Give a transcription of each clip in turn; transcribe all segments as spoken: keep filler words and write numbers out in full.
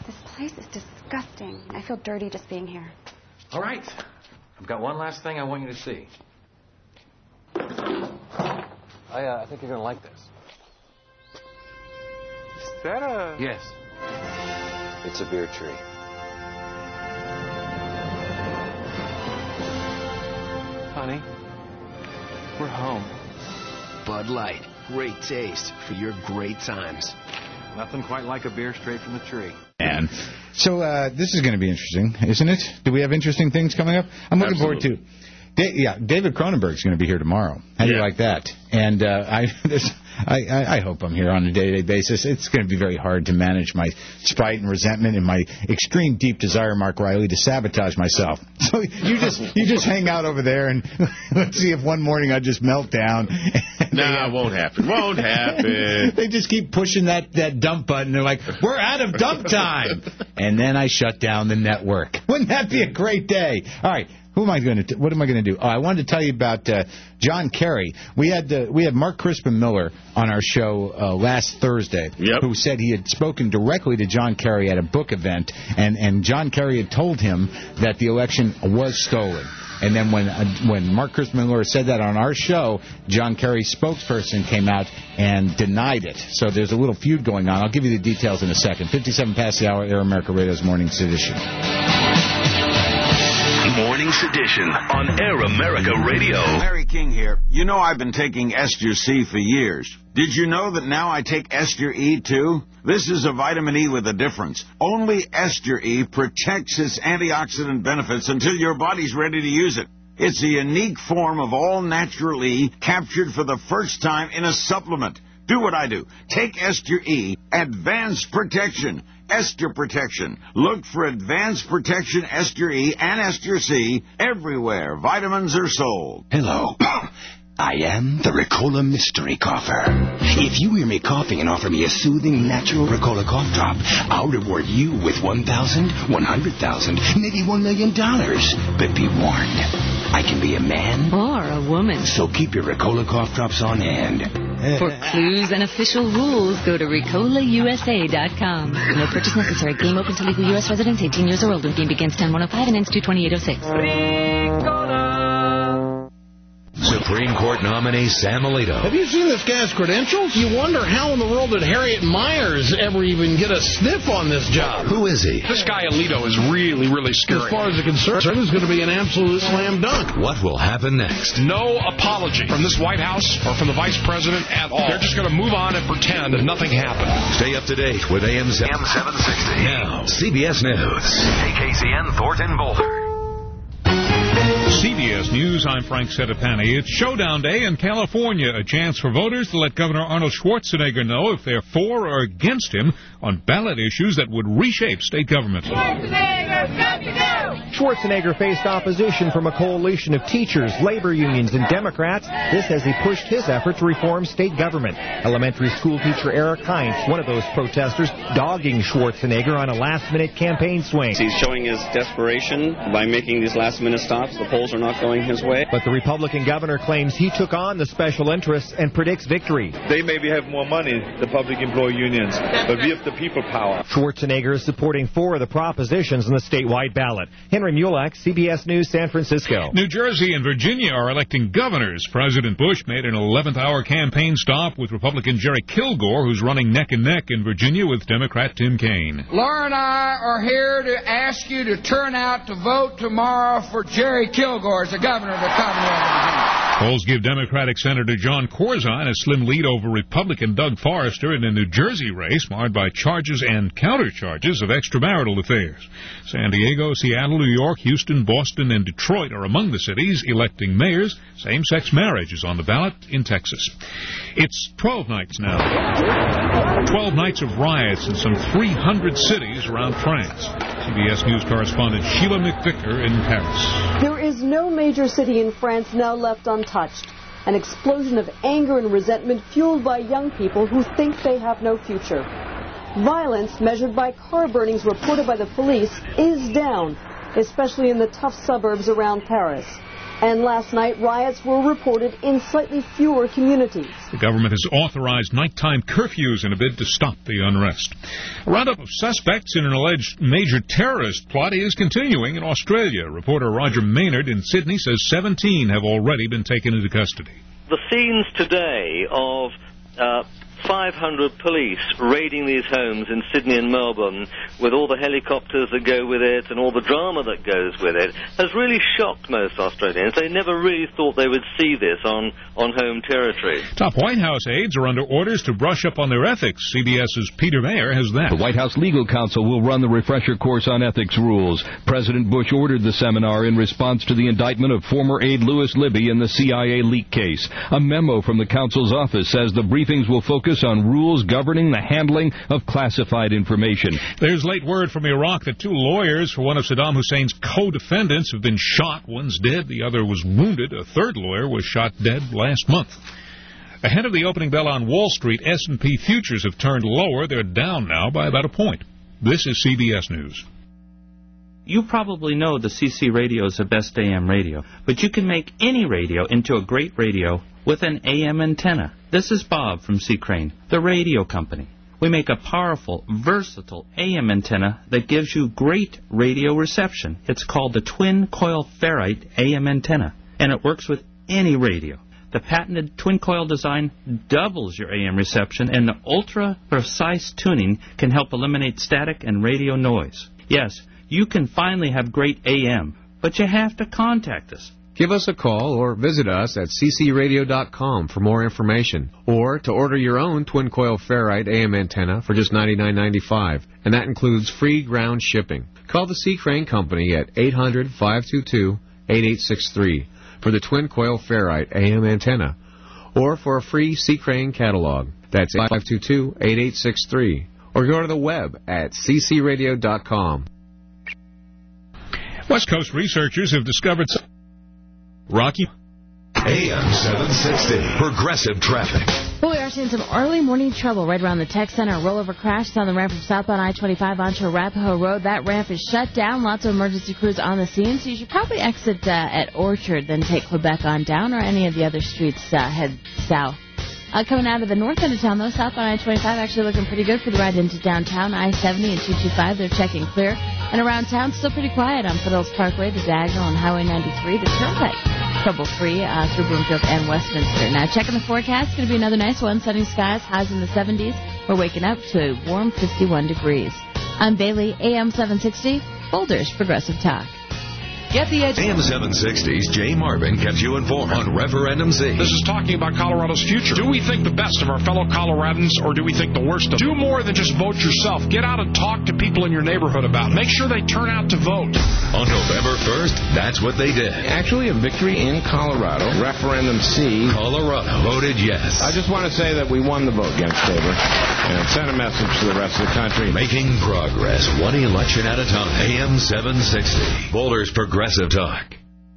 This place is disgusting. I feel dirty just being here. All right. I've got one last thing I want you to see. I, uh, I think you're going to like this. Is that a... Yes. It's a beer tree. Honey, we're home. Bud Light. Great taste for your great times. Nothing quite like a beer straight from the tree. And so uh, this is going to be interesting, isn't it? Do we have interesting things coming up? I'm looking Absolutely. forward to... Da- yeah, David Cronenberg's going to be here tomorrow. How do Yeah. you like that? And uh, I, this, I, I I hope I'm here on a day-to-day basis. It's going to be very hard to manage my spite and resentment and my extreme deep desire, Mark Riley, to sabotage myself. So you just you just hang out over there and let's see if one morning I just melt down. Nah, it won't happen. Won't happen. They just keep pushing that, that dump button. They're like, we're out of dump time. And then I shut down the network. Wouldn't that be a great day? All right. Who am I going to? What am I going to do? Oh, I wanted to tell you about uh, John Kerry. We had uh, we had Mark Crispin Miller on our show uh, last Thursday, yep. who said he had spoken directly to John Kerry at a book event, and and John Kerry had told him that the election was stolen. And then when uh, when Mark Crispin Miller said that on our show, John Kerry's spokesperson came out and denied it. So there's a little feud going on. I'll give you the details in a second. fifty-seven past the hour, Air America Radio's Morning Sedition. Morning Sedition on Air America Radio. Larry King here. You know I've been taking Ester C for years. Did you know that now I take Ester E too? This is a vitamin E with a difference. Only Ester E protects its antioxidant benefits until your body's ready to use it. It's a unique form of all-natural E captured for the first time in a supplement. Do what I do. Take Ester E. Advanced protection. Ester Protection. Look for Advanced Protection Ester E and Ester C everywhere vitamins are sold. Hello. I am the Ricola Mystery Cougher. If you hear me coughing and offer me a soothing, natural Ricola cough drop, I'll reward you with one thousand dollars, one hundred thousand dollars, maybe one million dollars. But be warned, I can be a man or a woman. So keep your Ricola cough drops on hand. For clues and official rules, go to Ricola U S A dot com. No purchase necessary. Game open to legal U S residents eighteen years or older. Game begins ten one oh five and ends two twenty-eight oh six. Supreme Court nominee Sam Alito. Have you seen this guy's credentials? You wonder how in the world did Harriet Myers ever even get a sniff on this job? Who is he? This guy Alito is really, really scary. As far as the concern, it's going to be an absolute slam dunk. What will happen next? No apology from this White House or from the Vice President at all. They're just going to move on and pretend that nothing happened. Stay up to date with A M seven sixty. Now, C B S News. K K C N Thornton Boulder. C B S News, I'm Frank Sedapani. It's Showdown Day in California, a chance for voters to let Governor Arnold Schwarzenegger know if they're for or against him on ballot issues that would reshape state government. Schwarzenegger, come to go! Schwarzenegger faced opposition from a coalition of teachers, labor unions, and Democrats. This as he pushed his effort to reform state government. Elementary school teacher Eric Heinz, one of those protesters, dogging Schwarzenegger on a last-minute campaign swing. He's showing his desperation by making these last-minute stops. The polls are not going his way. But the Republican governor claims he took on the special interests and predicts victory. They maybe have more money, the public employee unions, but we have the people power. Schwarzenegger is supporting four of the propositions in the statewide ballot. Henry Mulak, C B S News, San Francisco. New Jersey and Virginia are electing governors. President Bush made an eleventh hour campaign stop with Republican Jerry Kilgore, who's running neck and neck in Virginia with Democrat Tim Kaine. Laura and I are here to ask you to turn out to vote tomorrow for Jerry Kilgore as the governor of the Commonwealth of Virginia. Polls give Democratic Senator John Corzine a slim lead over Republican Doug Forrester in a New Jersey race marred by charges and countercharges of extramarital affairs. San Diego, Seattle, New York, Houston, Boston, and Detroit are among the cities electing mayors. Same-sex marriage is on the ballot in Texas. It's twelve nights now. twelve nights of riots in some three hundred cities around France. C B S News correspondent Sheila McVicker in Paris. There is no major city in France now left untouched. An explosion of anger and resentment fueled by young people who think they have no future. Violence measured by car burnings reported by the police is down, especially in the tough suburbs around Paris. And last night, riots were reported in slightly fewer communities. The government has authorized nighttime curfews in a bid to stop the unrest. A roundup of suspects in an alleged major terrorist plot is continuing in Australia. Reporter Roger Maynard in Sydney says seventeen have already been taken into custody. The scenes today of uh, five hundred police raiding these homes in Sydney and Melbourne with all the helicopters that go with it and all the drama that goes with it has really shocked most Australians. They never really thought they would see this on, on home territory. Top White House aides are under orders to brush up on their ethics. CBS's Peter Mayer has that. The White House Legal Counsel will run the refresher course on ethics rules. President Bush ordered the seminar in response to the indictment of former aide Louis Libby in the C I A leak case. A memo from the counsel's office says the briefings will focus on rules governing the handling of classified information. There's late word from Iraq that two lawyers for one of Saddam Hussein's co-defendants have been shot. One's dead, the other was wounded. A third lawyer was shot dead last month. Ahead of the opening bell on Wall Street, S and P futures have turned lower. They're down now by about a point. This is C B S News. You probably know the C C radio is the best A M radio, but you can make any radio into a great radio with an A M antenna. This is Bob from C. Crane, the radio company. We make a powerful, versatile A M antenna that gives you great radio reception. It's called the Twin Coil Ferrite A M antenna, and it works with any radio. The patented twin coil design doubles your A M reception, and the ultra-precise tuning can help eliminate static and radio noise. Yes, you can finally have great A M, but you have to contact us. Give us a call or visit us at c c radio dot com for more information, or to order your own twin coil ferrite A M antenna for just ninety-nine ninety-five, and that includes free ground shipping. Call the C. Crane Company at eight hundred, five two two, eight eight six three for the twin coil ferrite A M antenna, or for a free C. Crane catalog. That's five two two, eight eight six three, or go to the web at c c radio dot com. West Coast researchers have discovered Rocky. A M seven sixty, Progressive Traffic. Well, we are seeing some early morning trouble right around the Tech Center. A rollover crash on the ramp from southbound I twenty-five onto Arapahoe Road. That ramp is shut down. Lots of emergency crews on the scene, so you should probably exit uh, at Orchard, then take Quebec on down, or any of the other streets uh, head south. Uh, coming out of the north end of town, though, southbound I twenty-five actually looking pretty good for the ride into downtown. I seventy and two twenty-five, they're checking clear. And around town, still pretty quiet on Foothills Parkway, the Diagonal, and Highway ninety-three, the Turnpike. Trouble-free uh, through Broomfield and Westminster. Now, checking the forecast, it's going to be another nice one. Sunny skies, highs in the seventies. We're waking up to a warm fifty-one degrees. I'm Bailey, A M seven sixty, Boulder's Progressive Talk. Get the edge. A M seven sixty's Jay Marvin kept you informed on Referendum Z. This is talking about Colorado's future. Do we think the best of our fellow Coloradans, or do we think the worst of them? Do more than just vote yourself. Get out and talk to people in your neighborhood about it. Make sure they turn out to vote. On November first, that's what they did. Actually, a victory in Colorado. Referendum C. Colorado voted yes. I just want to say that we won the vote against Tabor and send a message to the rest of the country. Making progress, one election at a time. A M seven sixty, Boulder's Progressive Talk.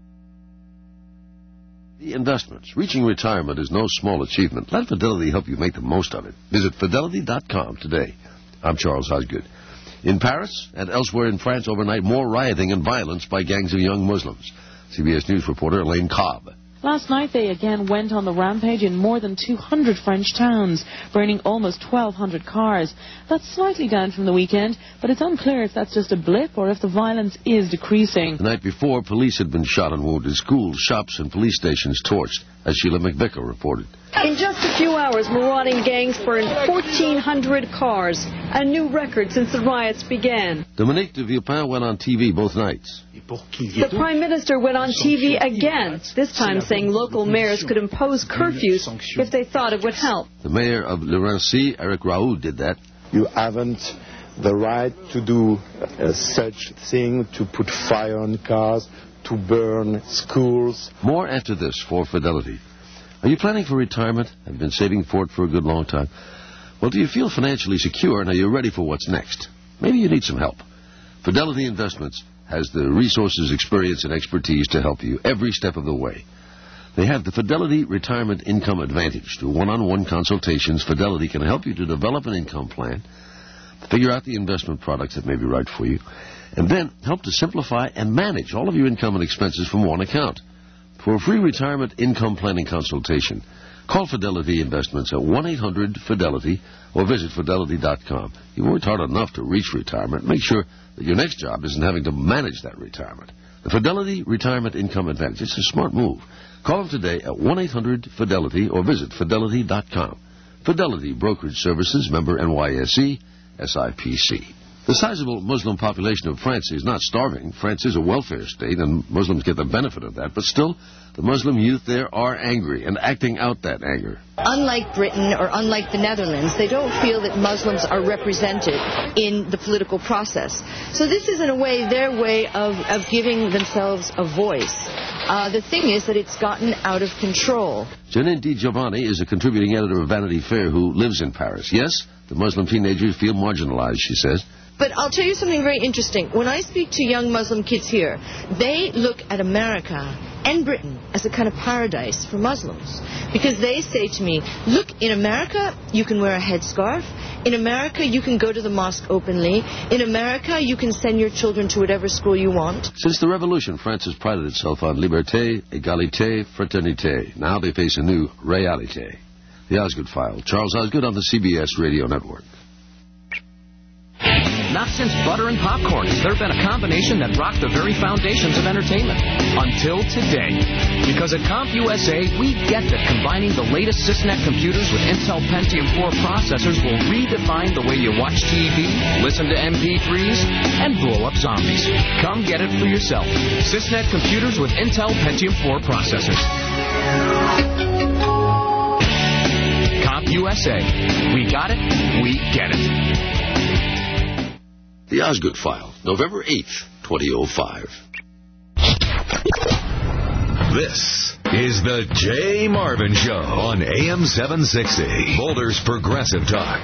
The investments. Reaching retirement is no small achievement. Let Fidelity help you make the most of it. Visit fidelity dot com today. I'm Charles Osgood. In Paris and elsewhere in France overnight, more rioting and violence by gangs of young Muslims. C B S News reporter Elaine Cobb. Last night, they again went on the rampage in more than two hundred French towns, burning almost twelve hundred cars. That's slightly down from the weekend, but it's unclear if that's just a blip or if the violence is decreasing. The night before, police had been shot and wounded. Schools, shops, and police stations torched, as Sheila McVicker reported. In just a few hours, marauding gangs burned fourteen hundred cars, a new record since the riots began. Dominique de Villepin went on T V both nights. The Prime Minister went on T V again, this time saying local mayors could impose curfews if they thought it would help. The mayor of Le Rancy, Eric Raoult, did that. You haven't the right to do uh, such thing, to put fire on cars, to burn schools. More after this for Fidelity. Are you planning for retirement? Have been saving for it for a good long time? Well, do you feel financially secure, and are you ready for what's next? Maybe you need some help. Fidelity Investments has the resources, experience, and expertise to help you every step of the way. They have the Fidelity Retirement Income Advantage. Through one-on-one consultations, Fidelity can help you to develop an income plan, figure out the investment products that may be right for you, and then help to simplify and manage all of your income and expenses from one account. For a free retirement income planning consultation, call Fidelity Investments at one eight hundred Fidelity or visit Fidelity dot com. You've worked hard enough to reach retirement. Make sure that your next job isn't having to manage that retirement. The Fidelity Retirement Income Advantage. It's a smart move. Call them today at one eight hundred Fidelity or visit Fidelity dot com. Fidelity Brokerage Services, member N Y S E, S I P C. The sizable Muslim population of France is not starving. France is a welfare state, and Muslims get the benefit of that. But still, the Muslim youth there are angry and acting out that anger. Unlike Britain or unlike the Netherlands, they don't feel that Muslims are represented in the political process. So this is, in a way, their way of, of giving themselves a voice. Uh, the thing is that it's gotten out of control. Janine Di Giovanni is a contributing editor of Vanity Fair who lives in Paris. Yes, the Muslim teenagers feel marginalized, she says. But I'll tell you something very interesting. When I speak to young Muslim kids here, they look at America and Britain as a kind of paradise for Muslims. Because they say to me, look, in America, you can wear a headscarf. In America, you can go to the mosque openly. In America, you can send your children to whatever school you want. Since the revolution, France has prided itself on liberté, égalité, fraternité. Now they face a new réalité. The Osgood File. Charles Osgood on the C B S Radio Network. Not since butter and popcorn has there been a combination that rocked the very foundations of entertainment. Until today. Because at CompUSA, we get that combining the latest Sysnet computers with Intel Pentium four processors will redefine the way you watch T V, listen to M P threes, and blow up zombies. Come get it for yourself. Sysnet computers with Intel Pentium four processors. CompUSA. We got it. We get it. The Osgood File, November eighth, twenty oh five. This is the Jay Marvin Show on A M seven sixty, Boulder's Progressive Talk.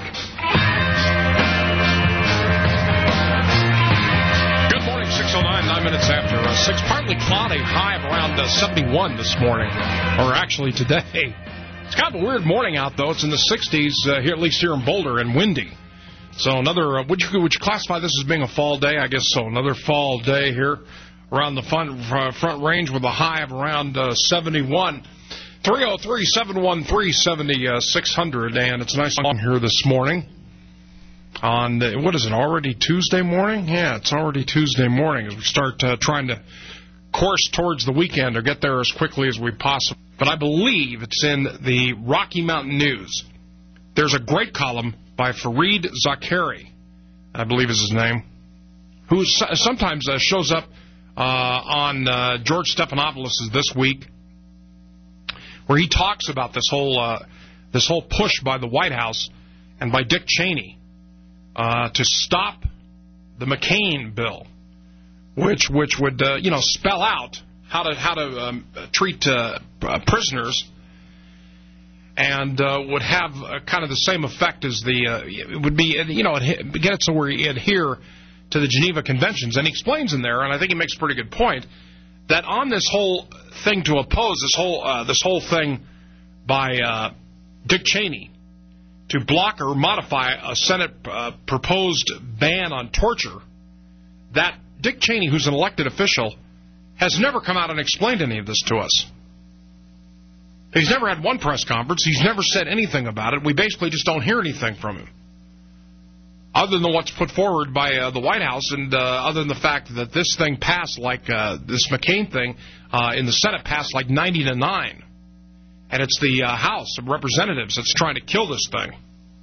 Good morning, six oh nine, nine minutes after uh, six. Partly cloudy, high of around uh, seventy-one this morning, or actually today. It's kind of a weird morning out, though. It's in the sixties, uh, here at least here in Boulder, and windy. So another, uh, would you would you classify this as being a fall day? I guess so. Another fall day here around the front, uh, front range with a high of around uh, seventy-one. three oh three, seven one three, seven six hundred. And it's nice on here this morning. On, uh, what is it, already Tuesday morning? Yeah, it's already Tuesday morning as we start uh, trying to course towards the weekend or get there as quickly as we possibly. But I believe it's in the Rocky Mountain News. There's a great column by Fareed Zakari, I believe is his name, who sometimes uh, shows up uh, on uh, George Stephanopoulos' This Week, where he talks about this whole uh, this whole push by the White House and by Dick Cheney uh, to stop the McCain bill, which which would uh, you know spell out how to how to um, treat uh, prisoners. And uh, would have uh, kind of the same effect as the, uh, it would be, you know, get it so we adhere to the Geneva Conventions. And he explains in there, and I think he makes a pretty good point, that on this whole thing to oppose, this whole uh, this whole thing by uh, Dick Cheney to block or modify a Senate uh, proposed ban on torture, that Dick Cheney, who's an elected official, has never come out and explained any of this to us. He's never had one press conference. He's never said anything about it. We basically just don't hear anything from him, other than what's put forward by uh, the White House, and uh, other than the fact that this thing passed like uh, this McCain thing uh, in the Senate passed like ninety to nine, and it's the uh, House of Representatives that's trying to kill this thing.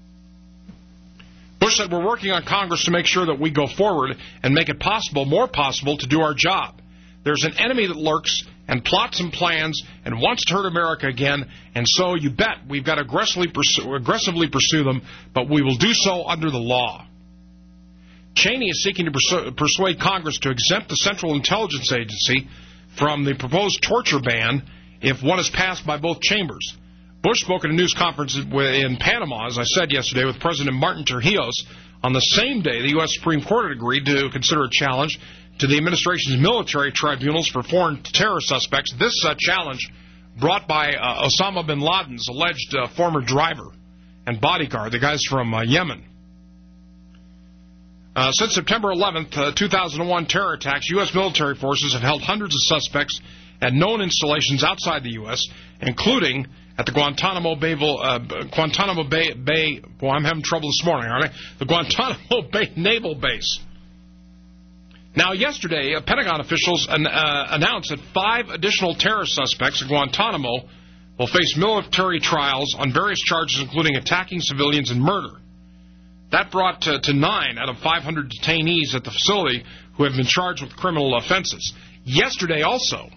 Bush said, we're working on Congress to make sure that we go forward and make it possible, more possible, to do our job. There's an enemy that lurks and plots and plans and wants to hurt America again, and so you bet we've got to aggressively pursue, aggressively pursue them, but we will do so under the law. Cheney is seeking to persu- persuade Congress to exempt the Central Intelligence Agency from the proposed torture ban if one is passed by both chambers. Bush spoke at a news conference in Panama, as I said yesterday, with President Martin Trujillo on the same day the U S Supreme Court had agreed to consider a challenge to the administration's military tribunals for foreign terror suspects. This uh, challenge brought by uh, Osama bin Laden's alleged uh, former driver and bodyguard, the guys from uh, Yemen. Uh, since September eleventh, uh, two thousand one terror attacks, U S military forces have held hundreds of suspects at known installations outside the U S, including at the Guantanamo Bay, uh, Guantanamo Bay, Bay, boy, I'm having trouble this morning, aren't I? The Guantanamo Bay Naval Base. Now, yesterday, uh, Pentagon officials an, uh, announced that five additional terror suspects at Guantanamo will face military trials on various charges, including attacking civilians and murder. That brought uh, to nine out of five hundred detainees at the facility who have been charged with criminal offenses. Yesterday, also,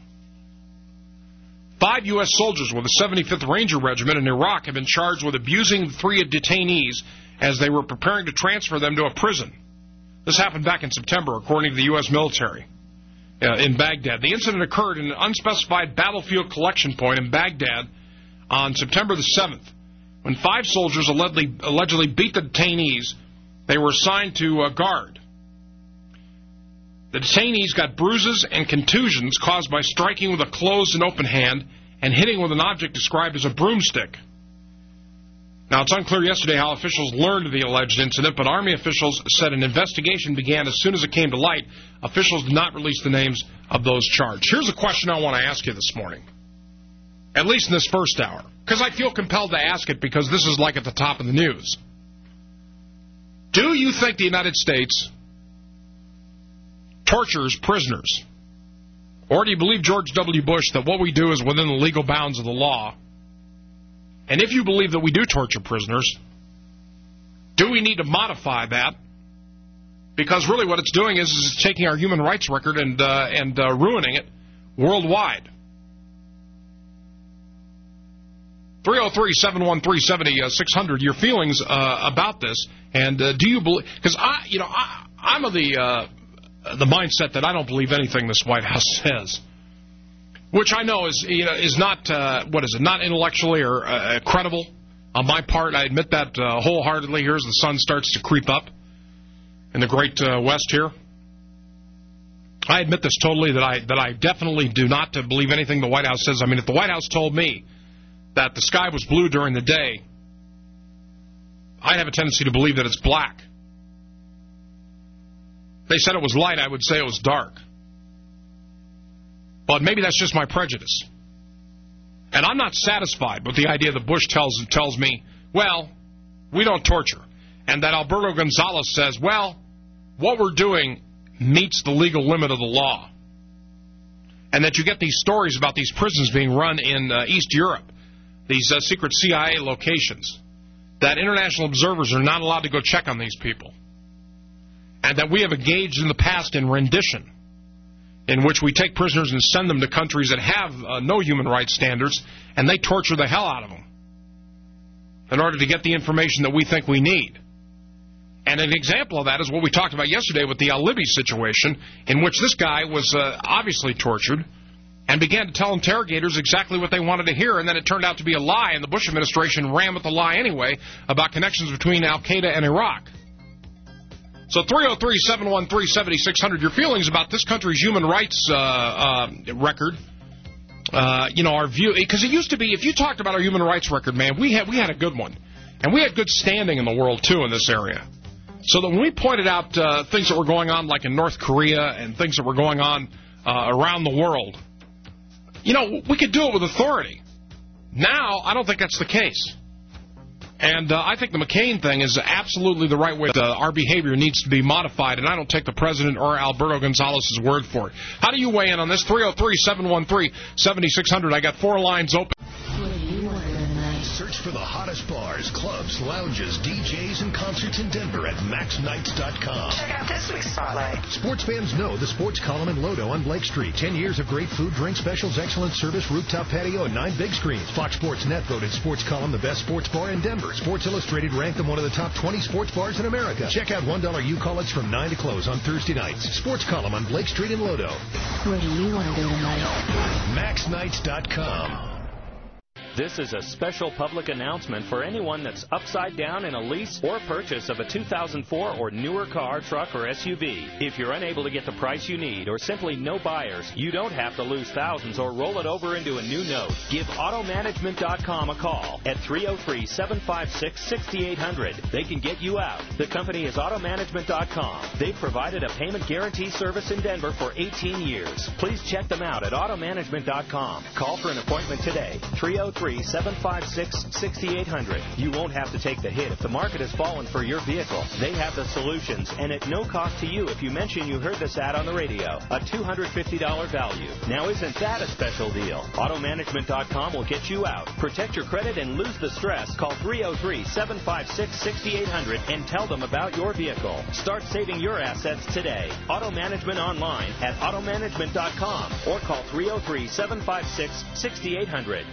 five U S soldiers with the seventy-fifth Ranger Regiment in Iraq have been charged with abusing three detainees as they were preparing to transfer them to a prison. This happened back in September, according to the U S military, uh, in Baghdad. The incident occurred in an unspecified battlefield collection point in Baghdad on September the seventh, when five soldiers allegedly, allegedly beat the detainees they were assigned to uh, guard. The detainees got bruises and contusions caused by striking with a closed and open hand and hitting with an object described as a broomstick. Now, it's unclear yesterday how officials learned of the alleged incident, but Army officials said an investigation began as soon as it came to light. Officials did not release the names of those charged. Here's a question I want to ask you this morning, at least in this first hour, because I feel compelled to ask it because this is like at the top of the news. Do you think the United States tortures prisoners? Or do you believe George W. Bush that what we do is within the legal bounds of the law? And if you believe that we do torture prisoners, do we need to modify that? Because really what it's doing is, is it's taking our human rights record and, uh, and uh, ruining it worldwide. three oh three, seven one three, seven oh six hundred, your feelings uh, about this. And uh, do you believe... Because, I, you know, I, I'm of the... Uh, the mindset that I don't believe anything this White House says, which I know is you know is not uh, what is it not intellectually or uh, credible on my part. I admit that uh, wholeheartedly. Here as the sun starts to creep up in the great uh, West here, I admit this totally that I that I definitely do not uh, believe anything the White House says. I mean, if the White House told me that the sky was blue during the day, I'd have a tendency to believe that it's black. They said it was light, I would say it was dark. But maybe that's just my prejudice. And I'm not satisfied with the idea that Bush tells tells me, well, we don't torture. And that Alberto Gonzales says, well, what we're doing meets the legal limit of the law. And that you get these stories about these prisons being run in uh, East Europe, these uh, secret C I A locations, that international observers are not allowed to go check on these people. And that we have engaged in the past in rendition, in which we take prisoners and send them to countries that have uh, no human rights standards, and they torture the hell out of them in order to get the information that we think we need. And an example of that is what we talked about yesterday with the al-Libby situation, in which this guy was uh, obviously tortured and began to tell interrogators exactly what they wanted to hear, and then it turned out to be a lie, and the Bush administration ran with the lie anyway about connections between al-Qaeda and Iraq. So three oh three, seven one three, seven six hundred, your feelings about this country's human rights uh, uh, record. Uh, you know, our view, because it used to be, if you talked about our human rights record, man, we had we had a good one. And we had good standing in the world, too, in this area. So that when we pointed out uh, things that were going on, like in North Korea, and things that were going on uh, around the world, you know, we could do it with authority. Now, I don't think that's the case. And uh, I think the McCain thing is absolutely the right way. Uh, our behavior needs to be modified, and I don't take the president or Alberto Gonzales' word for it. How do you weigh in on this? three oh three, seven one three, seven six hundred. I got four lines open. Search for the hottest bars, clubs, lounges, D Js, and concerts in Denver at max nights dot com. Check out this week's spotlight. Sports fans know the Sports Column in Lodo on Blake Street. Ten years of great food, drink specials, excellent service, rooftop patio, and nine big screens. Fox Sports Net voted Sports Column the best sports bar in Denver. Sports Illustrated ranked them one of the top twenty sports bars in America. Check out one dollar U-Call-Its from nine to close on Thursday nights. Sports Column on Blake Street in Lodo. Where do you want to go tonight? max nights dot com. This is a special public announcement for anyone that's upside down in a lease or purchase of a two thousand four or newer car, truck, or S U V. If you're unable to get the price you need or simply no buyers, you don't have to lose thousands or roll it over into a new note. Give auto management dot com a call at three oh three, seven five six, six eight zero zero. They can get you out. The company is auto management dot com. They've provided a payment guarantee service in Denver for eighteen years. Please check them out at auto management dot com. Call for an appointment today. three oh three, seven five six, six eight zero zero. You won't have to take the hit if the market has fallen for your vehicle. They have the solutions, and at no cost to you if you mention you heard this ad on the radio. A two hundred fifty dollars value. Now isn't that a special deal? auto management dot com will get you out. Protect your credit and lose the stress. Call three oh three, seven five six, six eight zero zero and tell them about your vehicle. Start saving your assets today. Auto Management online at auto management dot com or call three oh three, seven five six, six eight zero zero.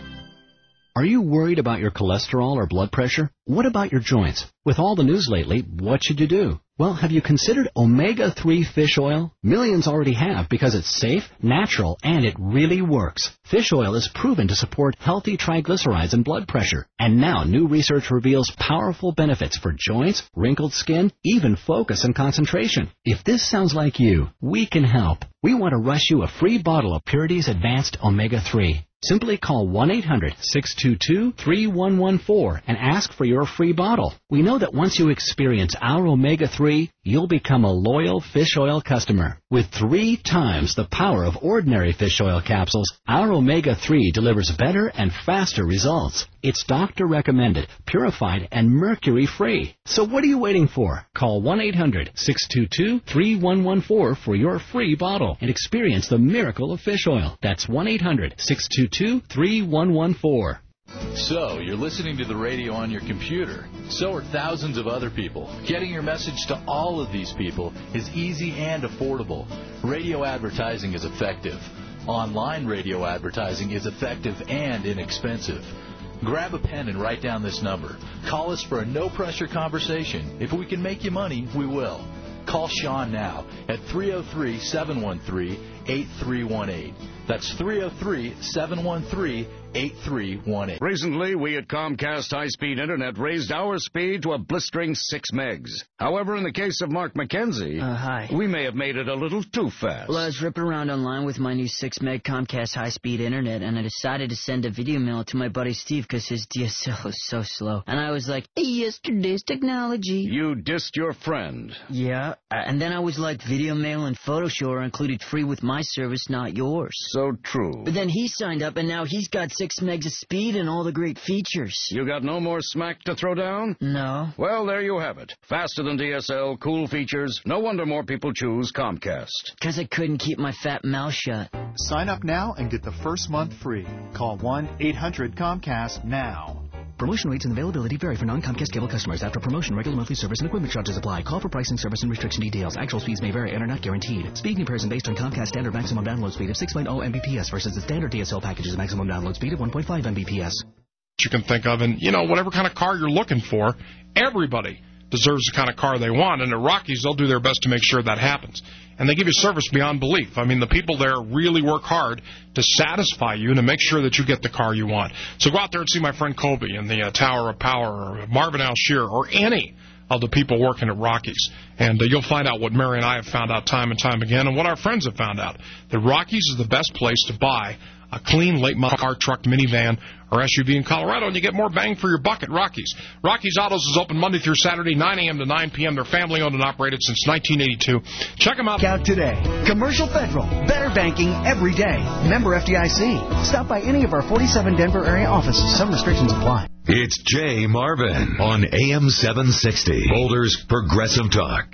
Are you worried about your cholesterol or blood pressure? What about your joints? With all the news lately, what should you do? Well, have you considered omega three fish oil? Millions already have because it's safe, natural, and it really works. Fish oil is proven to support healthy triglycerides and blood pressure. And now new research reveals powerful benefits for joints, wrinkled skin, even focus and concentration. If this sounds like you, we can help. We want to rush you a free bottle of Purity's Advanced omega three. Simply call one eight hundred, six two two, three one one four and ask for your free bottle. We know that once you experience our omega three, you'll become a loyal fish oil customer. With three times the power of ordinary fish oil capsules, our omega three delivers better and faster results. It's doctor recommended, purified, and mercury-free. So what are you waiting for? Call one eight hundred, six two two, three one one four for your free bottle and experience the miracle of fish oil. That's one eight hundred, six two two, three one one four. So, you're listening to the radio on your computer. So are thousands of other people. Getting your message to all of these people is easy and affordable. Radio advertising is effective. Online radio advertising is effective and inexpensive. Grab a pen and write down this number. Call us for a no-pressure conversation. If we can make you money, we will. Call Sean now at three oh three, seven one three, eight three one eight. That's three oh three, seven one three, eight three one eight. Recently, we at Comcast High Speed Internet raised our speed to a blistering six megs. However, in the case of Mark McKenzie, uh, hi. we may have made it a little too fast. Well, I was ripping around online with my new six meg Comcast High Speed Internet, and I decided to send a video mail to my buddy Steve because his D S L is so slow. And I was like, hey, yesterday's technology. You dissed your friend. Yeah, and then I was like, video mail and Photoshop are included free with my service, not yours. So true. But then he signed up, and now he's got six megs of speed and all the great features. You got no more smack to throw down? No. Well, there you have it. Faster than D S L, cool features. No wonder more people choose Comcast. Because I couldn't keep my fat mouth shut. Sign up now and get the first month free. Call one eight hundred Comcast now. Promotion rates and availability vary for non-Comcast cable customers. After promotion, regular monthly service and equipment charges apply. Call for pricing, service, and restriction details. Actual speeds may vary and are not guaranteed. Speed comparison based on Comcast standard maximum download speed of six point oh megabits per second versus the standard D S L package's maximum download speed of one point five megabits per second. You can think of, and, you know, whatever kind of car you're looking for, everybody deserves the kind of car they want. And at Rockies, they'll do their best to make sure that happens. And they give you service beyond belief. I mean, the people there really work hard to satisfy you and to make sure that you get the car you want. So go out there and see my friend Colby in the uh, Tower of Power, or Marvin Alshear, or any of the people working at Rockies. And uh, you'll find out what Mary and I have found out time and time again, and what our friends have found out, that Rockies is the best place to buy a clean late-model car, truck, minivan, or S U V in Colorado, and you get more bang for your buck at Rockies. Rockies Autos is open Monday through Saturday, nine a.m. to nine p.m. They're family-owned and operated since nineteen eighty-two. Check them out. Out today. Commercial Federal. Better banking every day. Member F D I C. Stop by any of our forty-seven Denver area offices. Some restrictions apply. It's Jay Marvin on A M seven sixty, Boulder's Progressive Talk.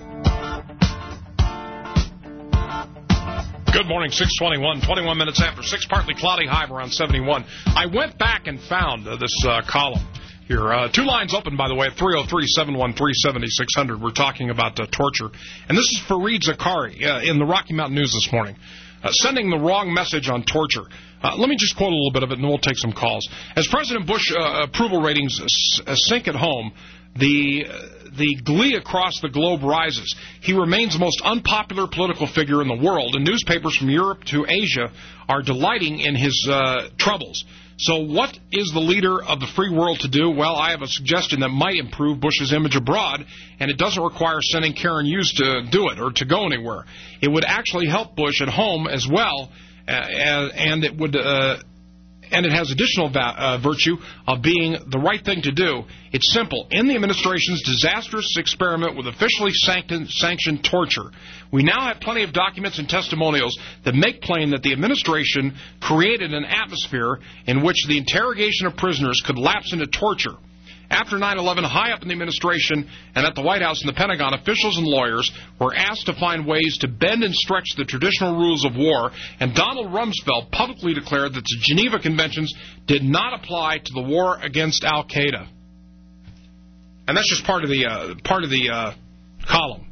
Good morning, six twenty-one, twenty-one minutes after six, partly cloudy, high of around seventy-one. I went back and found uh, this uh, column here. Uh, two lines open, by the way, at three oh three, seven one three, seven six zero zero. We're talking about uh, torture. And this is Fareed Zakari uh, in the Rocky Mountain News this morning, uh, sending the wrong message on torture. Uh, let me just quote a little bit of it, and then we'll take some calls. As President Bush uh, approval ratings uh, sink at home, the... Uh, The glee across the globe rises. He remains the most unpopular political figure in the world, and newspapers from Europe to Asia are delighting in his uh, troubles. So what is the leader of the free world to do? Well, I have a suggestion that might improve Bush's image abroad, and it does't require sending Karen Hughes to do it or to go anywhere. It would actually help Bush at home as well, uh, and it would... Uh, And it has additional va- uh, virtue of being the right thing to do. It's simple. In the administration's disastrous experiment with officially sanctioned, sanctioned torture, we now have plenty of documents and testimonials that make plain that the administration created an atmosphere in which the interrogation of prisoners could lapse into torture. After nine eleven, high up in the administration and at the White House and the Pentagon, officials and lawyers were asked to find ways to bend and stretch the traditional rules of war, and Donald Rumsfeld publicly declared that the Geneva Conventions did not apply to the war against Al-Qaeda. And that's just part of the uh, part of the uh, column.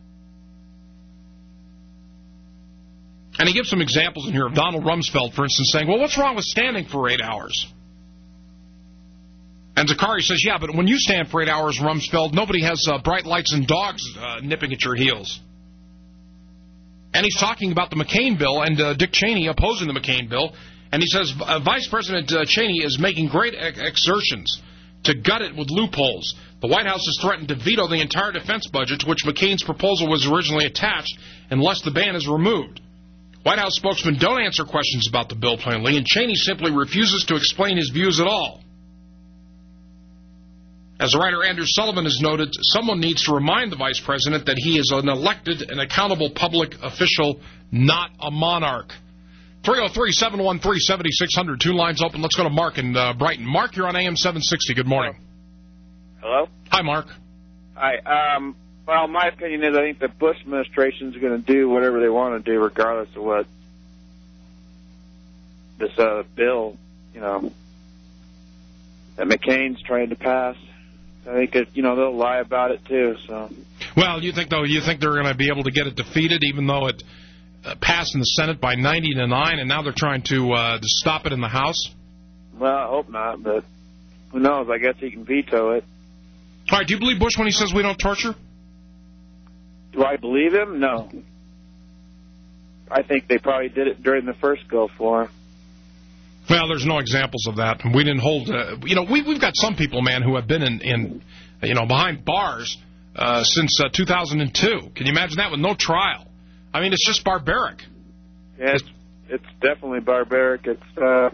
And he gives some examples in here of Donald Rumsfeld, for instance, saying, well, what's wrong with standing for eight hours? And Zakari says, yeah, but when you stand for eight hours, Rumsfeld, nobody has uh, bright lights and dogs uh, nipping at your heels. And he's talking about the McCain bill and uh, Dick Cheney opposing the McCain bill. And he says, uh, Vice President uh, Cheney is making great ex- exertions to gut it with loopholes. The White House has threatened to veto the entire defense budget to which McCain's proposal was originally attached unless the ban is removed. White House spokesmen don't answer questions about the bill plainly, and Cheney simply refuses to explain his views at all. As the writer Andrew Sullivan has noted, someone needs to remind the vice president that he is an elected and accountable public official, not a monarch. three oh three, seven one three, seven six zero zero, two lines open. Let's go to Mark in uh, Brighton. Mark, you're on A M seven sixty. Good morning. Hello? Hi, Mark. Hi. Um, well, my opinion is I think the Bush administration is going to do whatever they want to do regardless of what this uh, bill, you know, that McCain's trying to pass. I think that, you know, they'll lie about it too. So. Well, you think though you think they're going to be able to get it defeated, even though it uh, passed in the Senate by ninety to nine, and now they're trying to uh, to stop it in the House? Well, I hope not, but who knows? I guess he can veto it. All right. Do you believe Bush when he says we don't torture? Do I believe him? No. I think they probably did it during the first Gulf War. Well, there's no examples of that. We didn't hold, uh, you know, we, we've got some people, man, who have been in, in you know, behind bars uh, since uh, two thousand two. Can you imagine that with no trial? I mean, it's just barbaric. Yeah, it's, it's definitely barbaric. It's, uh,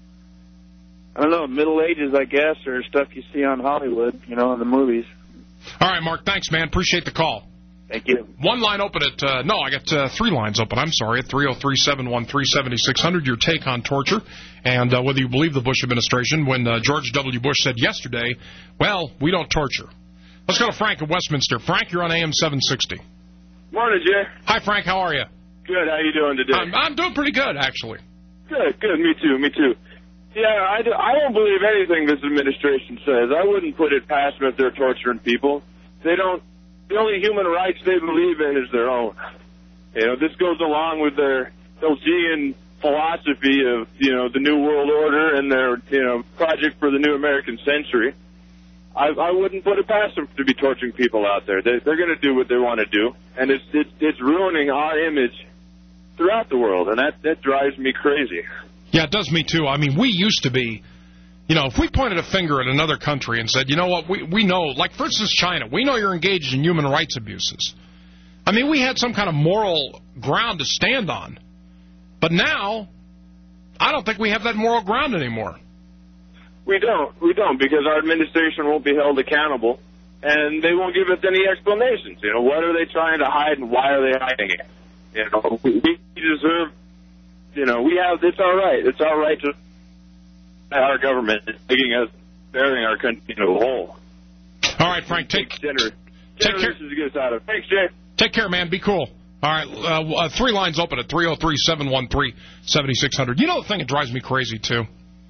I don't know, Middle Ages, I guess, or stuff you see on Hollywood, you know, in the movies. All right, Mark, thanks, man. Appreciate the call. Thank you. One line open at, uh, no, I got uh, three lines open, I'm sorry, at three oh three, seven one three, seven six zero zero, your take on torture, and uh, whether you believe the Bush administration when uh, George W. Bush said yesterday, well, we don't torture. Let's go to Frank in Westminster. Frank, you're on A M seven sixty. Morning, Jay. Hi, Frank, how are you? Good, how you doing today? I'm, I'm doing pretty good, actually. Good, good, me too, me too. Yeah, I, do, I don't believe anything this administration says. I wouldn't put it past them if they're torturing people. They don't. The only human rights they believe in is their own. You know, this goes along with their Hegelian philosophy of, you know, the New World Order and their, you know, project for the new American century. I, I wouldn't put it past them to be torturing people out there. They, they're going to do what they want to do, and it's, it's it's ruining our image throughout the world, and that, that drives me crazy. Yeah, it does me too. I mean, we used to be... You know, if we pointed a finger at another country and said, you know what, we, we know, like, for instance, China, we know you're engaged in human rights abuses. I mean, we had some kind of moral ground to stand on. But now, I don't think we have that moral ground anymore. We don't. We don't, because our administration won't be held accountable, and they won't give us any explanations. You know, what are they trying to hide, and why are they hiding it? You know, we deserve, you know, we have, it's all right. It's all right to... Our government is digging us, burying our country into a hole. All right, Frank, take, generous, take care. To get us out of. Thanks, Jay. Take care, man. Be cool. All right, uh, uh, three lines open at three oh three, seven one three, seven six zero zero. You know the thing that drives me crazy, too?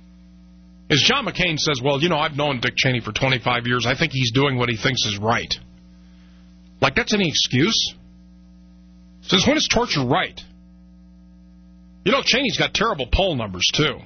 Is John McCain says, well, you know, I've known Dick Cheney for twenty-five years. I think he's doing what he thinks is right. Like, that's any excuse? Since when is torture right? You know, Cheney's got terrible poll numbers, too.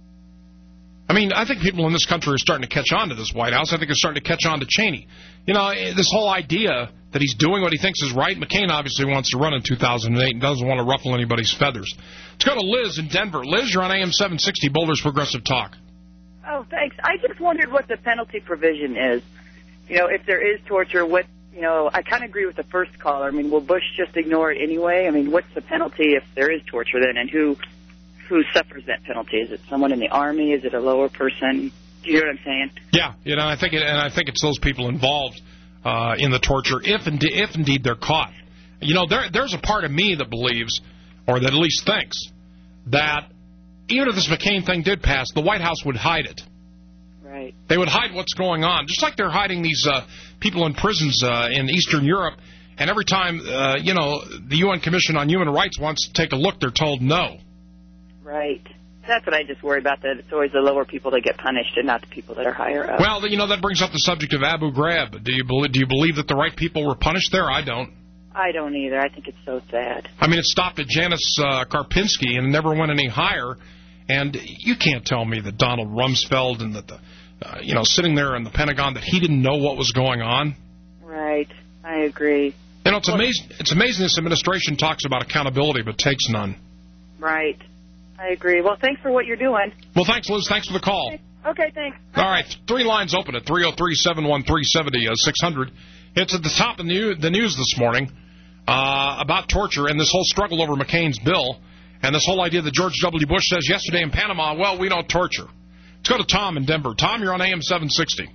I mean, I think people in this country are starting to catch on to this White House. I think they're starting to catch on to Cheney. You know, this whole idea that he's doing what he thinks is right. McCain obviously wants to run in two thousand eight and doesn't want to ruffle anybody's feathers. Let's go to Liz in Denver. Liz, you're on A M seven sixty, Boulder's Progressive Talk. Oh, thanks. I just wondered what the penalty provision is. You know, if there is torture, what, you know, I kind of agree with the first caller. I mean, will Bush just ignore it anyway? I mean, what's the penalty if there is torture then, and who who suffers that penalty? Is it someone in the Army? Is it a lower person? Do you hear what I'm saying? Yeah, you know, I think it, and I think it's those people involved uh, in the torture, if indeed, if indeed they're caught. You know, there there's a part of me that believes, or that at least thinks, that even if this McCain thing did pass, the White House would hide it. Right. They would hide what's going on, just like they're hiding these uh, people in prisons uh, in Eastern Europe. And every time, uh, you know, the U N Commission on Human Rights wants to take a look, they're told no. Right. That's what I just worry about, that it's always the lower people that get punished and not the people that are higher up. Well, you know, that brings up the subject of Abu Ghraib. Do you believe, do you believe that the right people were punished there? I don't. I don't either. I think it's so sad. I mean, it stopped at Janice uh, Karpinski and never went any higher. And you can't tell me that Donald Rumsfeld and that the, uh, you know, sitting there in the Pentagon, that he didn't know what was going on. Right. I agree. You know, it's amazing. It's amazing this administration talks about accountability but takes none. Right. I agree. Well, thanks for what you're doing. Well, thanks, Liz. Thanks for the call. Okay, okay thanks. All right. Three lines open at three oh three, seven one three, seven six hundred. It's at the top of the news this morning uh, about torture and this whole struggle over McCain's bill and this whole idea that George W. Bush says yesterday in Panama, well, we don't torture. Let's go to Tom in Denver. Tom, you're on A M seven sixty.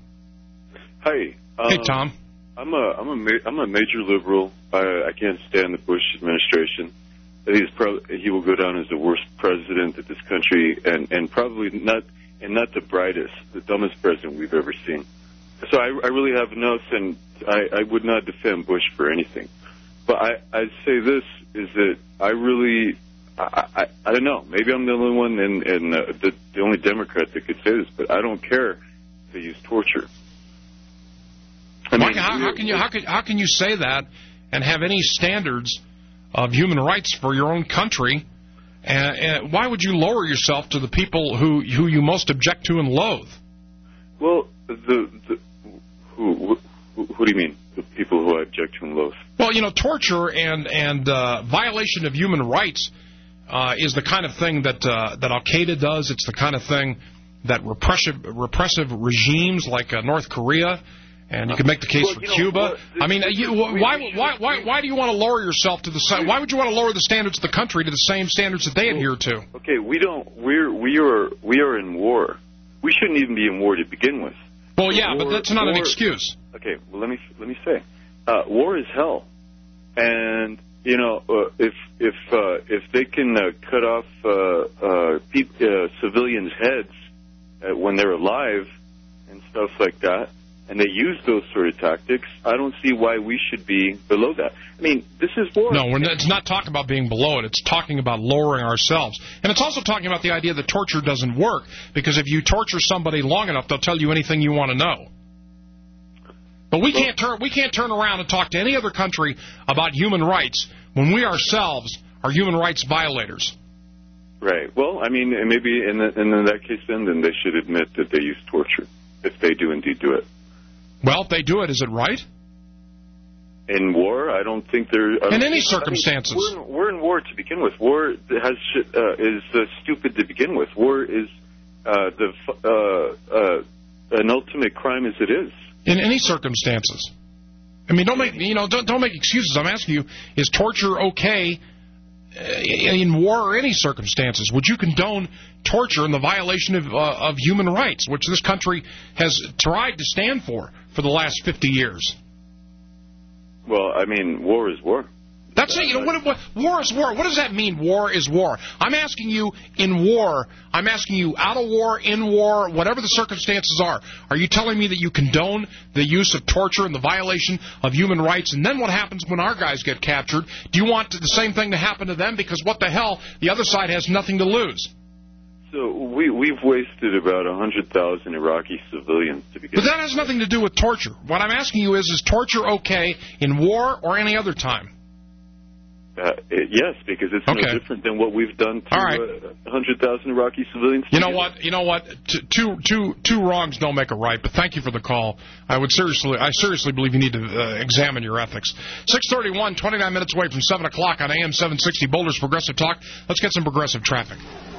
Hey. Um, hey, Tom. I'm a I'm a ma- I'm a major liberal. I, I can't stand the Bush administration. He's pro- he will go down as the worst president that this country, and, and probably not, and not the brightest, the dumbest president we've ever seen. So I, I really have no sense. I, I would not defend Bush for anything. But I, I'd say this is that I really, I, I, I don't know, maybe I'm the only one and, and uh, the, the only Democrat that could say this, but I don't care if they use torture. I mean, how, how can you how can how can you say that and have any standards of human rights for your own country? And, and why would you lower yourself to the people who who you most object to and loathe? Well, the, the who, who who do you mean? The people who I object to and loathe? Well, you know, torture and and uh, violation of human rights uh, is the kind of thing that uh, that Al Qaeda does. It's the kind of thing that repressive repressive regimes like uh, North Korea. And you could make the case well, for you know, Cuba. well, I mean, you, why, why, why, why do you want to lower yourself to the same? Why would you want to lower the standards of the country to the same standards that they adhere to? Okay, we don't. We're we are we are in war. We shouldn't even be in war to begin with. Well, yeah, war, but that's not war, an excuse. Okay, well let me let me say, uh, war is hell, and you know uh, if if uh, if they can uh, cut off uh, uh, pe- uh, civilians' heads uh, when they're alive and stuff like that, and they use those sort of tactics, I don't see why we should be below that. I mean, this is war. No, we're not, it's not talking about being below it. It's talking about lowering ourselves. And it's also talking about the idea that torture doesn't work, because if you torture somebody long enough, they'll tell you anything you want to know. But we can't turn we can't turn around and talk to any other country about human rights when we ourselves are human rights violators. Right. Well, I mean, maybe in, the, in that case, then, then they should admit that they use torture, if they do indeed do it. Well, if they do it, is it right? In war, I don't think there... I in don't any think, circumstances. I mean, we're, in, we're in war to begin with. War has uh, is uh, stupid to begin with. War is uh, the uh, uh, an ultimate crime as it is. In any circumstances. I mean, don't make you know don't don't make excuses. I'm asking you: is torture okay in war or any circumstances? Would you condone torture and the violation of uh, of human rights, which this country has tried to stand for for the last fifty years? Well, I mean, war is war. That's it. You know, what, what, war is war. What does that mean? War is war. I'm asking you, in war, I'm asking you, out of war, in war, whatever the circumstances are, are you telling me that you condone the use of torture and the violation of human rights? And then what happens when our guys get captured? Do you want the same thing to happen to them? Because what the hell, the other side has nothing to lose. So we, we've wasted about one hundred thousand Iraqi civilians to begin with. But that has nothing to do with torture. What I'm asking you is, is torture okay in war or any other time? Uh, it, yes, because it's okay. no different than what we've done to All right. uh, one hundred thousand Iraqi civilians. You know what? You know what? T- two, two, two wrongs don't make a right. But thank you for the call. I would seriously, I seriously believe you need to uh, examine your ethics. six thirty-one, twenty-nine minutes away from seven o'clock on A M seven sixty Boulder's Progressive Talk. Let's get some progressive traffic.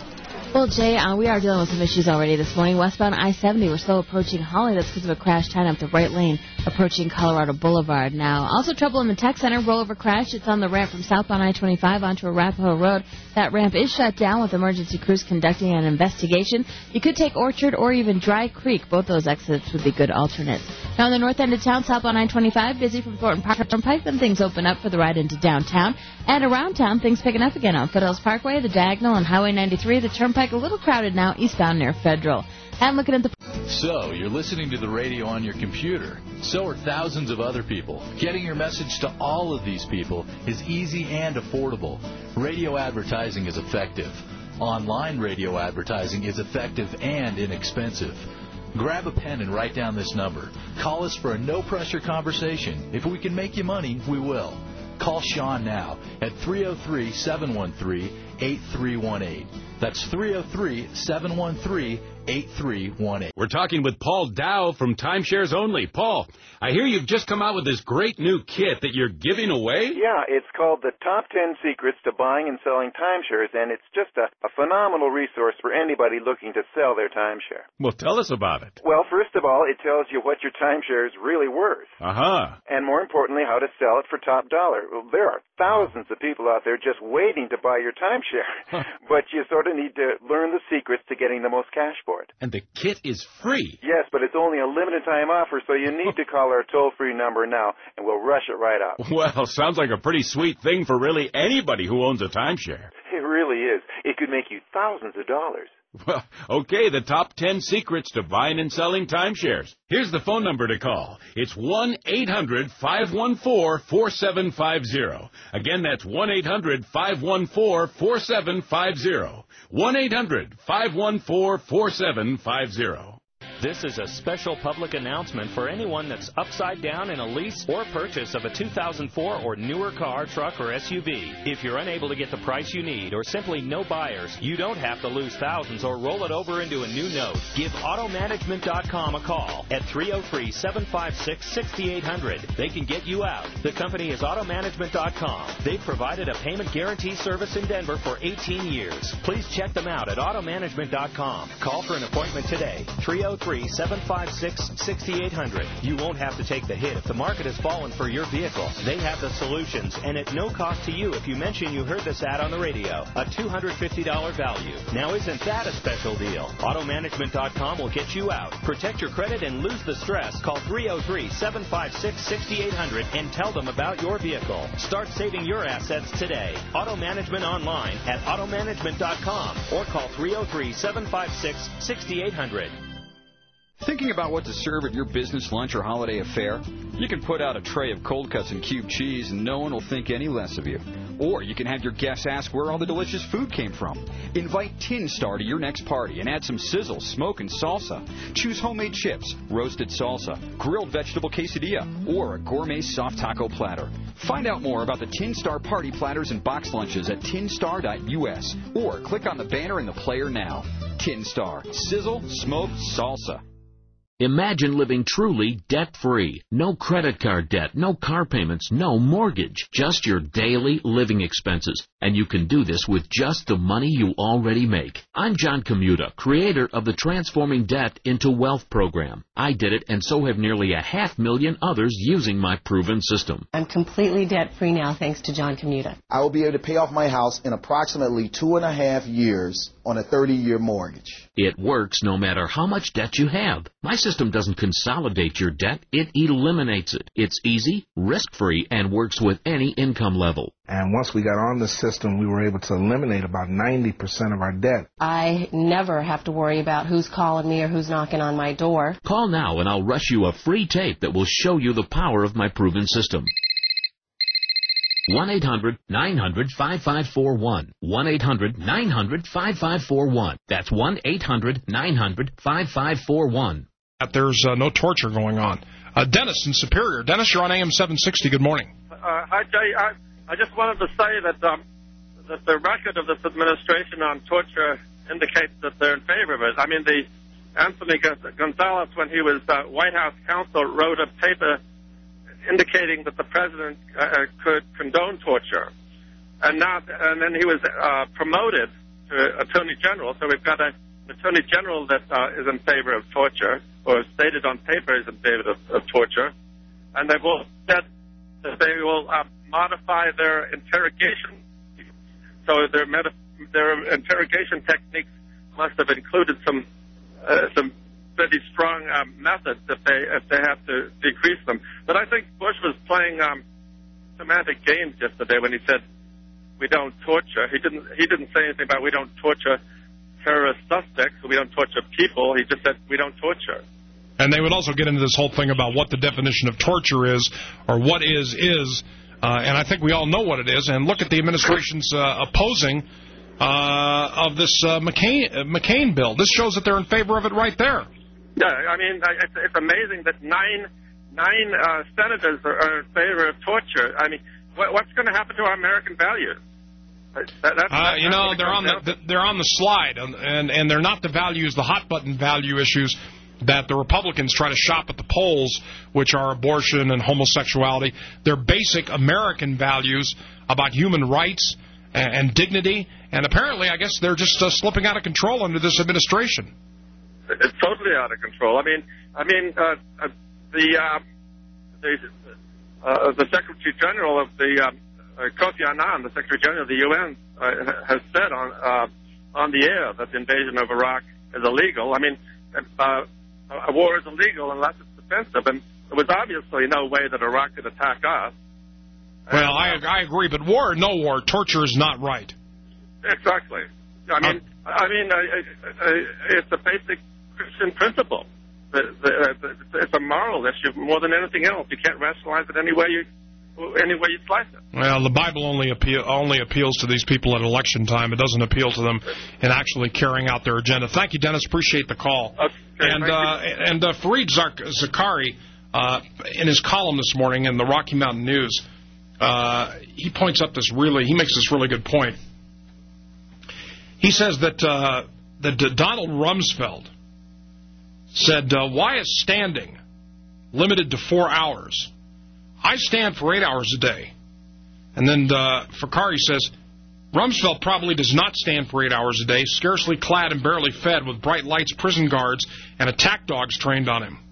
Well, Jay, uh, we are dealing with some issues already this morning. Westbound I seventy, we're still approaching Holly. That's because of a crash tying up the right lane approaching Colorado Boulevard now. Also trouble in the Tech Center, rollover crash. It's on the ramp from southbound I twenty-five onto Arapahoe Road. That ramp is shut down with emergency crews conducting an investigation. You could take Orchard or even Dry Creek. Both those exits would be good alternates. Now in the north end of town, southbound I twenty-five, busy from Thornton Park Turnpike. Then things open up for the ride into downtown. And around town, things picking up again on Foothills Parkway, the Diagonal, and Highway ninety-three. The Turnpike a little crowded now eastbound near Federal. And looking at the... So, you're listening to the radio on your computer. So are thousands of other people. Getting your message to all of these people is easy and affordable. Radio advertising is effective. Online radio advertising is effective and inexpensive. Grab a pen and write down this number. Call us for a no-pressure conversation. If we can make you money, we will. Call Sean now at three oh three, seven one three, eight three one eight. That's three oh three, seven one three, eight three one eight. We're talking with Paul Dow from Timeshares Only. Paul, I hear you've just come out with this great new kit that you're giving away? Yeah, it's called the Top ten Secrets to Buying and Selling Timeshares, and it's just a, a phenomenal resource for anybody looking to sell their timeshare. Well, tell us about it. Well, first of all, it tells you what your timeshare is really worth. Uh-huh. And more importantly, how to sell it for top dollar. Well, there are thousands of people out there just waiting to buy your timeshare, but you sort of need to learn the secrets to getting the most cash for it. And the kit is free. Yes, but it's only a limited time offer, so you need to call our toll-free number now, and we'll rush it right out. Well, sounds like a pretty sweet thing for really anybody who owns a timeshare. It really is. It could make you thousands of dollars. Well, okay, the top ten secrets to buying and selling timeshares. Here's the phone number to call. It's one eight hundred, five one four, four seven five zero. Again, that's one eight hundred, five one four, four seven five zero. one eight hundred, five one four, four seven five zero. This is a special public announcement for anyone that's upside down in a lease or purchase of a two thousand four or newer car, truck, or S U V. If you're unable to get the price you need or simply no buyers, you don't have to lose thousands or roll it over into a new note. Give auto management dot com a call at three oh three, seven five six, six eight zero zero. They can get you out. The company is auto management dot com. They've provided a payment guarantee service in Denver for eighteen years. Please check them out at auto management dot com. Call for an appointment today. three oh three, seven five six, six eight zero zero. You won't have to take the hit if the market has fallen for your vehicle. They have the solutions, and at no cost to you if you mention you heard this ad on the radio. A two hundred fifty dollars value. Now isn't that a special deal? auto management dot com will get you out. Protect your credit and lose the stress. Call three oh three, seven five six, six eight zero zero and tell them about your vehicle. Start saving your assets today. Auto Management online at auto management dot com or call three oh three, seven five six, six eight zero zero. Thinking about what to serve at your business lunch or holiday affair? You can put out a tray of cold cuts and cube cheese and no one will think any less of you. Or you can have your guests ask where all the delicious food came from. Invite Tin Star to your next party and add some sizzle, smoke, and salsa. Choose homemade chips, roasted salsa, grilled vegetable quesadilla, or a gourmet soft taco platter. Find out more about the Tin Star party platters and box lunches at tin star dot U S or click on the banner in the player now. Tin Star. Sizzle, smoke, salsa. Imagine living truly debt-free. No credit card debt, no car payments, no mortgage. Just your daily living expenses. And you can do this with just the money you already make. I'm John Commuta, creator of the Transforming Debt into Wealth program. I did it, and so have nearly a half million others using my proven system. I'm completely debt-free now, thanks to John Commuta. I will be able to pay off my house in approximately two and a half years on a thirty-year mortgage. It works no matter how much debt you have. My system doesn't consolidate your debt, it eliminates it. It's easy, risk-free, and works with any income level. And once we got on the system, we were able to eliminate about ninety percent of our debt. I never have to worry about who's calling me or who's knocking on my door. Call now and I'll rush you a free tape that will show you the power of my proven system. one eight hundred, nine hundred, five five four one. one eight hundred, nine hundred, five five four one. That's one eight hundred, nine hundred, five five four one. There's uh, no torture going on. Uh, Dennis in Superior. Dennis, you're on A M seven sixty. Good morning. Uh, hi, Jay. I, I just wanted to say that, um, that the record of this administration on torture indicates that they're in favor of it. I mean, the Anthony Gonzalez, when he was uh, White House counsel, wrote a paper indicating that the president uh, could condone torture. And now, and then he was uh, promoted to Attorney General. So we've got a, an Attorney General that uh, is in favor of torture, or stated on paper is in favor of, of torture. And they've all said that they will uh, modify their interrogation. So their, meta- their interrogation techniques must have included some uh, some pretty strong um, methods if they if they have to decrease them. But I think Bush was playing um, semantic games yesterday when he said we don't torture. He didn't he didn't say anything about we don't torture terrorist suspects, or we don't torture people. He just said we don't torture. And they would also get into this whole thing about what the definition of torture is, or what is is. Uh, and I think we all know what it is. And look at the administration's uh, opposing uh, of this uh, McCain, uh, McCain bill. This shows that they're in favor of it right there. Yeah, I mean, it's, it's amazing that nine nine uh, senators are, are in favor of torture. I mean, what, what's going to happen to our American values? That, that's, uh, you know, they're on the they're on the slide, and and they're not the values, the hot button value issues that the Republicans try to shop at the polls, which are abortion and homosexuality. They're basic American values about human rights and, and dignity, and apparently, I guess, they're just uh, slipping out of control under this administration. It's totally out of control. I mean, I mean, uh, uh, the uh, the uh, the Secretary General of the uh, uh, Kofi Annan, the Secretary General of the U N, uh, has said on uh, on the air that the invasion of Iraq is illegal. I mean, uh, a war is illegal unless it's defensive, and there was obviously no way that Iraq could attack us. Well, I I agree, but war or no war, torture is not right. Exactly. I mean, uh, I mean, uh, uh, it's a basic Christian principle. It's a moral issue more than anything else. You can't rationalize it any way you any way you slice it. Well, the Bible only appeal only appeals to these people at election time. It doesn't appeal to them in actually carrying out their agenda. Thank you, Dennis. Appreciate the call. Okay, and uh, and uh, Fareed Zakaria, uh, in his column this morning in the Rocky Mountain News, uh, he points up this really he makes this really good point. He says that uh, that Donald Rumsfeld said, uh, why is standing limited to four hours? I stand for eight hours a day. And then uh, Fakari says, Rumsfeld probably does not stand for eight hours a day, scarcely clad and barely fed, with bright lights, prison guards, and attack dogs trained on him.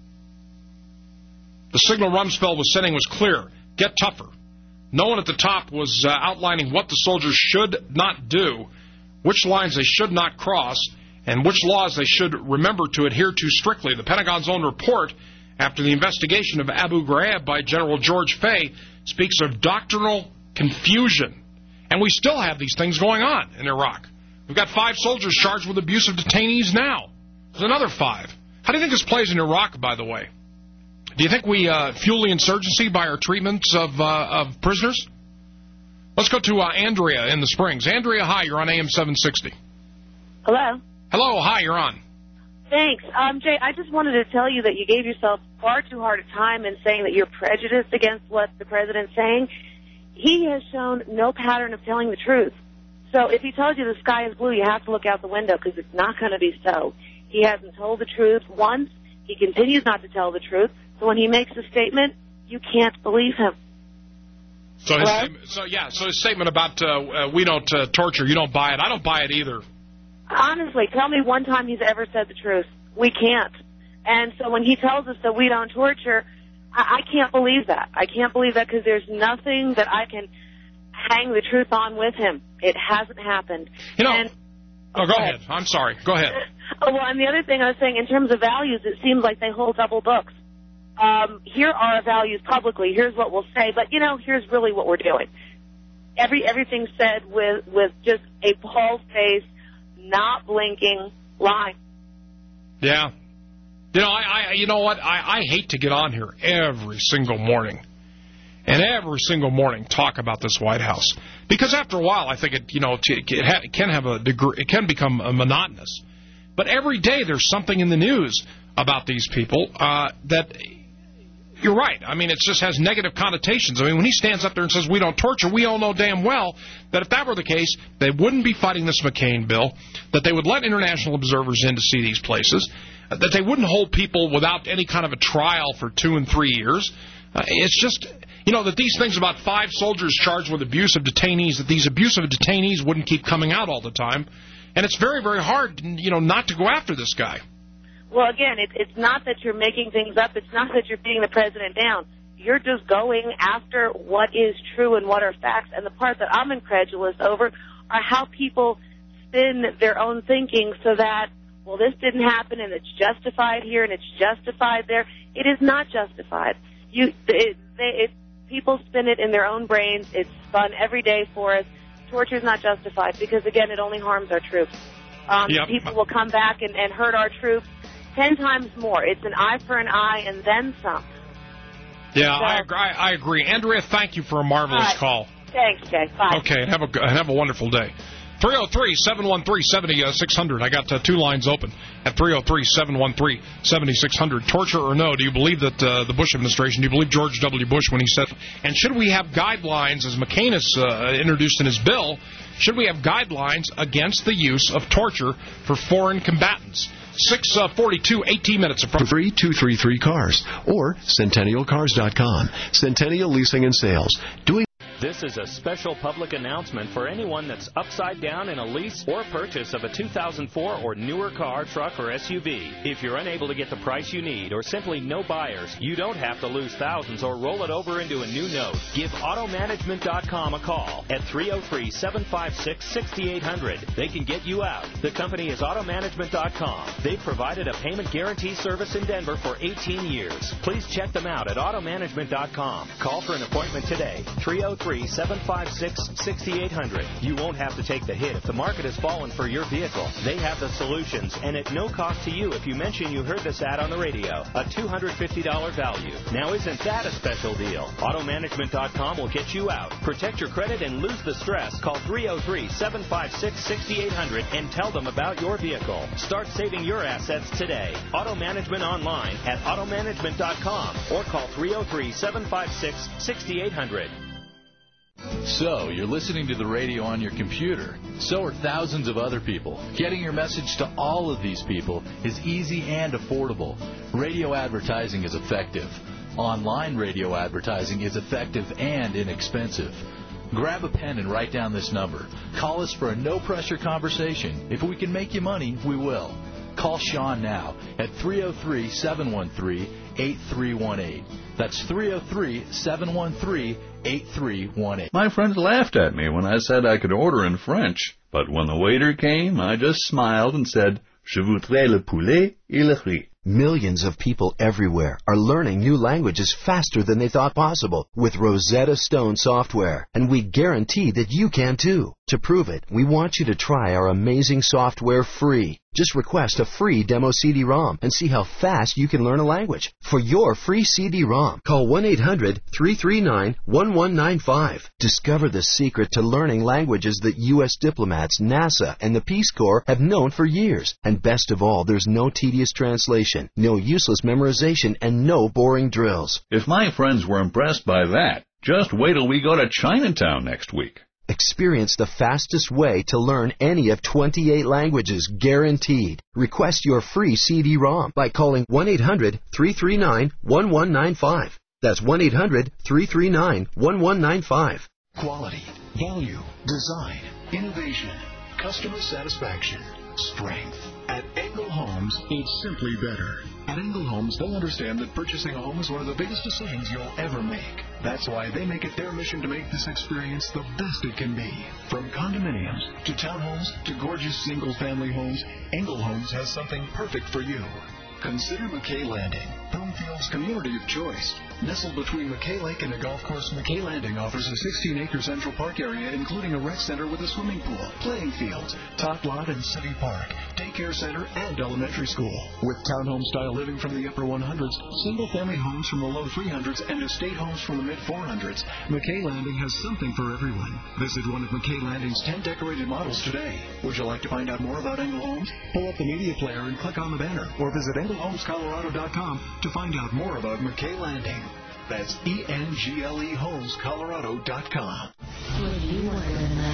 The signal Rumsfeld was sending was clear: get tougher. No one at the top was uh, outlining what the soldiers should not do, which lines they should not cross, and which laws they should remember to adhere to strictly. The Pentagon's own report, after the investigation of Abu Ghraib by General George Fay, speaks of doctrinal confusion. And we still have these things going on in Iraq. We've got five soldiers charged with abuse of detainees now. There's another five. How do you think this plays in Iraq, by the way? Do you think we uh, fuel the insurgency by our treatments of, uh, of prisoners? Let's go to uh, Andrea in the Springs. Andrea, hi, you're on A M seven sixty. Hello. Hello, hi, you're on. Thanks. Um, Jay, I just wanted to tell you that you gave yourself far too hard a time in saying that you're prejudiced against what the president's saying. He has shown no pattern of telling the truth. So if he tells you the sky is blue, you have to look out the window, because it's not going to be so. He hasn't told the truth once. He continues not to tell the truth. So when he makes a statement, you can't believe him. So, his statement, so yeah, so his statement about uh, uh, we don't uh, torture, you don't buy it. I don't buy it either. Honestly, tell me one time he's ever said the truth. We can't. And so when he tells us that we don't torture, I, I can't believe that. I can't believe that, because there's nothing that I can hang the truth on with him. It hasn't happened. You know, and, oh, go ahead. I'm sorry. Go ahead. Oh, well, and the other thing I was saying, in terms of values, it seems like they hold double books. Um, here are our values publicly. Here's what we'll say. But, you know, here's really what we're doing. Every Everything's said with, with just a bald-faced, not blinking lie. Yeah. You know, I, I you know what? I, I hate to get on here every single morning and every single morning talk about this White House, because after a while, I think it, you know, it, ha- it can have a degree, it can become a monotonous. But every day there's something in the news about these people uh, that. You're right. I mean, it just has negative connotations. I mean, when he stands up there and says we don't torture, we all know damn well that if that were the case, they wouldn't be fighting this McCain bill, that they would let international observers in to see these places, that they wouldn't hold people without any kind of a trial for two and three years, Uh, it's just, you know, that these things about five soldiers charged with abuse of detainees, that these abusive detainees wouldn't keep coming out all the time. And it's very, very hard, you know, not to go after this guy. Well, again, it, it's not that you're making things up. It's not that you're beating the president down. You're just going after what is true and what are facts. And the part that I'm incredulous over are how people spin their own thinking so that, well, this didn't happen and it's justified here and it's justified there. It is not justified. You, it, they, it, people spin it in their own brains. It's spun every day for us. Torture is not justified because, again, it only harms our troops. Um, yep. People will come back and, and hurt our troops ten times more. It's an eye for an eye and then some. Yeah, so, I, agree, I agree. Andrea, thank you for a marvelous right. call. Thanks, Jay. Bye. Okay, and have a, and have a wonderful day. three oh three, seven one three, seven six zero zero. I got uh, two lines open at three oh three, seven one three, seven six zero zero. Torture or no, do you believe that uh, the Bush administration, do you believe George W. Bush when he said, and should we have guidelines, as McCain has uh, introduced in his bill, should we have guidelines against the use of torture for foreign combatants? six forty-two, eighteen minutes from three two three three cars or Centennial Cars dot com. Centennial Leasing and Sales. Doing This is a special public announcement for anyone that's upside down in a lease or purchase of a two thousand four or newer car, truck, or S U V. If you're unable to get the price you need or simply no buyers, you don't have to lose thousands or roll it over into a new note. Give Auto Management dot com a call at three oh three, seven five six, six eight zero zero. They can get you out. The company is Auto Management dot com. They've provided a payment guarantee service in Denver for eighteen years. Please check them out at Auto Management dot com. Call for an appointment today. three oh three, seven five six, six eight zero zero. You won't have to take the hit if the market has fallen for your vehicle. They have the solutions, and at no cost to you if you mention you heard this ad on the radio. A two hundred fifty dollars value. Now isn't that a special deal? Auto Management dot com will get you out. Protect your credit and lose the stress. Call three oh three, seven five six, six eight zero zero and tell them about your vehicle. Start saving your assets today. Auto Management online at Auto Management dot com or call three oh three, seven five six, six eight zero zero. So, you're listening to the radio on your computer. So are thousands of other people. Getting your message to all of these people is easy and affordable. Radio advertising is effective. Online radio advertising is effective and inexpensive. Grab a pen and write down this number. Call us for a no-pressure conversation. If we can make you money, we will. Call Sean now at three oh three, seven one three, eight three one eight. That's three oh three, seven one three, eight three one eight. My friends laughed at me when I said I could order in French, but when the waiter came, I just smiled and said, Je voudrais le poulet et le riz. Millions of people everywhere are learning new languages faster than they thought possible with Rosetta Stone software, and we guarantee that you can too. To prove it, we want you to try our amazing software free. Just request a free demo C D ROM and see how fast you can learn a language. For your free C D ROM, call one eight hundred, three three nine, one one nine five. Discover the secret to learning languages that U S diplomats, NASA, and the Peace Corps have known for years. And best of all, there's no tedious translation, no useless memorization, and no boring drills. If my friends were impressed by that, just wait till we go to Chinatown next week. Experience the fastest way to learn any of twenty-eight languages, guaranteed. Request your free C D ROM by calling one eight hundred, three three nine, one one nine five. That's one eight hundred, three three nine, one one nine five. Quality, value, design, innovation, customer satisfaction, strength. At Engel Homes, it's simply better. At Engel Homes, they'll understand that purchasing a home is one of the biggest decisions you'll ever make. That's why they make it their mission to make this experience the best it can be. From condominiums to townhomes to gorgeous single-family homes, Engel Homes has something perfect for you. Consider McKay Landing, Broomfield's community of choice. Nestled between McKay Lake and a golf course, McKay Landing offers a sixteen-acre Central Park area, including a rec center with a swimming pool, playing fields, top lot and city park, daycare center, and elementary school. With townhome-style living from the upper one hundreds, single-family homes from the low three hundreds, and estate homes from the mid four hundreds, McKay Landing has something for everyone. Visit one of McKay Landing's ten decorated models today. Would you like to find out more about Engel Homes? Pull up the media player and click on the banner, or visit Engel Homes Colorado dot com to find out more about McKay Landing. That's E N G L E Homes Colorado dot com. What do you order tonight?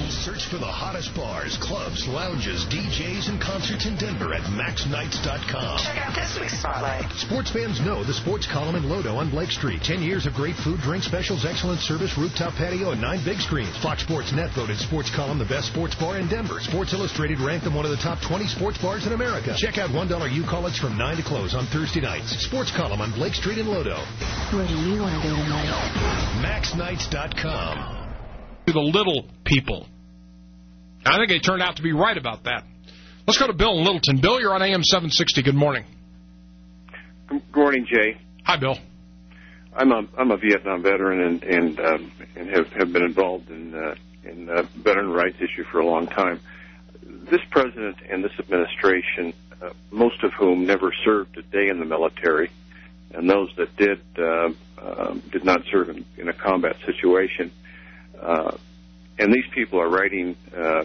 Search for the hottest bars, clubs, lounges, D Js, and concerts in Denver at max nights dot com. Check out this week's Spotlight. Sports fans know the sports column in Lodo on Blake Street. Ten years of great food, drink specials, excellent service, rooftop patio, and nine big screens. Fox Sports Net voted Sports Column the best sports bar in Denver. Sports Illustrated ranked them one of the top twenty sports bars in America. Check out one dollar U-Call-Its from nine to close on Thursday nights. Sports Column on Blake Street in Lodo. Where do you want to go tonight? max nights dot com. To the little people. I think they turned out to be right about that. Let's go to Bill in Littleton. Bill, you're on A M seven sixty. Good morning. Good morning, Jay. Hi, Bill. I'm a I'm a Vietnam veteran and and um, and have, have been involved in uh, in uh, veteran rights issue for a long time. This president and this administration, uh, most of whom never served a day in the military, and those that did uh, uh, did not serve in, in a combat situation. Uh, and these people are writing uh,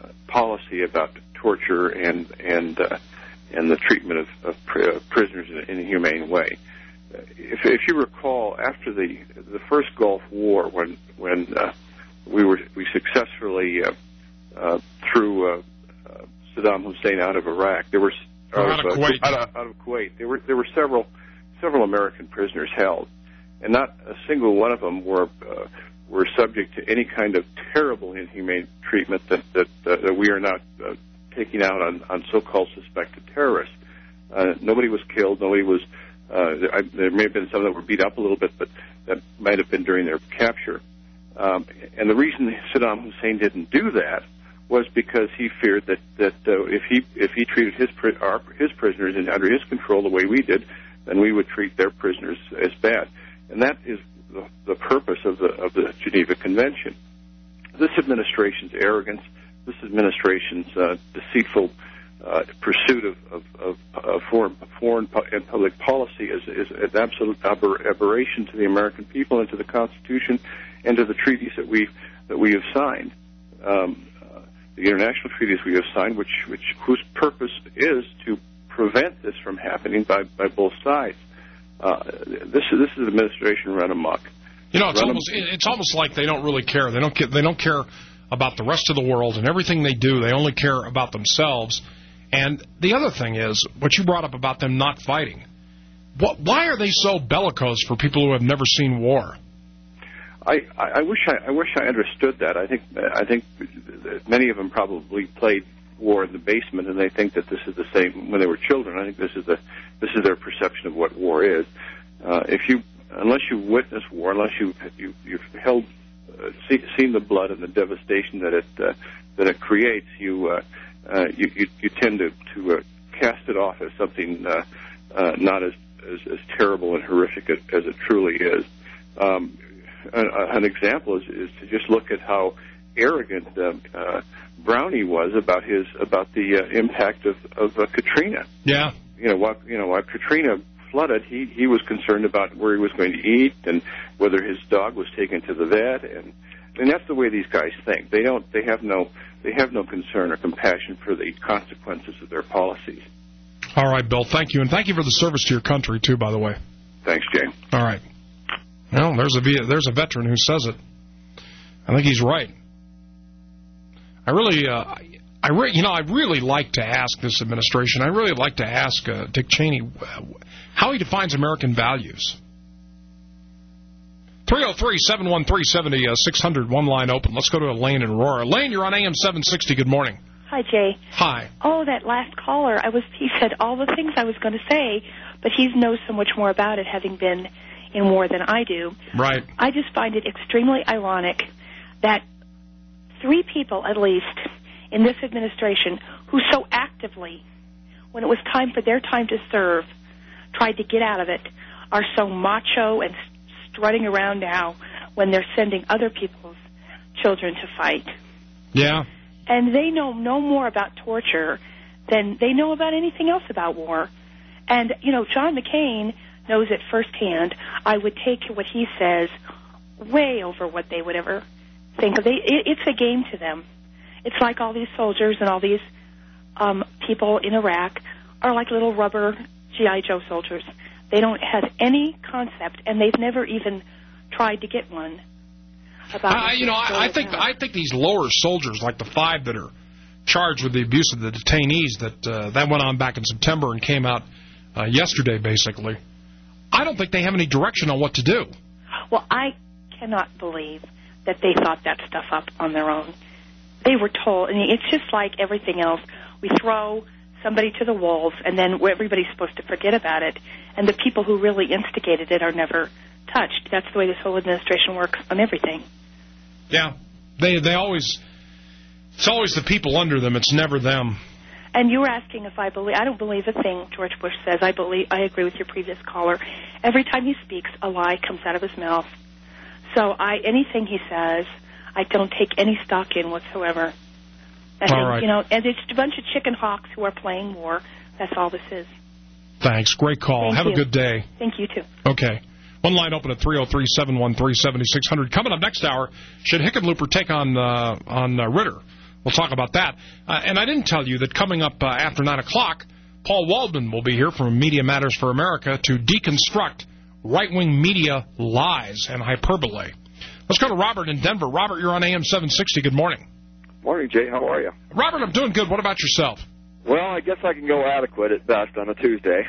policy about torture and and uh, and the treatment of, of pr- uh, prisoners in an inhumane way. Uh, if, if you recall, after the the first Gulf War, when when uh, we were we successfully uh, uh, threw uh, uh, Saddam Hussein out of Iraq, there were uh, out of Kuwait. Out of, out of Kuwait. There were there were several several American prisoners held, and not a single one of them were. Uh, were subject to any kind of terrible inhumane treatment that that, uh, that we are not uh, taking out on, on so-called suspected terrorists. Uh, nobody was killed. Nobody was. Uh, I, there may have been some that were beat up a little bit, but that might have been during their capture. Um, and the reason Saddam Hussein didn't do that was because he feared that that uh, if he if he treated his our, his prisoners in, under his control the way we did, then we would treat their prisoners as bad. And that is The, the purpose of the of the Geneva Convention. This administration's arrogance, this administration's uh, deceitful uh, pursuit of, of, of, of foreign foreign and public policy is, is an absolute aber- aberration to the American people and to the Constitution and to the treaties that we that we have signed, um, uh, the international treaties we have signed, which which whose purpose is to prevent this from happening by, by both sides. Uh, this is this is administration run amok. You know, it's run almost am- it's almost like they don't really care. They don't care, they don't care about the rest of the world and everything they do. They only care about themselves. And the other thing is what you brought up about them not fighting. What, why are they so bellicose for people who have never seen war? I, I, I wish I, I wish I understood that. I think I think many of them probably played war in the basement, and they think that this is the same when they were children. I think this is the this is their perception of what war is. Uh, if you, unless you witness war, unless you, you you've held, uh, see, seen the blood and the devastation that it uh, that it creates, you uh, uh, you, you you tend to to uh, cast it off as something uh, uh, not as, as as terrible and horrific as, as it truly is. Um, an, an example is, is to just look at how arrogant uh, uh, Brownie was about his about the uh, impact of of uh, Katrina. Yeah. You know, while, you know, while Katrina flooded, he he was concerned about where he was going to eat and whether his dog was taken to the vet, and and that's the way these guys think. They don't. They have no. They have no concern or compassion for the consequences of their policies. All right, Bill. Thank you, and thank you for the service to your country too, by the way. Thanks, Jay. All right. Well, there's a there's a veteran who says it. I think he's right. I really, uh, I re- you know, I really like to ask this administration. I really like to ask uh, Dick Cheney how he defines American values. three oh three, seven one three, seven oh six hundred, one line open. Let's go to Elaine in Aurora. Elaine, you're on A M seven sixty. Good morning. Hi, Jay. Hi. Oh, that last caller, I was he said all the things I was going to say, but he knows so much more about it, having been in war than I do. Right. I just find it extremely ironic that three people, at least, in this administration who so actively, when it was time for their time to serve, tried to get out of it, are so macho and strutting around now when they're sending other people's children to fight. Yeah. And they know no more about torture than they know about anything else about war. And, you know, John McCain knows it firsthand. I would take what he says way over what they would ever think. They, it, it's a game to them. It's like all these soldiers and all these um, people in Iraq are like little rubber G I Joe soldiers. They don't have any concept, and they've never even tried to get one. about. Uh, you know, I, I think I think these lower soldiers, like the five that are charged with the abuse of the detainees, that uh, that went on back in September and came out uh, yesterday, basically. I don't think they have any direction on what to do. Well, I cannot believe that they thought that stuff up on their own. They were told, I mean, it's just like everything else. We throw somebody to the wolves, and then everybody's supposed to forget about it, and the people who really instigated it are never touched. That's the way this whole administration works on everything. Yeah, they they always, it's always the people under them. It's never them. And you were asking if I believe. I don't believe a thing George Bush says. I believe. I agree with your previous caller. Every time he speaks, a lie comes out of his mouth. So I, anything he says, I don't take any stock in whatsoever. I think, all right. You know, and it's a bunch of chicken hawks who are playing war. That's all this is. Thanks. Great call. Thank Have you. a good day. Thank you, too. Okay. One line open at three oh three, seven one three, seven six zero zero. Coming up next hour, should Hickenlooper take on uh, on uh, Ritter? We'll talk about that. Uh, and I didn't tell you that coming up uh, after nine o'clock, Paul Waldman will be here from Media Matters for America to deconstruct right-wing media lies and hyperbole. Let's go to Robert in Denver. Robert, you're on A M seven sixty. Good morning. Morning, Jay. How are you? Robert, I'm doing good. What about yourself? Well, I guess I can go adequate at best on a Tuesday.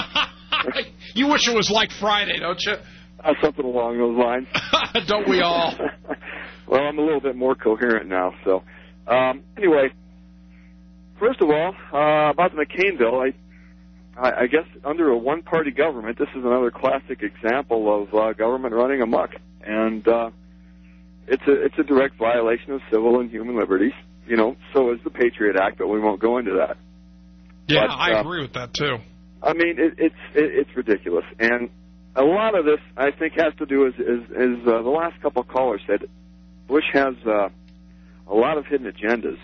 You wish it was like Friday, don't you? Uh, something along those lines. Don't we all? Well, I'm a little bit more coherent now. So, um, anyway, first of all, uh, about the McCain bill, I, I, I guess under a one-party government, this is another classic example of uh, government running amok, and uh, it's a it's a direct violation of civil and human liberties. You know, so is the Patriot Act, but we won't go into that. Yeah, but, I uh, agree with that too. I mean, it, it's it, it's ridiculous, and a lot of this, I think, has to do, as, as, as uh, the last couple of callers said, Bush has uh, a lot of hidden agendas,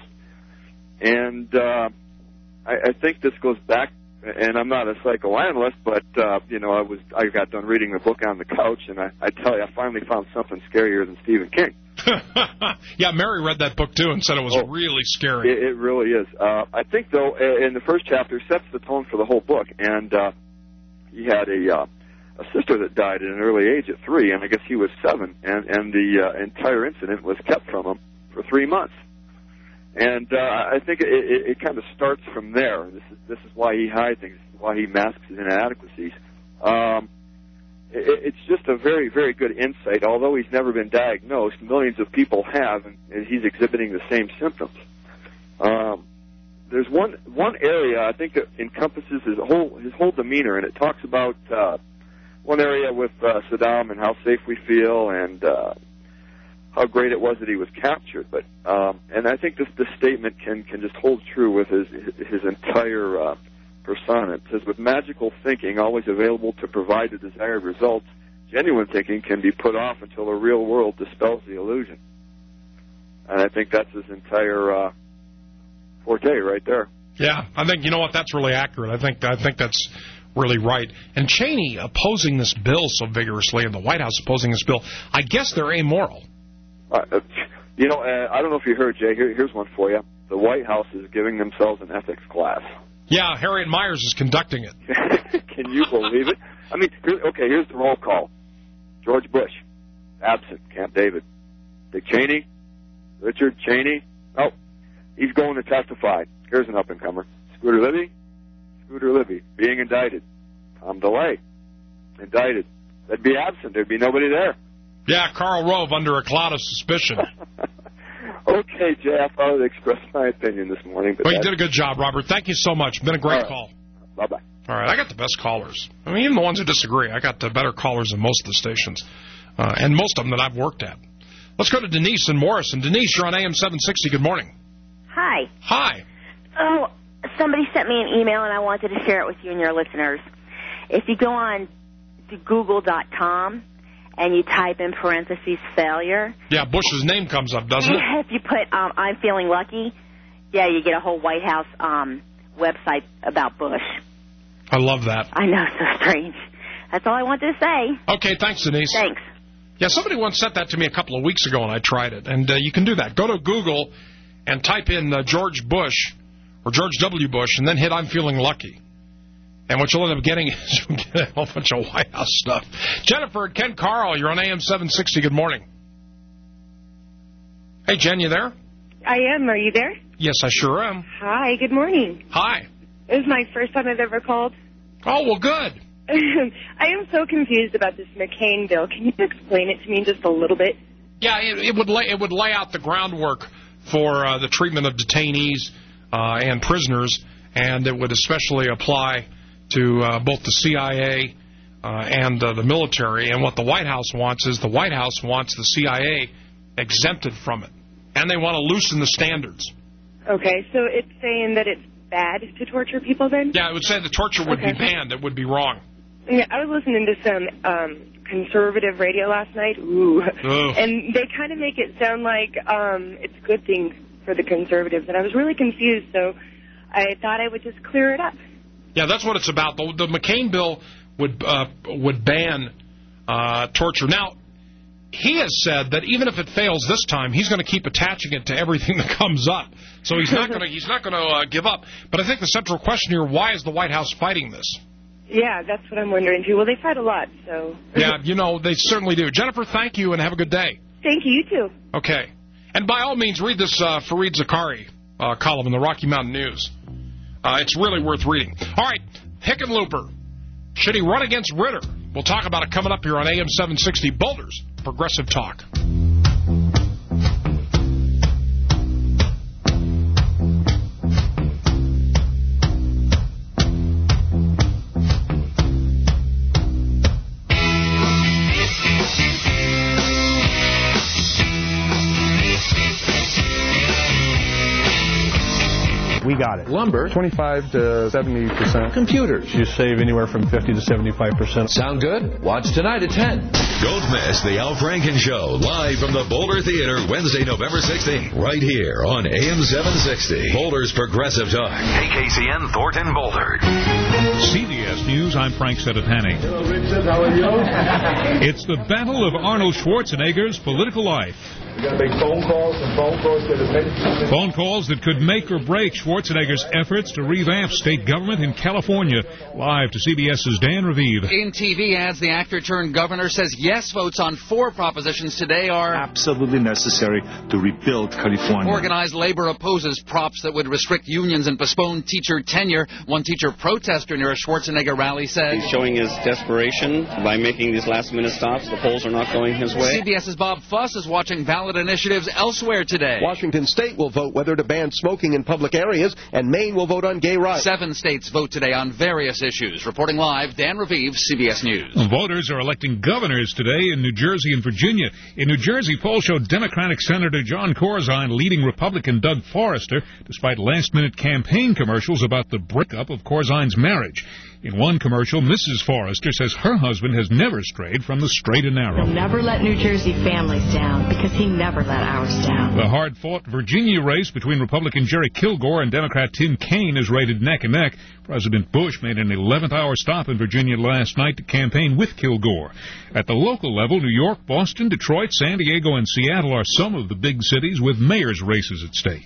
and uh, I, I think this goes back. And I'm not a psychoanalyst, but uh, you know, I was I got done reading the book on the couch, and I, I tell you, I finally found something scarier than Stephen King. Yeah, Mary read that book too and said it was oh, really scary. It, it really is. Uh, I think, though, in the first chapter, sets the tone for the whole book. And uh, he had a uh, a sister that died at an early age at three, and I guess he was seven, and and the uh, entire incident was kept from him for three months. And uh, I think it, it, it kind of starts from there. This is this is why he hides things, why he masks his inadequacies. Um, it, it's just a very, very good insight. Although he's never been diagnosed, millions of people have, and, and he's exhibiting the same symptoms. Um, there's one one area I think that encompasses his whole his whole demeanor, and it talks about uh, one area with uh, Saddam and how safe we feel, and uh, how great it was that he was captured. But um, and I think this this statement can can just hold true with his his entire uh, persona. It says, with magical thinking always available to provide the desired results, genuine thinking can be put off until the real world dispels the illusion. And I think that's his entire uh, forte right there. Yeah, I think, you know what, that's really accurate. I think I think that's really right. And Cheney opposing this bill so vigorously, and the White House opposing this bill, I guess they're amoral. Uh, you know, uh, I don't know if you heard, Jay. Here, here's one for you. The White House is giving themselves an ethics class. Yeah, Harriet Myers is conducting it. Can you believe it? I mean, here, okay, here's the roll call. George Bush, absent. Camp David. Dick Cheney, Richard Cheney. Oh, he's going to testify. Here's an up-and-comer. Scooter Libby, Scooter Libby, being indicted. Tom DeLay, indicted. They'd be absent. There'd be nobody there. Yeah, Karl Rove under a cloud of suspicion. Okay, Jay, I thought I'd express my opinion this morning. But well, you did a good job, Robert. Thank you so much. Been a great right. call. Bye-bye. All right, I got the best callers. I mean, even the ones who disagree. I got the better callers than most of the stations, uh, and most of them that I've worked at. Let's go to Denise in Morrison. Denise, you're on A M seven sixty. Good morning. Hi. Hi. Oh, somebody sent me an email, and I wanted to share it with you and your listeners. If you go on to google dot com and you type in parentheses failure. Yeah, Bush's name comes up, doesn't it? If you put um, I'm feeling lucky, yeah, you get a whole White House um, website about Bush. I love that. I know, so strange. That's all I wanted to say. Okay, thanks, Denise. Thanks. Yeah, somebody once sent that to me a couple of weeks ago, and I tried it. And uh, you can do that. Go to Google and type in uh, George Bush or George W. Bush, and then hit I'm feeling lucky. And what you'll end up getting is you'll get a whole bunch of White House stuff. Jennifer and Ken Carl, you're on A M seven sixty. Good morning. Hey, Jen, you there? I am. Are you there? Yes, I sure am. Hi, good morning. Hi. This is my first time I've ever called. Oh, well, good. I am so confused about this McCain bill. Can you explain it to me just a little bit? Yeah, it, it would lay it would lay out the groundwork for uh, the treatment of detainees uh, and prisoners, and it would especially apply to uh, both the C I A uh, and uh, the military. And what the White House wants is the White House wants the C I A exempted from it, and they want to loosen the standards. Okay, so it's saying that it's bad to torture people then? Yeah, it would say the torture would okay. be banned. It would be wrong. Yeah, I was listening to some um, conservative radio last night, ooh, Ugh. and they kind of make it sound like um, it's a good thing for the conservatives, and I was really confused, so I thought I would just clear it up. Yeah, that's what it's about. The, the McCain bill would uh, would ban uh, torture. Now, he has said that even if it fails this time, he's going to keep attaching it to everything that comes up. So he's not going to he's not going to uh, give up. But I think the central question here: why is the White House fighting this? Yeah, that's what I'm wondering, too. Well, they fight a lot, so... Yeah, you know, they certainly do. Jennifer, thank you, and have a good day. Thank you, you too. Okay. And by all means, read this uh, Fareed Zakari uh, column in the Rocky Mountain News. Uh, it's really worth reading. All right, Hickenlooper. Should he run against Ritter? We'll talk about it coming up here on A M seven sixty Boulder's Progressive Talk. We got it. Lumber, twenty-five to seventy percent. Computers, you save anywhere from fifty to seventy-five percent. Sound good? Watch tonight at ten. Don't miss the Al Franken Show, live from the Boulder Theater, Wednesday, November sixteenth, right here on A M seven sixty. Boulder's Progressive Talk. K K C N Thornton Boulder. C B S News, I'm Frank Sedetani. Hello, Richard. How are you? It's the battle of Arnold Schwarzenegger's political life. We're going to make phone calls and phone calls that have made... Phone calls that could make or break Schwarzenegger's efforts to revamp state government in California. Live to CBS's Dan Raviv. In T V ads, the actor-turned-governor says yes votes on four propositions today are... absolutely necessary to rebuild California. Organized labor opposes props that would restrict unions and postpone teacher tenure. One teacher protester near a Schwarzenegger rally said... He's showing his desperation by making these last-minute stops. The polls are not going his way. CBS's Bob Fuss is watching ballot initiatives elsewhere today. Washington State will vote whether to ban smoking in public areas, and Maine will vote on gay rights. Seven states vote today on various issues. Reporting live, Dan Raviv, C B S News. Voters are electing governors today in New Jersey and Virginia. In New Jersey, polls show Democratic Senator John Corzine leading Republican Doug Forrester, despite last-minute campaign commercials about the breakup of Corzine's marriage. In one commercial, Missus Forrester says her husband has never strayed from the straight and narrow. He'll never let New Jersey families down because he never let ours down. The hard-fought Virginia race between Republican Jerry Kilgore and Democrat Tim Kaine is rated neck and neck. President Bush made an eleventh hour stop in Virginia last night to campaign with Kilgore. At the local level, New York, Boston, Detroit, San Diego, and Seattle are some of the big cities with mayor's races at stake.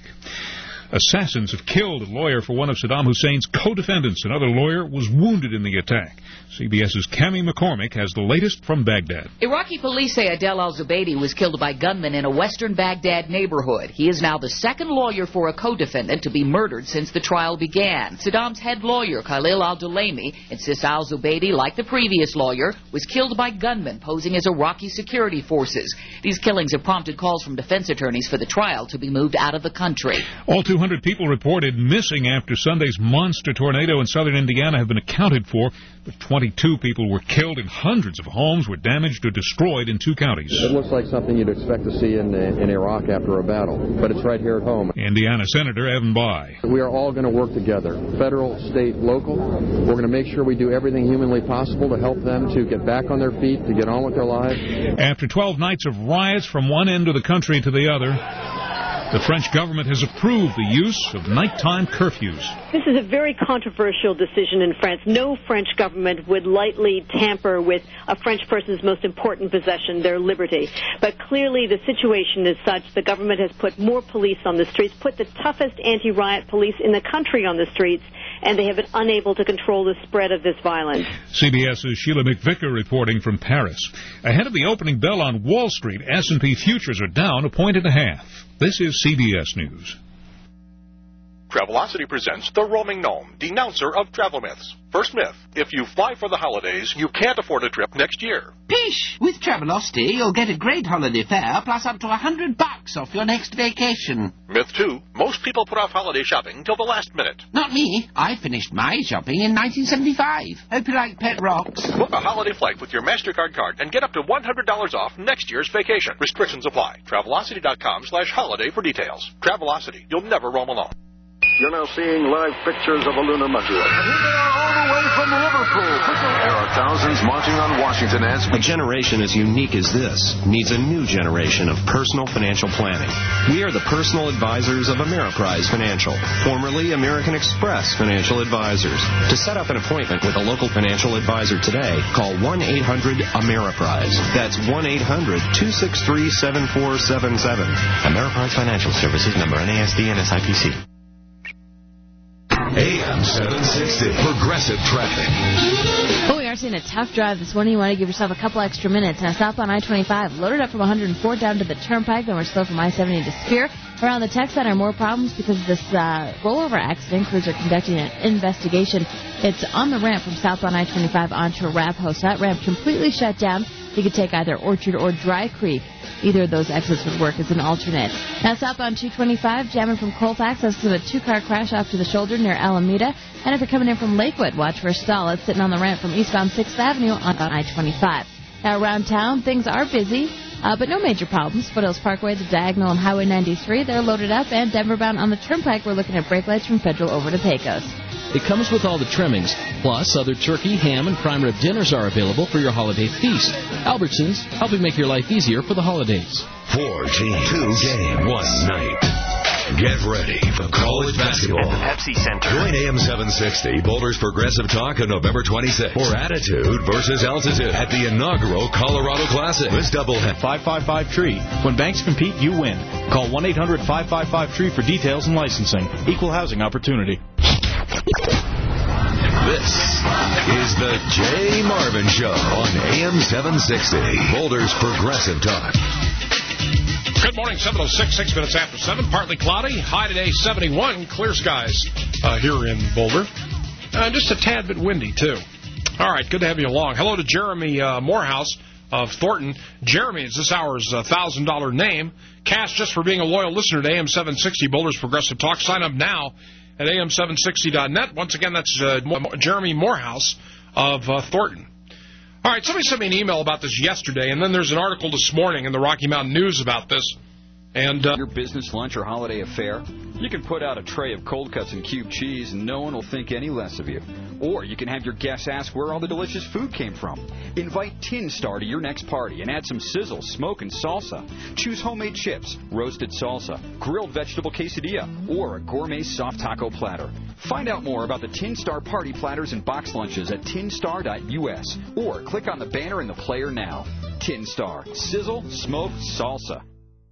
Assassins have killed a lawyer for one of Saddam Hussein's co-defendants. Another lawyer was wounded in the attack. CBS's Cami McCormick has the latest from Baghdad. Iraqi police say Adel al-Zubaydi was killed by gunmen in a western Baghdad neighborhood. He is now the second lawyer for a co-defendant to be murdered since the trial began. Saddam's head lawyer, Khalil al-Dulaimi, insists al-Zubaydi, like the previous lawyer, was killed by gunmen posing as Iraqi security forces. These killings have prompted calls from defense attorneys for the trial to be moved out of the country. All two hundred people reported missing after Sunday's monster tornado in southern Indiana have been accounted for, but twenty-two people were killed and hundreds of homes were damaged or destroyed in two counties. It looks like something you'd expect to see in, in Iraq after a battle, but it's right here at home. Indiana Senator Evan Bayh. We are all going to work together, federal, state, local. We're going to make sure we do everything humanly possible to help them to get back on their feet, to get on with their lives. After twelve nights of riots from one end of the country to the other, the French government has approved the use of nighttime curfews. This is a very controversial decision in France. No French government would lightly tamper with a French person's most important possession, their liberty. But clearly the situation is such the government has put more police on the streets, put the toughest anti-riot police in the country on the streets, and they have been unable to control the spread of this violence. CBS's Sheila McVicker reporting from Paris. Ahead of the opening bell on Wall Street, S and P futures are down a point and a half. This is C B S News. Travelocity presents The Roaming Gnome, denouncer of travel myths. First myth, if you fly for the holidays, you can't afford a trip next year. Pish! With Travelocity, you'll get a great holiday fare plus up to a hundred bucks off your next vacation. Myth two, most people put off holiday shopping till the last minute. Not me. I finished my shopping in nineteen seventy-five. Hope you like Pet Rocks. Book a holiday flight with your MasterCard card and get up to one hundred dollars off next year's vacation. Restrictions apply. Travelocity.com slash holiday for details. Travelocity. You'll never roam alone. You're now seeing live pictures of a lunar mudula. And here they are all the way from Liverpool. There are thousands marching on Washington as we... A generation as unique as this needs a new generation of personal financial planning. We are the personal advisors of Ameriprise Financial, formerly American Express Financial Advisors. To set up an appointment with a local financial advisor today, call one eight hundred Ameriprise. That's one eight hundred two six three seven four seven seven. Ameriprise Financial Services, number N A S D and S I P C. A M seven sixty, Progressive Traffic. Oh, we are seeing a tough drive this morning. You want to give yourself a couple extra minutes. Now, southbound I twenty-five, loaded up from one hundred four down to the Turnpike. Then we're slow from I seventy to Spear. Around the Tech Center, more problems because of this uh, rollover accident. Crews are conducting an investigation. It's on the ramp from southbound I twenty-five onto Arapahoe. So that ramp completely shut down. You could take either Orchard or Dry Creek. Either of those exits would work as an alternate. Now, southbound two twenty-five, jamming from Colfax. That's a two-car crash off to the shoulder near Alameda. And if you're coming in from Lakewood, watch for a stall. It's sitting on the ramp from eastbound sixth Avenue on I twenty-five. Now, around town, things are busy, uh, but no major problems. Foothills Parkway, the Diagonal, and Highway ninety-three, they're loaded up. And Denver-bound on the Turnpike, we're looking at brake lights from Federal over to Pecos. It comes with all the trimmings. Plus, other turkey, ham, and prime rib dinners are available for your holiday feast. Albertsons, helping make your life easier for the holidays. Four teams, two games, one night. Get ready for college basketball. At the Pepsi Center. Join A M seven sixty, Boulder's Progressive Talk on November twenty-sixth for Attitude versus Altitude at the inaugural Colorado Classic. This doubleheader. five five five tree. When banks compete, you win. Call one eight hundred five five five tree for details and licensing. Equal housing opportunity. This is the Jay Marvin Show on A M seven sixty, Boulder's Progressive Talk. Good morning, seven oh six, six minutes after seven. Partly cloudy, high today seventy-one, clear skies uh, here in Boulder. Uh, just a tad bit windy, too. All right, good to have you along. Hello to Jeremy uh, Morehouse of Thornton. Jeremy is this hour's one thousand dollars name. Cash just for being a loyal listener to A M seven sixty, Boulder's Progressive Talk. Sign up now at A M seven sixty dot net. Once again, that's uh, Jeremy Morehouse of uh, Thornton. All right, somebody sent me an email about this yesterday, and then there's an article this morning in the Rocky Mountain News about this. And uh, your business lunch or holiday affair, you can put out a tray of cold cuts and cubed cheese, and no one will think any less of you. Or you can have your guests ask where all the delicious food came from. Invite Tin Star to your next party and add some sizzle, smoke, and salsa. Choose homemade chips, roasted salsa, grilled vegetable quesadilla, or a gourmet soft taco platter. Find out more about the Tin Star party platters and box lunches at tin star dot U S or click on the banner in the player now. Tin Star. Sizzle, smoke, salsa.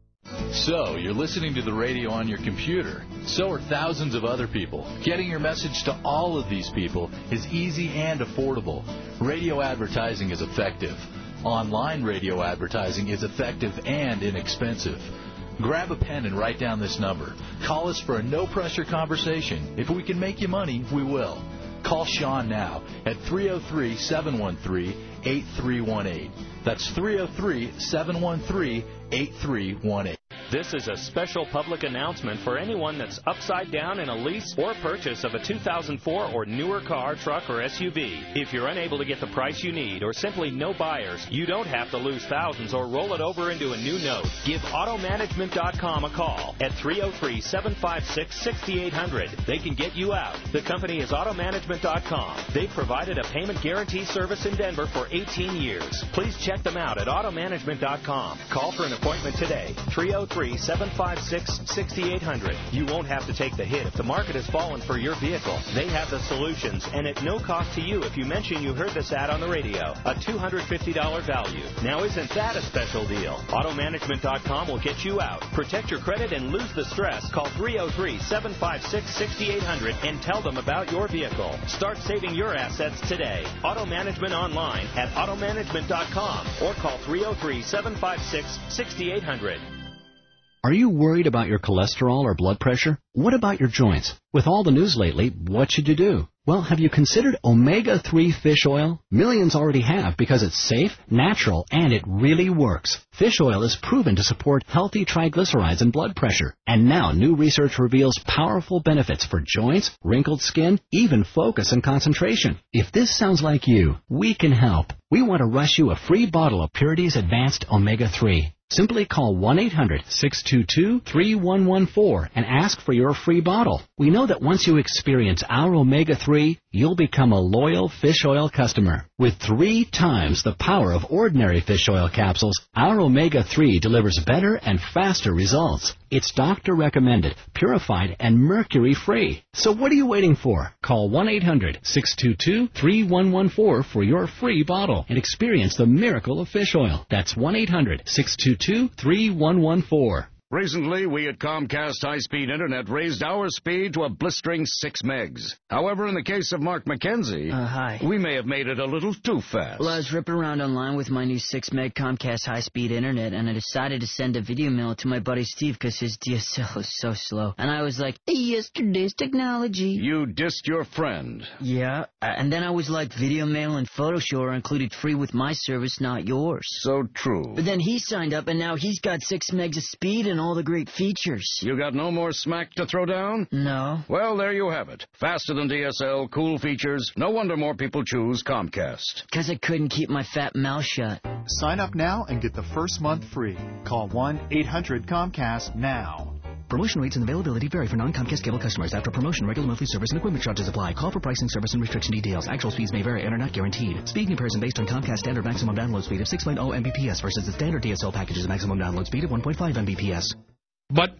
So, you're listening to the radio on your computer. So are thousands of other people. Getting your message to all of these people is easy and affordable. Radio advertising is effective. Online radio advertising is effective and inexpensive. Grab a pen and write down this number. Call us for a no-pressure conversation. If we can make you money, we will. Call Sean now at three oh three, seven one three, eight three one eight. That's three oh three, seven one three, eight three one eight. This is a special public announcement for anyone that's upside down in a lease or purchase of a two thousand four or newer car, truck, or S U V. If you're unable to get the price you need or simply no buyers, you don't have to lose thousands or roll it over into a new note. Give auto management dot com a call at three oh three, seven five six, six eight zero zero. They can get you out. The company is auto management dot com. They've provided a payment guarantee service in Denver for eighteen years. Please check them out at auto management dot com. Call for an appointment today. three oh three, three, seven five six, six eight zero zero. You won't have to take the hit if the market has fallen for your vehicle. They have the solutions, and at no cost to you if you mention you heard this ad on the radio. A two hundred fifty dollars value. Now isn't that a special deal? auto management dot com will get you out. Protect your credit and lose the stress. Call three oh three, seven five six, six eight zero zero and tell them about your vehicle. Start saving your assets today. Auto Management online at auto management dot com or call three oh three, seven five six, six eight zero zero. Are you worried about your cholesterol or blood pressure? What about your joints? With all the news lately, what should you do? Well, have you considered omega three fish oil? Millions already have because it's safe, natural, and it really works. Fish oil is proven to support healthy triglycerides and blood pressure. And now new research reveals powerful benefits for joints, wrinkled skin, even focus and concentration. If this sounds like you, we can help. We want to rush you a free bottle of Purity's Advanced omega three. Simply call one eight hundred, six two two, three one one four and ask for your free bottle. We know that once you experience our omega three, you'll become a loyal fish oil customer. With three times the power of ordinary fish oil capsules, our omega three delivers better and faster results. It's doctor recommended, purified, and mercury-free. So what are you waiting for? Call one eight hundred, six two two, three one one four for your free bottle and experience the miracle of fish oil. That's one eight hundred, six two two, three one one four. Recently, we at Comcast High Speed Internet raised our speed to a blistering six megs. However, in the case of Mark McKenzie, uh, hi. we may have made it a little too fast. Well, I was ripping around online with my new six meg Comcast High Speed Internet, and I decided to send a video mail to my buddy Steve because his D S L is so slow. And I was like, yesterday's technology. You dissed your friend. Yeah, and then I was like, video mail and Photoshop are included free with my service, not yours. So true. But then he signed up, and now he's got six megs of speed and all the great features. You got no more smack to throw down? No. Well, there you have it. Faster than D S L, cool features. No wonder more people choose Comcast. Because I couldn't keep my fat mouth shut. Sign up now and get the first month free. Call one eight hundred Comcast now. Promotion rates and availability vary for non-Comcast cable customers. After promotion, regular monthly service and equipment charges apply. Call for pricing, service, and restriction details. Actual speeds may vary and are not guaranteed. Speed comparison based on Comcast standard maximum download speed of six point oh megabits per second versus the standard D S L package's maximum download speed of one point five megabits per second. But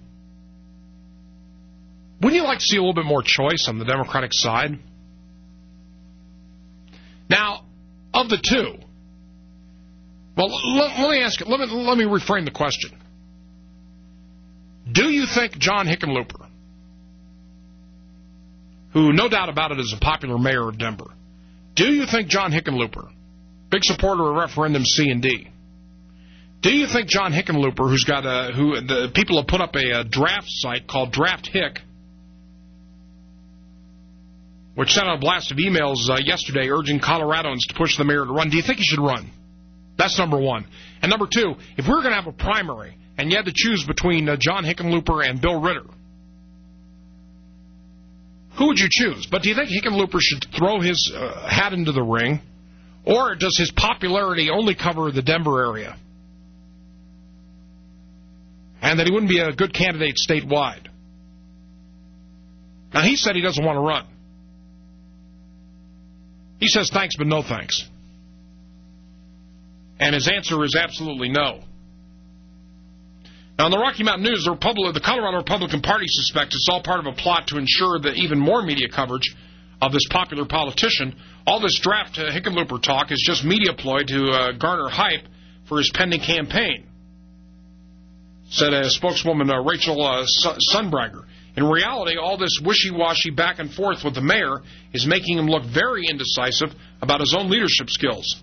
wouldn't you like to see a little bit more choice on the Democratic side? Now, of the two, well, let, let me ask it. Let me, let me reframe the question. Do you think John Hickenlooper, who no doubt about it is a popular mayor of Denver, do you think John Hickenlooper, big supporter of referendum C and D, do you think John Hickenlooper, who's got a, who the people have put up a, a draft site called Draft Hick, which sent out a blast of emails uh, yesterday urging Coloradans to push the mayor to run, do you think he should run? That's number one. And number two, if we were going to have a primary and you had to choose between uh, John Hickenlooper and Bill Ritter, who would you choose? But do you think Hickenlooper should throw his uh, hat into the ring, or does his popularity only cover the Denver area? And that he wouldn't be a good candidate statewide. Now, he said he doesn't want to run. He says thanks, but no thanks. And his answer is absolutely no. Now, in the Rocky Mountain News, the, Republic, the Colorado Republican Party suspects it's all part of a plot to ensure that even more media coverage of this popular politician. All this draft uh, Hickenlooper talk is just media ploy to uh, garner hype for his pending campaign, said a spokeswoman, uh, Rachel uh, Sunbrager. In reality, all this wishy-washy back and forth with the mayor is making him look very indecisive about his own leadership skills.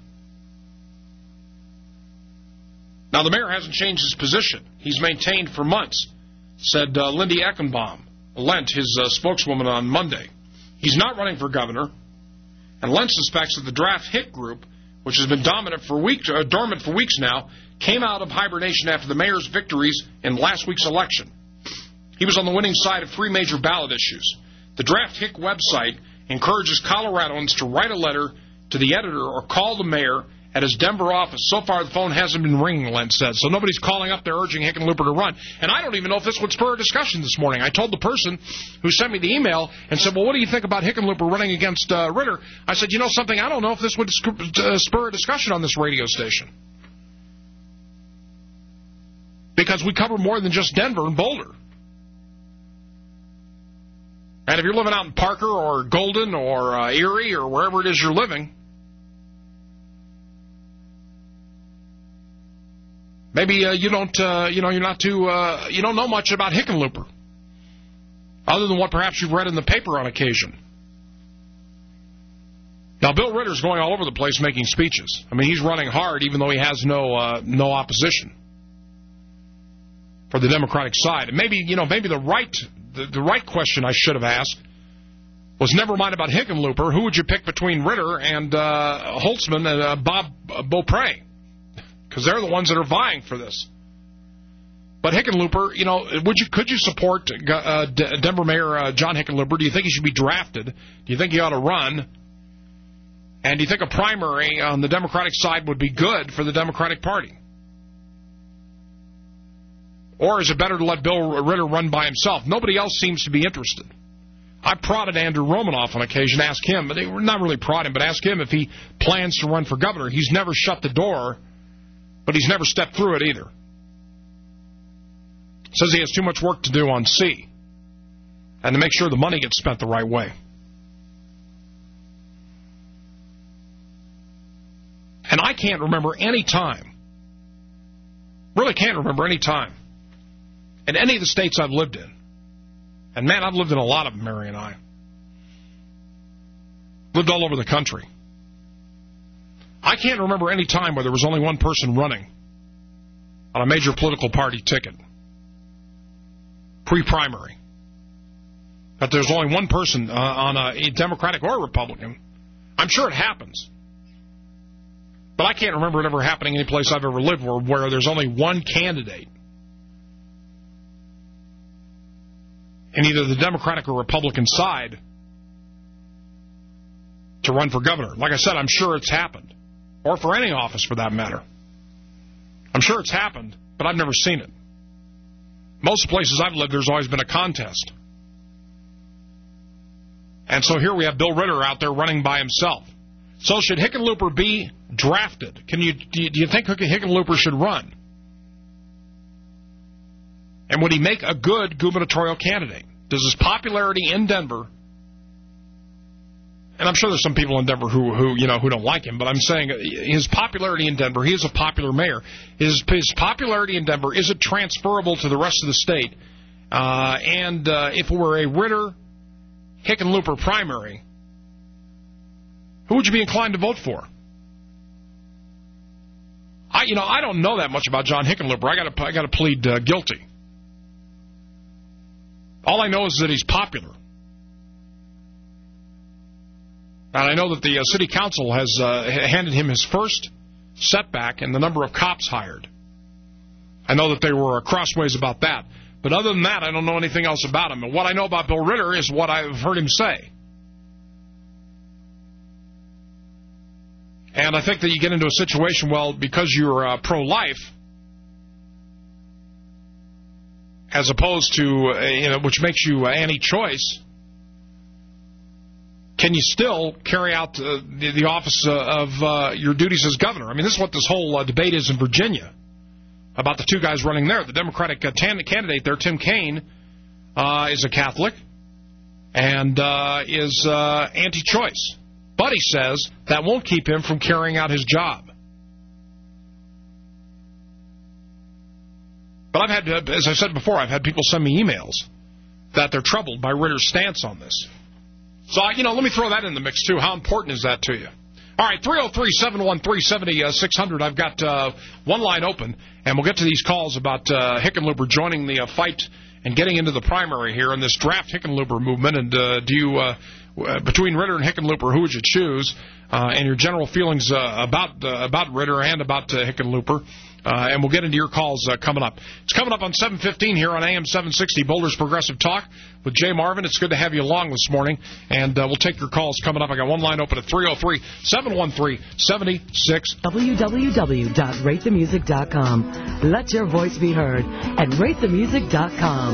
Now, the mayor hasn't changed his position. He's maintained for months, said uh, Lindy Eckenbaum, Lent, his uh, spokeswoman, on Monday. He's not running for governor, and Lent suspects that the Draft Hit group, which has been dominant for weeks, uh, dormant for weeks now, came out of hibernation after the mayor's victories in last week's election. He was on the winning side of three major ballot issues. The Draft Hick website encourages Coloradans to write a letter to the editor or call the mayor at his Denver office. So far, the phone hasn't been ringing, Len said, so nobody's calling up there urging Hickenlooper to run. And I don't even know if this would spur a discussion this morning. I told the person who sent me the email and said, well, what do you think about Hickenlooper running against uh, Ritter? I said, you know something, I don't know if this would spur a discussion on this radio station. Because we cover more than just Denver and Boulder. And if you're living out in Parker or Golden or uh, Erie or wherever it is you're living, maybe uh, you don't, uh, you know, you're not too, uh, you don't know much about Hickenlooper, other than what perhaps you've read in the paper on occasion. Now, Bill Ritter's going all over the place making speeches. I mean, he's running hard, even though he has no, uh, no opposition for the Democratic side. And maybe, you know, maybe the right. The, the right question I should have asked was, never mind about Hickenlooper, who would you pick between Ritter and uh, Holtzman and uh, Bob uh, Beaupre? Because they're the ones that are vying for this. But Hickenlooper, you know, would you could you support uh, D- Denver Mayor uh, John Hickenlooper? Do you think he should be drafted? Do you think he ought to run? And do you think a primary on the Democratic side would be good for the Democratic Party? Or is it better to let Bill Ritter run by himself? Nobody else seems to be interested. I prodded Andrew Romanoff on occasion, asked him, but they were not really prodding, but asked him if he plans to run for governor. He's never shut the door, but he's never stepped through it either. Says he has too much work to do on C, and to make sure the money gets spent the right way. And I can't remember any time, really can't remember any time, in any of the states I've lived in, and man, I've lived in a lot of them, Mary and I, lived all over the country. I can't remember any time where there was only one person running on a major political party ticket, pre-primary. That there's only one person uh, on a Democratic or Republican. I'm sure it happens. But I can't remember it ever happening any place I've ever lived where, where there's only one candidate in either the Democratic or Republican side to run for governor. Like I said, I'm sure it's happened. Or for any office, for that matter. I'm sure it's happened, but I've never seen it. Most places I've lived, there's always been a contest. And so here we have Bill Ritter out there running by himself. So should Hickenlooper be drafted? Can you do you, do you think Hickenlooper should run? And would he make a good gubernatorial candidate? Does his popularity in Denver, and I'm sure there's some people in Denver who, who you know who don't like him, but I'm saying his popularity in Denver, he is a popular mayor. His, his popularity in Denver, is it transferable to the rest of the state? Uh, and uh, if it were a Ritter Hickenlooper primary, who would you be inclined to vote for? I, you know, I don't know that much about John Hickenlooper. I got to, I got to plead uh, guilty. All I know is that he's popular, and I know that the uh, city council has uh, handed him his first setback in the number of cops hired. I know that they were crossways about that, but other than that, I don't know anything else about him. And what I know about Bill Ritter is what I've heard him say. And I think that you get into a situation, well, because you're uh, pro-life, as opposed to, uh, you know, which makes you uh, anti-choice, can you still carry out uh, the, the office uh, of uh, your duties as governor? I mean, this is what this whole uh, debate is in Virginia about the two guys running there. The Democratic uh, tan- candidate there, Tim Kaine, uh, is a Catholic and uh, is uh, anti-choice. But he says that won't keep him from carrying out his job. But I've had, as I said before, I've had people send me emails that they're troubled by Ritter's stance on this. So, you know, let me throw that in the mix, too. How important is that to you? All right, three oh three, seven one three, seven six hundred. I've got uh, one line open, and we'll get to these calls about uh, Hickenlooper joining the uh, fight and getting into the primary here in this draft Hickenlooper movement. And uh, do you, uh, uh, between Ritter and Hickenlooper, who would you choose? Uh, and your general feelings uh, about uh, about Ritter and about uh, Hickenlooper. Uh, and we'll get into your calls uh, coming up. It's coming up on seven fifteen here on A M seven sixty, Boulder's Progressive Talk with Jay Marvin. It's good to have you along this morning, and uh, we'll take your calls coming up. I got one line open at three oh three, seven one three, seven six. w w w dot rate the music dot com. Let your voice be heard at rate the music dot com.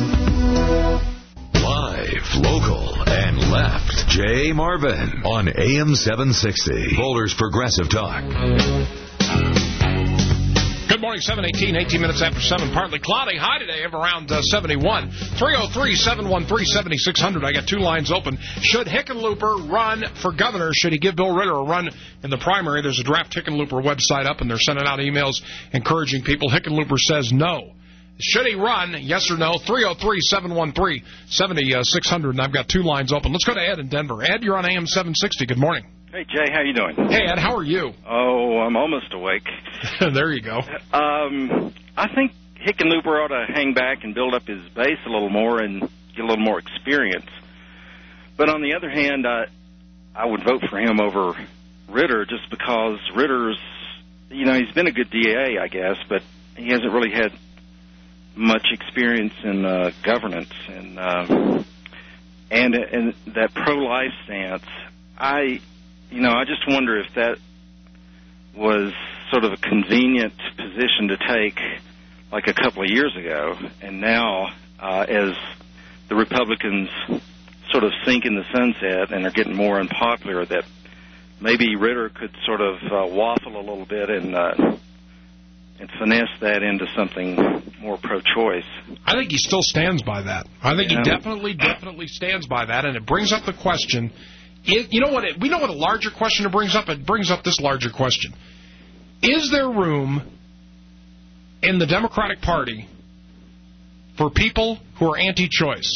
Live, local, and left. Jay Marvin on A M seven sixty, Boulder's Progressive Talk. Good morning, seven eighteen, eighteen minutes after seven. Partly cloudy. High today of around uh, seventy-one. three oh three, seven one three, seven six zero zero. I got two lines open. Should Hickenlooper run for governor? Should he give Bill Ritter a run in the primary? There's a draft Hickenlooper website up, and they're sending out emails encouraging people. Hickenlooper says no. Should he run? Yes or no? three oh three, seven one three, seven six zero zero. And I've got two lines open. Let's go to Ed in Denver. Ed, you're on A M seven sixty. Good morning. Hey, Jay, how you doing? Hey, Ed, how are you? Oh, I'm almost awake. There you go. Um, I think Hickenlooper ought to hang back and build up his base a little more and get a little more experience. But on the other hand, I, I would vote for him over Ritter just because Ritter's, you know, he's been a good D A, I guess, but he hasn't really had much experience in uh, governance and uh, and and that pro-life stance. I, you know, I just wonder if that was sort of a convenient position to take like a couple of years ago, and now uh, as the Republicans sort of sink in the sunset and are getting more unpopular, that maybe Ritter could sort of uh, waffle a little bit and uh, and finesse that into something more pro-choice. I think he still stands by that. I think yeah. he definitely, definitely stands by that, and it brings up the question. It, you know what? It, we know what a larger question it brings up. It brings up this larger question: is there room in the Democratic Party for people who are anti-choice?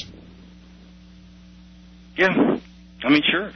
Yeah, I mean, sure.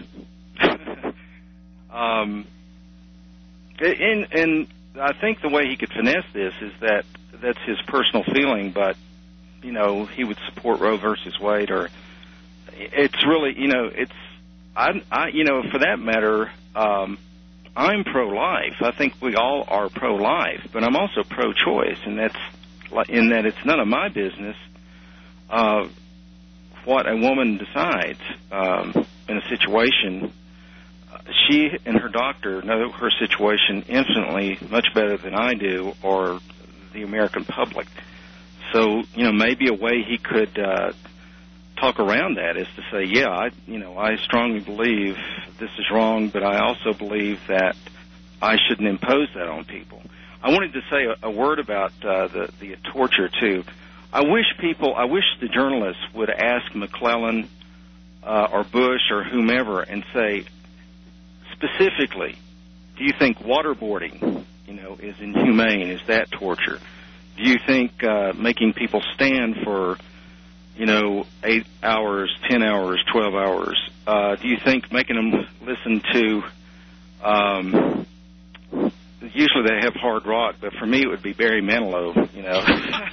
um, and and I think the way he could finesse this is that that's his personal feeling, but you know, he would support Roe versus Wade, or it's really, you know, it's. I, I, you know, for that matter, um, I'm pro-life. I think we all are pro-life, but I'm also pro-choice, and that's in that it's none of my business uh, what a woman decides um, in a situation. She and her doctor know her situation infinitely much better than I do, or the American public. So, you know, maybe a way he could uh, talk around that is to say, yeah, I, you know, I strongly believe this is wrong, but I also believe that I shouldn't impose that on people. I wanted to say a, a word about uh, the, the torture, too. I wish people, I wish the journalists would ask McClellan uh, or Bush or whomever and say, specifically, do you think waterboarding, you know, is inhumane? Is that torture? Do you think uh, making people stand for, you know, eight hours, ten hours, twelve hours, uh, do you think making them listen to, um, usually they have hard rock, but for me it would be Barry Manilow, you know.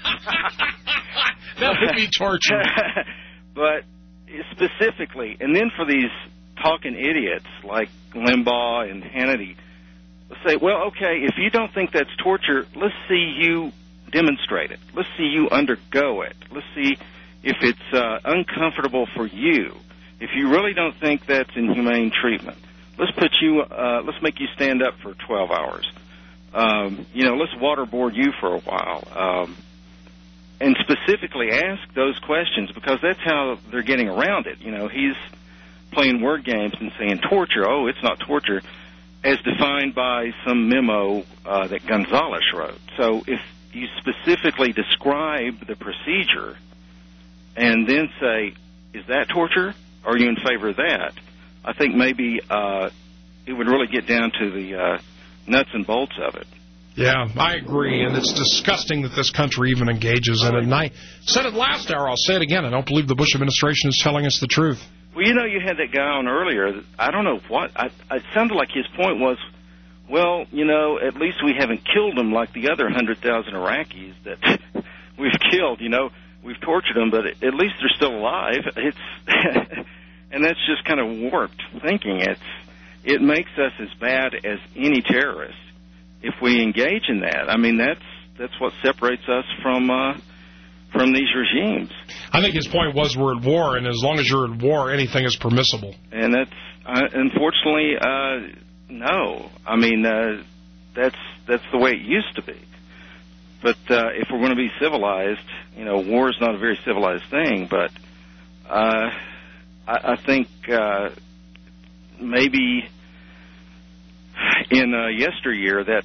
That would be torture. But specifically, and then for these talking idiots like Limbaugh and Hannity, say, well, okay, if you don't think that's torture, let's see you demonstrate it. Let's see you undergo it. Let's see if it's uh, uncomfortable for you. If you really don't think that's inhumane treatment, let's put you, uh, let's make you stand up for twelve hours. Um, you know, let's waterboard you for a while. Um, and specifically ask those questions, because that's how they're getting around it. You know, he's playing word games and saying torture. Oh, it's not torture, as defined by some memo uh, that Gonzales wrote. So if you specifically describe the procedure and then say, is that torture? Are you in favor of that? I think maybe uh, it would really get down to the uh, nuts and bolts of it. Yeah, I agree, and it's disgusting that this country even engages in it. And I said it last hour, I'll say it again, I don't believe the Bush administration is telling us the truth. Well, you know, you had that guy on earlier. I don't know what. I, it sounded like his point was, well, you know, at least we haven't killed them like the other one hundred thousand Iraqis that we've killed. You know, we've tortured them, but at least they're still alive. It's and that's just kind of warped thinking. It's it makes us as bad as any terrorist if we engage in that. I mean, that's that's what separates us from uh, from these regimes. I think his point was we're at war, and as long as you're at war, anything is permissible. And that's uh, unfortunately uh, no. I mean, uh, that's that's the way it used to be. But uh, if we're going to be civilized, you know, war is not a very civilized thing. But uh, I, I think uh, maybe in uh, yesteryear that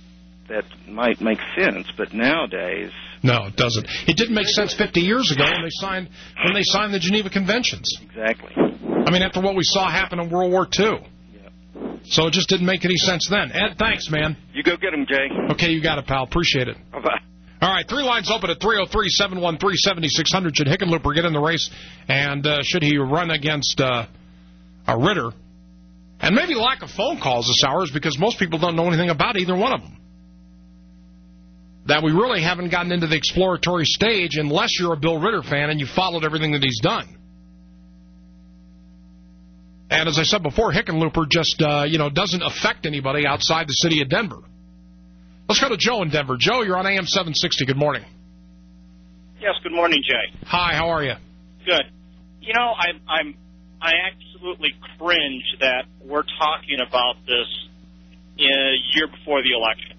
that might make sense, but nowadays... No, it doesn't. It didn't make sense fifty years ago when they signed when they signed the Geneva Conventions. Exactly. I mean, after what we saw happen in World War Two. Yeah. So it just didn't make any sense then. Ed, thanks, man. You go get him, Jay. Okay, you got it, pal. Appreciate it. Bye-bye. All right, three lines open at three oh three, seven one three, seven six zero zero. Should Hickenlooper get in the race, and uh, should he run against uh, a Ritter? And maybe lack of phone calls this hour is because most people don't know anything about either one of them. That we really haven't gotten into the exploratory stage unless you're a Bill Ritter fan and you followed everything that he's done. And as I said before, Hickenlooper just, uh, you know, doesn't affect anybody outside the city of Denver. Let's go to Joe in Denver. Joe, you're on A M seven sixty. Good morning. Yes, good morning, Jay. Hi, how are you? Good. You know, I'm, I'm, I absolutely cringe that we're talking about this in a year before the election.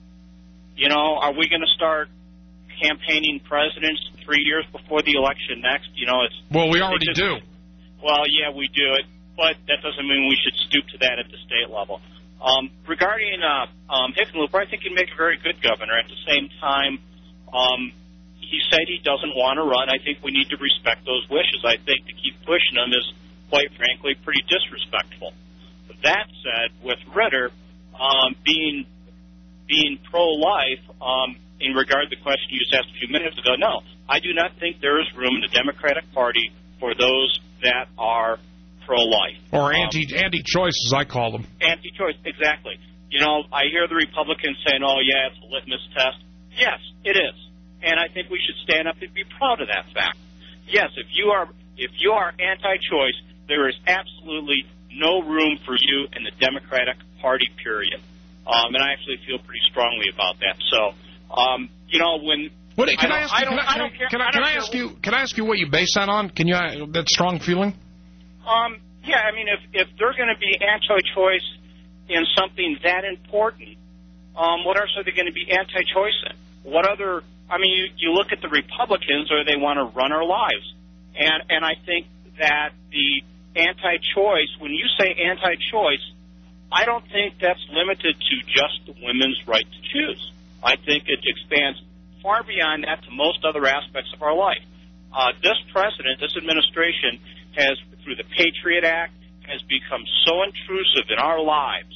You know, are we going to start campaigning presidents three years before the election next? You know, it's well, we already just, do. Well, yeah, we do it, but that doesn't mean we should stoop to that at the state level. Um, regarding uh, um, Hickenlooper, I think he'd make a very good governor. At the same time, um, he said he doesn't want to run. I think we need to respect those wishes. I think to keep pushing him is, quite frankly, pretty disrespectful. But that said, with Ritter um, being being pro-life, um, in regard to the question you just asked a few minutes ago, no, I do not think there is room in the Democratic Party for those that are pro-life. Or anti, um, anti-choice, as I call them. Anti-choice, exactly. You know, I hear the Republicans saying, oh, yeah, it's a litmus test. Yes, it is. And I think we should stand up and be proud of that fact. Yes, if you are if you are anti-choice, there is absolutely no room for you in the Democratic Party, period. Um, and I actually feel pretty strongly about that. So, um, you know, when what, can I, I ask you? I don't, can I, I don't care. Can I, can I ask you? Can I ask you what you base that on? Can you uh, that strong feeling? Um, yeah, I mean, if if they're going to be anti-choice in something that important, um, what else are they going to be anti-choice in? What other? I mean, you, you look at the Republicans, or they want to run our lives, and and I think that the anti-choice, when you say anti-choice, I don't think that's limited to just the women's right to choose. I think it expands far beyond that to most other aspects of our life. Uh, this president, this administration, has, through the Patriot Act, has become so intrusive in our lives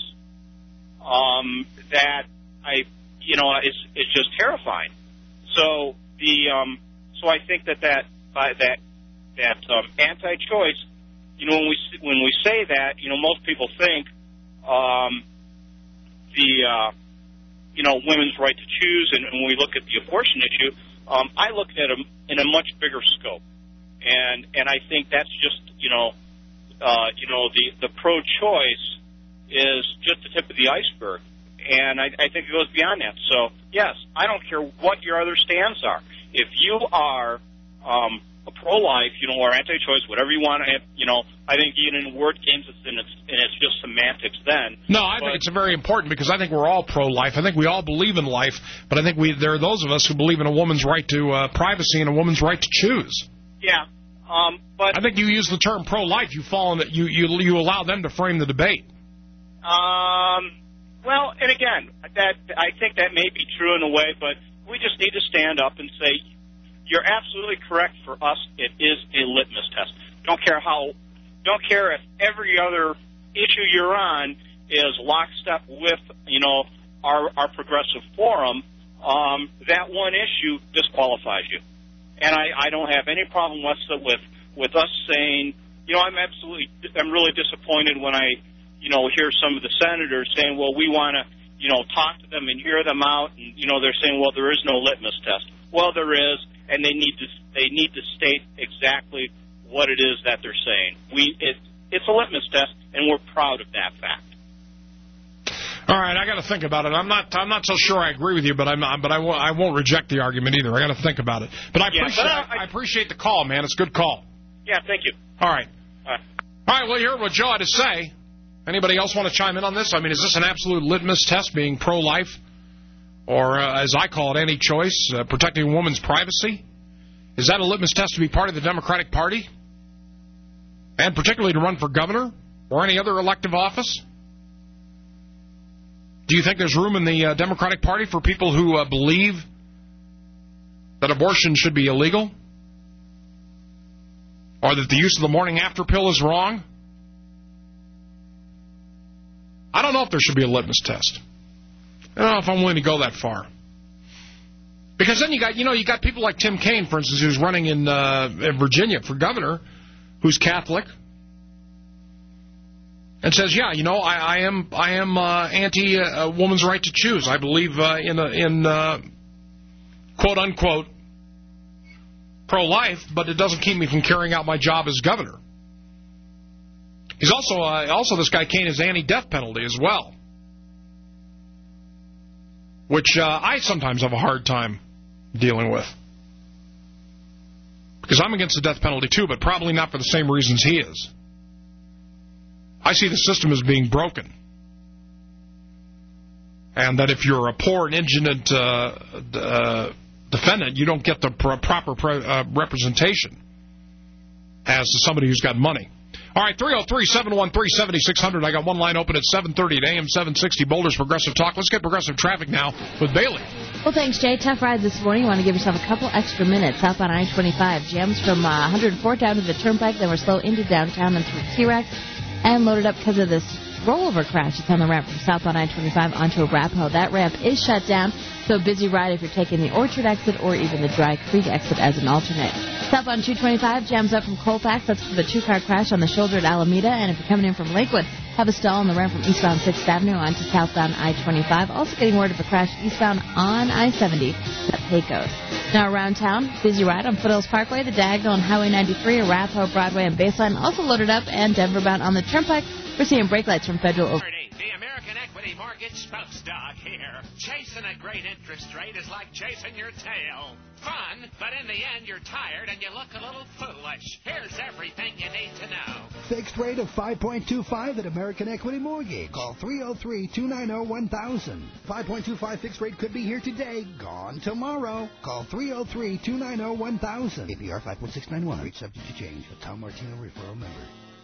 um, that I, you know, it's it's just terrifying. So the, um, so I think that that by that that um, anti-choice, you know, when we when we say that, you know, most people think. Um, the, uh, you know, women's right to choose, and, and when we look at the abortion issue, um, I look at them in a much bigger scope. And and I think that's just, you know, uh, you know, the, the pro-choice is just the tip of the iceberg. And I, I think it goes beyond that. So, yes, I don't care what your other stands are. If you are um, a pro-life, you know, or anti-choice, whatever you want to have, you know, I think even in word games, it's, and it's, and it's just semantics then. No, I but, think it's very important because I think we're all pro-life. I think we all believe in life, but I think we there are those of us who believe in a woman's right to uh, privacy and a woman's right to choose. Yeah, um, but I think you use the term pro-life, you fall in that you you you allow them to frame the debate. Um. Well, and again, that I think that may be true in a way, but we just need to stand up and say, you're absolutely correct. For us, it is a litmus test. Don't care how. Don't care if every other issue you're on is lockstep with, you know, our our progressive forum. Um, that one issue disqualifies you, and I, I don't have any problem with with with us saying, you know, I'm absolutely, I'm really disappointed when I, you know, hear some of the senators saying, well, we want to, you know, talk to them and hear them out, and you know, they're saying, well, there is no litmus test. Well, there is, and they need to they need to state exactly what it is that they're saying. We it, it's a litmus test, and we're proud of that fact. All right, I got to think about it. I'm not I'm not so sure I agree with you, but I'm not, but I won't I won't reject the argument either. I got to think about it. But I yeah, appreciate but, uh, I, I appreciate the call, man. It's a good call. Yeah, thank you. All right. All right. All right. Well, you heard what Joe had to say. Anybody else want to chime in on this? I mean, is this an absolute litmus test, being pro-life, or uh, as I call it, anti-choice, uh, protecting a woman's privacy? Is that a litmus test to be part of the Democratic Party, and particularly to run for governor or any other elective office? Do you think there's room in the uh, Democratic Party for people who uh, believe that abortion should be illegal? Or that the use of the morning after pill is wrong? I don't know if there should be a litmus test. I don't know if I'm willing to go that far. Because then you got, you know, you got people like Tim Kaine, for instance, who's running in, uh, in Virginia for governor, who's Catholic, and says, yeah, you know, I, I am I am uh, anti a uh, woman's right to choose. I believe uh, in a, in uh, quote unquote pro-life, but it doesn't keep me from carrying out my job as governor. He's also uh, also this guy Kaine is anti-death penalty as well, which uh, I sometimes have a hard time dealing with, because I'm against the death penalty too, but probably not for the same reasons he is. I see the system as being broken, and that if you're a poor and indigent uh, uh, defendant, you don't get the pr- proper pre- uh, representation as somebody who's got money. All right, three oh three, seven one three, seven six zero zero. I got one line open at seven thirty at A M seven sixty, Boulder's Progressive Talk. Let's get progressive traffic now with Bailey. Well, thanks, Jay. Tough ride this morning. You want to give yourself a couple extra minutes up on I twenty-five. Jams from uh, one oh four down to the Turnpike, then we're slow into downtown and through T-Rex, and loaded up because of this rollover crash. It's on the ramp from south on I twenty-five onto Arapahoe. That ramp is shut down, so a busy ride if you're taking the Orchard exit or even the Dry Creek exit as an alternate. South on two twenty-five, jams up from Colfax. That's for the two-car crash on the shoulder at Alameda. And if you're coming in from Lakewood, have a stall on the ramp from eastbound sixth Avenue onto southbound I twenty-five. Also getting word of a crash eastbound on I seventy at Pecos. Now around town, busy ride on Foothills Parkway, the Diagonal on Highway ninety-three, Arapahoe, Broadway, and Baseline. Also loaded up and Denver-bound on the Turnpike. We're seeing brake lights from Federal over. The American Equity Mortgage Spokesdog here. Chasing a great interest rate is like chasing your tail. Fun, but in the end you're tired and you look a little foolish. Here's everything you need to know. Fixed rate of five point two five at American Equity Mortgage. Call three oh three, two nine oh, one thousand. five point two five fixed rate could be here today, gone tomorrow. Call three oh three, two nine oh, one thousand. A P R five one six nine one. Rate subject to change. A Tom Martino referral member.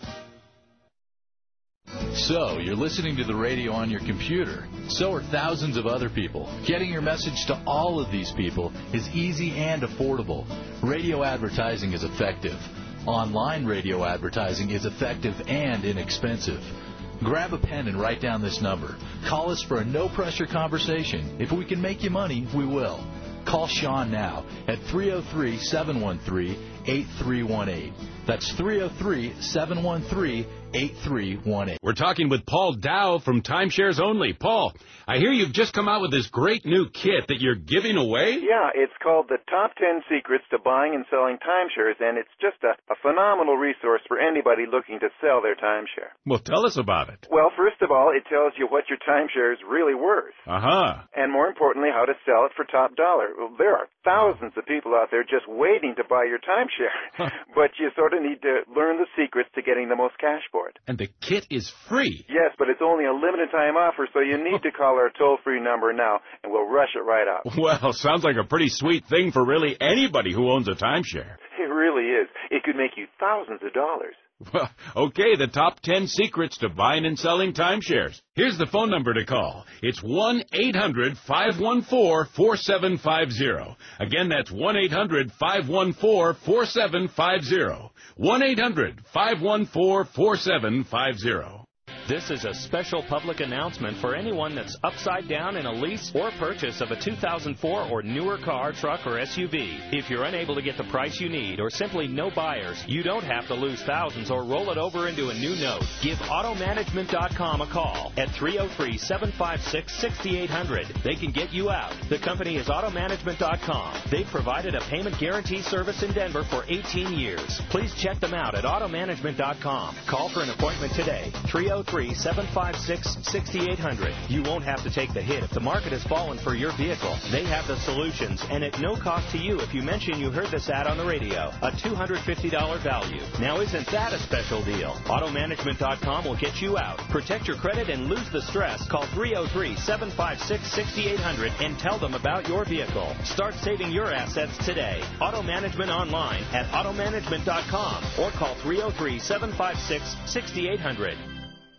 So, you're listening to the radio on your computer. So are thousands of other people. Getting your message to all of these people is easy and affordable. Radio advertising is effective. Online radio advertising is effective and inexpensive. Grab a pen and write down this number. Call us for a no-pressure conversation. If we can make you money, we will. Call Sean now at three oh three, seven one three, eight three one eight. That's three oh three, seven one three, eight three one eight. We're talking with Paul Dow from Timeshares Only. Paul, I hear you've just come out with this great new kit that you're giving away? Yeah, it's called the Top ten Secrets to Buying and Selling Timeshares, and it's just a, a phenomenal resource for anybody looking to sell their timeshare. Well, tell us about it. Well, first of all, it tells you what your timeshare is really worth. Uh-huh. And more importantly, how to sell it for top dollar. Well, there are thousands of people out there just waiting to buy your timeshare, but you sort of need to learn the secrets to getting the most cash for it. And the kit is free. Yes, but it's only a limited time offer, so you need to call our toll-free number now, and we'll rush it right out. Well, sounds like a pretty sweet thing for really anybody who owns a timeshare. It really is. It could make you thousands of dollars. Well, okay, the top ten secrets to buying and selling timeshares. Here's the phone number to call. It's one eight hundred, five one four, four seven five zero. Again, that's one eight hundred, five one four, four seven five zero. one eight hundred, five one four, four seven five zero. This is a special public announcement for anyone that's upside down in a lease or purchase of a two thousand four or newer car, truck, or S U V. If you're unable to get the price you need or simply no buyers, you don't have to lose thousands or roll it over into a new note. Give auto management dot com a call at three oh three, seven five six, six eight zero zero. They can get you out. The company is auto management dot com. They've provided a payment guarantee service in Denver for eighteen years. Please check them out at auto management dot com. Call for an appointment today. three oh three, seven five six, six eight zero zero. You won't have to take the hit if the market has fallen for your vehicle. They have the solutions, and at no cost to you if you mention you heard this ad on the radio. A two hundred fifty dollars value. Now, isn't that a special deal? auto management dot com will get you out. Protect your credit and lose the stress. Call three oh three, seven five six, six eight zero zero and tell them about your vehicle. Start saving your assets today. Auto Management online at auto management dot com or call three oh three, seven five six, six eight zero zero.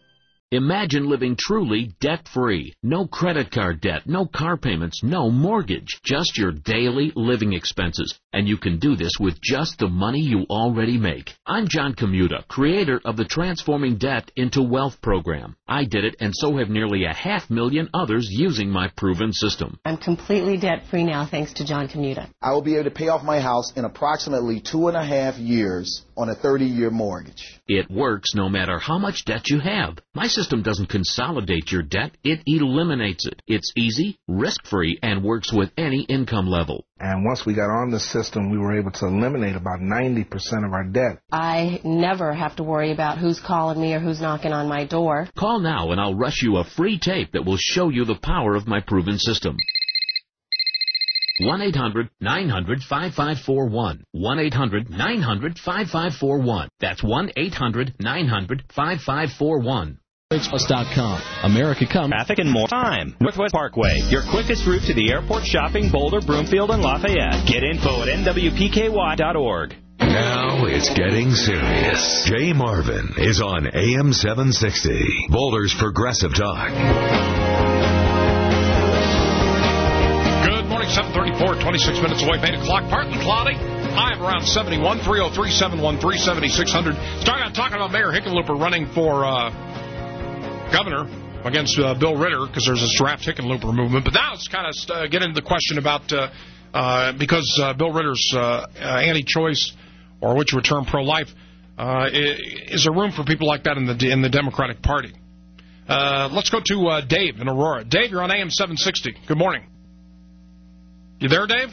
Imagine living truly debt-free. No credit card debt, no car payments, no mortgage. Just your daily living expenses. And you can do this with just the money you already make. I'm John Commuta, creator of the Transforming Debt into Wealth program. I did it, and so have nearly a half million others using my proven system. I'm completely debt-free now thanks to John Commuta. I will be able to pay off my house in approximately two and a half years on a thirty-year mortgage. It works no matter how much debt you have. My system doesn't consolidate your debt, it eliminates it. It's easy, risk-free, and works with any income level. And once we got on the system, we were able to eliminate about ninety percent of our debt. I never have to worry about who's calling me or who's knocking on my door. Call now and I'll rush you a free tape that will show you the power of my proven system. one eight hundred nine hundred five five four one. one eight hundred nine hundred five five four one. That's one eight hundred nine hundred five five four one. Plus dot com. America comes. Traffic and more time. Northwest Parkway, your quickest route to the airport, shopping, Boulder, Broomfield, and Lafayette. Get info at N W P K Y dot org. Now it's getting serious. Jay Marvin is on A M seven sixty, Boulder's Progressive Talk. Good morning, seven thirty-four, twenty-six minutes away from eight o'clock. Partly cloudy. High of around seventy-one, three oh three, seven one three, seven six zero zero. Starting out talking about Mayor Hickenlooper running for uh, governor against uh, Bill Ritter because there's this draft Hickenlooper movement. But now it's kind of uh, get into the question about uh, uh, because uh, Bill Ritter's uh, uh, anti-choice, or which would term pro-life, uh, is there room for people like that in the in the Democratic Party? Uh, let's go to uh, Dave in Aurora. Dave, you're on A M seven sixty. Good morning. You there, Dave?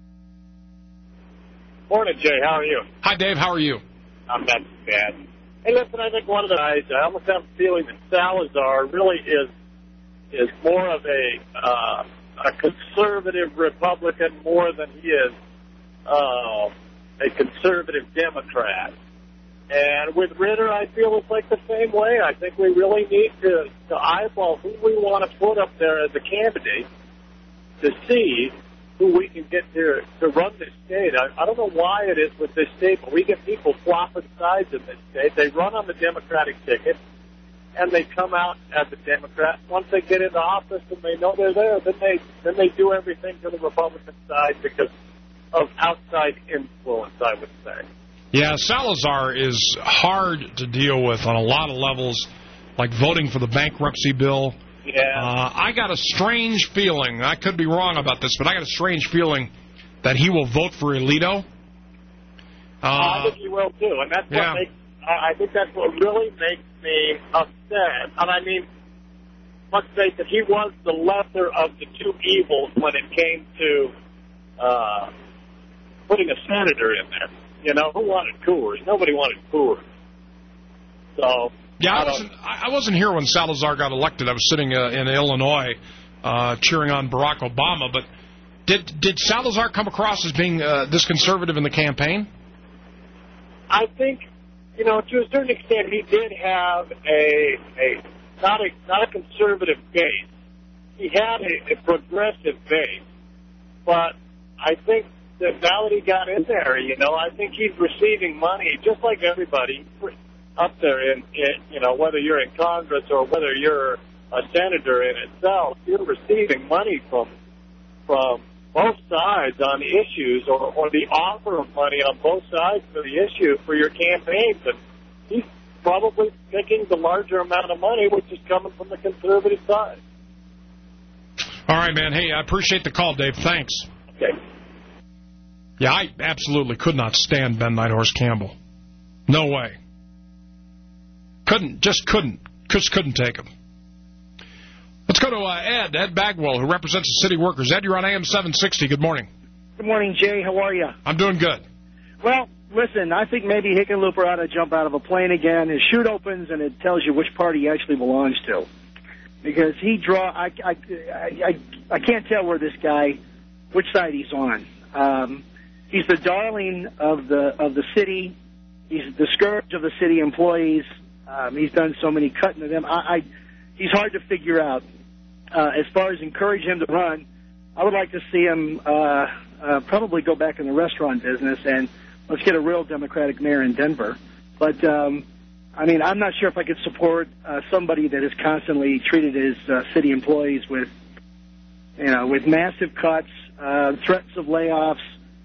Morning, Jay. How are you? Hi, Dave. How are you? I'm not too bad. Hey, listen, I think one of the guys, I almost have a feeling that Salazar really is is more of a uh, a conservative Republican more than he is uh, a conservative Democrat. And with Ritter, I feel it's like the same way. I think we really need to, to eyeball who we want to put up there as a candidate to see who we can get to, to run this state. I, I don't know why it is with this state, but we get people flopping sides in this state. They run on the Democratic ticket, and they come out as a Democrat. Once they get into office and they know they're there, then they then they do everything to the Republican side because of outside influence, I would say. Yeah, Salazar is hard to deal with on a lot of levels, like voting for the bankruptcy bill. Yeah. Uh, I got a strange feeling, I could be wrong about this, but I got a strange feeling that he will vote for Alito. Uh, I think he will, too. And that's yeah. what makes, I think that's what really makes me upset. And I mean, let's face it, he was the lesser of the two evils when it came to uh, putting a senator in there. You know, who wanted Coors? Nobody wanted Coors. So... Yeah, I wasn't, I wasn't here when Salazar got elected. I was sitting uh, in Illinois uh, cheering on Barack Obama. But did did Salazar come across as being uh, this conservative in the campaign? I think, you know, to a certain extent, he did have a a not a not a conservative base. He had a, a progressive base, but I think that now that he got in there, you know, I think he's receiving money just like everybody up there in, in, you know, whether you're in Congress or whether you're a senator in itself, you're receiving money from from both sides on issues or, or the offer of money on both sides for the issue for your campaigns. And he's probably picking the larger amount of money, which is coming from the conservative side. All right, man. Hey, I appreciate the call, Dave. Thanks. Okay. Yeah, I absolutely could not stand Ben Nighthorse Campbell. No way. Couldn't, just couldn't, just couldn't take him. Let's go to uh, Ed, Ed Bagwell, who represents the city workers. Ed, you're on A M seven sixty. Good morning. Good morning, Jay. How are you? I'm doing good. Well, listen, I think maybe Hickenlooper ought to jump out of a plane again. His chute opens, and it tells you which party he actually belongs to. Because he draw, I, I, I, I can't tell where this guy, which side he's on. Um, he's the darling of the of the city. He's the scourge of the city employees. Um, he's done so many cutting to them. I, I, he's hard to figure out. Uh, as far as encourage him to run, I would like to see him uh, uh, probably go back in the restaurant business and let's get a real Democratic mayor in Denver. But um, I mean, I'm not sure if I could support uh, somebody that is constantly treated his uh, city employees with, you know, with massive cuts, uh, threats of layoffs,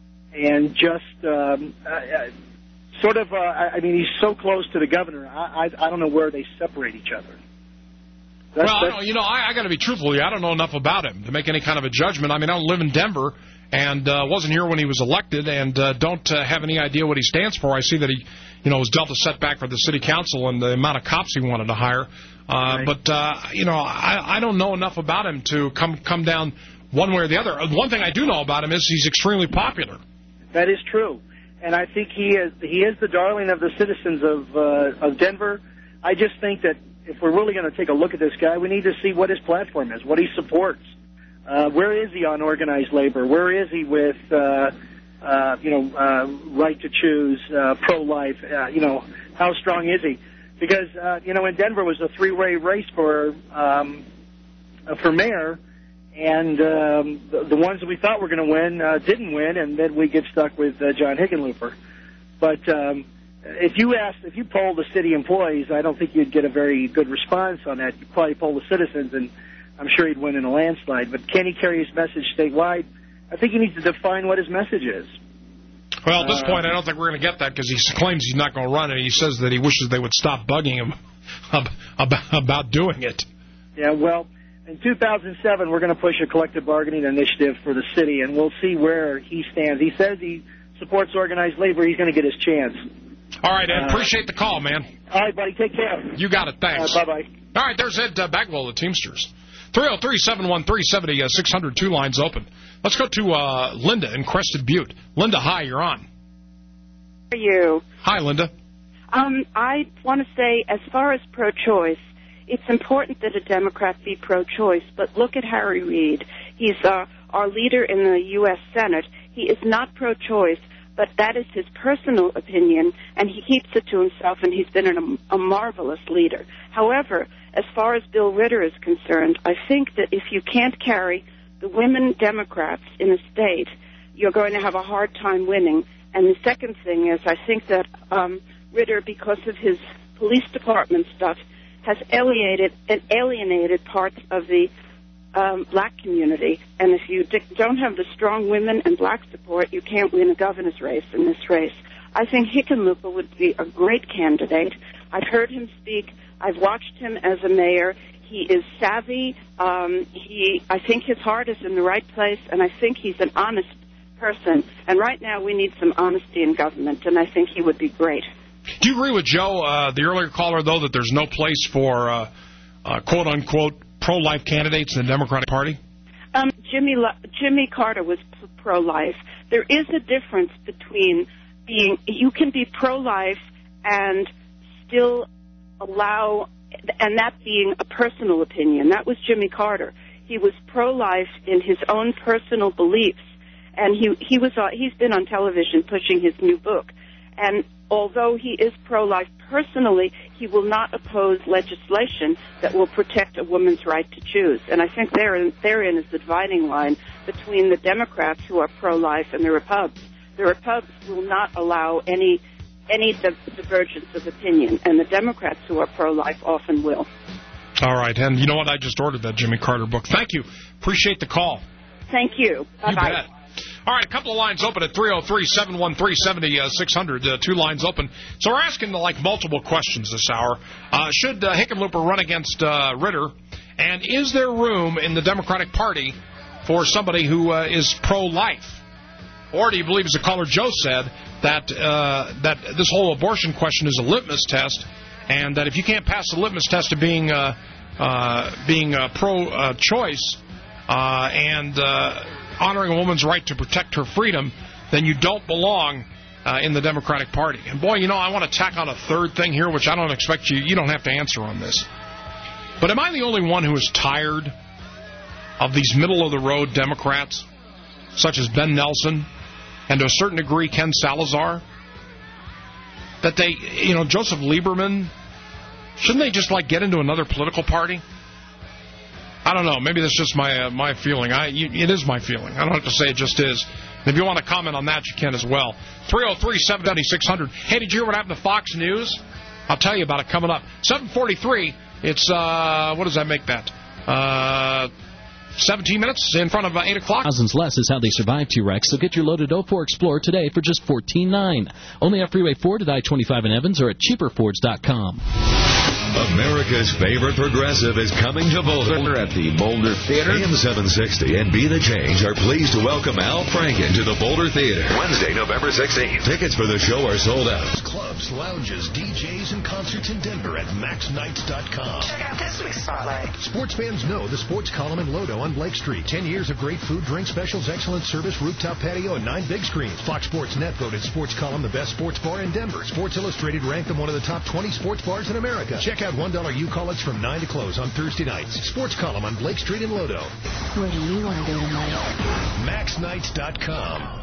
and just um, uh, sort of, uh, I mean, he's so close to the governor. I, I, I don't know where they separate each other. That's, well, that's, I don't, you know, I, I got to be truthful. I don't know enough about him to make any kind of a judgment. I mean, I don't live in Denver and uh, wasn't here when he was elected, and uh, don't uh, have any idea what he stands for. I see that he, you know, was dealt a setback for the city council and the amount of cops he wanted to hire. Uh, right. But uh, you know, I, I don't know enough about him to come come down one way or the other. One thing I do know about him is he's extremely popular. That is true, and I think he is he is the darling of the citizens of uh, of Denver. I just think that if we're really going to take a look at this guy, we need to see what his platform is, what he supports. Uh, where is he on organized labor? Where is he with, uh, uh, you know, uh, right to choose, uh, pro-life? Uh, you know, how strong is he? Because, uh, you know, in Denver was a three-way race for um, uh, for mayor, and um, the, the ones that we thought were going to win uh, didn't win, and then we get stuck with uh, John Hickenlooper. But um, if you asked, if you polled the city employees, I don't think you'd get a very good response on that. You'd probably poll the citizens, and I'm sure he'd win in a landslide. But can he carry his message statewide? I think he needs to define what his message is. Well, at this uh, point, I don't think we're going to get that because he claims he's not going to run, and he says that he wishes they would stop bugging him about, about doing it. Yeah, well, in two thousand seven, we're going to push a collective bargaining initiative for the city, and we'll see where he stands. He says he supports organized labor. He's going to get his chance. All right, Ed. Uh, appreciate the call, man. All right, buddy. Take care. You got it. Thanks. Uh, bye-bye. All right, there's Ed uh, Bagwell, the Teamsters. three oh three, seven one three, seven oh six hundred, two lines open. Let's go to uh, Linda in Crested Butte. Linda, hi, you're on. How are you? Hi, Linda. Um, I want to say, as far as pro-choice, it's important that a Democrat be pro-choice, but look at Harry Reid. He's uh, our leader in the U S Senate. He is not pro-choice, but that is his personal opinion, and he keeps it to himself, and he's been an, a marvelous leader. However, as far as Bill Ritter is concerned, I think that if you can't carry the women Democrats in a state, you're going to have a hard time winning. And the second thing is, I think that um, Ritter, because of his police department stuff, has alienated, alienated parts of the um, black community. And if you don't have the strong women and black support, you can't win a governor's race in this race. I think Hickenlooper would be a great candidate. I've heard him speak. I've watched him as a mayor. He is savvy. Um, he, I think his heart is in the right place, and I think he's an honest person. And right now we need some honesty in government, and I think he would be great. Do you agree with Joe, uh, the earlier caller, though, that there's no place for uh, uh, quote-unquote pro-life candidates in the Democratic Party? Um, Jimmy Jimmy Carter was pro-life. There is a difference between being, you can be pro-life and still allow, and that being a personal opinion. That was Jimmy Carter. He was pro-life in his own personal beliefs, and he he was uh, he's been on television pushing his new book. And although he is pro-life personally, he will not oppose legislation that will protect a woman's right to choose. And I think therein, therein is the dividing line between the Democrats who are pro-life and the Repubs. The Repubs will not allow any any divergence of opinion, and the Democrats who are pro-life often will. All right, and you know what? I just ordered that Jimmy Carter book. Thank you. Appreciate the call. Thank you. Bye-bye. You bet. All right, a couple of lines open at three oh three, seven one three, seven oh six hundred, uh, two lines open. So we're asking, like, multiple questions this hour. Uh, should uh, Hickenlooper run against uh, Ritter? And is there room in the Democratic Party for somebody who uh, is pro-life? Or do you believe, as the caller Joe said, that uh, that this whole abortion question is a litmus test, and that if you can't pass the litmus test of being uh, uh, being uh, pro-choice uh, and uh, honoring a woman's right to protect her freedom, then you don't belong uh, in the Democratic Party. And boy, you know, I want to tack on a third thing here, which I don't expect you, you don't have to answer on this. But am I the only one who is tired of these middle-of-the-road Democrats, such as Ben Nelson, and to a certain degree Ken Salazar, that they, you know, Joseph Lieberman, shouldn't they just, like, get into another political party? I don't know. Maybe that's just my uh, my feeling. I you, It is my feeling. I don't have to say it just is. And if you want to comment on that, you can as well. three oh three, seven oh six hundred. Hey, did you hear what happened to Fox News? I'll tell you about it coming up. seven forty-three, it's, uh, what does that make that? Uh... seventeen minutes in front of uh, eight o'clock. Thousands less is how they survived two wrecks, so get your loaded oh four Explorer today for just fourteen nine. Only at Freeway Ford at I twenty-five in Evans or at cheaper fords dot com. America's favorite progressive is coming to Boulder at the Boulder Theater. A M seven sixty and Be the Change are pleased to welcome Al Franken to the Boulder Theater Wednesday, November sixteenth. Tickets for the show are sold out. Clubs, lounges, D Js, and concerts in Denver at max nights dot com. Check out this week's spotlight. Sports fans know the sports column in Lodo on Blake Street. Ten years of great food, drink specials, excellent service, rooftop patio, and nine big screens. Fox Sports Net voted Sports Column the best sports bar in Denver. Sports Illustrated ranked them one of the top twenty sports bars in America. Check out one dollar U-College from nine to close on Thursday nights. Sports Column on Blake Street in Lodo. Where do you want to go tonight? max nights dot com.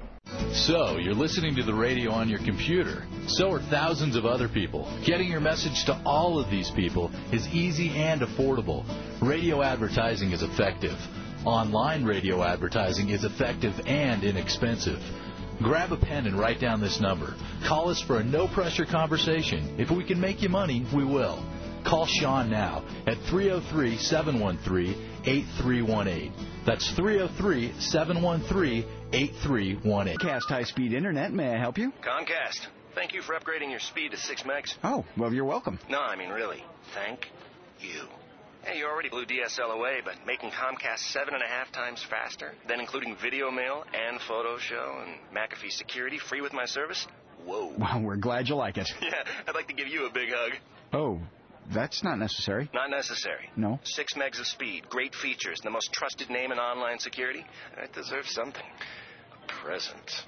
So, you're listening to the radio on your computer. So are thousands of other people. Getting your message to all of these people is easy and affordable. Radio advertising is effective. Online radio advertising is effective and inexpensive. Grab a pen and write down this number. Call us for a no-pressure conversation. If we can make you money, we will. Call Sean now at three oh three, seven one three, eight three one eight. That's three oh three, seven one three, eight three one eight. Comcast high-speed internet. May I help you? Comcast. Thank you for upgrading your speed to six megs. Oh, well, you're welcome. No, I mean really. Thank you. Hey, you already blew D S L away, but making Comcast seven and a half times faster, then including video mail and photo show and McAfee security free with my service? Whoa. Well, we're glad you like it. Yeah, I'd like to give you a big hug. Oh, that's not necessary. Not necessary. No. Six megs of speed, great features, and the most trusted name in online security. That deserves something. A present.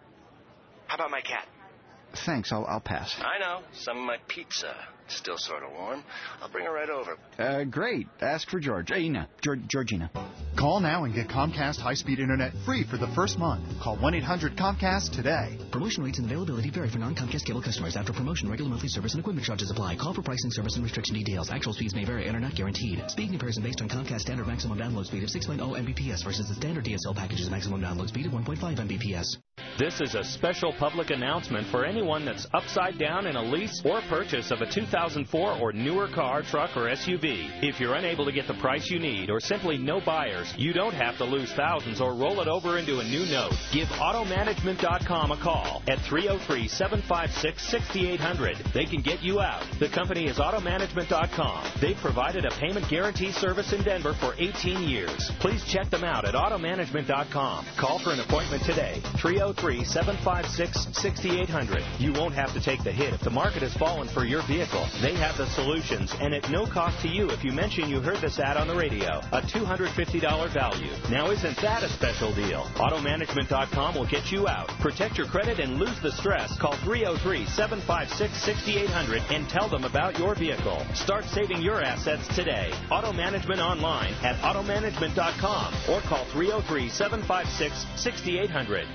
How about my cat? Thanks, I'll, I'll pass. I know. Some of my pizza. It's still sort of warm. I'll bring her right over. Uh, great. Ask for Georgina. Georg- Georgina. Call now and get Comcast high-speed internet free for the first month. Call one eight hundred Comcast today. Promotion rates and availability vary for non-Comcast cable customers. After promotion, regular monthly service and equipment charges apply. Call for pricing, service, and restriction details. Actual speeds may vary and are not guaranteed. Speed comparison based on Comcast standard maximum download speed of six point oh megabits per second versus the standard D S L package's maximum download speed of one point five megabits per second. This is a special public announcement for anyone that's upside down in a lease or purchase of a two thousand four or newer car, truck, or S U V. If you're unable to get the price you need or simply no buyers, you don't have to lose thousands or roll it over into a new note. Give auto management dot com a call at three oh three, seven five six, six eight zero zero. They can get you out. The company is auto management dot com. They've provided a payment guarantee service in Denver for eighteen years. Please check them out at auto management dot com. Call for an appointment today. three oh three, seven five six, six eight zero zero. You won't have to take the hit if the market has fallen for your vehicle. They have the solutions, and at no cost to you if you mention you heard this ad on the radio. A two hundred fifty dollars value. Now, isn't that a special deal? auto management dot com will get you out. Protect your credit and lose the stress. Call three oh three, seven five six, six eight zero zero and tell them about your vehicle. Start saving your assets today. Auto Management online at auto management dot com or call three oh three, seven five six, six eight zero zero.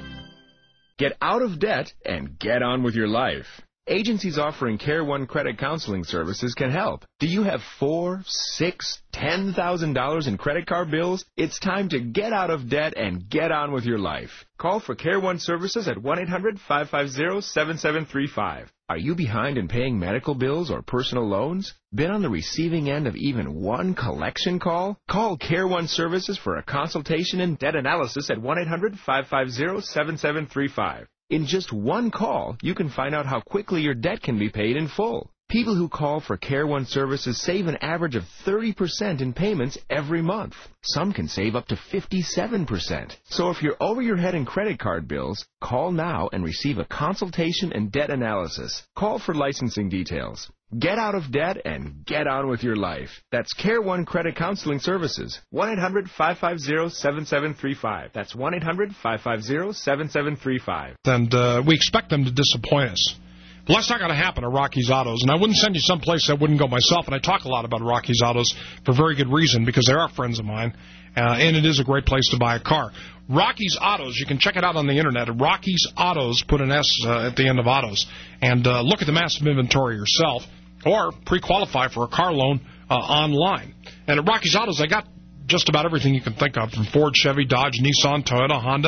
Get out of debt and get on with your life. Agencies offering Care One credit counseling services can help. Do you have four, six, ten thousand dollars in credit card bills? It's time to get out of debt and get on with your life. Call for Care One services at one eight hundred, five five zero, seven seven three five. Are you behind in paying medical bills or personal loans? Been on the receiving end of even one collection call? Call Care One Services for a consultation and debt analysis at one eight hundred, five five zero, seven seven three five. In just one call, you can find out how quickly your debt can be paid in full. People who call for Care One Services save an average of thirty percent in payments every month. Some can save up to fifty-seven percent. So if you're over your head in credit card bills, call now and receive a consultation and debt analysis. Call for licensing details. Get out of debt and get on with your life. That's Care One Credit Counseling Services. one eight hundred, five five zero, seven seven three five. That's one eight hundred, five five zero, seven seven three five. And uh, we expect them to disappoint us. Well, that's not going to happen at Rocky's Autos, and I wouldn't send you someplace I wouldn't go myself, and I talk a lot about Rocky's Autos for very good reason, because they are friends of mine, uh, and it is a great place to buy a car. Rocky's Autos, you can check it out on the Internet at Rocky's Autos, put an S uh, at the end of Autos, and uh, look at the massive inventory yourself, or pre-qualify for a car loan uh, online. And at Rocky's Autos, I got just about everything you can think of, from Ford, Chevy, Dodge, Nissan, Toyota, Honda,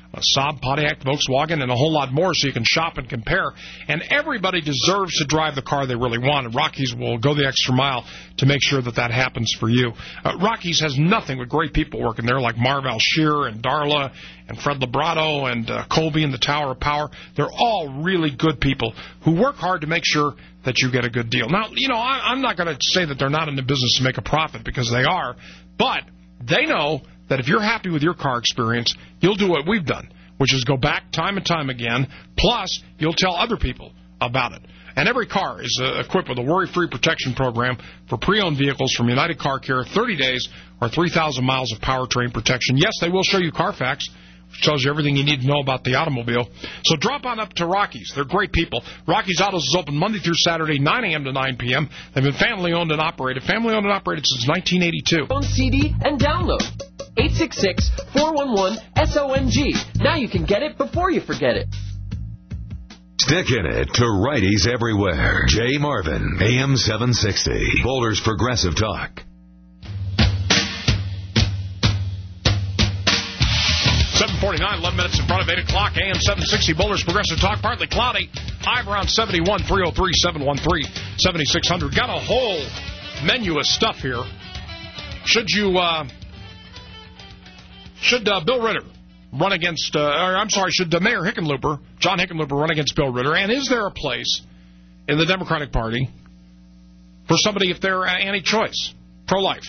a Saab, Pontiac, Volkswagen, and a whole lot more so you can shop and compare. And everybody deserves to drive the car they really want, and Rockies will go the extra mile to make sure that that happens for you. Uh, Rockies has nothing but great people working there like Marv Alshear and Darla and Fred Librato and uh, Colby and the Tower of Power. They're all really good people who work hard to make sure that you get a good deal. Now, you know, I, I'm not going to say that they're not in the business to make a profit, because they are, but they know that if you're happy with your car experience, you'll do what we've done, which is go back time and time again, plus you'll tell other people about it. And every car is uh, equipped with a worry-free protection program for pre-owned vehicles from United Car Care, thirty days or three thousand miles of powertrain protection. Yes, they will show you Carfax, which tells you everything you need to know about the automobile. So drop on up to Rockies. They're great people. Rockies Autos is open Monday through Saturday, nine a.m. to nine p.m. They've been family-owned and operated. Family-owned and operated since nineteen eighty-two. Phone C D and download. eight six six, four one one, S O N G. Now you can get it before you forget it. Stick in it to righties everywhere. Jay Marvin, A M seven sixty. Boulder's Progressive Talk. seven forty-nine, eleven minutes in front of eight o'clock, A M seven sixty, Boulder's Progressive Talk. Partly cloudy, high around seventy-one, three oh three, seven one three, seven six hundred. Got a whole menu of stuff here. Should you, uh, should uh, Bill Ritter run against, uh, or I'm sorry, should uh, Mayor Hickenlooper, John Hickenlooper, run against Bill Ritter? And is there a place in the Democratic Party for somebody if they're uh, anti-choice, pro-life?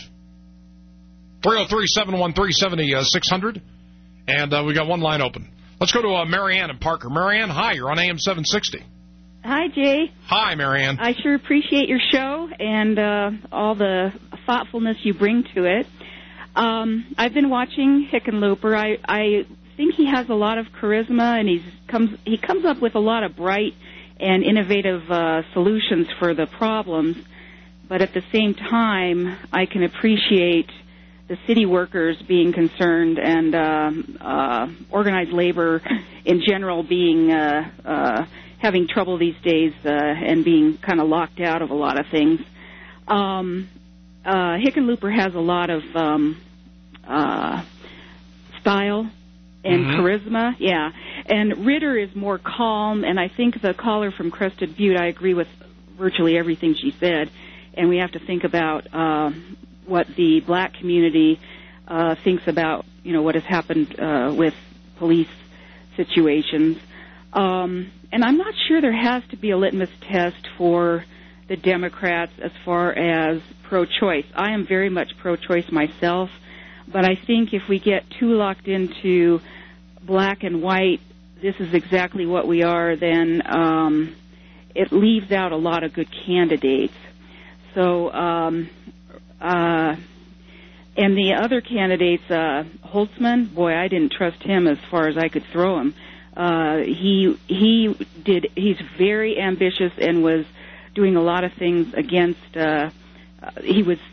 three oh three, seven one three, seven six hundred. And uh, we got one line open. Let's go to uh, Marianne and Parker. Marianne, hi, you're on A M seven sixty. Hi, Jay. Hi, Marianne. I sure appreciate your show and uh, all the thoughtfulness you bring to it. Um, I've been watching Hickenlooper. I, I think he has a lot of charisma, and he's comes he comes up with a lot of bright and innovative uh, solutions for the problems. But at the same time, I can appreciate the city workers being concerned and uh, uh, organized labor in general being uh, uh, having trouble these days uh, and being kind of locked out of a lot of things. Um, uh, Hickenlooper has a lot of um, uh, style and mm-hmm. charisma, yeah. And Ritter is more calm, and I think the caller from Crested Butte, I agree with virtually everything she said, and we have to think about uh, what the black community uh, thinks about, you know, what has happened uh, with police situations. Um, and I'm not sure there has to be a litmus test for the Democrats as far as pro-choice. I am very much pro-choice myself, but I think if we get too locked into black and white, this is exactly what we are, then um, it leaves out a lot of good candidates. So, um, uh, and the other candidates, uh, Holtzman, boy, I didn't trust him as far as I could throw him. Uh, he he did. He's very ambitious and was doing a lot of things against. Uh, uh, he was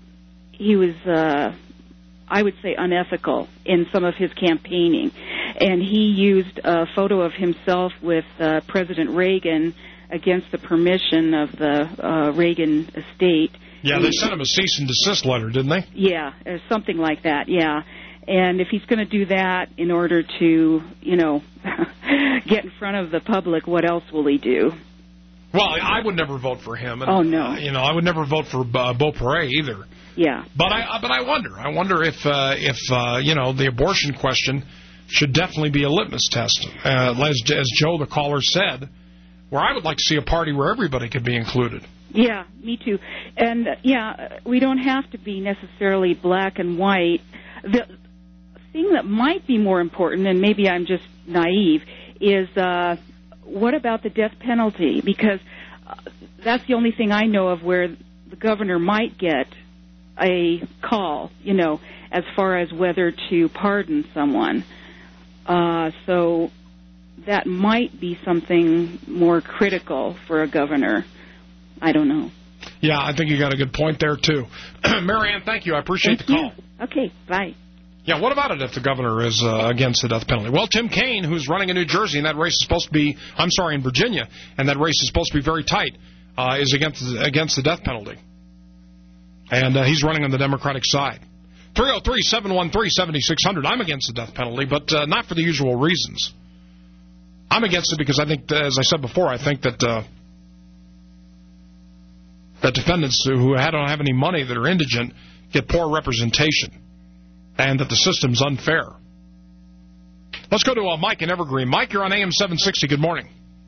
he was uh, I would say unethical in some of his campaigning, and he used a photo of himself with uh, President Reagan against the permission of the uh, Reagan estate. Yeah, they sent him a cease and desist letter, didn't they? Yeah, something like that. Yeah. And if he's going to do that in order to, you know, get in front of the public, what else will he do? Well, I would never vote for him. And, oh, no. Uh, you know, I would never vote for uh, Beaupre either. Yeah. But I but I wonder. I wonder if, uh, if uh, you know, the abortion question should definitely be a litmus test. Uh, as, as Joe, the caller, said, where I would like to see a party where everybody could be included. Yeah, me too. And, uh, yeah, we don't have to be necessarily black and white. The thing that might be more important, and maybe I'm just naive, is uh, what about the death penalty? Because uh, that's the only thing I know of where the governor might get a call, you know, as far as whether to pardon someone. Uh, so that might be something more critical for a governor. I don't know. Yeah, I think you got a good point there, too. Marianne, thank you. I appreciate thank the call. You. Okay, bye. Yeah, what about it if the governor is uh, against the death penalty? Well, Tim Kaine, who's running in New Jersey, and that race is supposed to be, I'm sorry, in Virginia, and that race is supposed to be very tight, uh, is against against the death penalty. And uh, he's running on the Democratic side. three oh three, seven one three, seven six zero zero. I'm against the death penalty, but uh, not for the usual reasons. I'm against it because I think, as I said before, I think that uh, that defendants who don't have any money that are indigent get poor representation, and that the system's unfair. Let's go to uh, Mike in Evergreen. Mike, you're on A M seven sixty. Good morning.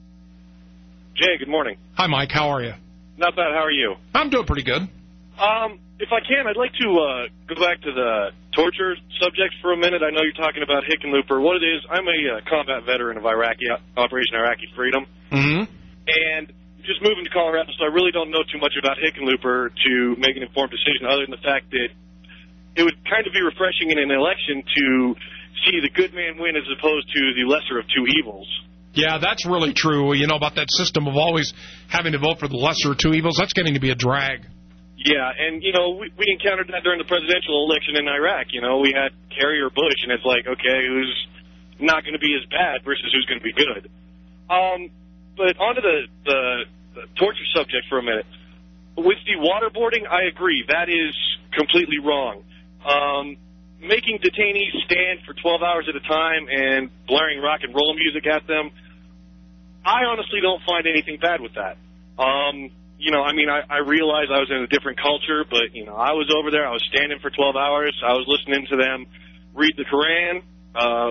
Jay, good morning. Hi, Mike. How are you? Not bad. How are you? I'm doing pretty good. Um, if I can, I'd like to uh, go back to the torture subject for a minute. I know you're talking about Hickenlooper. What it is, I'm a uh, combat veteran of Iraqi Operation Iraqi Freedom. Mm-hmm. And just moving to Colorado, so I really don't know too much about Hickenlooper to make an informed decision, other than the fact that it would kind of be refreshing in an election to see the good man win as opposed to the lesser of two evils. Yeah, that's really true. You know, about that system of always having to vote for the lesser of two evils, that's getting to be a drag. Yeah, and, you know, we, we encountered that during the presidential election in Iraq. You know, we had Kerry or Bush, and it's like, okay, who's not going to be as bad versus who's going to be good. Um, but onto the, the, the torture subject for a minute. With the waterboarding, I agree. That is completely wrong. Um, making detainees stand for twelve hours at a time and blaring rock and roll music at them, I honestly don't find anything bad with that. Um, you know, I mean, I, I realize I was in a different culture, but, you know, I was over there. I was standing for twelve hours. I was listening to them read the Quran uh,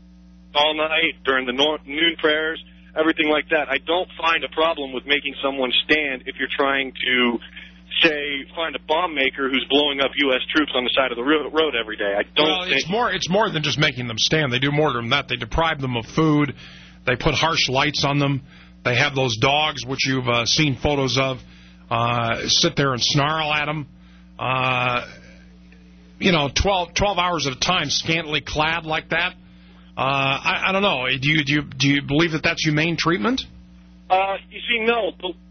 all night during the no- noon prayers, everything like that. I don't find a problem with making someone stand if you're trying to, say, find a bomb maker who's blowing up U S troops on the side of the road every day. I don't well, think... it's more, it's more than just making them stand. They do more than that. They deprive them of food. They put harsh lights on them. They have those dogs, which you've uh, seen photos of, uh, sit there and snarl at them. Uh, you know, twelve, twelve hours at a time, scantily clad like that. Uh, I, I don't know. Do you, do you do you believe that that's humane treatment? Uh, you see, no.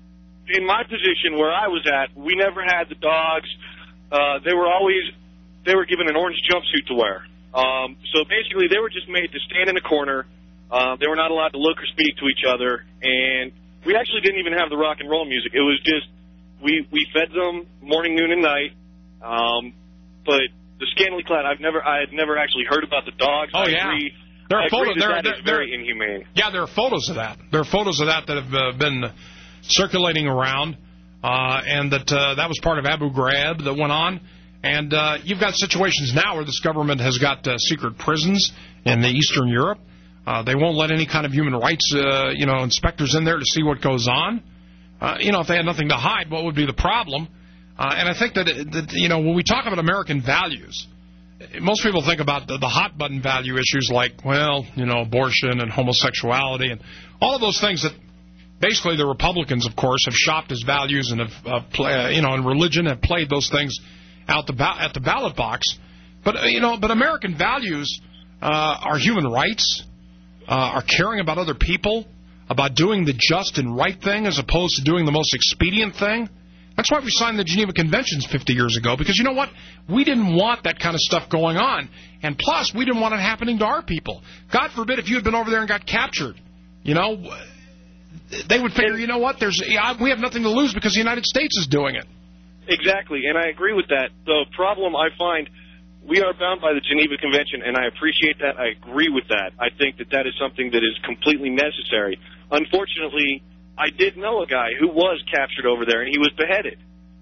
In my position where I was at, we never had the dogs. Uh, they were always they were given an orange jumpsuit to wear. Um, so basically, they were just made to stand in a corner. Uh, they were not allowed to look or speak to each other, and we actually didn't even have the rock and roll music. It was just we we fed them morning, noon, and night. Um, but the scantily clad, I've never I had never actually heard about the dogs. Oh I yeah, agree. there are I photos. agree that There, that there, is very inhumane. Yeah, there are photos of that. There are photos of that that have uh, been circulating around, uh, and that uh, that was part of Abu Ghraib that went on. And uh, you've got situations now where this government has got uh, secret prisons in the Eastern Europe. Uh, they won't let any kind of human rights, uh, you know, inspectors in there to see what goes on. Uh, you know, if they had nothing to hide, what would be the problem? Uh, and I think that, that, you know, when we talk about American values, most people think about the, the hot-button value issues like, well, you know, abortion and homosexuality and all of those things that basically the Republicans, of course, have shopped as values and have, uh, play, you know, and religion have played those things out the ba- at the ballot box. But, uh, you know, but American values uh, are human rights, uh, are caring about other people, about doing the just and right thing as opposed to doing the most expedient thing. That's why we signed the Geneva Conventions fifty years ago, because you know what? We didn't want that kind of stuff going on. And plus, we didn't want it happening to our people. God forbid if you had been over there and got captured, you know, they would figure, you know what, There's we have nothing to lose because the United States is doing it. Exactly, and I agree with that. The problem I find, we are bound by the Geneva Convention, and I appreciate that. I agree with that. I think that that is something that is completely necessary. Unfortunately, I did know a guy who was captured over there, and he was beheaded.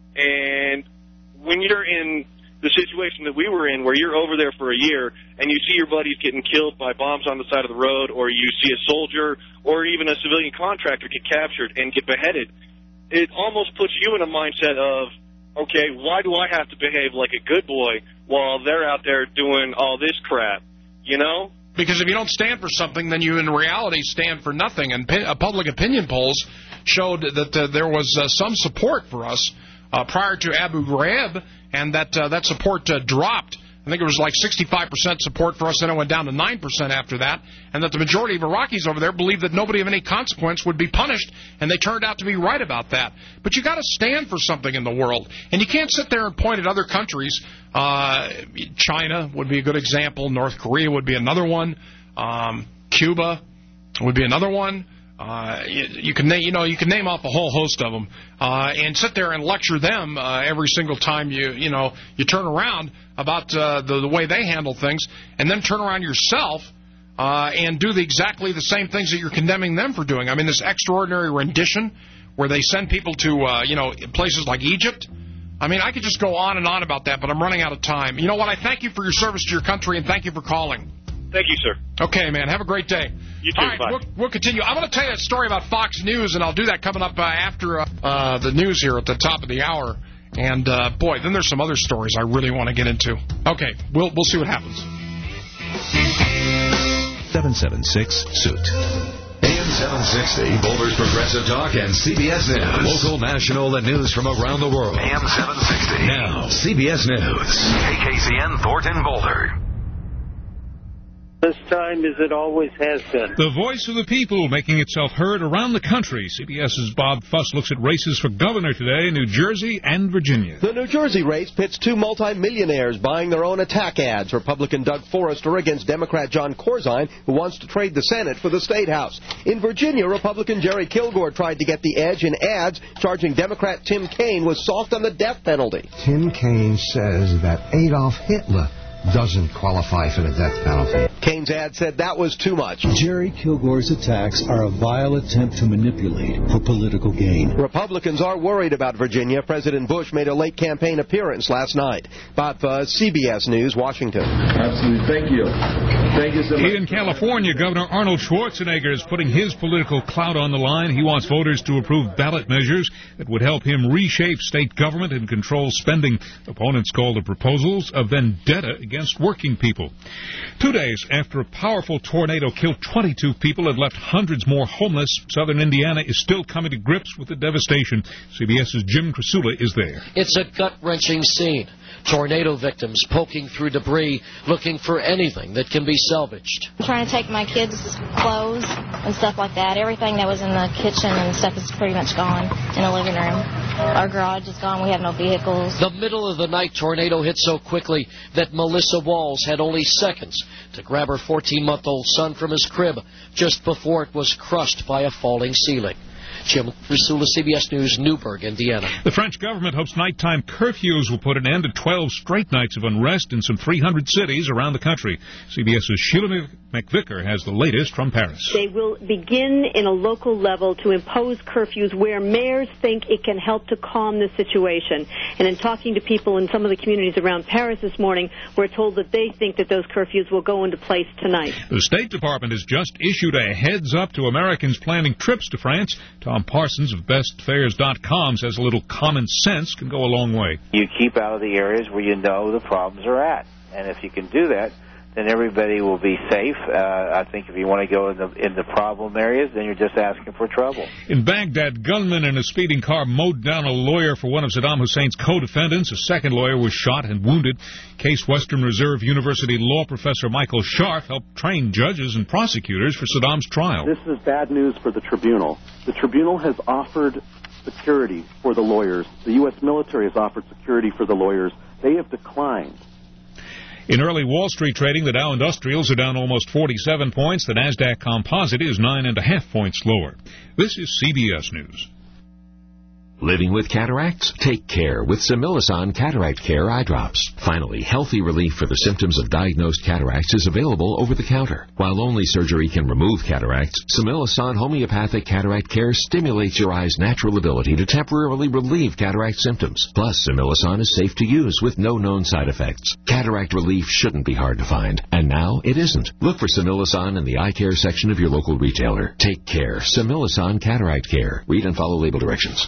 And when you're in the situation that we were in, where you're over there for a year, and you see your buddies getting killed by bombs on the side of the road, or you see a soldier or even a civilian contractor get captured and get beheaded, it almost puts you in a mindset of, okay, why do I have to behave like a good boy while they're out there doing all this crap, you know? Because if you don't stand for something, then you in reality stand for nothing. And uh, public opinion polls showed that uh, there was uh, some support for us uh, prior to Abu Ghraib, and that uh, that support uh, dropped. I think it was like sixty-five percent support for us, then it went down to nine percent after that, and that the majority of Iraqis over there believed that nobody of any consequence would be punished, and they turned out to be right about that. But you got to stand for something in the world, and you can't sit there and point at other countries. Uh, China would be a good example. North Korea would be another one. Um, Cuba would be another one. Uh, you, you can, you know, you can name off a whole host of them, uh, and sit there and lecture them uh, every single time you, you know, you turn around about uh, the, the way they handle things, and then turn around yourself uh, and do the, exactly the same things that you're condemning them for doing. I mean, this extraordinary rendition where they send people to, uh, you know, places like Egypt. I mean, I could just go on and on about that, but I'm running out of time. You know what? I thank you for your service to your country, and thank you for calling. Thank you, sir. Okay, man. Have a great day. You too. All right, bye. we'll, we'll continue. I want to tell you a story about Fox News, and I'll do that coming up uh, after uh, uh, the news here at the top of the hour. And, uh, boy, then there's some other stories I really want to get into. Okay, we'll we'll see what happens. seven seven six suit. A M seven sixty, Boulder's Progressive Talk and C B S News. Local, national, and news from around the world. A M seven sixty. Now, C B S News. K K C N Thornton, Boulder. This time as it always has been. The voice of the people making itself heard around the country. CBS's Bob Fuss looks at races for governor today in New Jersey and Virginia. The New Jersey race pits two multimillionaires buying their own attack ads. Republican Doug Forrester against Democrat John Corzine, who wants to trade the Senate for the State House. In Virginia, Republican Jerry Kilgore tried to get the edge in ads, charging Democrat Tim Kaine was soft on the death penalty. Tim Kaine says that Adolf Hitler doesn't qualify for the death penalty. Kaine's ad said that was too much. Jerry Kilgore's attacks are a vile attempt to manipulate for political gain. Republicans are worried about Virginia. President Bush made a late campaign appearance last night. Bob Fuss, C B S News, Washington. Absolutely. Thank you. Thank you so much. In California, Governor Arnold Schwarzenegger is putting his political clout on the line. He wants voters to approve ballot measures that would help him reshape state government and control spending. Opponents call the proposals a vendetta against working people. Two days after a powerful tornado killed twenty-two people and left hundreds more homeless, southern Indiana is still coming to grips with the devastation. CBS's Jim Krasula is there. It's a gut-wrenching scene. Tornado victims poking through debris, looking for anything that can be salvaged. I'm trying to take my kids' clothes and stuff like that. Everything that was in the kitchen and stuff is pretty much gone in the living room. Our garage is gone. We have no vehicles. The middle of the night tornado hit so quickly that Melissa Walls had only seconds to grab her fourteen-month-old son from his crib just before it was crushed by a falling ceiling. Jim Krasula, C B S News, Newburgh, Indiana. The French government hopes nighttime curfews will put an end to twelve straight nights of unrest in some three hundred cities around the country. CBS's Sheila McVicker has the latest from Paris. They will begin in a local level to impose curfews where mayors think it can help to calm the situation. And in talking to people in some of the communities around Paris this morning, we're told that they think that those curfews will go into place tonight. The State Department has just issued a heads-up to Americans planning trips to France. Tom Parsons of best fares dot com says a little common sense can go a long way. You keep out of the areas where you know the problems are at. And if you can do that, then everybody will be safe. Uh, I think if you want to go in the in the problem areas, then you're just asking for trouble. In Baghdad, gunmen in a speeding car mowed down a lawyer for one of Saddam Hussein's co-defendants. A second lawyer was shot and wounded. Case Western Reserve University law professor Michael Scharf helped train judges and prosecutors for Saddam's trial. This is bad news for the tribunal. The tribunal has offered security for the lawyers. The U S military has offered security for the lawyers. They have declined. In early Wall Street trading, the Dow Industrials are down almost forty-seven points. The NASDAQ Composite is nine and a half points lower. This is C B S News. Living with cataracts? Take care with Similasan Cataract Care Eye Drops. Finally, healthy relief for the symptoms of diagnosed cataracts is available over the counter. While only surgery can remove cataracts, Similasan Homeopathic Cataract Care stimulates your eye's natural ability to temporarily relieve cataract symptoms. Plus, Similasan is safe to use with no known side effects. Cataract relief shouldn't be hard to find, and now it isn't. Look for Similasan in the eye care section of your local retailer. Take care. Similasan Cataract Care. Read and follow label directions.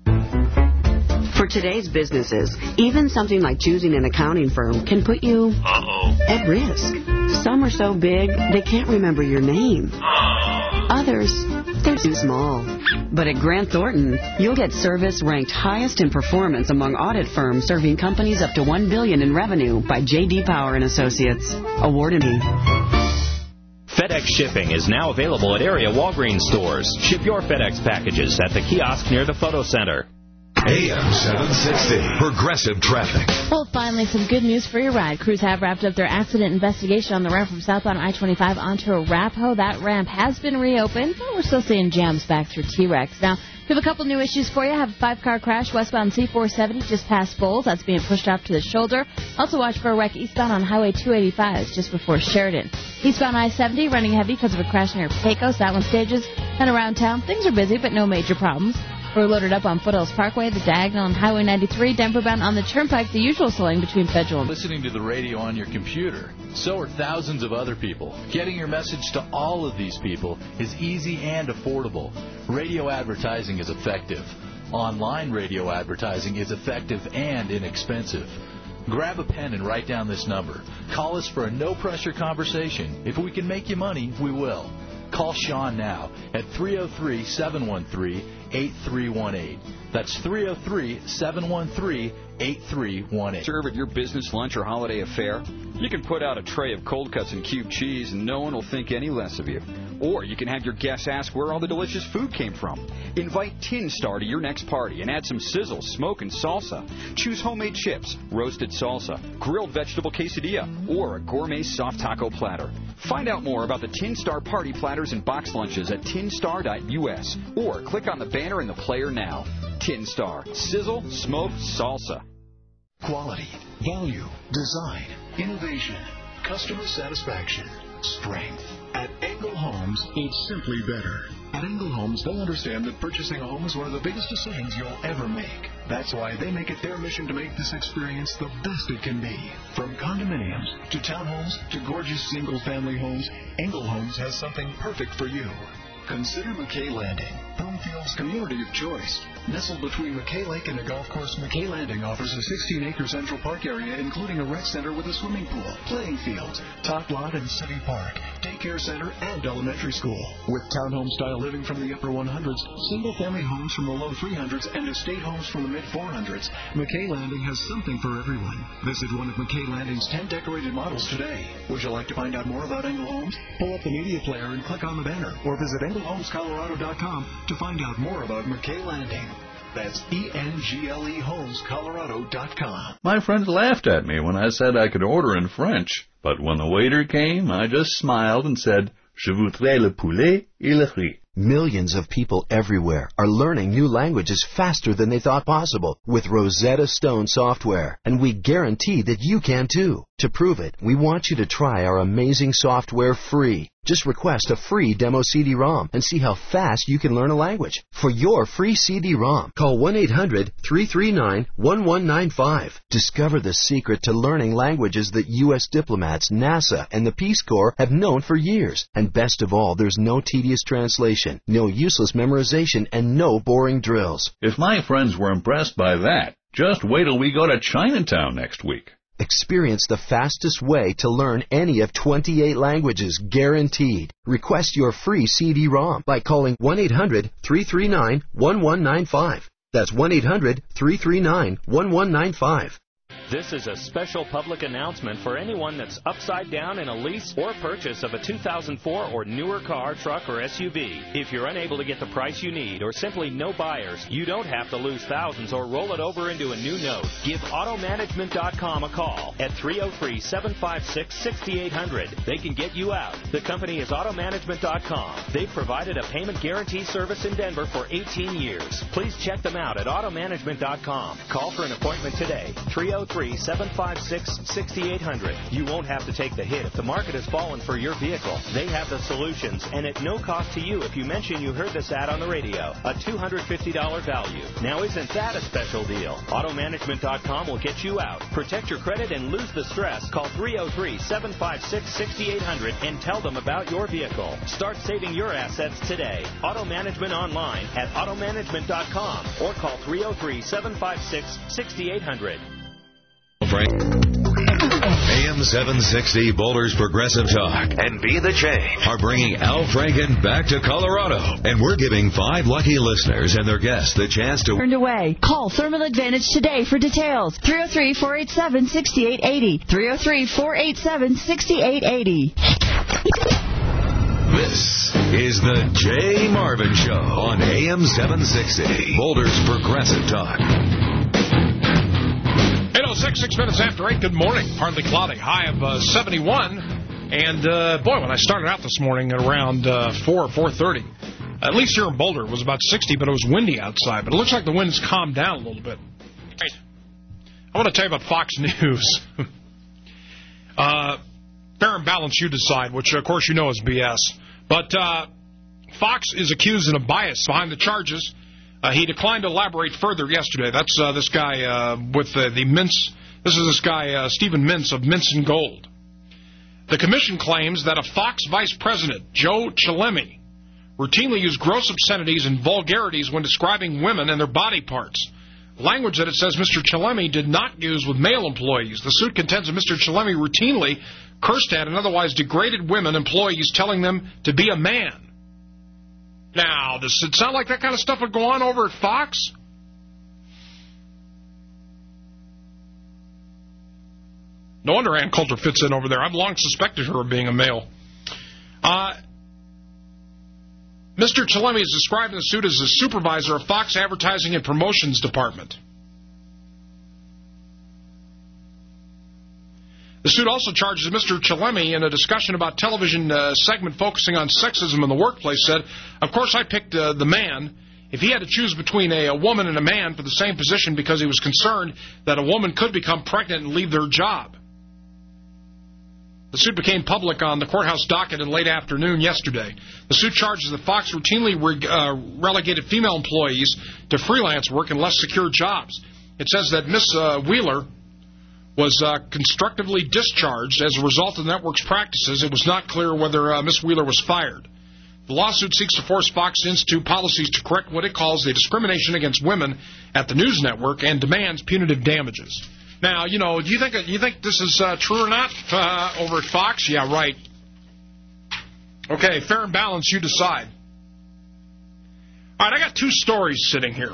For today's businesses, even something like choosing an accounting firm can put you Uh-oh. at risk. Some are so big, they can't remember your name. Others, they're too small. But at Grant Thornton, you'll get service ranked highest in performance among audit firms serving companies up to one billion dollars in revenue by J D Power and Associates. Awarded me. FedEx shipping is now available at area Walgreens stores. Ship your FedEx packages at the kiosk near the photo center. A M seven sixty, Progressive Traffic. Well, finally, some good news for your ride. Crews have wrapped up their accident investigation on the ramp from southbound I twenty-five onto Arapahoe. That ramp has been reopened, but we're still seeing jams back through T-Rex. Now, we have a couple new issues for you. I have a five-car crash westbound C four seventy just past Bowles. That's being pushed off to the shoulder. Also watch for a wreck eastbound on Highway two eighty-five just before Sheridan. Eastbound I seventy running heavy because of a crash near Pecos. That one stages. And around town, things are busy, but no major problems. We're loaded up on Foothills Parkway, the Diagonal, and Highway ninety-three. Denver bound on the Turnpike, the usual slowing between Federal and... Listening to the radio on your computer. So are thousands of other people. Getting your message to all of these people is easy and affordable. Radio advertising is effective. Online radio advertising is effective and inexpensive. Grab a pen and write down this number. Call us for a no-pressure conversation. If we can make you money, we will. Call Sean now at three oh three, seven one three, eight three one eight. That's three oh three, seven one three, eight three one eight. Serve at your business lunch or holiday affair? You can put out a tray of cold cuts and cubed cheese and no one will think any less of you. Or you can have your guests ask where all the delicious food came from. Invite Tin Star to your next party and add some sizzle, smoke, and salsa. Choose homemade chips, roasted salsa, grilled vegetable quesadilla, or a gourmet soft taco platter. Find out more about the Tin Star party platters and box lunches at tin star dot U S or click on the banner in the player now. Tin Star. Sizzle, smoke, salsa. Quality, value, design, innovation, customer satisfaction, strength. At Engel Homes, it's simply better. At Engel Homes, they'll understand that purchasing a home is one of the biggest decisions you'll ever make. That's why they make it their mission to make this experience the best it can be. From condominiums to townhomes to gorgeous single-family homes, Engel Homes has something perfect for you. Consider McKay Landing, Broomfield's community of choice. Nestled between McKay Lake and a golf course, McKay Landing offers a sixteen-acre Central Park area, including a rec center with a swimming pool, playing fields, top lot and city park, daycare center, and elementary school. With townhome-style living from the upper one hundreds, single-family homes from the low three hundreds, and estate homes from the mid four hundreds, McKay Landing has something for everyone. Visit one of McKay Landing's ten decorated models today. Would you like to find out more about Engel Homes? Pull up the media player and click on the banner, or visit engel homes colorado dot com to find out more about McKay Landing. That's E N G L E homes colorado dot com. My friends laughed at me when I said I could order in French, but when the waiter came, I just smiled and said, Je voudrais le poulet et le riz. Millions of people everywhere are learning new languages faster than they thought possible with Rosetta Stone software, and we guarantee that you can too. To prove it, we want you to try our amazing software free. Just request a free demo C D ROM and see how fast you can learn a language. For your free C D ROM, call one eight hundred, three three nine, one one nine five. Discover the secret to learning languages that U S diplomats, NASA, and the Peace Corps have known for years. And best of all, there's no tedious translation, no useless memorization, and no boring drills. If my friends were impressed by that, just wait till we go to Chinatown next week. Experience the fastest way to learn any of twenty-eight languages, guaranteed. Request your free C D ROM by calling one eight hundred, three three nine, one one nine five. That's one eight hundred, three three nine, one one nine five. This is a special public announcement for anyone that's upside down in a lease or purchase of a two thousand four or newer car, truck, or S U V. If you're unable to get the price you need or simply no buyers, you don't have to lose thousands or roll it over into a new note. Give auto management dot com a call at three oh three, seven five six, six eight zero zero. They can get you out. The company is auto management dot com. They've provided a payment guarantee service in Denver for eighteen years. Please check them out at auto management dot com. Call for an appointment today. three oh three, seven five six, six eight zero zero. You won't have to take the hit if the market has fallen for your vehicle. They have the solutions, and at no cost to you if you mention you heard this ad on the radio. A two hundred fifty dollars value. Now isn't that a special deal? auto management dot com will get you out. Protect your credit and lose the stress. Call three oh three, seven five six, six eight zero zero and tell them about your vehicle. Start saving your assets today. Auto Management online at auto management dot com or call three oh three, seven five six, six eight zero zero. Frank. A M seven sixty Boulder's Progressive Talk and Be the Change are bringing Al Franken back to Colorado. And we're giving five lucky listeners and their guests the chance to... Turned away. Call Thermal Advantage today for details. three oh three, four eight seven, six eight eight zero. three oh three, four eight seven, six eight eight zero. This is the Jay Marvin Show on A M seven sixty Boulder's Progressive Talk. eight oh six, six minutes after eight. Good morning. Partly cloudy. High of uh, seventy-one. And, uh, boy, when I started out this morning at around uh, four, four thirty, at least here in Boulder, it was about sixty, but it was windy outside. But it looks like the wind's calmed down a little bit. Right. I want to tell you about Fox News. uh, fair and balanced, you decide, which, of course, you know is B S. But uh, Fox is accused of bias behind the charges. Uh, he declined to elaborate further yesterday. That's uh, this guy uh, with the, the Mintz. This is this guy, uh, Stephen Mintz of Mintz and Gold. The commission claims that a Fox vice president, Joe Chillemi, routinely used gross obscenities and vulgarities when describing women and their body parts. Language that it says Mister Chillemi did not use with male employees. The suit contends that Mister Chillemi routinely cursed at and otherwise degraded women employees, telling them to be a man. Now, does it sound like that kind of stuff would go on over at Fox? No wonder Ann Coulter fits in over there. I've long suspected her of being a male. Uh, Mister Chillemi is described in the suit as the supervisor of Fox Advertising and Promotions Department. The suit also charges Mister Chillemi in a discussion about television uh, segment focusing on sexism in the workplace said, of course I picked uh, the man. If he had to choose between a, a woman and a man for the same position because he was concerned that a woman could become pregnant and leave their job. The suit became public on the courthouse docket in late afternoon yesterday. The suit charges that Fox routinely re- uh, relegated female employees to freelance work and less secure jobs. It says that Miss Uh, Wheeler was uh, constructively discharged as a result of the network's practices. It was not clear whether uh, Miss Wheeler was fired. The lawsuit seeks to force Fox to institute policies to correct what it calls the discrimination against women at the news network and demands punitive damages. Now, you know, do you think you think this is uh, true or not uh, over at Fox? Yeah, right. Okay, fair and balanced, you decide. All right, I got two stories sitting here.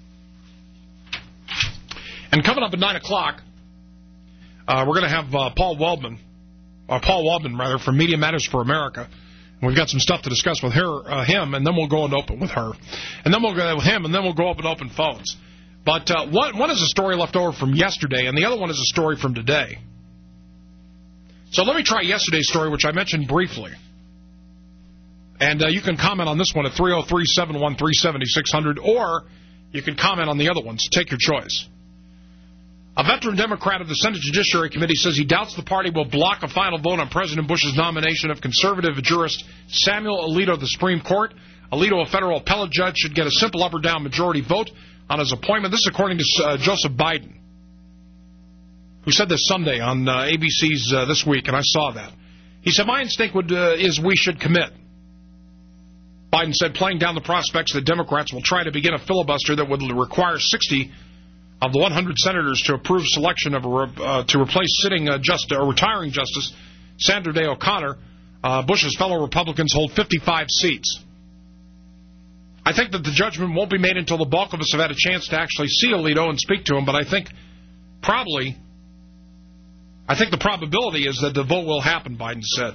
And coming up at nine o'clock, Uh, we're going to have uh, Paul Waldman, or Paul Waldman, rather, from Media Matters for America. And we've got some stuff to discuss with her, uh, him, and then we'll go and open with her. And then we'll go with him, and then we'll go up and open phones. But uh, one, one is a story left over from yesterday, and the other one is a story from today. So let me try yesterday's story, which I mentioned briefly. And uh, you can comment on this one at three oh three, seven one three, seven six zero zero, or you can comment on the other ones. Take your choice. A veteran Democrat of the Senate Judiciary Committee says he doubts the party will block a final vote on President Bush's nomination of conservative jurist Samuel Alito to the Supreme Court. Alito, a federal appellate judge, should get a simple up or down majority vote on his appointment. This is according to uh, Joseph Biden, who said this Sunday on uh, A B C's uh, This Week, and I saw that. He said, my instinct would, uh, is we should commit. Biden said, playing down the prospects that Democrats will try to begin a filibuster that would require sixty of the one hundred senators to approve selection of a, uh, to replace sitting uh, just or retiring Justice Sandra Day O'Connor. Uh, Bush's fellow Republicans hold fifty-five seats. I think that the judgment won't be made until the bulk of us have had a chance to actually see Alito and speak to him, but I think probably, I think the probability is that the vote will happen, Biden said.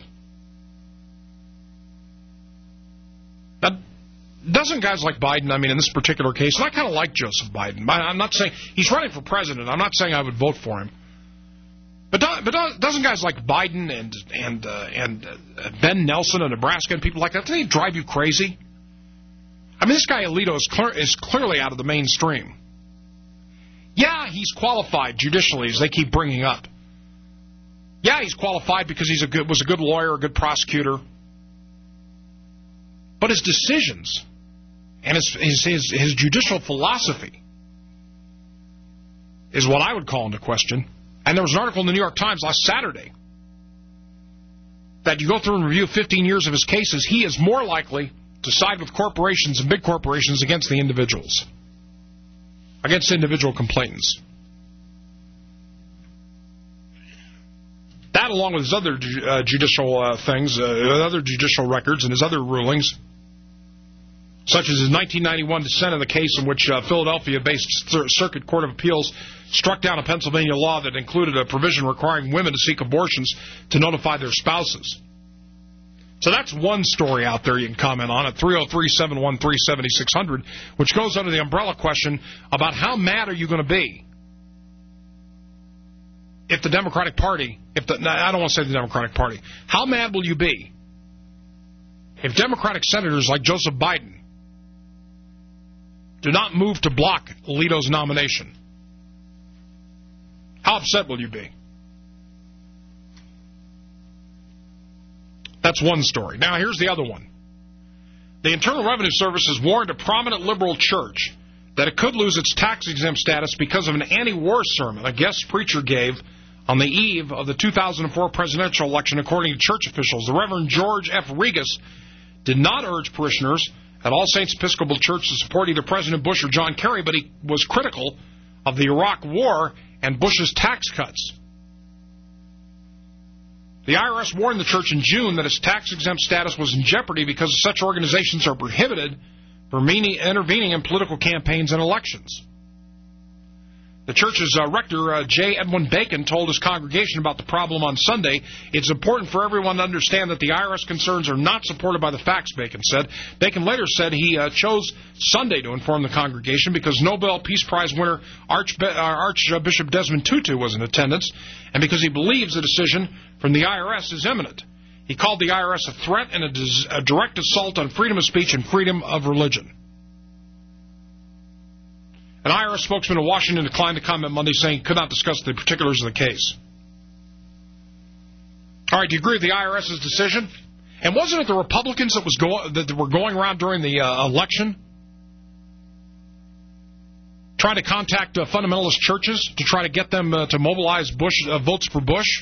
Now, doesn't guys like Biden, I mean, in this particular case, and I kind of like Joseph Biden. I'm not saying he's running for president. I'm not saying I would vote for him. But, do, but doesn't guys like Biden and and uh, and uh, Ben Nelson of Nebraska and people like that, doesn't he drive you crazy? I mean, this guy Alito is, clear, is clearly out of the mainstream. Yeah, he's qualified judicially, as they keep bringing up. Yeah, he's qualified because he's a good was a good lawyer, a good prosecutor. But his decisions and his, his his his judicial philosophy is what I would call into question. And there was an article in the New York Times last Saturday that you go through and review fifteen years of his cases, he is more likely to side with corporations and big corporations against the individuals, against individual complainants. That, along with his other uh, judicial uh, things, uh, other judicial records and his other rulings, such as his nineteen ninety-one dissent in the case in which uh, Philadelphia-based Circuit Court of Appeals struck down a Pennsylvania law that included a provision requiring women to seek abortions to notify their spouses. So that's one story out there you can comment on at three oh three, seven one three, seven six zero zero, which goes under the umbrella question about how mad are you going to be if the Democratic Party, if the, I don't want to say the Democratic Party, how mad will you be if Democratic senators like Joseph Biden do not move to block Alito's nomination? How upset will you be? That's one story. Now, here's the other one. The Internal Revenue Service has warned a prominent liberal church that it could lose its tax-exempt status because of an anti-war sermon a guest preacher gave on the eve of the two thousand four presidential election, according to church officials. The Reverend George F. Regas did not urge parishioners at All Saints Episcopal Church to support either President Bush or John Kerry, but he was critical of the Iraq War and Bush's tax cuts. The I R S warned the church in June that its tax-exempt status was in jeopardy because such organizations are prohibited from intervening in political campaigns and elections. The church's uh, rector, uh, J. Edwin Bacon, told his congregation about the problem on Sunday. It's important for everyone to understand that the I R S concerns are not supported by the facts, Bacon said. Bacon later said he uh, chose Sunday to inform the congregation because Nobel Peace Prize winner Archbe- uh, Archbishop Desmond Tutu was in attendance, and because he believes the decision from the I R S is imminent. He called the I R S a threat and a, dis- a direct assault on freedom of speech and freedom of religion. An I R S spokesman in Washington declined to comment Monday, saying he could not discuss the particulars of the case. All right, do you agree with the I R S's decision? And wasn't it the Republicans that was go- that were going around during the uh, election trying to contact uh, fundamentalist churches to try to get them uh, to mobilize Bush uh, votes for Bush?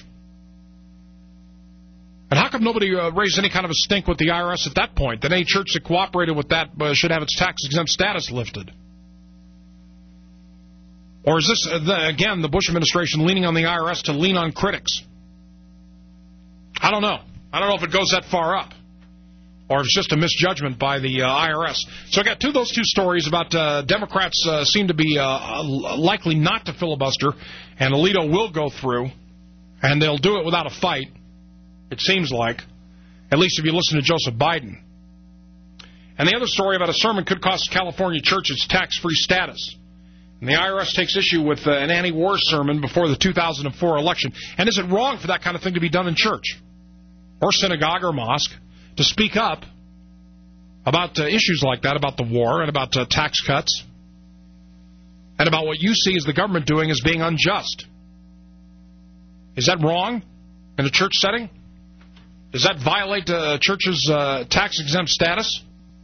And how come nobody uh, raised any kind of a stink with the I R S at that point, that any church that cooperated with that uh, should have its tax-exempt status lifted? Or is this, uh, the, again, the Bush administration leaning on the I R S to lean on critics? I don't know. I don't know if it goes that far up, or if it's just a misjudgment by the uh, I R S. So I got two those two stories about uh, Democrats uh, seem to be uh, likely not to filibuster, and Alito will go through, and they'll do it without a fight, it seems like, at least if you listen to Joseph Biden. And the other story about a sermon could cost California church its tax-free status. And the I R S takes issue with uh, an anti-war sermon before the two thousand four election. And is it wrong for that kind of thing to be done in church or synagogue or mosque, to speak up about uh, issues like that, about the war and about uh, tax cuts and about what you see as the government doing as being unjust? Is that wrong in a church setting? Does that violate a church's uh, tax-exempt status?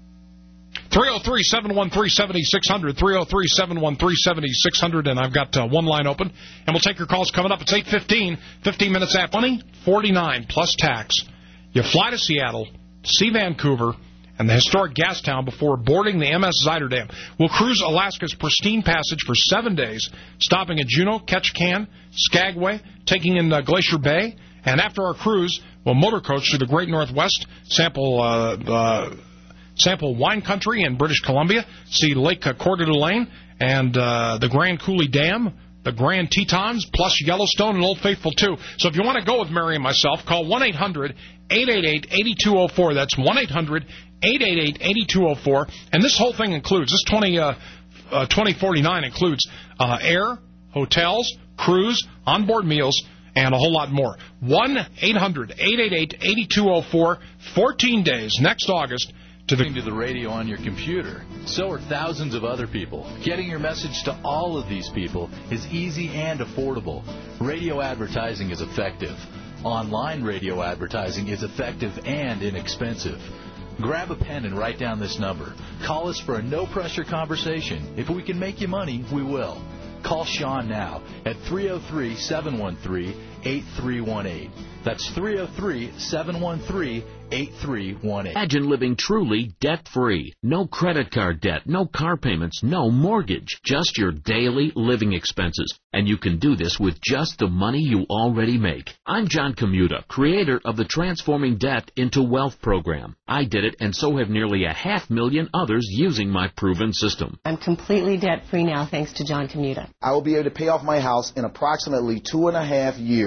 three oh three, seven one three, seven six zero zero, three oh three, seven one three, seven six zero zero, and I've got uh, one line open, and we'll take your calls coming up. It's eight fifteen, fifteen minutes after twenty forty-nine plus tax. You fly to Seattle, see Vancouver, and the historic Gastown before boarding the M S Zuiderdam. We'll cruise Alaska's pristine passage for seven days, stopping at Juneau, Ketchikan, Skagway, taking in uh, Glacier Bay, and after our cruise, we'll motor coach to the Great Northwest, sample uh, uh, sample wine country in British Columbia, see Lake uh, Coeur d'Alene and uh, the Grand Coulee Dam, the Grand Tetons, plus Yellowstone and Old Faithful, too. So if you want to go with Mary and myself, call one eight hundred, eight eight eight, eight two zero four. That's one eight hundred, eight eight eight, eight two zero four. And this whole thing includes, this twenty, uh, uh, twenty forty-nine includes uh, air, hotels, cruise, onboard meals, and a whole lot more. one eight hundred, eight eight eight, eight two zero four, fourteen days next August. To the, to the radio on your computer. So are thousands of other people. Getting your message to all of these people is easy and affordable. Radio advertising is effective. Online radio advertising is effective and inexpensive. Grab a pen and write down this number. Call us for a no-pressure conversation. If we can make you money, we will. Call Sean now at three oh three, seven one three, eight three one eight. That's three oh three, seven one three, eight three one eight. Imagine living truly debt-free. No credit card debt, no car payments, no mortgage. Just your daily living expenses. And you can do this with just the money you already make. I'm John Commuta, creator of the Transforming Debt into Wealth program. I did it, and so have nearly a half million others using my proven system. I'm completely debt-free now, thanks to John Commuta. I will be able to pay off my house in approximately two and a half years.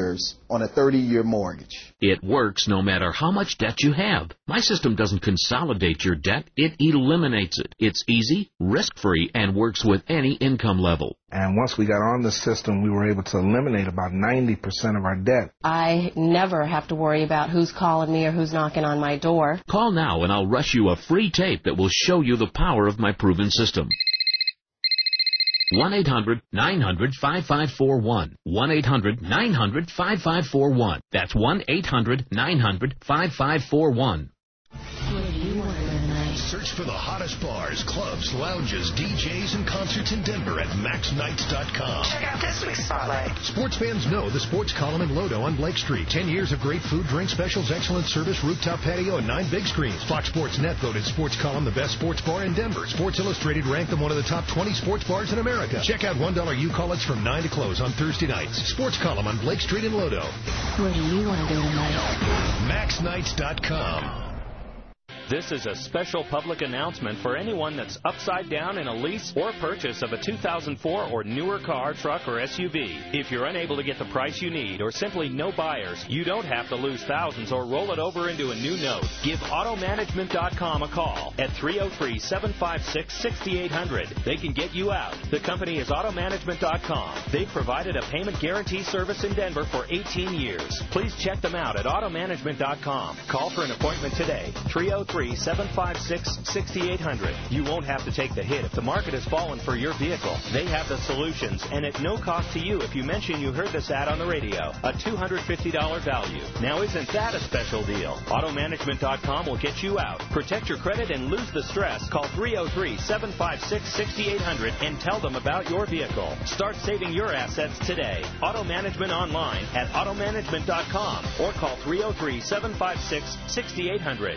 years on a thirty-year mortgage. It works no matter how much debt you have. My system doesn't consolidate your debt, it eliminates it. It's easy, risk-free, and works with any income level. And once we got on the system, we were able to eliminate about ninety percent of our debt. I never have to worry about who's calling me or who's knocking on my door. Call now and I'll rush you a free tape that will show you the power of my proven system. one eight hundred nine hundred five five four one. one eight hundred nine hundred five five four one. That's one eight hundred nine hundred five five four one. Search for the hottest bars, clubs, lounges, D Js, and concerts in Denver at max nights dot com. Check out this week's spotlight. Sports fans know the Sports Column in Lodo on Blake Street. Ten years of great food, drink specials, excellent service, rooftop patio, and nine big screens. Fox Sports Net voted Sports Column the best sports bar in Denver. Sports Illustrated ranked them one of the top twenty sports bars in America. Check out one dollar U-Call-Its from nine to close on Thursday nights. Sports Column on Blake Street in Lodo. Where do you want to go tonight? max nights dot com. This is a special public announcement for anyone that's upside down in a lease or purchase of a two thousand four or newer car, truck, or S U V. If you're unable to get the price you need or simply no buyers, you don't have to lose thousands or roll it over into a new note. Give auto management dot com a call at three oh three, seven five six, six eight zero zero. They can get you out. The company is auto management dot com. They've provided a payment guarantee service in Denver for eighteen years. Please check them out at auto management dot com. Call for an appointment today. three oh three, seven five six, six eight zero zero. You won't have to take the hit if the market has fallen for your vehicle. They have the solutions, and at no cost to you if you mention you heard this ad on the radio. A two hundred fifty dollars value. Now isn't that a special deal? auto management dot com will get you out. Protect your credit and lose the stress. Call three oh three, seven five six, six eight zero zero and tell them about your vehicle. Start saving your assets today. Auto Management online at auto management dot com or call three oh three, seven five six, six eight zero zero.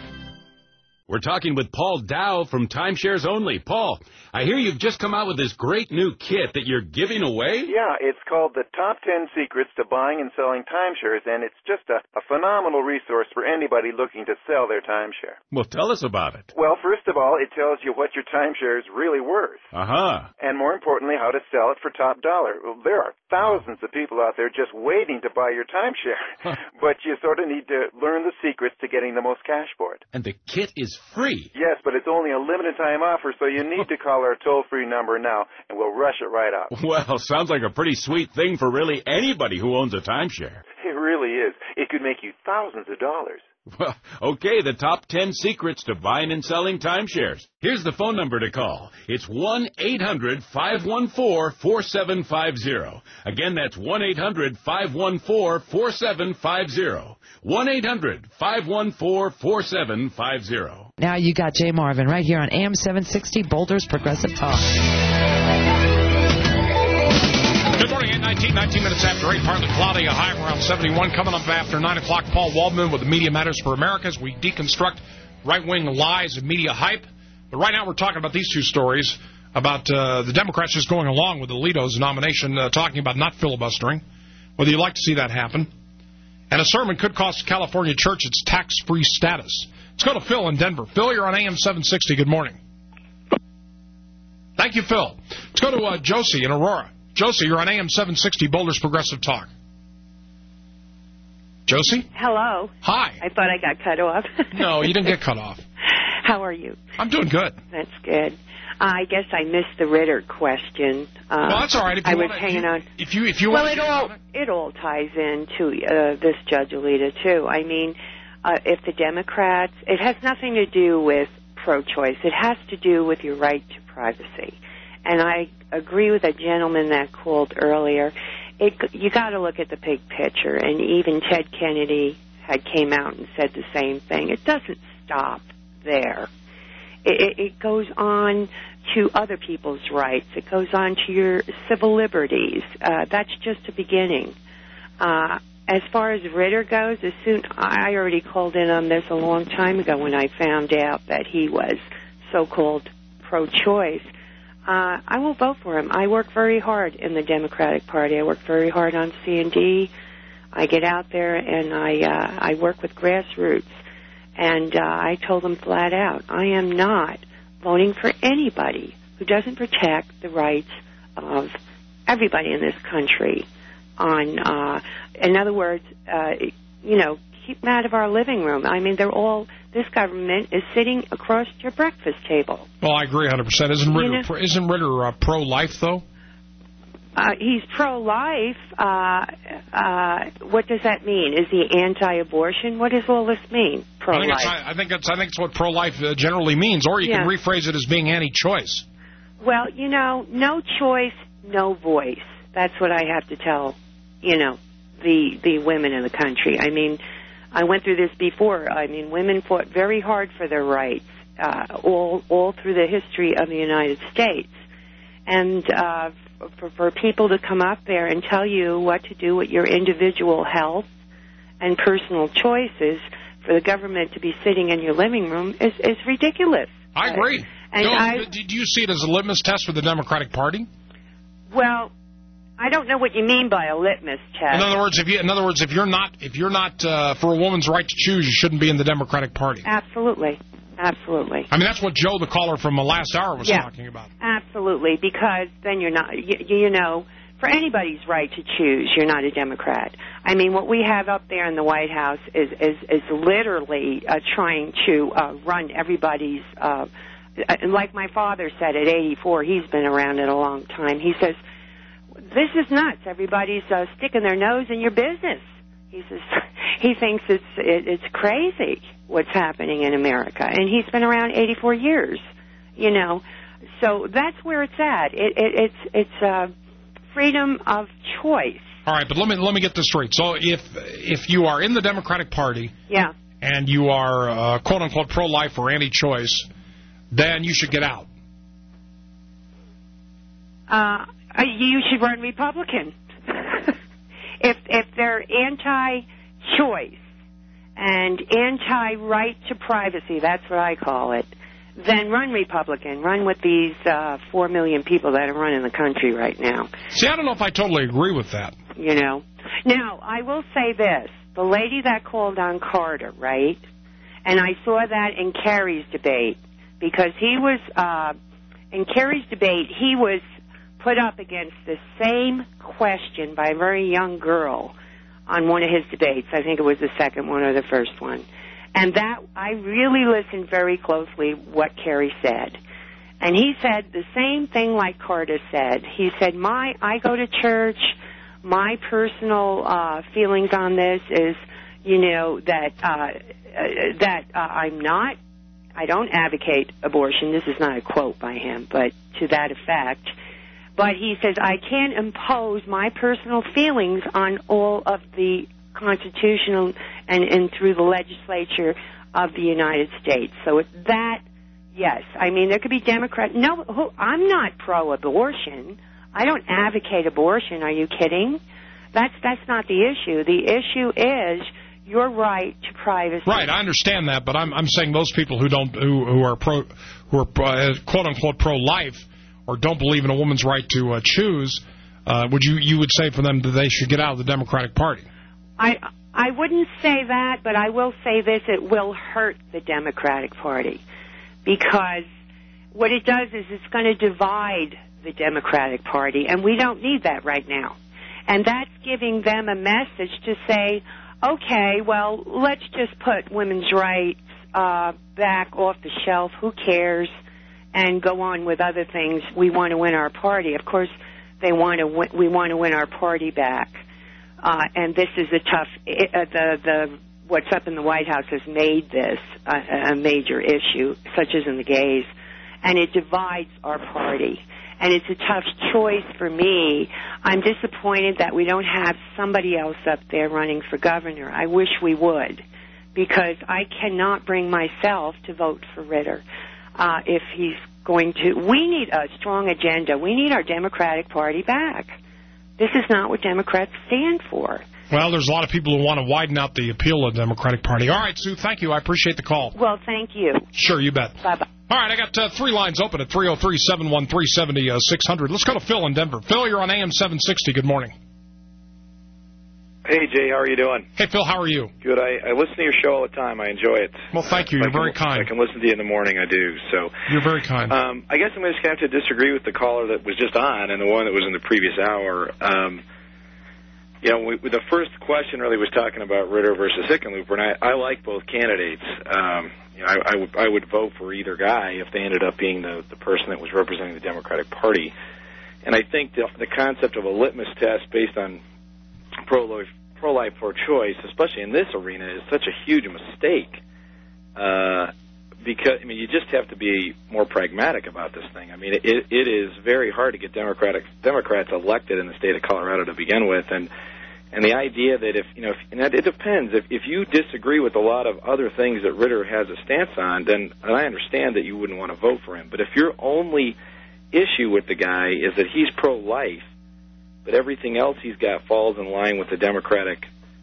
We're talking with Paul Dow from Timeshares Only. Paul, I hear you've just come out with this great new kit that you're giving away? Yeah, it's called the Top ten Secrets to Buying and Selling Timeshares, and it's just a, a phenomenal resource for anybody looking to sell their timeshare. Well, tell us about it. Well, first of all, it tells you what your timeshare is really worth. Uh-huh. And more importantly, how to sell it for top dollar. Well, there are thousands of people out there just waiting to buy your timeshare, but you sort of need to learn the secrets to getting the most cash for it. And the kit is free. Yes, but it's only a limited time offer, so you need to call our toll-free number now, and we'll rush it right out. Well, sounds like a pretty sweet thing for really anybody who owns a timeshare. It really is. It could make you thousands of dollars. Well, okay, the top ten secrets to buying and selling timeshares. Here's the phone number to call. It's one eight hundred, five one four, four seven five zero. Again, that's one eight hundred, five one four, four seven five zero. one eight hundred, five one four, four seven five zero. Now you got Jay Marvin right here on A M seven sixty, Boulder's Progressive Talk. Good morning, eight nineteen, nineteen minutes after eight, partly cloudy, a high of around seventy-one. Coming up after nine o'clock, Paul Waldman with the Media Matters for America as we deconstruct right-wing lies and media hype. But right now we're talking about these two stories about uh, the Democrats just going along with Alito's nomination, uh, talking about not filibustering, whether you'd like to see that happen. And a sermon could cost a California church its tax-free status. Let's go to Phil in Denver. Phil, you're on A M seven sixty. Good morning. Thank you, Phil. Let's go to uh, Josie in Aurora. Josie, you're on A M seven sixty, Boulder's Progressive Talk. Josie? Hello. Hi. I thought I got cut off. No, you didn't get cut off. How are you? I'm doing good. That's good. Uh, I guess I missed the Ritter question. Uh, well, that's all right. If you I wanna, was hanging if you, on. If you, if you well, want it all it? it all ties into uh, this Judge Alito too. I mean, uh, if the Democrats, it has nothing to do with pro-choice. It has to do with your right to privacy. And I agree with a gentleman that called earlier. It, you got to look at the big picture, and even Ted Kennedy had came out and said the same thing. It doesn't stop there. It, it goes on to other people's rights. It goes on to your civil liberties. Uh, that's just a beginning. Uh, as far as Ritter goes, as soon I already called in on this a long time ago when I found out that he was so-called pro-choice. Uh, I will vote for him. I work very hard in the Democratic Party. I work very hard on C and D. I get out there and I uh, I work with grassroots. And uh, I told them flat out, I am not voting for anybody who doesn't protect the rights of everybody in this country on, uh, in other words, uh, you know, keep them out of our living room. I mean, they're all, this government is sitting across your breakfast table. Well, I agree one hundred percent. Isn't Ritter, You know? isn't Ritter uh, pro-life, though? Uh, he's pro-life. Uh, uh, what does that mean? Is he anti-abortion? What does all this mean, I think, pro-life? it's, I, think it's, I think it's what pro-life uh, generally means, or you Yeah. can rephrase it as being anti-choice. Well, you know, no choice, no voice. That's what I have to tell, you know, the the women in the country. I mean, I went through this before. I mean, women fought very hard for their rights uh, all all through the history of the United States. And uh, for, for people to come up there and tell you what to do with your individual health and personal choices, for the government to be sitting in your living room is, is ridiculous. I agree. And No, I, did you see it as a litmus test for the Democratic Party? well, I don't know what you mean by a litmus test. In other words, if you, in other words, if you're not, if you're not uh, for a woman's right to choose, you shouldn't be in the Democratic Party. Absolutely. Absolutely. I mean, that's what Joe, the caller from the last hour, was Yeah. talking about. Absolutely, because then you're not, you, you know, for anybody's right to choose, you're not a Democrat. I mean, what we have up there in the White House is, is, is literally uh, trying to uh, run everybody's, uh, like my father said at eighty-four, he's been around it a long time. He says, this is nuts. Everybody's uh, sticking their nose in your business. He says, he thinks it's it, it's crazy what's happening in America, and he's been around eighty-four years, you know. So that's where it's at. It, it, it's it's uh, freedom of choice. All right, but let me let me get this straight. So if if you are in the Democratic Party, Yeah. and you are uh, quote unquote pro-life or anti-choice, then you should get out. Uh, you should run Republican. if if they're anti-choice and anti-right to privacy, that's what I call it, then run Republican. Run with these uh, four million people that are running the country right now. See, I don't know if I totally agree with that. You know. Now, I will say this. The lady that called on Carter, right? And I saw that in Kerry's debate, because he was, uh, in Kerry's debate, he was put up against the same question by a very young girl on one of his debates. I think it was the second one or the first one. And that, I really listened very closely what Kerry said. And he said the same thing like Carter said. He said, my, I go to church, my personal uh, feelings on this is, you know, that, uh, uh, that uh, I'm not, I don't advocate abortion. This is not a quote by him, but to that effect. But he says, I can't impose my personal feelings on all of the constitutional and, and through the legislature of the United States. So it's that, yes. I mean, there could be Democrats. No, who, I'm not pro-abortion. I don't advocate abortion. Are you kidding? That's that's not the issue. The issue is your right to privacy. Right, I understand that, but I'm I'm saying those people who don't who who are pro who are uh, quote unquote pro-life or don't believe in a woman's right to uh, choose, uh, would you you would say for them that they should get out of the Democratic Party? I I wouldn't say that, but I will say this: it will hurt the Democratic Party, because what it does is it's going to divide the Democratic Party, and we don't need that right now. And that's giving them a message to say, okay, well, let's just put women's rights uh, back off the shelf. Who cares? And go on with other things. We want to win our party. Of course, they want to. Win, we want to win our party back. Uh, and this is a tough. Uh, the the what's up in the White House has made this a, a major issue, such as in the gays, and it divides our party. And it's a tough choice for me. I'm disappointed that we don't have somebody else up there running for governor. I wish we would, because I cannot bring myself to vote for Ritter uh, if he's going to. We need a strong agenda. We need our Democratic Party back. This is not what Democrats stand for. Well, there's a lot of people who want to widen out the appeal of the Democratic Party. All right, Sue, thank you. I appreciate the call. Well, thank you. Sure, you bet. Bye-bye. All right, I got uh, three lines open at three oh three, seven one three, seven oh six hundred. Let's go to Phil in Denver. Phil, you're on A M seven sixty. Good morning. Hey, Jay, how are you doing? Hey, Phil, how are you? Good. I, I listen to your show all the time. I enjoy it. Well, thank you. You're very kind. I can listen to you in the morning. I do. So You're very kind. Um, I guess I'm just going to have to disagree with the caller that was just on and the one that was in the previous hour. Um, You know, we, the first question really was talking about Ritter versus Hickenlooper, and I, I like both candidates. Um, you know, I, I, would, I would vote for either guy if they ended up being the, the person that was representing the Democratic Party. And I think the, the concept of a litmus test based on pro-life, pro-life, pro-choice, especially in this arena, is such a huge mistake. Uh, because, I mean, you just have to be more pragmatic about this thing. I mean, it, it is very hard to get Democratic Democrats elected in the state of Colorado to begin with, and and the idea that if, you know, if, and it depends. If, if you disagree with a lot of other things that Ritter has a stance on, then and I understand that you wouldn't want to vote for him. But if your only issue with the guy is that he's pro-life, but everything else he's got falls in line with the Democratic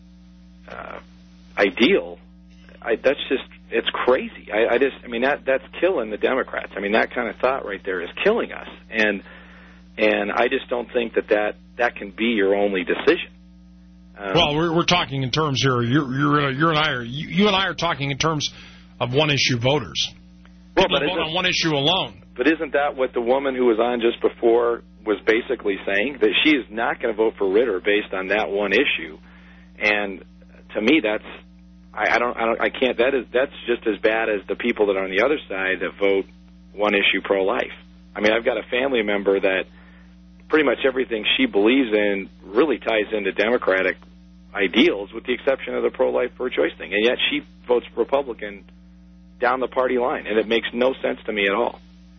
uh, ideal, I, that's just, it's crazy. I, I just, I mean, that that's killing the Democrats. I mean, that kind of thought right there is killing us. And and I just don't think that that, that can be your only decision. Um, well, we're, we're talking in terms here. You're, you're, you're and I are, you, you and I are talking in terms of one-issue voters. Well, People vote on one issue alone. But isn't that what the woman who was on just before was basically saying? That she is not going to vote for Ritter based on that one issue. And to me, that's, I, I don't, I don't, I can't, that is, that's just as bad as the people that are on the other side that vote one issue pro-life. I mean, I've got a family member that pretty much everything she believes in really ties into Democratic ideals, with the exception of the pro-life, pro-choice thing. And yet she votes Republican down the party line, and it makes no sense to me at all.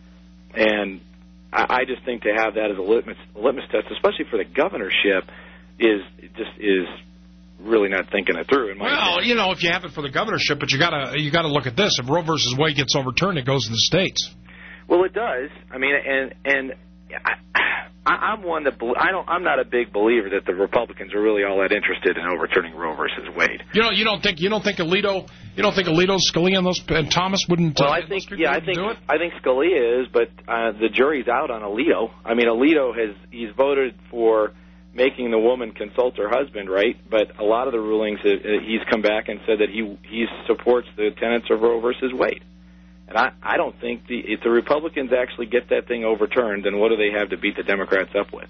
And I, I just think to have that as a litmus, a litmus test, especially for the governorship, is just is really not thinking it through. In my well, opinion. you know, if you have it for the governorship, but you gotta you gotta look at this. If Roe versus Wade gets overturned, it goes to the states. Well, it does. I mean, and and I, I, I'm one that I don't. I'm not a big believer that the Republicans are really all that interested in overturning Roe versus Wade. You know, you don't think you don't think Alito, you don't think Alito, Scalia, and those and Thomas wouldn't. Well, uh, I think those yeah, I think do it? I think Scalia is, but uh, the jury's out on Alito. I mean, Alito has he's voted for making the woman consult her husband, right? But a lot of the rulings, uh, he's come back and said that he he supports the tenets of Roe versus Wade. And I, I don't think the, if the Republicans actually get that thing overturned, then what do they have to beat the Democrats up with?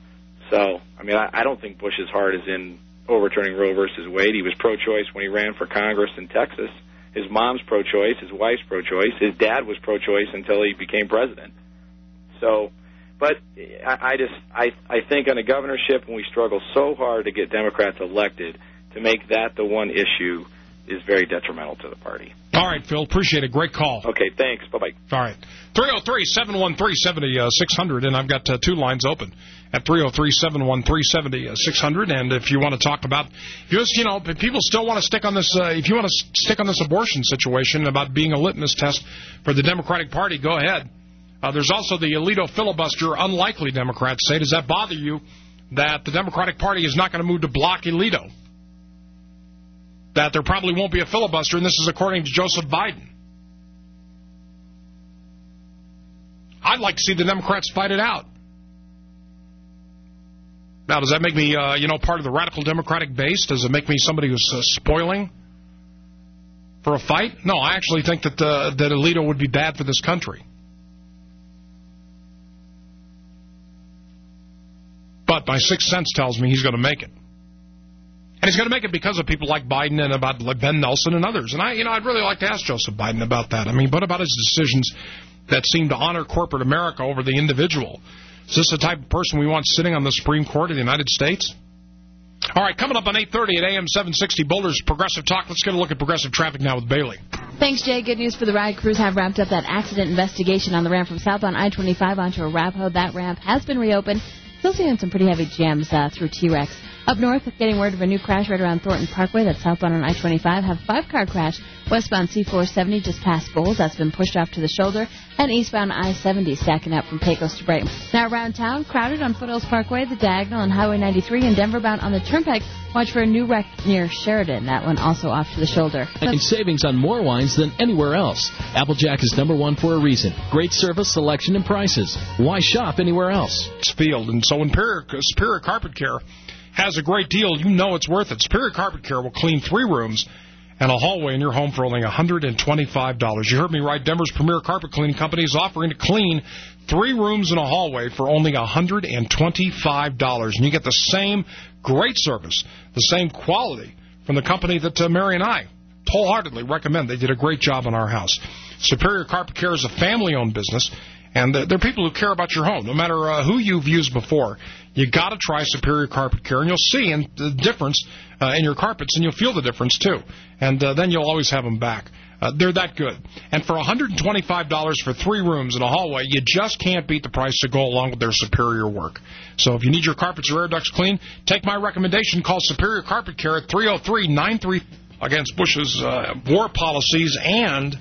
So, I mean, I, I don't think Bush's heart is in overturning Roe versus Wade. He was pro-choice when he ran for Congress in Texas. His mom's pro-choice. His wife's pro-choice. His dad was pro-choice until he became president. So, but I, I just, I, I think on a governorship, when we struggle so hard to get Democrats elected, to make that the one issue is very detrimental to the party. All right, Phil. Appreciate it. Great call. Okay, thanks. Bye-bye. All right. three oh three, seven one three, seven oh six hundred, and I've got uh, two lines open at three oh three, seven one three, seven oh six hundred, and if you want to talk about, just, you know, people still want to stick on this, uh, if you want to stick on this abortion situation about being a litmus test for the Democratic Party, go ahead. Uh, there's also the Alito filibuster, unlikely, Democrats say. Does that bother you that the Democratic Party is not going to move to block Alito? That there probably won't be a filibuster, and this is according to Joseph Biden. I'd like to see the Democrats fight it out. Now, does that make me, uh, you know, part of the radical Democratic base? Does it make me somebody who's uh, spoiling for a fight? No, I actually think that uh, that Alito would be bad for this country. But my sixth sense tells me he's going to make it. And he's going to make it because of people like Biden and about like Ben Nelson and others. And I, you know, I'd really like to ask Joseph Biden about that. I mean, what about his decisions that seem to honor corporate America over the individual? Is this the type of person we want sitting on the Supreme Court of the United States? All right, coming up on eight thirty at A M seven sixty, Boulder's Progressive Talk. Let's get a look at progressive traffic now with Bailey. Thanks, Jay. Good news for the ride crews. Have wrapped up that accident investigation on the ramp from southbound I twenty-five onto Arapahoe. That ramp has been reopened. Still seeing some pretty heavy jams uh, through T-Rex. Up north, getting word of a new crash right around Thornton Parkway. That's southbound on I twenty-five. Have a five-car crash westbound C four seventy just past Bowles. That's been pushed off to the shoulder. And eastbound I seventy stacking up from Pecos to Brighton. Now around town, crowded on Foothills Parkway, the Diagonal, and Highway ninety-three. And Denver bound on the Turnpike. Watch for a new wreck near Sheridan. That one also off to the shoulder. And savings on more wines than anywhere else. Applejack is number one for a reason. Great service, selection, and prices. Why shop anywhere else? Field. And so Superior, Superior Carpet Care has a great deal. You know it's worth it. Superior Carpet Care will clean three rooms and a hallway in your home for only one hundred twenty-five dollars. You heard me right. Denver's premier carpet cleaning company is offering to clean three rooms and a hallway for only one hundred twenty-five dollars. And you get the same great service, the same quality from the company that uh, Mary and I wholeheartedly recommend. They did a great job on our house. Superior Carpet Care is a family-owned business, and they're people who care about your home. No matter uh, who you've used before, you got to try Superior Carpet Care, and you'll see in the difference uh, in your carpets, and you'll feel the difference, too. And uh, then you'll always have them back. Uh, they're that good. And for one hundred twenty-five dollars for three rooms and a hallway, you just can't beat the price to go along with their superior work. So if you need your carpets or air ducts clean, take my recommendation. Call Superior Carpet Care at three oh three, nine three against Bush's uh, war policies and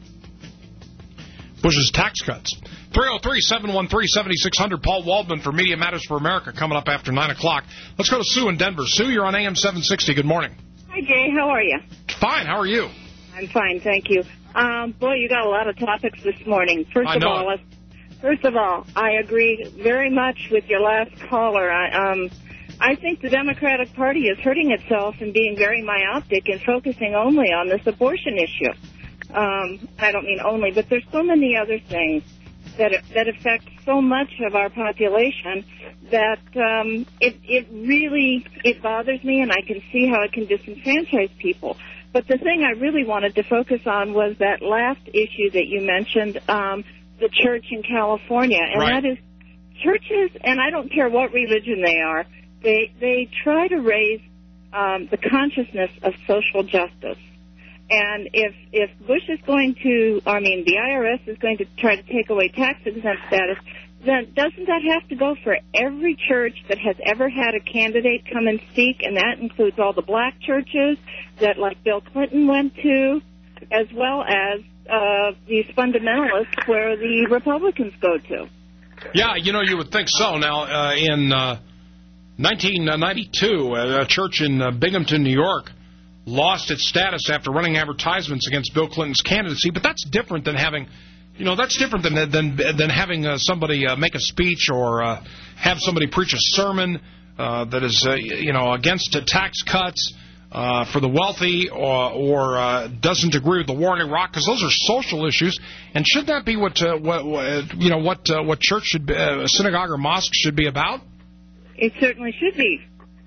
Bush's tax cuts. three oh three, seven one three, seven six zero zero. Paul Waldman for Media Matters for America coming up after nine o'clock. Let's go to Sue in Denver. Sue, you're on A M seven sixty. Good morning. Hi, Jay. How are you? Fine. How are you? I'm fine, thank you. Um, boy, you got a lot of topics this morning. First I of know all, it. first of all, I agree very much with your last caller. I, um, I think the Democratic Party is hurting itself and being very myopic and focusing only on this abortion issue. Um, I don't mean only, but there's so many other things that that affect so much of our population that um, it it really it bothers me, and I can see how it can disenfranchise people. But the thing I really wanted to focus on was that last issue that you mentioned, um, the church in California, and right. that is churches, and I don't care what religion they are, they they try to raise um, the consciousness of social justice. And if if Bush is going to, I mean, the I R S is going to try to take away tax-exempt status, then doesn't that have to go for every church that has ever had a candidate come and speak? And that includes all the black churches that, like Bill Clinton went to, as well as uh, these fundamentalists where the Republicans go to. Yeah, you know, you would think so. Now, uh, in uh, nineteen ninety-two, a church in uh, Binghamton, New York, lost its status after running advertisements against Bill Clinton's candidacy. But that's different than having, you know, that's different than than than having uh, somebody uh, make a speech or uh, have somebody preach a sermon uh, that is, uh, you know, against uh, tax cuts uh, for the wealthy or, or uh, doesn't agree with the war in Iraq, because those are social issues. And should that be what, uh, what, what you know, what uh, what church should be, uh, a synagogue or mosque should be about? It certainly should be.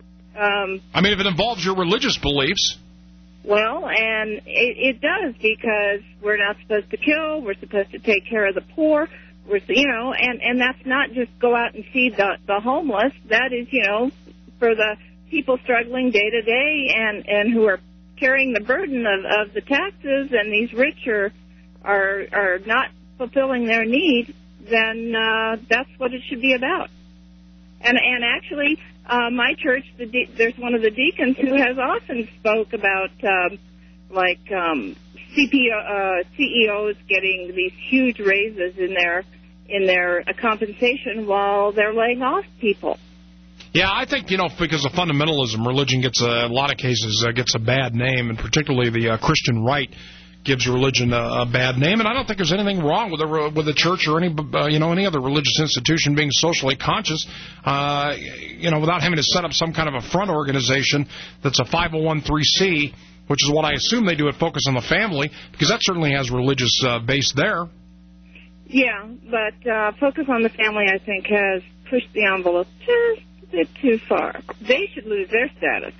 Um, I mean, if it involves your religious beliefs. Well, and it, it does, because we're not supposed to kill. We're supposed to take care of the poor. We're, you know, and, and that's not just go out and feed the, the homeless. That is, you know, for the people struggling day to day and, and who are carrying the burden of, of the taxes, and these rich are, are, are not fulfilling their need, then uh, that's what it should be about. And, and actually, uh, my church, the de- there's one of the deacons who has often spoke about, um, like, um, C P O, uh, C E Os getting these huge raises in their in their uh, compensation while they're laying off people. Yeah, I think, you know, because of fundamentalism, religion gets, a, a lot of cases, uh, gets a bad name, and particularly the uh, Christian right gives religion a, a bad name. And I don't think there's anything wrong with a, with a church or any, uh, you know, any other religious institution being socially conscious, uh, you know, without having to set up some kind of a front organization that's a five oh one c, which is what I assume they do at Focus on the Family, because that certainly has religious uh, base there. Yeah, but uh, Focus on the Family, I think, has pushed the envelope just a bit too far. They should lose their status.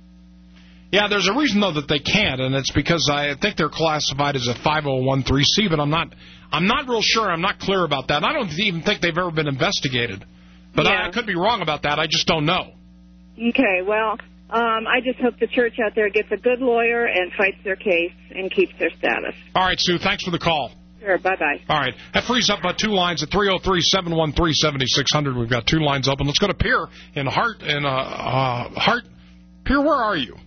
Yeah, there's a reason, though, that they can't, and it's because I think they're classified as a five oh one c, but I'm not I'm not real sure. I'm not clear about that. I don't even think they've ever been investigated. But yeah. I, I could be wrong about that. I just don't know. Okay, well, um, I just hope the church out there gets a good lawyer and fights their case and keeps their status. All right, Sue, thanks for the call. Sure, bye-bye. All right, that frees up uh, two lines at three oh three, seven one three, seven six zero zero. We've got two lines open. Let's go to Pierre in Hart. In, uh, uh, Hart. Pierre, where are you?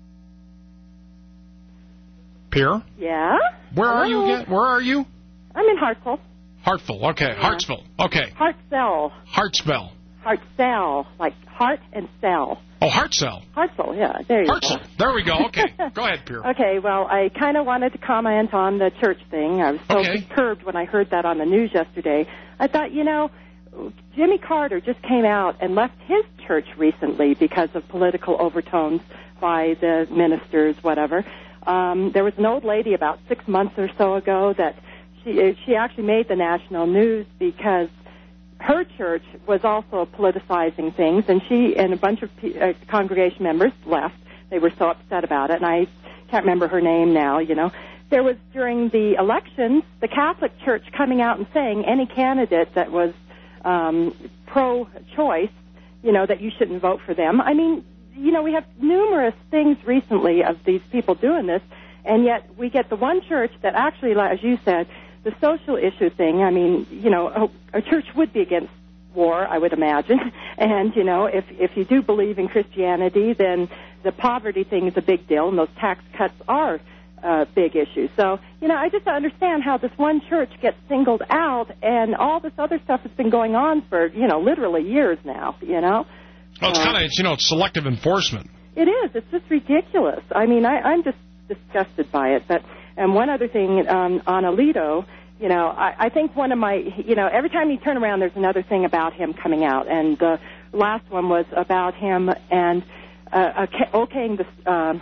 Pierre? Yeah? Where Hello? are you again? Where are you? I'm in Hartsville. Hartsville, okay. Yeah. Hartsville, okay. Hartsville. Hartsville. Hartsville, like heart and cell. Oh, Hartsville. Hartsville, yeah. There you Hartsville. go. There we go. Okay. Go ahead, Pierre. Okay, well, I kind of wanted to comment on the church thing. I was so okay. perturbed when I heard that on the news yesterday. I thought, you know, Jimmy Carter just came out and left his church recently because of political overtones by the ministers, whatever. Um, there was an old lady about six months or so ago that she she actually made the national news because her church was also politicizing things, and she and a bunch of uh, congregation members left. They were so upset about it, and I can't remember her name now, you know. There was, during the elections, the Catholic Church coming out and saying any candidate that was um, pro-choice, you know, that you shouldn't vote for them. I mean, you know, we have numerous things recently of these people doing this, and yet we get the one church that actually, as you said, the social issue thing, I mean, you know, a, a church would be against war, I would imagine. And, you know, if if you do believe in Christianity, then the poverty thing is a big deal, and those tax cuts are uh, big issues. So, you know, I just don't understand how this one church gets singled out, and all this other stuff has been going on for, you know, literally years now, you know. Well, it's uh, kind of, it's, you know, it's selective enforcement. It is. It's just ridiculous. I mean, I, I'm just disgusted by it. But and one other thing um, on Alito, you know, I, I think one of my, you know, every time you turn around, there's another thing about him coming out. And the last one was about him and uh, okaying the uh,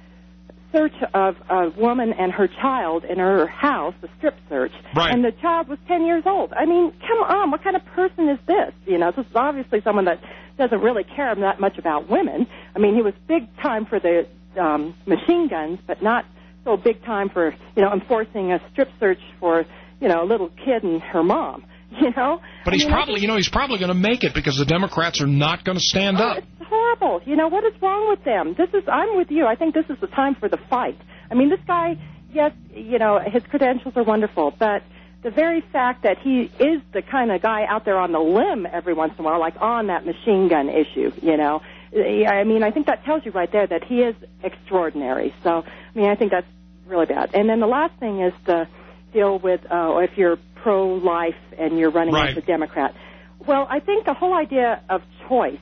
search of a woman and her child in her house, the strip search. Right. And the child was ten years old. I mean, come on, what kind of person is this? You know, this is obviously someone that doesn't really care that much about women. I mean, he was big time for the um, machine guns, but not so big time for, you know, enforcing a strip search for, you know, a little kid and her mom, you know. But he's I mean, probably, you know, he's probably going to make it because the Democrats are not going to stand oh, up. It's horrible. You know, what is wrong with them? This is, I'm with you. I think this is the time for the fight. I mean, this guy, yes, you know, his credentials are wonderful, but the very fact that he is the kind of guy out there on the limb every once in a while, like on that machine gun issue, you know, I mean, I think that tells you right there that he is extraordinary. So, I mean, I think that's really bad. And then the last thing is the deal with uh, if you're pro-life and you're running right. as a Democrat. Well, I think the whole idea of choice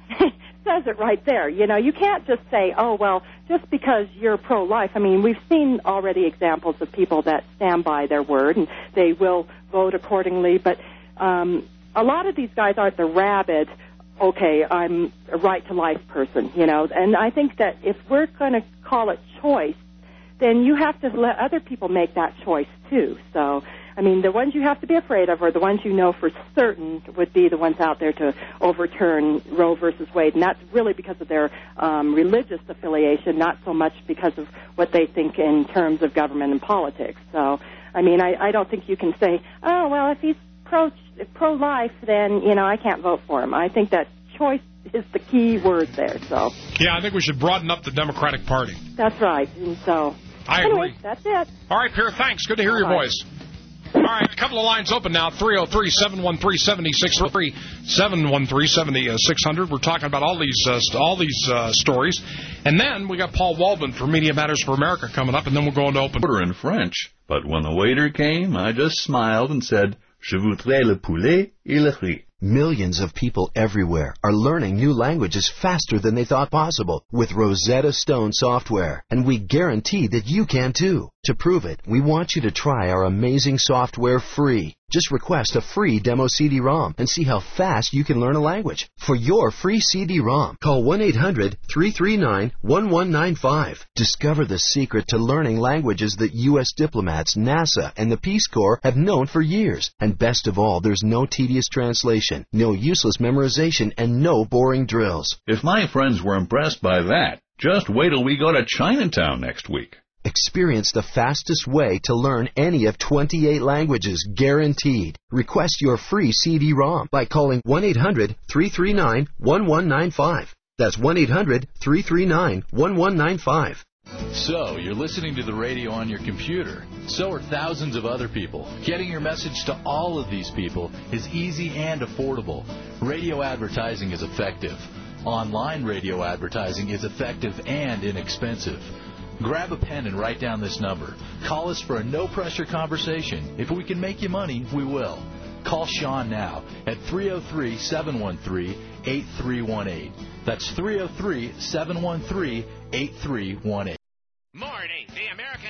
says it right there. You know, you can't just say, oh, well, just because you're pro-life. I mean, we've seen already examples of people that stand by their word and they will vote accordingly. But um, a lot of these guys aren't the rabid, okay, I'm a right-to-life person, you know. And I think that if we're going to call it choice, then you have to let other people make that choice, too. So, I mean, the ones you have to be afraid of are the ones you know for certain would be the ones out there to overturn Roe versus Wade. And that's really because of their um, religious affiliation, not so much because of what they think in terms of government and politics. So, I mean, I, I don't think you can say, oh, well, if he's pro, pro-life, then, you know, I can't vote for him. I think that choice is the key word there. So, yeah, I think we should broaden up the Democratic Party. That's right. And so, I anyway, agree. That's it. All right, Pierre, thanks. Good to hear your Bye. voice. All right, a couple of lines open now, three oh three, seven one three, seven six zero three, seven one three, seven six zero zero. We're talking about all these uh, all these uh, stories. And then we got Paul Waldman for Media Matters for America coming up, and then we'll go into open. Order in French, but when the waiter came, I just smiled and said, Je voudrais le poulet et le riz. Millions of people everywhere are learning new languages faster than they thought possible with Rosetta Stone software, and we guarantee that you can too. To prove it, we want you to try our amazing software free. Just request a free demo C D ROM and see how fast you can learn a language. For your free C D ROM, call one eight hundred, three three nine, one one nine five. Discover the secret to learning languages that U S diplomats, NASA, and the Peace Corps have known for years. And best of all, there's no tedious translation, no useless memorization, and no boring drills. If my friends were impressed by that, just wait till we go to Chinatown next week. Experience the fastest way to learn any of twenty-eight languages, guaranteed. Request your free C D ROM by calling one eight hundred, three three nine, one one nine five. That's one eight hundred, three three nine, one one nine five. So, you're listening to the radio on your computer. So are thousands of other people. Getting your message to all of these people is easy and affordable. Radio advertising is effective. Online radio advertising is effective and inexpensive. Grab a pen and write down this number. Call us for a no-pressure conversation. If we can make you money, we will. Call Sean now at three oh three, seven one three, eight three one eight. That's three oh three, seven one three, eight three one eight. Morning. The American Equity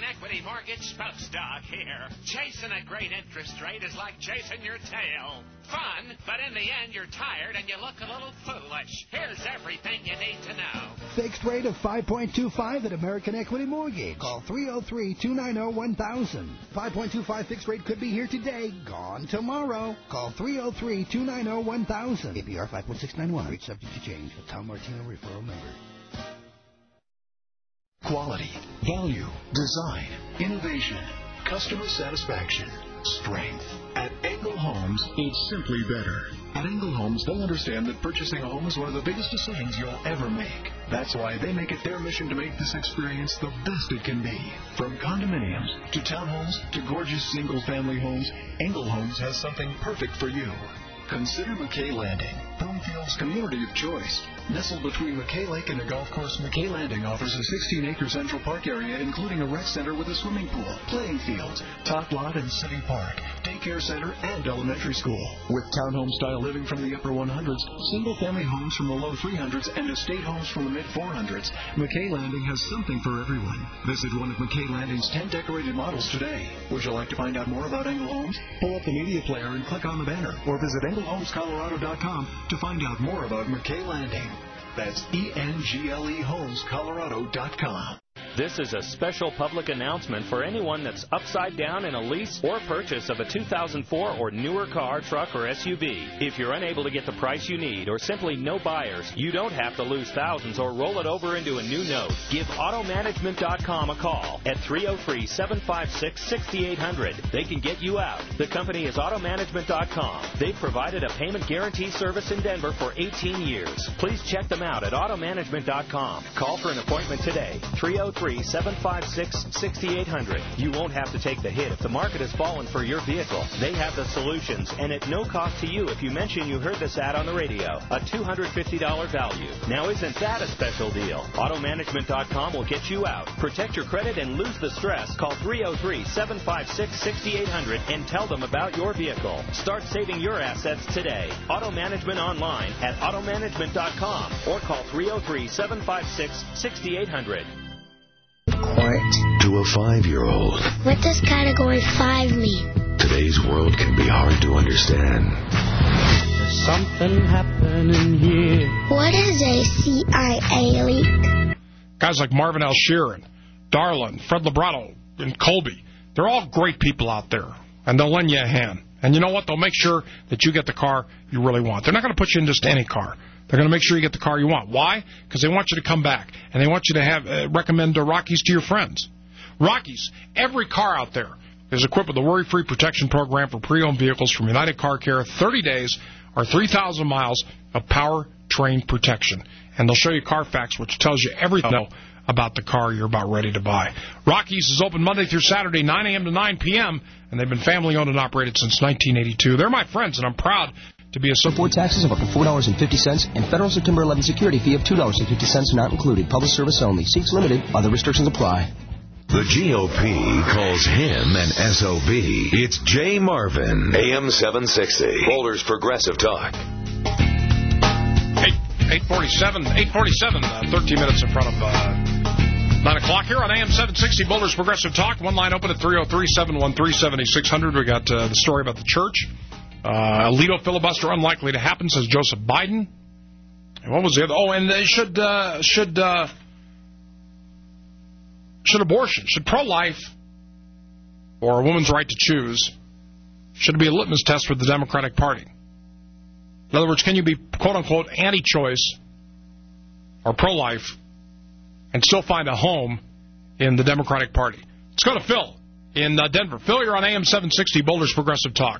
Mortgage Spokes Dog here. Chasing a great interest rate is like chasing your tail. Fun, but in the end you're tired and you look a little foolish. Here's everything you need to know. Fixed rate of five point two five at American Equity Mortgage. Call three oh three, two nine oh, one thousand. five point two five fixed rate could be here today, gone tomorrow. Call three oh three, two nine oh, one thousand. A P R five point six nine one. Rate subject to change. A Tom Martino referral member. Quality, value, design, innovation, customer satisfaction, strength. At Engel Homes, it's simply better. At Engel Homes, they'll understand that purchasing a home is one of the biggest decisions you'll ever make. That's why they make it their mission to make this experience the best it can be. From condominiums to townhomes to gorgeous single-family homes, Engel Homes has something perfect for you. Consider McKay Landing, Broomfield's community of choice. Nestled between McKay Lake and a golf course, McKay Landing offers a sixteen-acre Central Park area, including a rec center with a swimming pool, playing fields, top lot and city park, daycare center, and elementary school. With townhome-style living from the upper one hundreds, single-family homes from the low three hundreds, and estate homes from the mid four hundreds, McKay Landing has something for everyone. Visit one of McKay Landing's ten decorated models today. Would you like to find out more about Engel Homes? Pull up the media player and click on the banner, or visit engel homes colorado dot com to find out more about McKay Landing. That's E N G L E homes colorado dot com. This is a special public announcement for anyone that's upside down in a lease or purchase of a two thousand four or newer car, truck, or S U V. If you're unable to get the price you need or simply no buyers, you don't have to lose thousands or roll it over into a new note. Give auto management dot com a call at three oh three, seven five six, six eight zero zero. They can get you out. The company is auto management dot com. They've provided a payment guarantee service in Denver for eighteen years. Please check them out at auto management dot com. Call for an appointment today. three oh three, seven five six, six eight zero zero. You won't have to take the hit if the market has fallen for your vehicle. They have the solutions, and at no cost to you if you mention you heard this ad on the radio. A two hundred fifty dollars value. Now isn't that a special deal? auto management dot com will get you out. Protect your credit and lose the stress. Call three oh three, seven five six, six eight zero zero and tell them about your vehicle. Start saving your assets today. Auto Management online at auto management dot com or call three oh three, seven five six, six eight zero zero. To a five-year-old, what does category five mean? Today's world can be hard to understand. There's something happening here. What is a C I A leak? Guys like Marvin L. Sheeran, Darlin, Fred Lebrato, and Colby, they're all great people out there, and they'll lend you a hand. And you know what? They'll make sure that you get the car you really want. They're not going to put you in just any car. They're going to make sure you get the car you want. Why? Because they want you to come back, and they want you to have uh, recommend uh, Rockies to your friends. Rockies, every car out there is equipped with a worry-free protection program for pre-owned vehicles from United Car Care, thirty days or three thousand miles of powertrain protection. And they'll show you Carfax, which tells you everything you know about the car you're about ready to buy. Rockies is open Monday through Saturday, nine a.m. to nine p.m., and they've been family-owned and operated since nineteen eighty-two. They're my friends, and I'm proud to be a support. Taxes of up to four dollars and fifty cents and federal September eleventh security fee of two dollars and fifty cents not included. Public service only. Seats limited. Other restrictions apply. The G O P calls him an S O B. It's Jay Marvin, A M seven sixty, Boulder's Progressive Talk. eight forty-seven, eight forty-seven, uh, thirteen minutes in front of uh, nine o'clock here on A M seven sixty, Boulder's Progressive Talk. One line open at three oh three, seven one three, seven six zero zero. We got uh, the story about the church. Uh, Alito filibuster unlikely to happen, says Joseph Biden. And what was the other? Oh, and they should, uh, should, uh, should abortion, should pro-life, or a woman's right to choose, should be a litmus test for the Democratic Party. In other words, can you be, quote-unquote, anti-choice or pro-life and still find a home in the Democratic Party? Let's go to Phil in uh, Denver. Phil, you're on A M seven sixty, Boulder's Progressive Talk.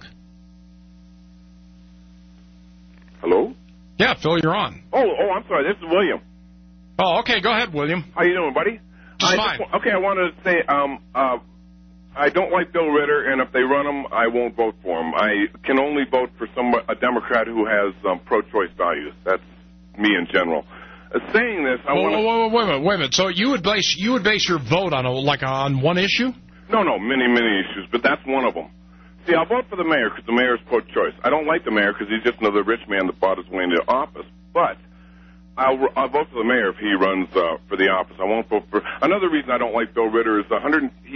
Hello? Yeah, Phil, you're on. Oh, oh, I'm sorry. This is William. Oh, okay. Go ahead, William. How you doing, buddy? Just I fine. Just, okay, I wanted to say um, uh, I don't like Bill Ritter, and if they run him, I won't vote for him. I can only vote for some a Democrat who has um, pro-choice values. That's me in general. Uh, saying this, I whoa, want to... Whoa, whoa, wait a minute, wait a minute. So you would base you would base your vote on a, like on one issue? No, no, many, many issues, but that's one of them. See, I'll vote for the mayor because the mayor is pro-choice. I don't like the mayor because he's just another rich man that bought his way into office. But I'll, I'll vote for the mayor if he runs uh, for the office. I won't vote for... Another reason I don't like Bill Ritter is one hundred, he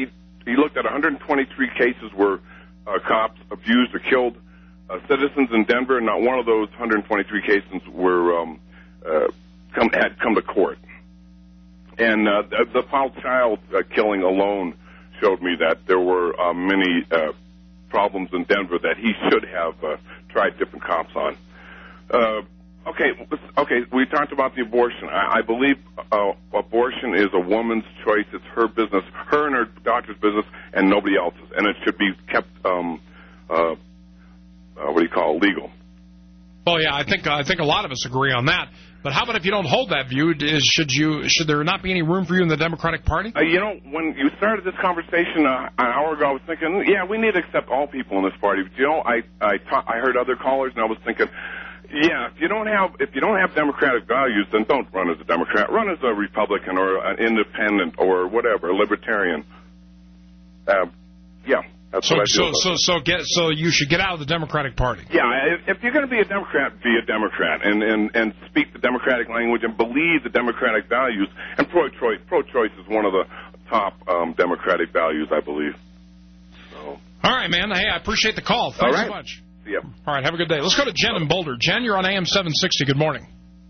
he looked at one hundred twenty-three cases where uh, cops abused or killed uh, citizens in Denver, and not one of those one hundred twenty-three cases were um, uh, come had come to court. And uh, the, the foul child uh, killing alone showed me that there were uh, many uh, problems in Denver that he should have uh, tried different cops on. Uh, okay, okay. We talked about the abortion. I, I believe uh, abortion is a woman's choice. It's her business, her and her doctor's business, and nobody else's. And it should be kept, um, uh, uh, what do you call it, legal. Well, yeah, I think I think a lot of us agree on that. But how about if you don't hold that view? Is, should you should there not be any room for you in the Democratic Party? Uh, you know, when you started this conversation uh, an hour ago, I was thinking, yeah, we need to accept all people in this party. But you know, I I, ta- I heard other callers, and I was thinking, yeah, if you don't have if you don't have Democratic values, then don't run as a Democrat. Run as a Republican or an independent or whatever, a libertarian. Uh, yeah. That's so, what I so, do so, so, get, so you should get out of the Democratic Party. Yeah, if, if you're going to be a Democrat, be a Democrat and, and, and speak the Democratic language and believe the Democratic values. And pro-choice, pro-choice is one of the top um, Democratic values, I believe. So. All right, man. Hey, I appreciate the call. Thanks All right. so much. See ya. All right, have a good day. Let's go to Jen in Boulder. Jen, you're on A M seven sixty. Good morning.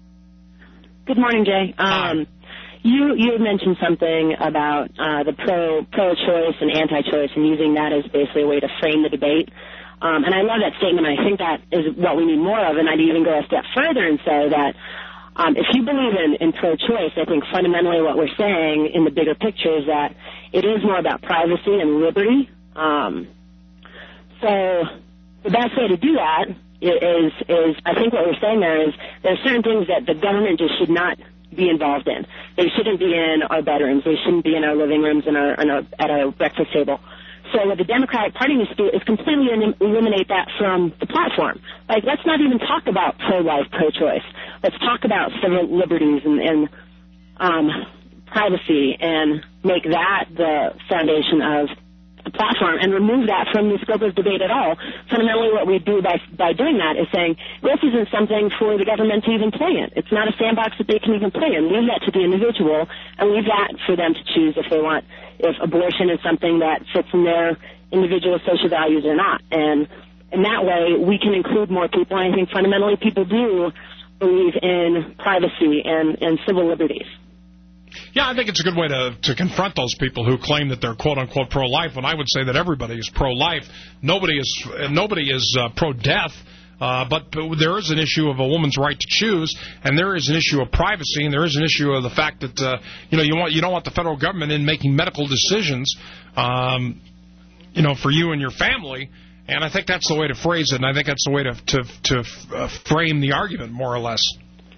Good morning, Jay. Um, You you had mentioned something about uh, the pro pro-choice and anti-choice and using that as basically a way to frame the debate. Um, and I love that statement. I think that is what we need more of. And I'd even go a step further and say that um, if you believe in, in pro-choice, I think fundamentally what we're saying in the bigger picture is that it is more about privacy and liberty. Um, so the best way to do that is, is I think what we're saying there is there are certain things that the government just should not be involved in. They shouldn't be in our bedrooms. They shouldn't be in our living rooms and our, and our, at our breakfast table. So what the Democratic Party needs to do is completely eliminate that from the platform. Like, let's not even talk about pro-life, pro-choice. Let's talk about civil liberties and, and um, privacy and make that the foundation of the platform and remove that from the scope of debate at all. Fundamentally, what we do by by doing that is saying this isn't something for the government to even play in. It's not a sandbox that they can even play in. Leave that to the individual and leave that for them to choose if they want, if abortion is something that fits in their individual social values or not. And in that way, we can include more people. And I think fundamentally people do believe in privacy and, and civil liberties. Yeah, I think it's a good way to, to confront those people who claim that they're quote-unquote pro-life, when I would say that everybody is pro-life. Nobody is nobody is uh, pro-death, uh, but, but there is an issue of a woman's right to choose, and there is an issue of privacy, and there is an issue of the fact that uh, you know you want you don't want the federal government in making medical decisions, um, you know, for you and your family. And I think that's the way to phrase it, and I think that's the way to to, to uh, frame the argument, more or less.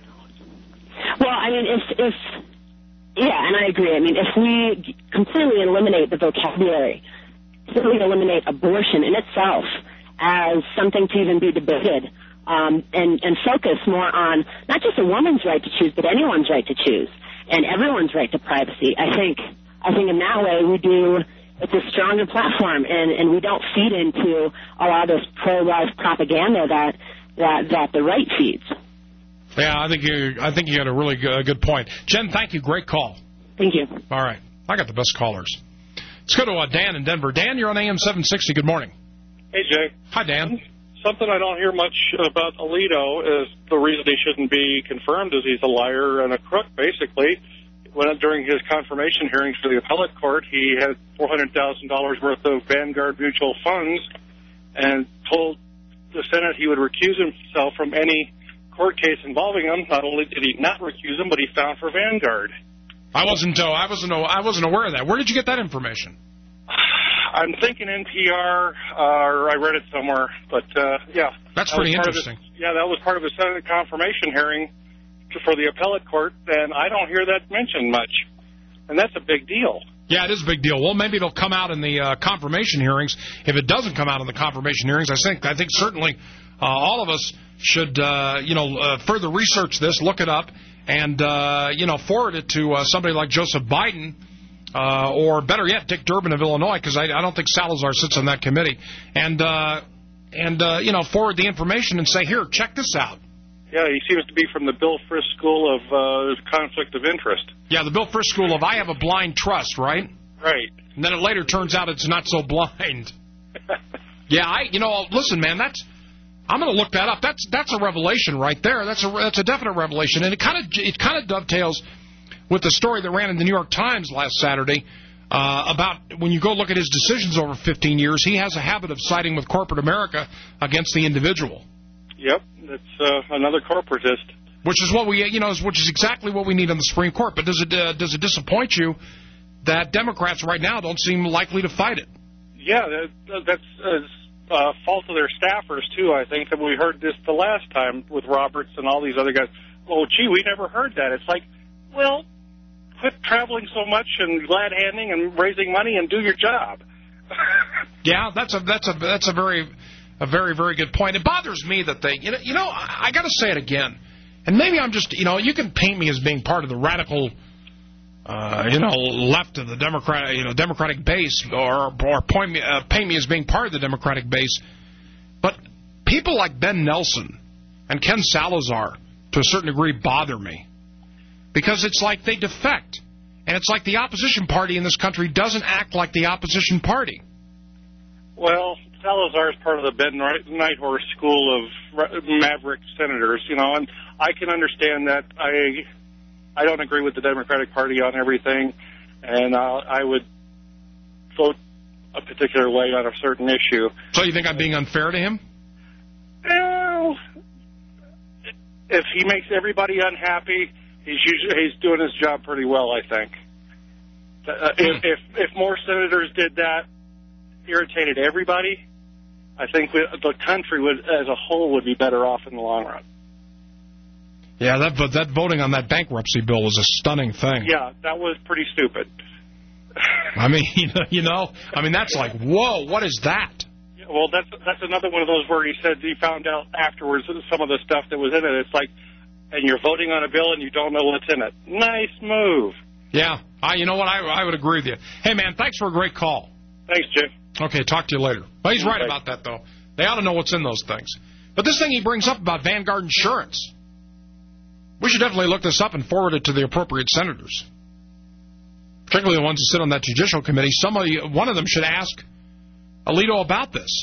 Well, I mean, if if Yeah, and I agree. I mean, if we completely eliminate the vocabulary, completely eliminate abortion in itself as something to even be debated, um, and, and focus more on not just a woman's right to choose, but anyone's right to choose, and everyone's right to privacy, I think I think in that way we do, it's a stronger platform, and, and we don't feed into a lot of this pro-life propaganda that, that, that the right feeds. Yeah, I think you. I think you got a really good, good point, Jen. Thank you. Great call. Thank you. All right, I got the best callers. Let's go to uh, Dan in Denver. Dan, you're on A M seven sixty. Good morning. Hey, Jay. Hi, Dan. Something I don't hear much about Alito is the reason he shouldn't be confirmed is he's a liar and a crook. Basically, when during his confirmation hearings for the appellate court, he had four hundred thousand dollars worth of Vanguard mutual funds, and told the Senate he would recuse himself from any court case involving him. Not only did he not recuse him, but he found for Vanguard. I wasn't. Uh, I wasn't. Uh, I wasn't aware of that. Where did you get that information? I'm thinking N P R, uh, or I read it somewhere. But uh, yeah, that's that pretty interesting. His, yeah, that was part of the Senate confirmation hearing for the appellate court, and I don't hear that mentioned much, and that's a big deal. Yeah, it is a big deal. Well, maybe it'll come out in the uh, confirmation hearings. If it doesn't come out in the confirmation hearings, I think I think certainly uh, all of us should, uh, you know, uh, further research this, look it up, and, uh, you know, forward it to uh, somebody like Joseph Biden, uh, or better yet, Dick Durbin of Illinois, because I, I don't think Salazar sits on that committee, and, uh, and uh, you know, forward the information and say, here, check this out. Yeah, he seems to be from the Bill Frist School of uh, Conflict of Interest. Yeah, the Bill Frist School of I have a blind trust, right? Right. And then it later turns out it's not so blind. Yeah, I, you know, listen, man, that's, I'm going to look that up. That's that's a revelation right there. That's a that's a definite revelation, and it kind of it kind of dovetails with the story that ran in the New York Times last Saturday uh, about when you go look at his decisions over fifteen years, he has a habit of siding with corporate America against the individual. Yep, it's uh, another corporatist. Which is what we, you know, which is exactly what we need on the Supreme Court. But does it uh, does it disappoint you that Democrats right now don't seem likely to fight it? Yeah, that, that's a uh, fault of their staffers too. I think that we heard this the last time with Roberts and all these other guys. Oh, gee, we never heard that. It's like, well, quit traveling so much and glad handing and raising money and do your job. Yeah, that's a that's a that's a very a very very good point. It bothers me that they, you know, you know, I, I got to say it again. And maybe I'm just, you know, you can paint me as being part of the radical, uh, you know, left of the Democrat, you know, Democratic base, or or point me, uh, paint me as being part of the Democratic base. But people like Ben Nelson and Ken Salazar, to a certain degree, bother me because it's like they defect, and it's like the opposition party in this country doesn't act like the opposition party. Well, Salazar is part of the Ben Nighthorse school of maverick senators, you know, and I can understand that. I I don't agree with the Democratic Party on everything, and uh, I would vote a particular way on a certain issue. So you think I'm being unfair to him? Well, if he makes everybody unhappy, he's usually, he's doing his job pretty well, I think. Uh, if, if if more senators did that, irritated everybody, I think we, the country would, as a whole, would be better off in the long run. Yeah, that but that voting on that bankruptcy bill was a stunning thing. Yeah, that was pretty stupid. I mean, you know, I mean that's like, whoa, what is that? Yeah, well, that's that's another one of those where he said he found out afterwards some of the stuff that was in it. It's like, and you're voting on a bill and you don't know what's in it. Nice move. Yeah, I, you know what? I I would agree with you. Hey, man, thanks for a great call. Thanks, Jim. Okay, talk to you later. Well, he's right about that, though. They ought to know what's in those things. But this thing he brings up about Vanguard Insurance, we should definitely look this up and forward it to the appropriate senators, particularly the ones who sit on that judicial committee. Somebody, one of them should ask Alito about this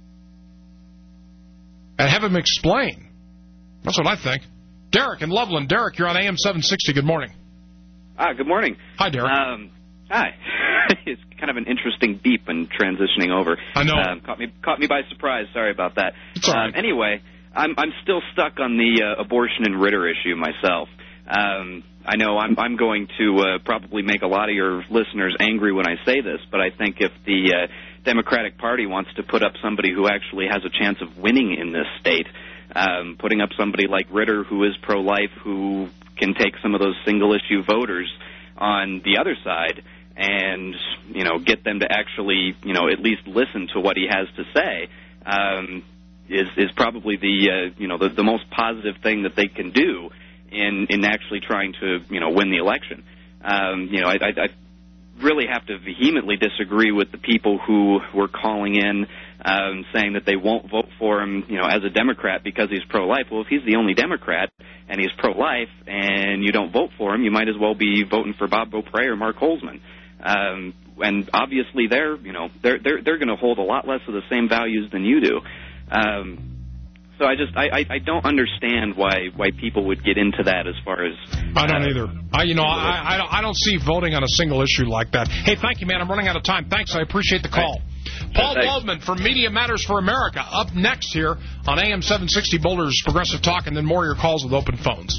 and have him explain. That's what I think. Derek in Loveland. Derek, you're on A M seven sixty. Good morning. Ah, good morning. Hi, Derek. Um, hi. It's kind of an interesting beep when transitioning over. I know. Um, caught me caught me by surprise. Sorry about that. It's all right. Um, anyway, I'm I'm still stuck on the uh, abortion and Ritter issue myself. Um, I know I'm I'm going to uh, probably make a lot of your listeners angry when I say this, but I think if the uh, Democratic Party wants to put up somebody who actually has a chance of winning in this state, um, putting up somebody like Ritter who is pro-life, who can take some of those single-issue voters on the other side and, you know, get them to actually, you know, at least listen to what he has to say, um, is is probably the, uh, you know, the, the most positive thing that they can do in in actually trying to, you know, win the election. Um, you know, I, I, I really have to vehemently disagree with the people who were calling in um, saying that they won't vote for him, you know, as a Democrat because he's pro-life. Well, if he's the only Democrat and he's pro-life and you don't vote for him, you might as well be voting for Bob Beaupre or Mark Holzman. Um, and obviously they're, you know, they're they're they're going to hold a lot less of the same values than you do. Um, so I just I, I, I don't understand why why people would get into that as far as I don't uh, either. I you know I I don't, I don't see voting on a single issue like that. Hey, thank you, man. I'm running out of time. Thanks. I appreciate the call. Right. Paul Thanks. Waldman from Media Matters for America up next here on A M seven sixty Boulder's Progressive Talk, and then more of your calls with open phones.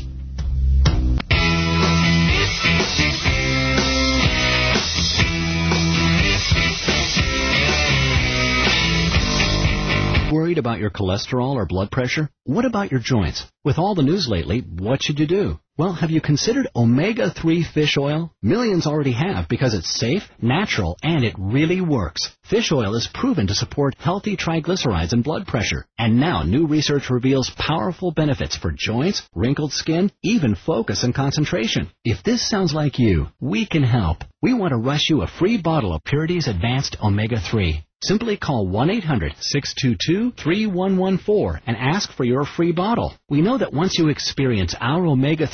Worried about your cholesterol or blood pressure? What about your joints? With all the news lately, what should you do? Well, have you considered omega three fish oil? Millions already have because it's safe, natural, and it really works. Fish oil is proven to support healthy triglycerides and blood pressure. And now new research reveals powerful benefits for joints, wrinkled skin, even focus and concentration. If this sounds like you, we can help. We want to rush you a free bottle of Purity's Advanced omega three. Simply call one eight hundred six two two three one one four and ask for your free bottle. We know that once you experience our omega three,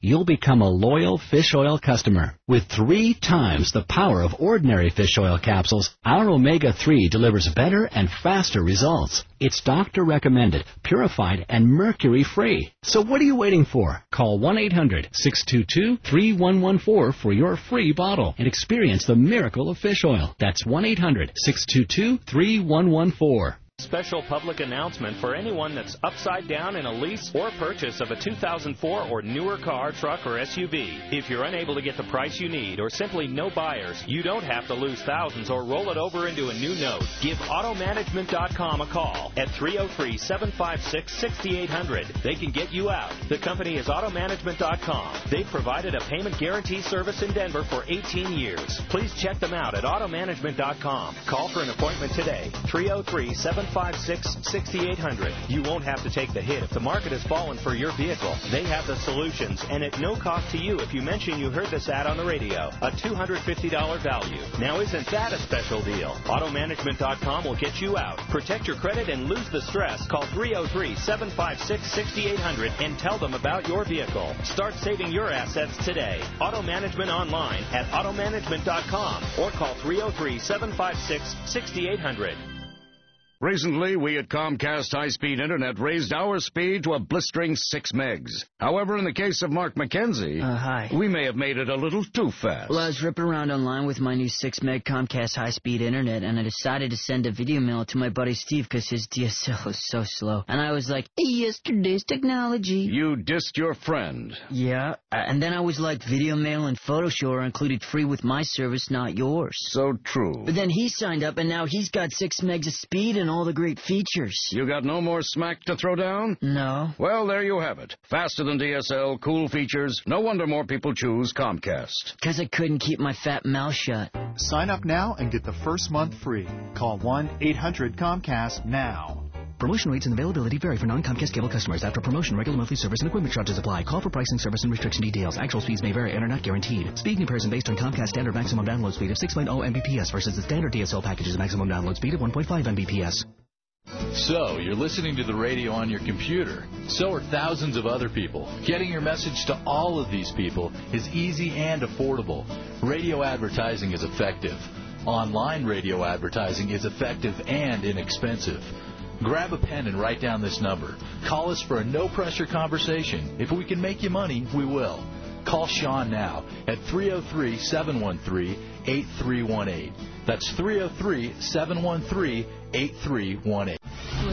you'll become a loyal fish oil customer. With three times the power of ordinary fish oil capsules, our omega three delivers better and faster results. It's doctor-recommended, purified, and mercury-free. So what are you waiting for? Call one eight hundred, six two two, three one one four for your free bottle and experience the miracle of fish oil. That's one eight hundred, six two two, three one one four. Special public announcement for anyone that's upside down in a lease or purchase of a two thousand four or newer car, truck, or S U V. If you're unable to get the price you need or simply no buyers, you don't have to lose thousands or roll it over into a new note. Give auto management dot com a call at three oh three, seven five six, six eight zero zero. They can get you out. The company is auto management dot com. They've provided a payment guarantee service in Denver for eighteen years. Please check them out at auto management dot com. Call for an appointment today. three oh three, seven five six, six eight zero zero. You won't have to take the hit if the market has fallen for your vehicle. They have the solutions, and at no cost to you if you mention you heard this ad on the radio. A two hundred fifty dollars value. Now isn't that a special deal? auto management dot com will get you out. Protect your credit and lose the stress. Call three oh three, seven five six, six eight zero zero and tell them about your vehicle. Start saving your assets today. Auto Management online at auto management dot com or call three oh three, seven five six, six eight zero zero. Recently, we at Comcast High Speed Internet raised our speed to a blistering six megs. However, in the case of Mark McKenzie, uh, hi. we may have made it a little too fast. Well, I was ripping around online with my new six meg Comcast High Speed Internet, and I decided to send a video mail to my buddy Steve because his D S L is so slow. And I was like, hey, yesterday's technology. You dissed your friend. Yeah, and then I was like, video mail and PhotoShow are included free with my service, not yours. So true. But then he signed up, and now he's got six megs of speed and all the great features. You got no more smack to throw down? No. Well, there you have it. Faster than D S L, cool features. No wonder more people choose Comcast. Because I couldn't keep my fat mouth shut. Sign up now and get the first month free. Call one eight hundred Comcast now. Promotion rates and availability vary for non-Comcast cable customers. After promotion, regular monthly service and equipment charges apply. Call for pricing, service, and restriction details. Actual speeds may vary and are not guaranteed. Speed comparison based on Comcast standard maximum download speed of six point oh megabits per second versus the standard D S L package's maximum download speed of one point five megabits per second. So, you're listening to the radio on your computer. So are thousands of other people. Getting your message to all of these people is easy and affordable. Radio advertising is effective. Online radio advertising is effective and inexpensive. Grab a pen and write down this number. Call us for a no-pressure conversation. If we can make you money, we will. Call Sean now at three oh three, seven one three, eight three one eight. That's three oh three, seven one three, eight three one eight.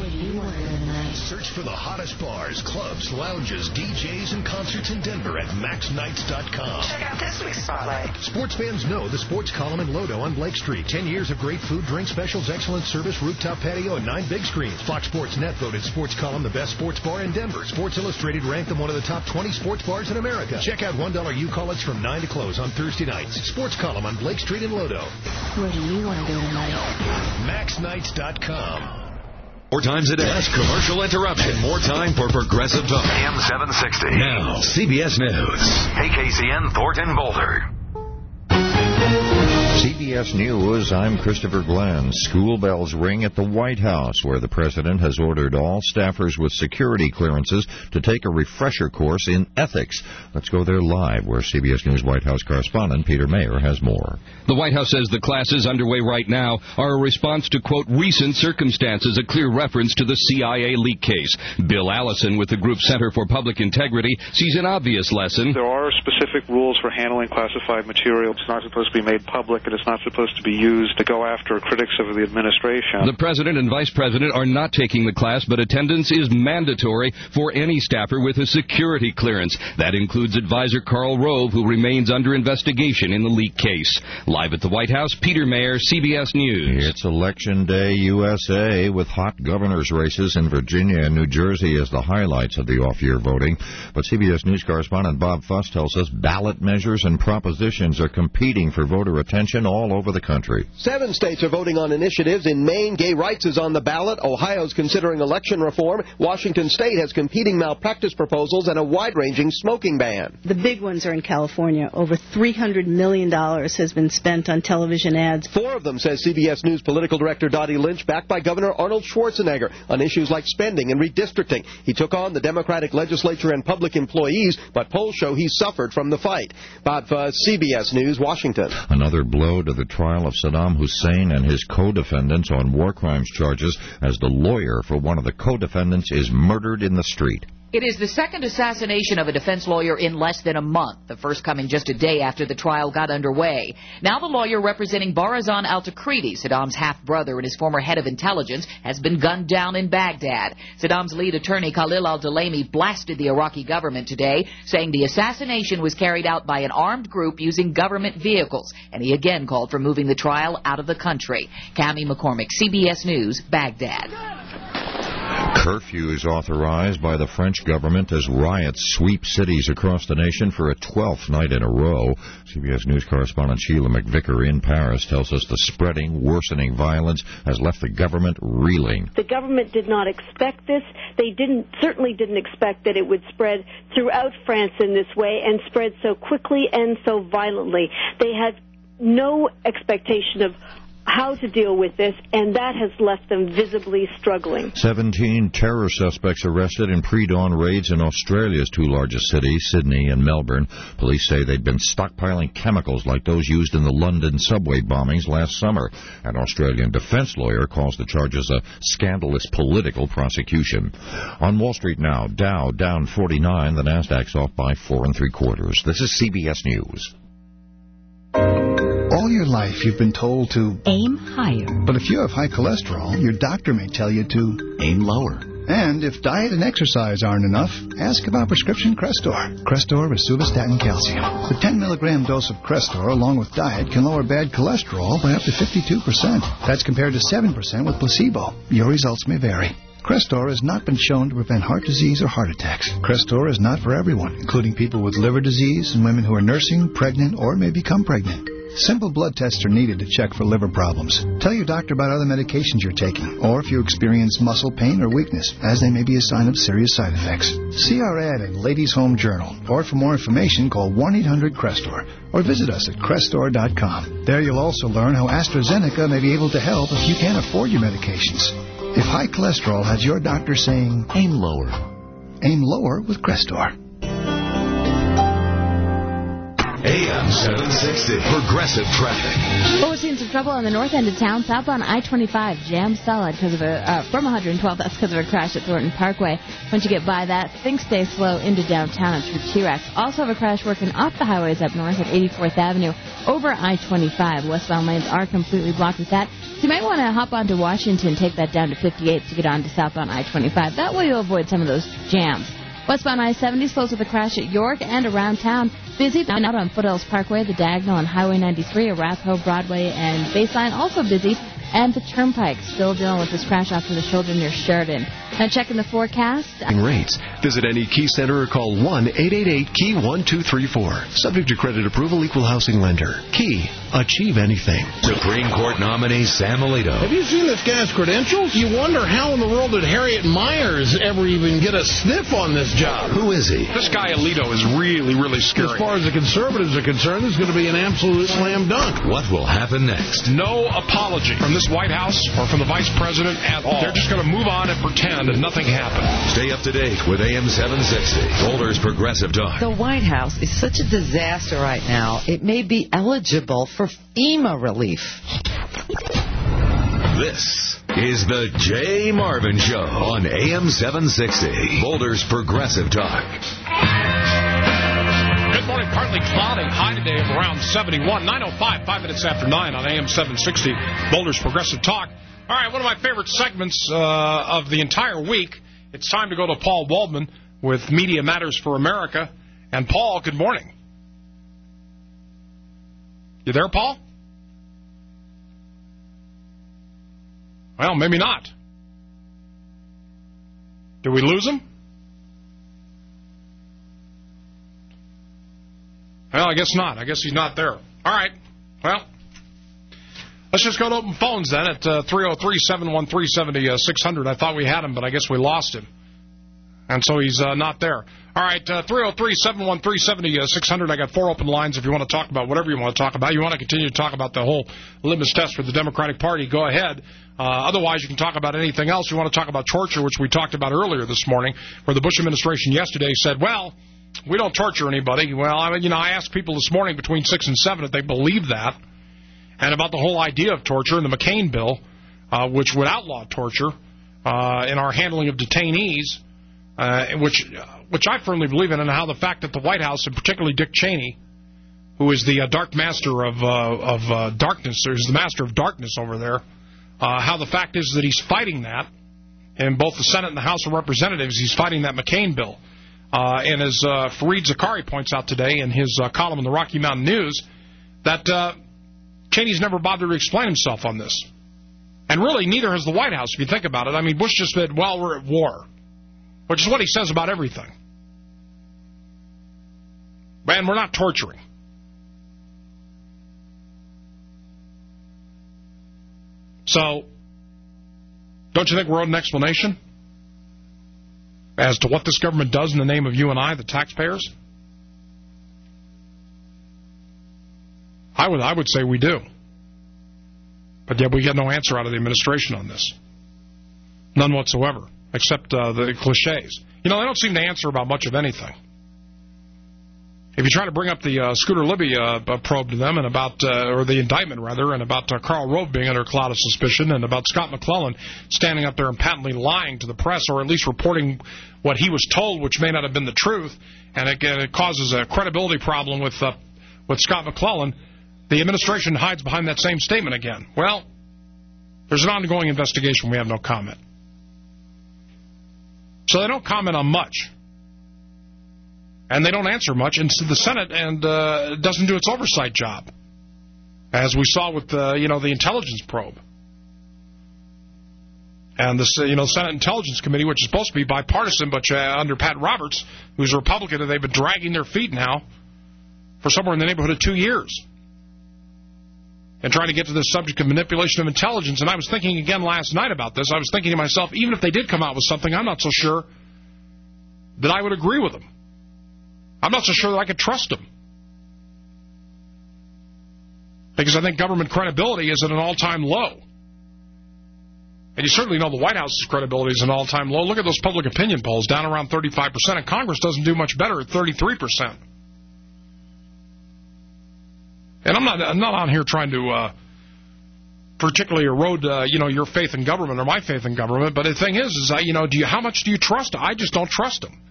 Search for the hottest bars, clubs, lounges, D Js, and concerts in Denver at max nights dot com. Check out this week's spotlight. Sports fans know the Sports Column in Lodo on Blake Street. Ten years of great food, drink specials, excellent service, rooftop patio, and nine big screens. Fox Sports Net voted Sports Column the best sports bar in Denver. Sports Illustrated ranked them one of the top twenty sports bars in America. Check out one dollar U-Call-Its from nine to close on Thursday nights. Sports Column on Blake Street in Lodo. Where do you want to go tonight? max nights dot com. Four times a day. Less commercial interruption. More time for Progressive Talk. A M seven sixty. Now, C B S News. K K C N Thornton Boulder. C B S News, I'm Christopher Glenn. School bells ring at the White House, where the president has ordered all staffers with security clearances to take a refresher course in ethics. Let's go there live, where C B S News White House correspondent Peter Mayer has more. The White House says the classes underway right now are a response to, quote, recent circumstances, a clear reference to the C I A leak case. Bill Allison with the Group Center for Public Integrity sees an obvious lesson. There are specific rules for handling classified material. It's not supposed to be made public, and it's not supposed to be used to go after critics of the administration. The president and vice president are not taking the class, but attendance is mandatory for any staffer with a security clearance. That includes advisor Karl Rove, who remains under investigation in the leak case. Live at the White House, Peter Mayer, C B S News. It's Election Day U S A, with hot governor's races in Virginia and New Jersey as the highlights of the off-year voting. But C B S News correspondent Bob Fuss tells us ballot measures and propositions are competing for voter attention all all over the country. Seven states are voting on initiatives. In Maine, gay rights is on the ballot. Ohio's considering election reform. Washington State has competing malpractice proposals and a wide-ranging smoking ban. The big ones are in California. Over three hundred million dollars has been spent on television ads. Four of them, says C B S News political director Dottie Lynch, backed by Governor Arnold Schwarzenegger on issues like spending and redistricting. He took on the Democratic legislature and public employees, but polls show he suffered from the fight. Bob Fuss, C B S News, Washington. Another blow to the trial of Saddam Hussein and his co-defendants on war crimes charges as the lawyer for one of the co-defendants is murdered in the street. It is the second assassination of a defense lawyer in less than a month, the first coming just a day after the trial got underway. Now the lawyer representing Barazan al-Takriti, Saddam's half-brother and his former head of intelligence, has been gunned down in Baghdad. Saddam's lead attorney, Khalil al-Dalami, blasted the Iraqi government today, saying the assassination was carried out by an armed group using government vehicles, and he again called for moving the trial out of the country. Cammie McCormick, C B S News, Baghdad. Curfew is authorized by the French government as riots sweep cities across the nation for a twelfth night in a row. C B S News correspondent Sheila McVicker in Paris tells us the spreading, worsening violence has left the government reeling. The government did not expect this. They didn't certainly didn't expect that it would spread throughout France in this way and spread so quickly and so violently. They had no expectation of how to deal with this, and that has left them visibly struggling. Seventeen terror suspects arrested in pre-dawn raids in Australia's two largest cities, Sydney and Melbourne. Police say they'd been stockpiling chemicals like those used in the London subway bombings last summer. An Australian defense lawyer calls the charges a scandalous political prosecution. On Wall Street now, Dow down forty-nine, the Nasdaq's off by four and three quarters. This is C B S News. All your life you've been told to aim higher. But if you have high cholesterol, your doctor may tell you to aim lower. And if diet and exercise aren't enough, ask about prescription Crestor. Crestor Rosuvastatin Calcium. The ten milligram dose of Crestor, along with diet, can lower bad cholesterol by up to fifty-two percent. That's compared to seven percent with placebo. Your results may vary. Crestor has not been shown to prevent heart disease or heart attacks. Crestor is not for everyone, including people with liver disease and women who are nursing, pregnant, or may become pregnant. Simple blood tests are needed to check for liver problems. Tell your doctor about other medications you're taking, or if you experience muscle pain or weakness, as they may be a sign of serious side effects. See our ad in Ladies' Home Journal, or for more information, call one eight hundred Crestor, or visit us at Crestor dot com. There you'll also learn how AstraZeneca may be able to help if you can't afford your medications. If high cholesterol has your doctor saying, aim lower, aim lower with Crestor. A M seven sixty, Progressive Traffic. Well, we're seeing some trouble on the north end of town, southbound I twenty-five, jammed solid because of a, uh, from one hundred twelve, that's because of a crash at Thornton Parkway. Once you get by that, things stay slow into downtown and through T-Rex. Also have a crash working off the highways up north at eighty-fourth Avenue over I twenty-five. Westbound lanes are completely blocked with that. So you might want to hop onto Washington, take that down to fifty-eight to get on to southbound I twenty-five. That way you'll avoid some of those jams. Westbound I seventy slows with a crash at York and around town. Busy out on Foothills Parkway, the Diagonal on Highway ninety-three, Arapahoe, Broadway, and Baseline also busy. And the Turnpike still dealing with this crash off to the shoulder near Sheridan. Now checking the forecast. Rates. Visit any Key Center or call one eight eight eight Key one two three four. Subject to credit approval, equal housing lender. Key. Achieve anything. Supreme Court nominee Sam Alito. Have you seen this guy's credentials? You wonder how in the world did Harriet Myers ever even get a sniff on this job? Who is he? This guy Alito is really, really scary. As far as the conservatives are concerned, it's going to be an absolute slam dunk. What will happen next? No apology from this White House or from the Vice President at all. They're just going to move on and pretend that nothing happened. Stay up to date with A M seven sixty, Boulder's Progressive Talk. The White House is such a disaster right now, it may be eligible for FEMA relief. This is the Jay Marvin Show on A M seven sixty, Boulder's Progressive Talk. Good morning. Partly cloudy. High today of around seventy-one. nine oh five, five minutes after nine on A M seven sixty, Boulder's Progressive Talk. All right, one of my favorite segments uh, of the entire week. It's time to go to Paul Waldman with Media Matters for America. And, Paul, good morning. You there, Paul? Well, maybe not. Did we lose him? Well, I guess not. I guess he's not there. All right. Well, Let's just go to open phones then at uh, three oh three, seven one three, seven six hundred. I thought we had him, but I guess we lost him. And so he's uh, not there. All right, uh, three oh three, seven one three, seven six hundred. I got four open lines if you want to talk about whatever you want to talk about. You want to continue to talk about the whole litmus test for the Democratic Party, go ahead. Uh, otherwise, you can talk about anything else. You want to talk about torture, which we talked about earlier this morning, where the Bush administration yesterday said, well, we don't torture anybody. Well, I mean, you know, I asked people this morning between six and seven if they believe that, and about the whole idea of torture in the McCain bill, uh, which would outlaw torture uh, in our handling of detainees, uh, which which I firmly believe in, and how the fact that the White House, and particularly Dick Cheney, who is the uh, dark master of uh, of uh, darkness, or is the master of darkness over there, uh, how the fact is that he's fighting that in both the Senate and the House of Representatives. He's fighting that McCain bill. Uh, and as uh, Fareed Zakari points out today in his uh, column in the Rocky Mountain News, that uh, Cheney's never bothered to explain himself on this. And really, neither has the White House, if you think about it. I mean, Bush just said, well, we're at war, which is what he says about everything. And we're not torturing. So, don't you think we're owed an explanation as to what this government does in the name of you and I, the taxpayers? I would I would say we do. But yet we get no answer out of the administration on this. None whatsoever, except uh, the cliches. You know, they don't seem to answer about much of anything. If you try to bring up the uh, Scooter Libby uh, probe to them, and about, uh, or the indictment rather, and about uh, Karl Rove being under a cloud of suspicion, and about Scott McClellan standing up there and patently lying to the press, or at least reporting what he was told, which may not have been the truth, and it, it causes a credibility problem with uh, with Scott McClellan, the administration hides behind that same statement again. Well, there's an ongoing investigation. We have no comment. So they don't comment on much. And they don't answer much, and the Senate and uh, doesn't do its oversight job, as we saw with uh, you know the intelligence probe, and the you know Senate Intelligence Committee, which is supposed to be bipartisan, but uh, under Pat Roberts, who's a Republican, and they've been dragging their feet now for somewhere in the neighborhood of two years, and trying to get to the subject of manipulation of intelligence. And I was thinking again last night about this. I was thinking to myself, even if they did come out with something, I'm not so sure that I would agree with them. I'm not so sure that I could trust them. Because I think government credibility is at an all-time low. And you certainly know the White House's credibility is at an all-time low. Look at those public opinion polls, down around thirty-five percent, and Congress doesn't do much better at thirty-three percent. And I'm not I'm not on here trying to uh, particularly erode uh, you know your faith in government or my faith in government, but the thing is, is I, you know, do you how much do you trust? I just don't trust them.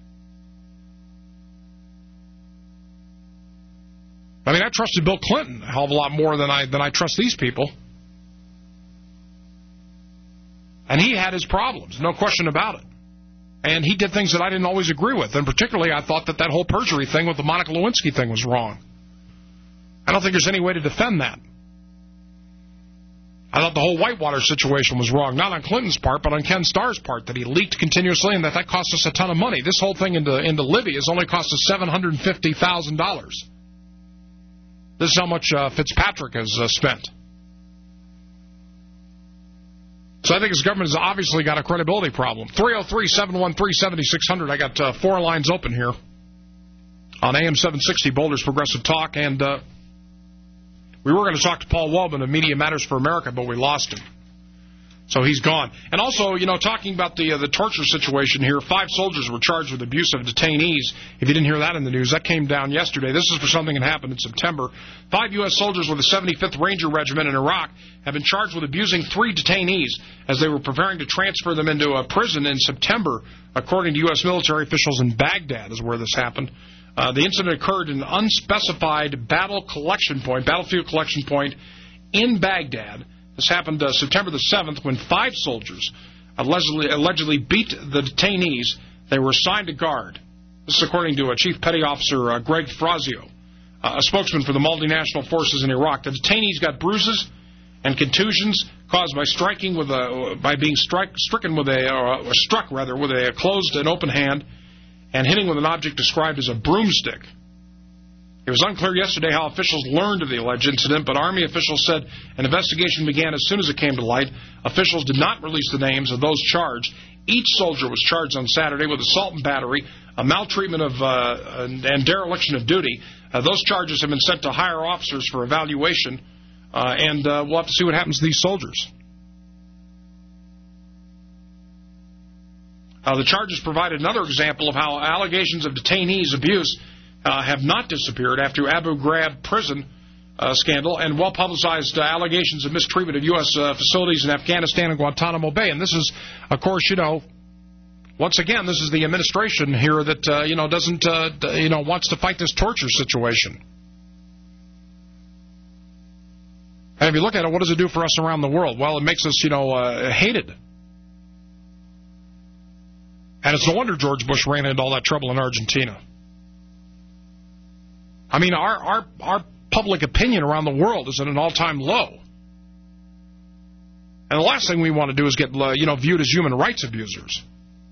I mean, I trusted Bill Clinton a hell of a lot more than I than I trust these people. And he had his problems, no question about it. And he did things that I didn't always agree with. And particularly, I thought that that whole perjury thing with the Monica Lewinsky thing was wrong. I don't think there's any way to defend that. I thought the whole Whitewater situation was wrong, not on Clinton's part, but on Ken Starr's part, that he leaked continuously and that that cost us a ton of money. This whole thing into, into Libby has only cost us seven hundred fifty thousand dollars. This is how much uh, Fitzpatrick has uh, spent. So I think his government has obviously got a credibility problem. three oh three, seven one three, seven six hundred. I got uh, four lines open here on A M seven sixty, Boulder's Progressive Talk. And uh, we were going to talk to Paul Waldman of Media Matters for America, but we lost him. So he's gone. And also, you know, talking about the uh, the torture situation here, five soldiers were charged with abuse of detainees. If you didn't hear that in the news, that came down yesterday. This is for something that happened in September. Five U S soldiers with the seventy-fifth Ranger Regiment in Iraq have been charged with abusing three detainees as they were preparing to transfer them into a prison in September, according to U S military officials in Baghdad is where this happened. Uh, the incident occurred in an unspecified battle collection point, battlefield collection point in Baghdad. This happened uh, September the seventh when five soldiers allegedly, allegedly beat the detainees. They were assigned to guard. This is according to uh, Chief Petty Officer uh, Greg Frazio, uh, a spokesman for the multinational forces in Iraq. The detainees got bruises and contusions caused by striking with a, by being strike, stricken with a, or struck rather with a closed and open hand and hitting with an object described as a broomstick. It was unclear yesterday how officials learned of the alleged incident, but Army officials said an investigation began as soon as it came to light. Officials did not release the names of those charged. Each soldier was charged on Saturday with assault and battery, a maltreatment of uh, and dereliction of duty. Uh, those charges have been sent to higher officers for evaluation, uh, and uh, we'll have to see what happens to these soldiers. Uh, the charges provided another example of how allegations of detainees' abuse uh, have not disappeared after Abu Ghraib prison uh, scandal and well-publicized uh, allegations of mistreatment of U S uh, facilities in Afghanistan and Guantanamo Bay. And this is, of course, you know, once again, this is the administration here that, uh, you know, doesn't, uh, you know, wants to fight this torture situation. And if you look at it, what does it do for us around the world? Well, it makes us, you know, uh, hated. And it's no wonder George Bush ran into all that trouble in Argentina. I mean, our our our public opinion around the world is at an all-time low. And the last thing we want to do is get, uh, you know, viewed as human rights abusers.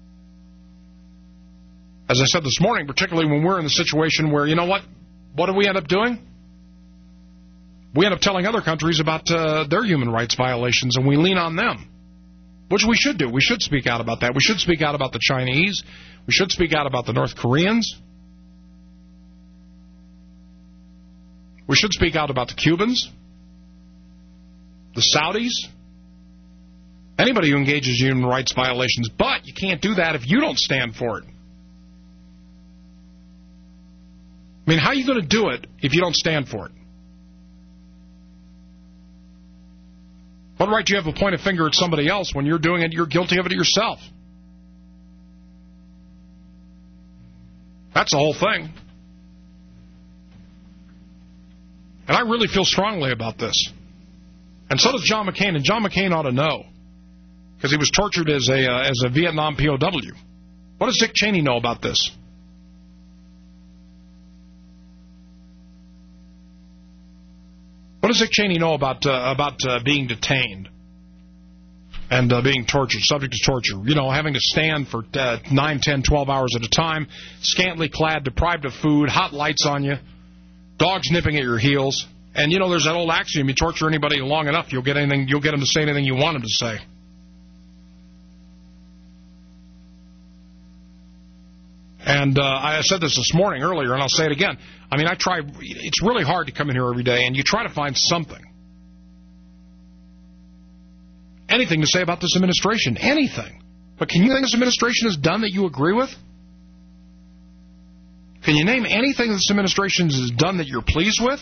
As I said this morning, particularly when we're in the situation where, you know what, what do we end up doing? We end up telling other countries about uh, their human rights violations, and we lean on them. Which we should do. We should speak out about that. We should speak out about the Chinese. We should speak out about the North Koreans. We should speak out about the Cubans, the Saudis, anybody who engages in human rights violations. But you can't do that if you don't stand for it. I mean, how are you going to do it if you don't stand for it? What right do you have to point a finger at somebody else when you're doing it, you're guilty of it yourself? That's the whole thing. And I really feel strongly about this. And so does John McCain, and John McCain ought to know, because he was tortured as a uh, as a Vietnam P O W. What does Dick Cheney know about this? What does Dick Cheney know about uh, about uh, being detained and uh, being tortured, subject to torture? You know, having to stand for uh, nine, ten, twelve hours at a time, scantily clad, deprived of food, hot lights on you, dogs nipping at your heels. And, you know, there's that old axiom, you torture anybody long enough, you'll get anything, you'll get them to say anything you want them to say. And uh, I said this this morning earlier, and I'll say it again. I mean, I try, it's really hard to come in here every day, and you try to find something. Anything to say about this administration. Anything. But can you think this administration has done that you agree with? Can you name anything this administration has done that you're pleased with?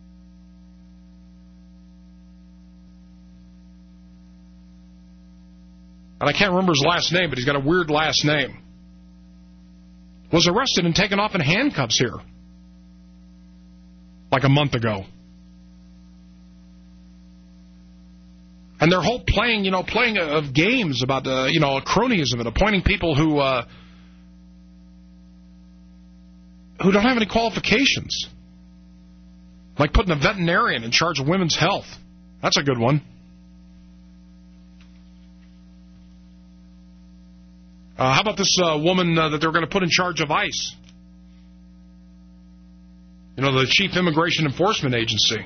And I can't remember his last name, but he's got a weird last name. Was arrested and taken off in handcuffs here like a month ago. And their whole playing, you know, playing of games about, uh, you know, cronyism and appointing people who uh, who don't have any qualifications. Like putting a veterinarian in charge of women's health. That's a good one. Uh, how about this uh, woman uh, that they're going to put in charge of ICE? You know, the Chief Immigration Enforcement Agency.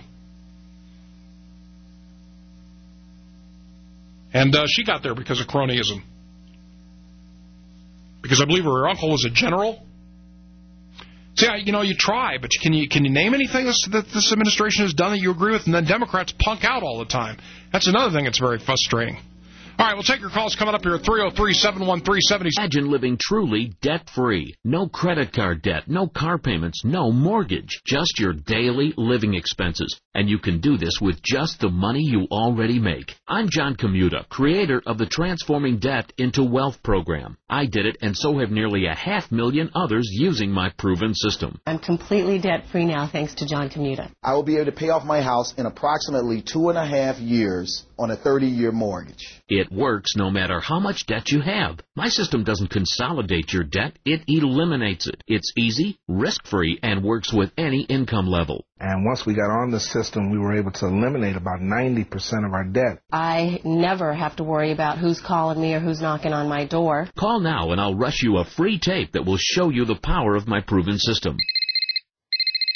And uh, she got there because of cronyism. Because I believe her uncle was a general. See, I, you know, you try, but can you can you name anything this, that this administration has done that you agree with? And then Democrats punk out all the time. That's another thing that's very frustrating. All right, we'll take your calls coming up here at three oh three, seven one three, seven oh. Imagine living truly debt-free. No credit card debt, no car payments, no mortgage. Just your daily living expenses. And you can do this with just the money you already make. I'm John Commuta, creator of the Transforming Debt into Wealth program. I did it, and so have nearly a half million others using my proven system. I'm completely debt-free now, thanks to John Commuta. I will be able to pay off my house in approximately two and a half years on a thirty-year mortgage. It works no matter how much debt you have. My system doesn't consolidate your debt, it eliminates it. It's easy, risk-free, and works with any income level. And once we got on the system, we were able to eliminate about ninety percent of our debt. I never have to worry about who's calling me or who's knocking on my door. Call now and I'll rush you a free tape that will show you the power of my proven system.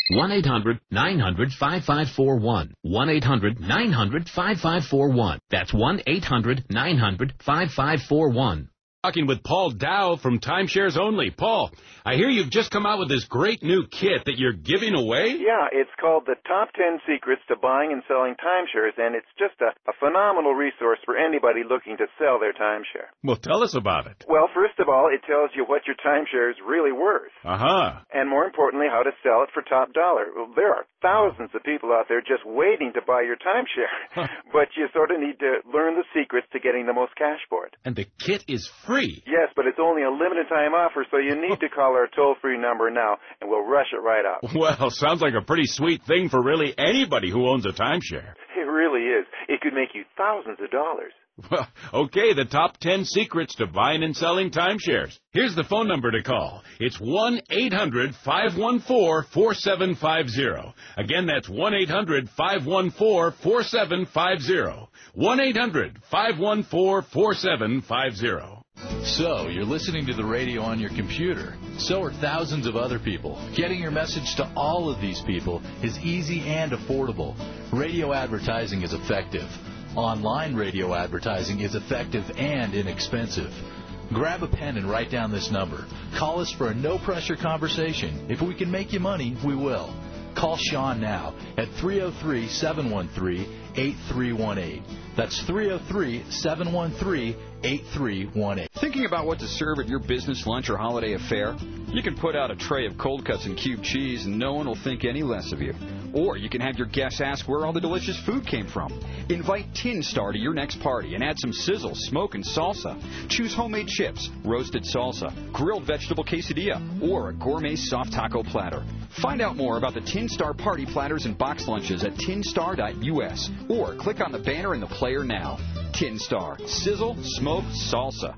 one eight hundred nine hundred five five four one. one eight hundred nine hundred five five four one. That's one eight hundred nine hundred five five four one. Talking with Paul Dow from Timeshares Only. Paul, I hear you've just come out with this great new kit that you're giving away? Yeah, it's called the Top ten Secrets to Buying and Selling Timeshares, and it's just a, a phenomenal resource for anybody looking to sell their timeshare. Well, tell us about it. Well, first of all, it tells you what your timeshare is really worth. Uh-huh. And more importantly, how to sell it for top dollar. Well, there are thousands of people out there just waiting to buy your timeshare, but you sort of need to learn the secrets to getting the most cash for it. And the kit is free. Yes, but it's only a limited time offer, so you need to call our toll-free number now, and we'll rush it right out. Well, sounds like a pretty sweet thing for really anybody who owns a timeshare. It really is. It could make you thousands of dollars. Well, okay, the top ten secrets to buying and selling timeshares. Here's the phone number to call. It's one eight hundred five one four four seven five zero. Again, that's one eight hundred five one four four seven five zero. one eight hundred five one four four seven five zero. So, you're listening to the radio on your computer. So are thousands of other people. Getting your message to all of these people is easy and affordable. Radio advertising is effective. Online radio advertising is effective and inexpensive. Grab a pen and write down this number. Call us for a no-pressure conversation. If we can make you money, we will. Call Sean now at three oh three, seven one three, eight three one eight. That's three oh three, seven one three, eight three one eight. Thinking about what to serve at your business lunch or holiday affair? You can put out a tray of cold cuts and cubed cheese and no one will think any less of you. Or you can have your guests ask where all the delicious food came from. Invite Tin Star to your next party and add some sizzle, smoke, and salsa. Choose homemade chips, roasted salsa, grilled vegetable quesadilla, or a gourmet soft taco platter. Find out more about the Tin Star party platters and box lunches at tin star dot U S or click on the banner in the player now. Tin Star. Sizzle, smoke, salsa.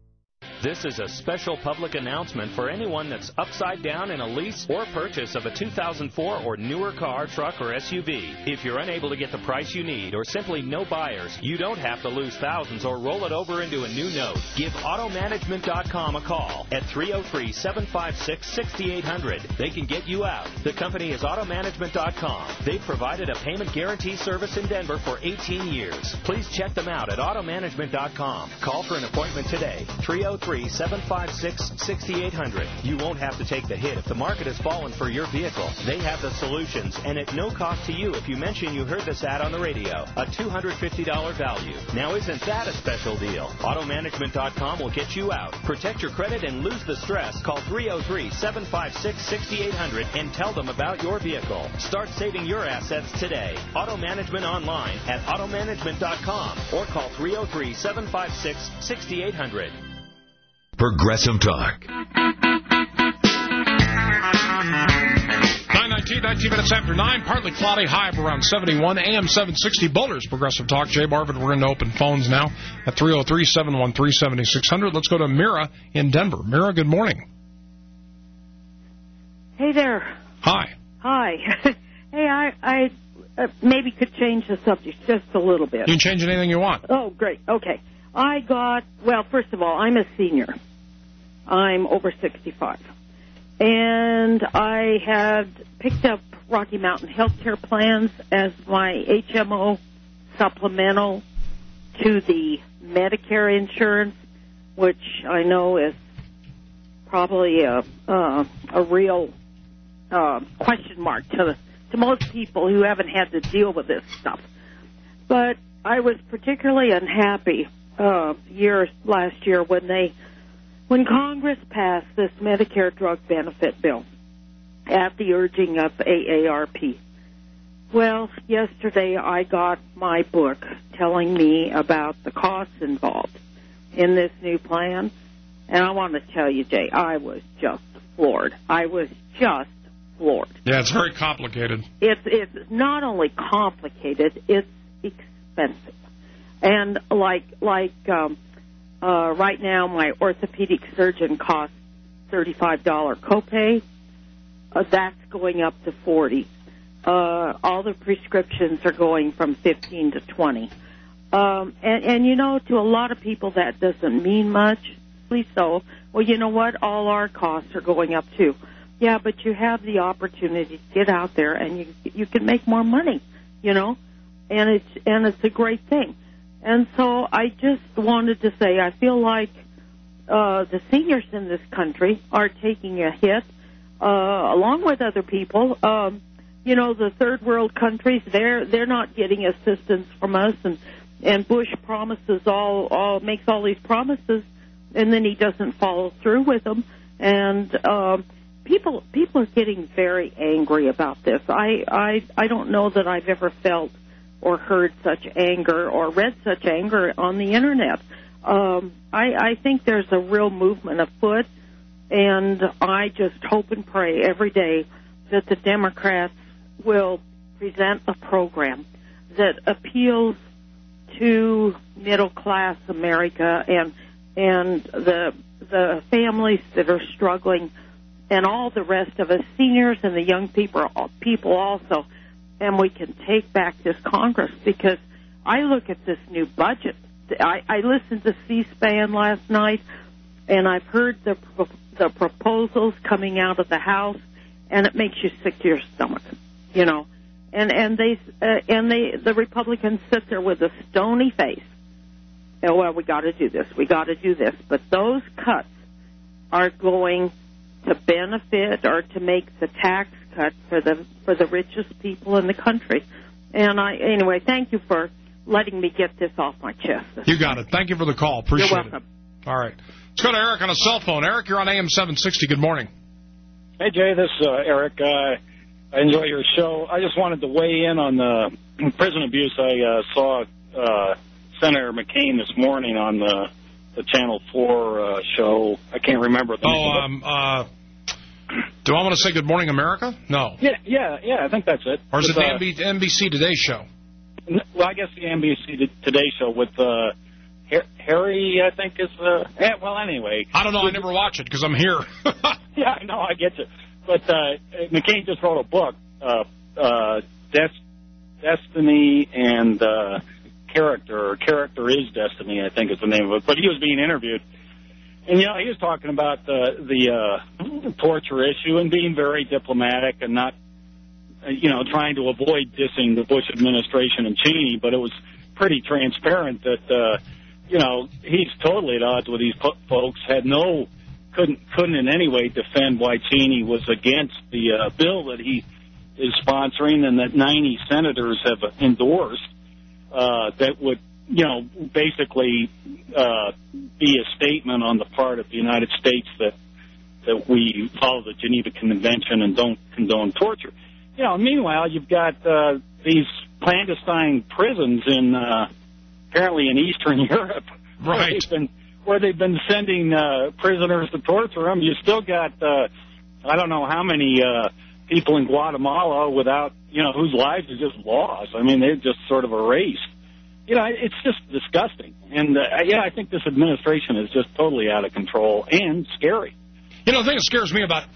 This is a special public announcement for anyone that's upside down in a lease or purchase of a two thousand four or newer car, truck, or S U V. If you're unable to get the price you need or simply no buyers, you don't have to lose thousands or roll it over into a new note. Give auto management dot com a call at three oh three, seven five six, six eight zero zero. They can get you out. The company is auto management dot com. They've provided a payment guarantee service in Denver for eighteen years. Please check them out at auto management dot com. Call for an appointment today. three oh three, seven five six, six eight zero zero. You won't have to take the hit if the market has fallen for your vehicle. They have the solutions, and at no cost to you if you mention you heard this ad on the radio. A two hundred fifty dollars value. Now isn't that a special deal? auto management dot com will get you out. Protect your credit and lose the stress. Call three oh three, seven five six, six eight zero zero and tell them about your vehicle. Start saving your assets today. Auto Management online at auto management dot com or call three oh three, seven five six, six eight zero zero. Progressive Talk. nine nineteen, nineteen minutes after nine, partly cloudy, high of around seventy-one, A M seven sixty, Boulders, Progressive Talk. Jay Marvin, we're going to open phones now at three oh three, seven one three, seven six zero zero. Let's go to Mira in Denver. Mira, good morning. Hey there. Hi. Hi. Hey, I, I uh, maybe could change the subject just a little bit. You can change anything you want. Oh, great. Okay. I got, well, first of all, I'm a senior. I'm over sixty-five. And I had picked up Rocky Mountain Healthcare Plans as my H M O supplemental to the Medicare insurance, which I know is probably a, uh, a real uh, question mark to, to most people who haven't had to deal with this stuff. But I was particularly unhappy uh, year last year when they, when Congress passed this Medicare drug benefit bill at the urging of A A R P. Well, yesterday I got my book telling me about the costs involved in this new plan, and I want to tell you, Jay, I was just floored. I was just floored. Yeah, it's very complicated. It's it's not only complicated, it's expensive. And like like um, uh, right now, my orthopedic surgeon costs thirty-five dollars copay. Uh, that's going up to forty dollars. Uh, all the prescriptions are going from fifteen to twenty. Um, and, and, you know, to a lot of people that doesn't mean much. So, well, you know what? All our costs are going up, too. Yeah, but you have the opportunity to get out there and you you can make more money, you know, and it's and it's a great thing. And so I just wanted to say I feel like uh, the seniors in this country are taking a hit, uh, along with other people. Um, you know, the third world countries, they're they're not getting assistance from us, and and Bush promises all all makes all these promises, and then he doesn't follow through with them, and. Um, People people are getting very angry about this. I, I I don't know that I've ever felt or heard such anger or read such anger on the Internet. Um, I, I think there's a real movement afoot, and I just hope and pray every day that the Democrats will present a program that appeals to middle-class America and and the the families that are struggling, and all the rest of us, seniors and the young people, people also, and we can take back this Congress. Because I look at this new budget. I, I listened to C-SPAN last night, and I've heard the the proposals coming out of the House, and it makes you sick to your stomach, you know. And and they uh, and they the Republicans sit there with a stony face. And, well, we got to do this. We got to do this. But those cuts are going to benefit or to make the tax cut for the for the richest people in the country. And I anyway, thank you for letting me get this off my chest. You got it. Thank you for the call. Appreciate You're welcome. it. All right. Let's go to Eric on a cell phone. Eric, you're on A M seven sixty. Good morning. Hey, Jay. This is uh, Eric. Uh, I enjoy your show. I just wanted to weigh in on the prison abuse. I uh, saw uh, Senator McCain this morning on the the Channel four uh, show. I can't remember the oh, name. um, uh, do I want to say Good Morning America? No. Yeah, yeah, yeah, I think that's it. Or is with, it the uh, N B- N B C Today show? Well, I guess the N B C Today show with uh, Harry, I think, is... Uh, yeah, well, anyway. I don't know. I never watch it because I'm here. Yeah, I know. I get you. But uh, McCain just wrote a book, uh, uh, Des- Destiny and... Uh, Character, or Character is Destiny, I think is the name of it. But he was being interviewed. And, you know, he was talking about the, the uh, torture issue and being very diplomatic and not, uh, you know, trying to avoid dissing the Bush administration and Cheney. But it was pretty transparent that, uh, you know, he's totally at odds with these po- folks, had no, couldn't, couldn't in any way defend why Cheney was against the uh, bill that he is sponsoring and that ninety senators have endorsed. Uh, that would, you know, basically uh, be a statement on the part of the United States that that we follow the Geneva Convention and don't condone torture. You know, meanwhile, you've got uh, these clandestine prisons in uh, apparently in Eastern Europe, right? Where they've been, where they've been sending uh, prisoners to torture them. You still got uh, I don't know how many uh, people in Guatemala without, you know, whose lives are just lost. I mean, they're just sort of erased. You know, it's just disgusting. And, uh, yeah, I think this administration is just totally out of control and scary. You know, the thing that scares me about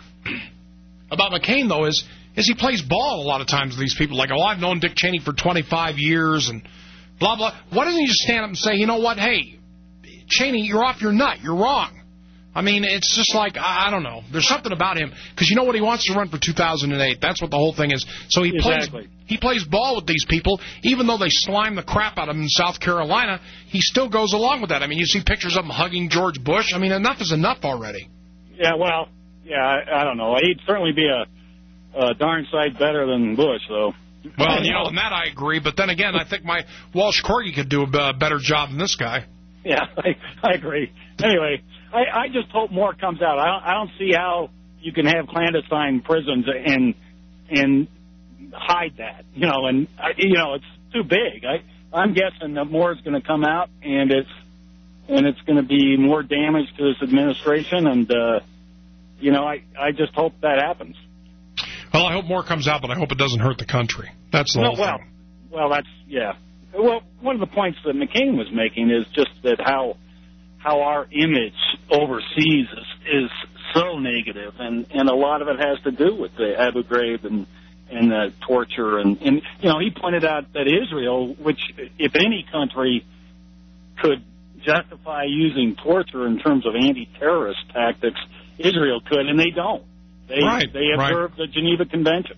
about McCain, though, is is he plays ball a lot of times with these people. Like, oh, I've known Dick Cheney for twenty-five years and blah, blah. Why doesn't he just stand up and say, you know what, hey, Cheney, you're off your nut. You're wrong. I mean, it's just like, I don't know. There's something about him. Because you know what? He wants to run for two thousand eight. That's what the whole thing is. So he exactly. plays he plays ball with these people. Even though they slime the crap out of him in South Carolina, he still goes along with that. I mean, you see pictures of him hugging George Bush. I mean, enough is enough already. Yeah, well, yeah, I, I don't know. He'd certainly be a, a darn sight better than Bush, though. Well, you know, on that I agree. But then again, I think my Walsh Corgi could do a better job than this guy. Yeah, I, I agree. Anyway, I, I just hope more comes out. I don't, I don't see how you can have clandestine prisons and and hide that. You know, and you know it's too big. I I'm guessing that more is going to come out, and it's and it's going to be more damage to this administration. And uh, you know, I I just hope that happens. Well, I hope more comes out, but I hope it doesn't hurt the country. That's the no, whole well, thing. Well, that's yeah. Well, one of the points that McCain was making is just that how. how our image overseas is, is so negative, and, and a lot of it has to do with the Abu Ghraib and, and the torture. And, and, you know, he pointed out that Israel, which, if any country could justify using torture in terms of anti-terrorist tactics, Israel could, and they don't. They, right, they observe right. the Geneva Convention.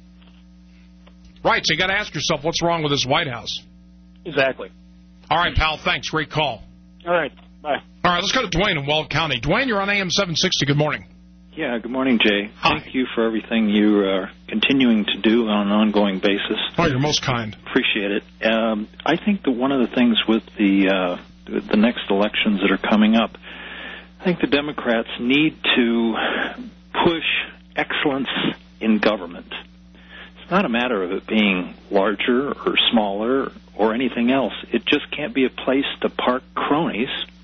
Right, so you got to ask yourself, what's wrong with this White House? Exactly. All right, pal, thanks. Great call. All right, bye. All right, let's go to Dwayne in Weld County. Dwayne, you're on A M seven sixty. Good morning. Yeah, good morning, Jay. Hi. Thank you for everything you are continuing to do on an ongoing basis. Oh, you're most kind. Appreciate it. Um, I think that one of the things with the uh, the next elections that are coming up, I think the Democrats need to push excellence in government. It's not a matter of it being larger or smaller or anything else. It just can't be a place to park cronies.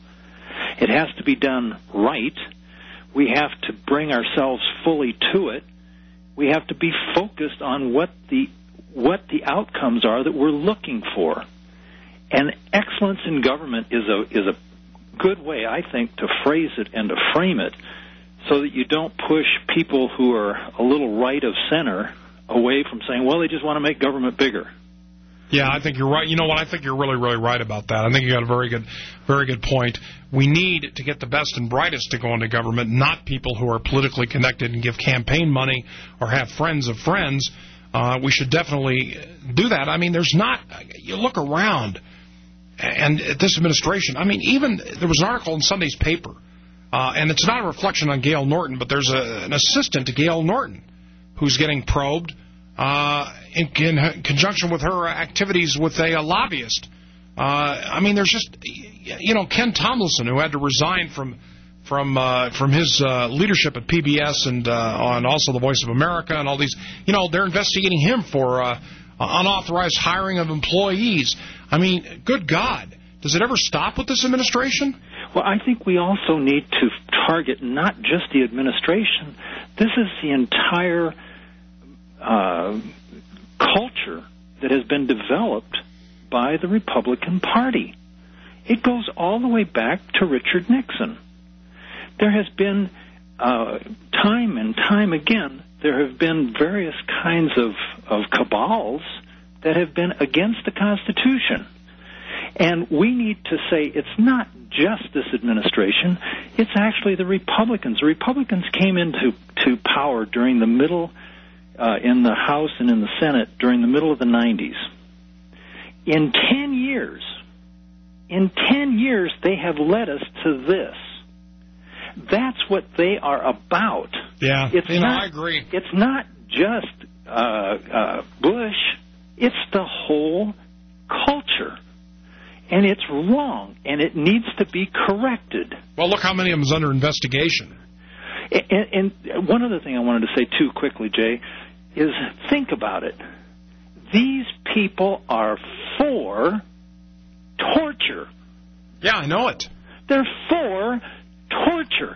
It has to be done right. We have to bring ourselves fully to it. We have to be focused on what the what the outcomes are that we're looking for. And excellence in government is a is a good way, I think, to phrase it and to frame it so that you don't push people who are a little right of center away from saying, well, they just want to make government bigger. Yeah, I think you're right. You know what? I think you're really, really right about that. I think you got a very good, very good point. We need to get the best and brightest to go into government, not people who are politically connected and give campaign money or have friends of friends. Uh, we should definitely do that. I mean, there's not. You look around, and this administration. I mean, even there was an article in Sunday's paper, uh, and it's not a reflection on Gail Norton, but there's a, an assistant to Gail Norton who's getting probed. Uh, in, in conjunction with her activities with a, a lobbyist. Uh, I mean, there's just, you know, Ken Tomlinson, who had to resign from from uh, from his uh, leadership at P B S and uh, on also the Voice of America and all these, you know, they're investigating him for uh, unauthorized hiring of employees. I mean, good God, does it ever stop with this administration? Well, I think we also need to target not just the administration. This is the entire Uh, culture that has been developed by the Republican Party. It goes all the way back to Richard Nixon. There has been, uh, time and time again, there have been various kinds of, of cabals that have been against the Constitution. And we need to say it's not just this administration, it's actually the Republicans. The Republicans came into to power during the middle Uh, in the House and in the Senate during the middle of the nineties. In ten years, in ten years, they have led us to this. That's what they are about. Yeah, it's you know, not, I agree. It's not just uh, uh, Bush. It's the whole culture. And it's wrong, and it needs to be corrected. Well, look how many of them is under investigation. And, and one other thing I wanted to say, too, quickly, Jay, is think about it. These people are for torture. Yeah, I know it. They're for torture.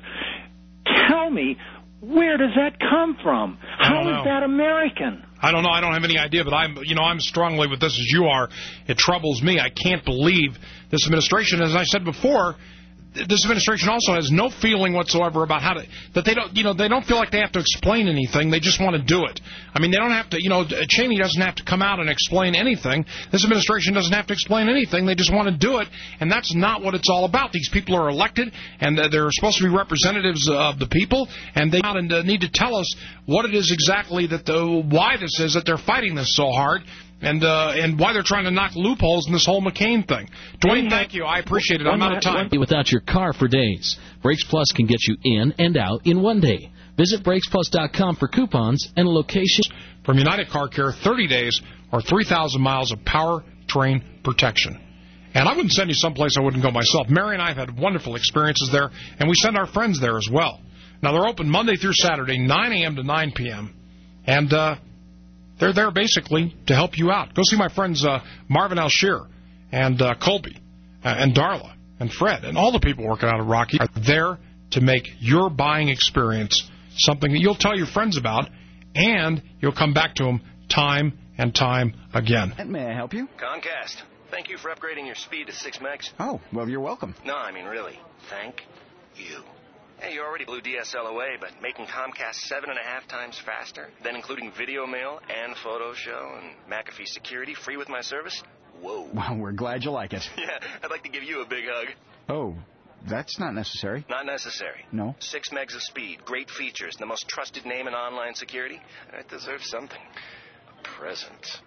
Tell me, where does that come from? How is that American? I don't know. I don't have any idea, but I'm, you know, I'm strongly with this as you are. It troubles me. I can't believe this administration, as I said before, this administration also has no feeling whatsoever about how to, that they don't, you know, they don't feel like they have to explain anything. They just want to do it. I mean, they don't have to, you know, Cheney doesn't have to come out and explain anything. This administration doesn't have to explain anything. They just want to do it, and that's not what it's all about. These people are elected, and they're supposed to be representatives of the people, and they need to tell us what it is exactly that the, why this is that they're fighting this so hard. And uh, and why they're trying to knock loopholes in this whole McCain thing. Dwayne, thank you. I appreciate it. I'm out of time. Without your car for days. Brakes Plus can get you in and out in one day. Visit brakes plus dot com for coupons and locations. From United Car Care, thirty days or three thousand miles of powertrain protection. And I wouldn't send you someplace I wouldn't go myself. Mary and I have had wonderful experiences there, and we send our friends there as well. Now, they're open Monday through Saturday, nine a.m. to nine p.m., and uh, they're there basically to help you out. Go see my friends uh, Marvin Alshear and uh, Colby uh, and Darla and Fred and all the people working out of Rocky are there to make your buying experience something that you'll tell your friends about, and you'll come back to them time and time again. May I help you? Comcast. Thank you for upgrading your speed to six megs. Oh, well, you're welcome. No, I mean really. Thank you. Hey, you already blew D S L away, but making Comcast seven and a half times faster, then including video mail and photo show and McAfee security free with my service? Whoa. Well, we're glad you like it. Yeah, I'd like to give you a big hug. Oh, That's not necessary. Not necessary. No. Six megs of speed, great features, and the most trusted name in online security. It deserves something. A present.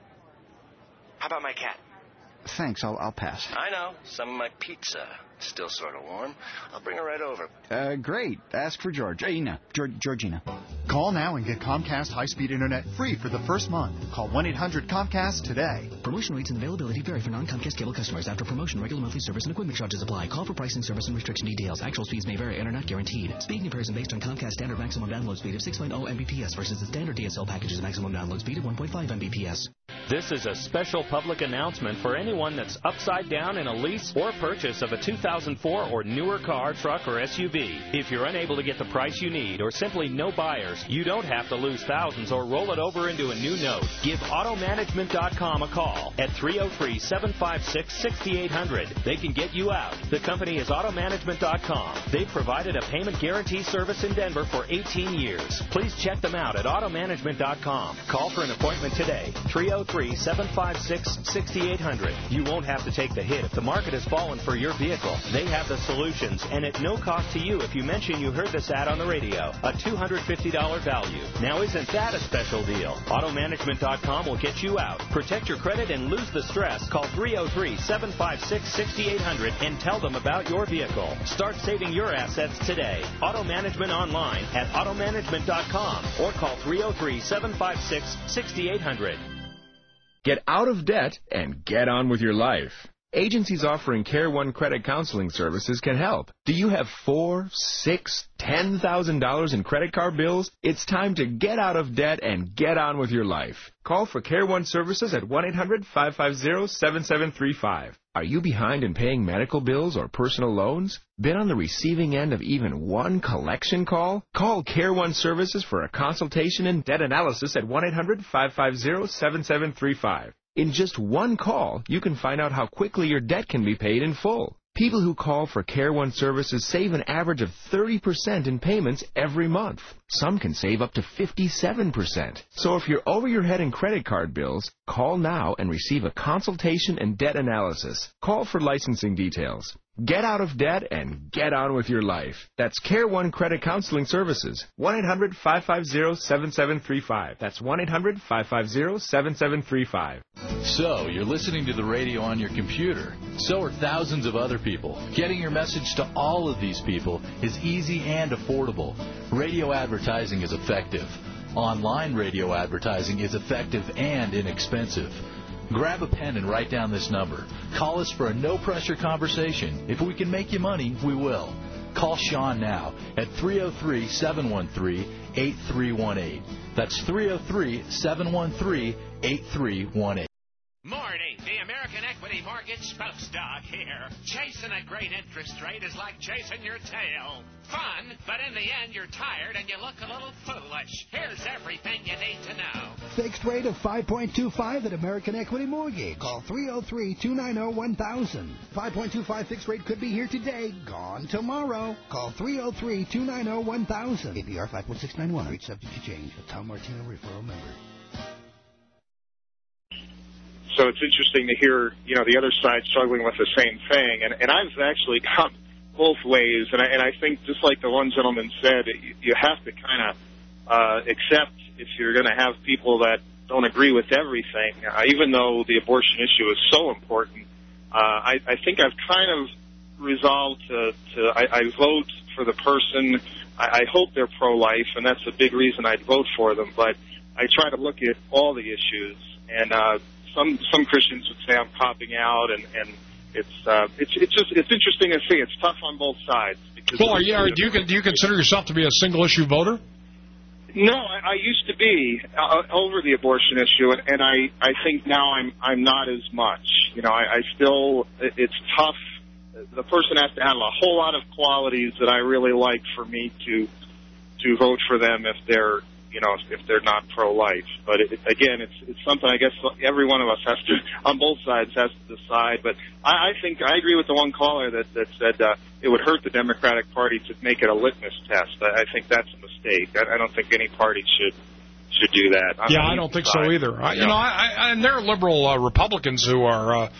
How about my cat? Thanks, I'll, I'll pass. I know. Some of my pizza is still sort of warm. I'll bring her right over. Uh, great. Ask for Georgina. Georg- Georgina. Call now and get Comcast high-speed internet free for the first month. Call one eight hundred Comcast today. Promotion rates and availability vary for non-Comcast cable customers. After promotion, regular monthly service and equipment charges apply. Call for pricing, service, and restriction details. Actual speeds may vary and are not guaranteed. Speed comparison based on Comcast standard maximum download speed of six point oh megabits per second versus the standard D S L package's maximum download speed of one point five megabits per second. This is a special public announcement for anyone that's upside down in a lease or purchase of a two thousand four or newer car, truck, or S U V. If you're unable to get the price you need or simply no buyers, you don't have to lose thousands or roll it over into a new note. Give auto management dot com a call at three oh three, seven five six, six eight zero zero. They can get you out. The company is auto management dot com. They've provided a payment guarantee service in Denver for eighteen years. Please check them out at auto management dot com. Call for an appointment today. three oh three, seven five six, six eight zero zero. You won't have to take the hit if the market has fallen for your vehicle. They have the solutions, and at no cost to you if you mention you heard this ad on the radio. A two hundred fifty dollars value. Now, isn't that a special deal? auto management dot com will get you out. Protect your credit and lose the stress. Call three oh three, seven five six, six eight zero zero and tell them about your vehicle. Start saving your assets today. Auto Management online at auto management dot com or call three oh three, seven five six, six eight zero zero. Get out of debt and get on with your life. Agencies offering Care One credit counseling services can help. Do you have four, six, ten thousand dollars in credit card bills? It's time to get out of debt and get on with your life. Call for Care One services at one eight hundred, five five zero, seven seven three five. Are you behind in paying medical bills or personal loans? Been on the receiving end of even one collection call? Call Care One Services for a consultation and debt analysis at one eight hundred, five five zero, seven seven three five. In just one call, you can find out how quickly your debt can be paid in full. People who call for Care One services save an average of thirty percent in payments every month. Some can save up to fifty-seven percent. So if you're over your head in credit card bills, call now and receive a consultation and debt analysis. Call for licensing details. Get out of debt and get on with your life. That's Care One Credit Counseling Services. one eight hundred, five five zero, seven seven three five. That's one eight hundred, five five zero, seven seven three five. So, you're listening to the radio on your computer. So are thousands of other people. Getting your message to all of these people is easy and affordable. Radio advertising is effective. Online radio advertising is effective and inexpensive. Grab a pen and write down this number. Call us for a no-pressure conversation. If we can make you money, we will. Call Sean now at three oh three, seven one three, eight three one eight. That's three oh three, seven one three, eight three one eight. Morning, the American Equity Mortgage Spokesdog here. Chasing a great interest rate is like chasing your tail. Fun, but in the end you're tired and you look a little foolish. Here's everything you need to know. Fixed rate of five point two five at American Equity Mortgage. Call three oh three, two nine oh, one thousand. five point two five fixed rate could be here today, gone tomorrow. Call three oh three, two nine oh, one thousand. A P R five point six nine one. Rate subject to change. A Tom Martino referral member. So it's interesting to hear, you know, the other side struggling with the same thing. And, and I've actually come both ways. And I, and I think, just like the one gentleman said, you, you have to kind of uh, accept if you're going to have people that don't agree with everything, uh, even though the abortion issue is so important. Uh, I, I think I've kind of resolved to, to I, I vote for the person. I, I hope they're pro-life, and that's a big reason I'd vote for them. But I try to look at all the issues. And uh, some some Christians would say I'm copping out, and, and it's uh, it's it's just it's interesting to see. It's tough on both sides. Because well, are you, are, do you do you consider yourself to be a single issue voter? No, I, I used to be uh, over the abortion issue, and, and I, I think now I'm I'm not as much. You know, I, I still it, it's tough. The person has to have a whole lot of qualities that I really like for me to to vote for them if they're you know if they're not pro-life. But it, again, it's it's something I guess every one of us has to on both sides has to decide. But I, I think I agree with the one caller that that said uh, it would hurt the Democratic Party to make it a litmus test. I, I think that's a mistake. I, I don't think any party should should do that. Yeah, I don't think so either. I, you know, I, I, and there are liberal uh, Republicans who are uh,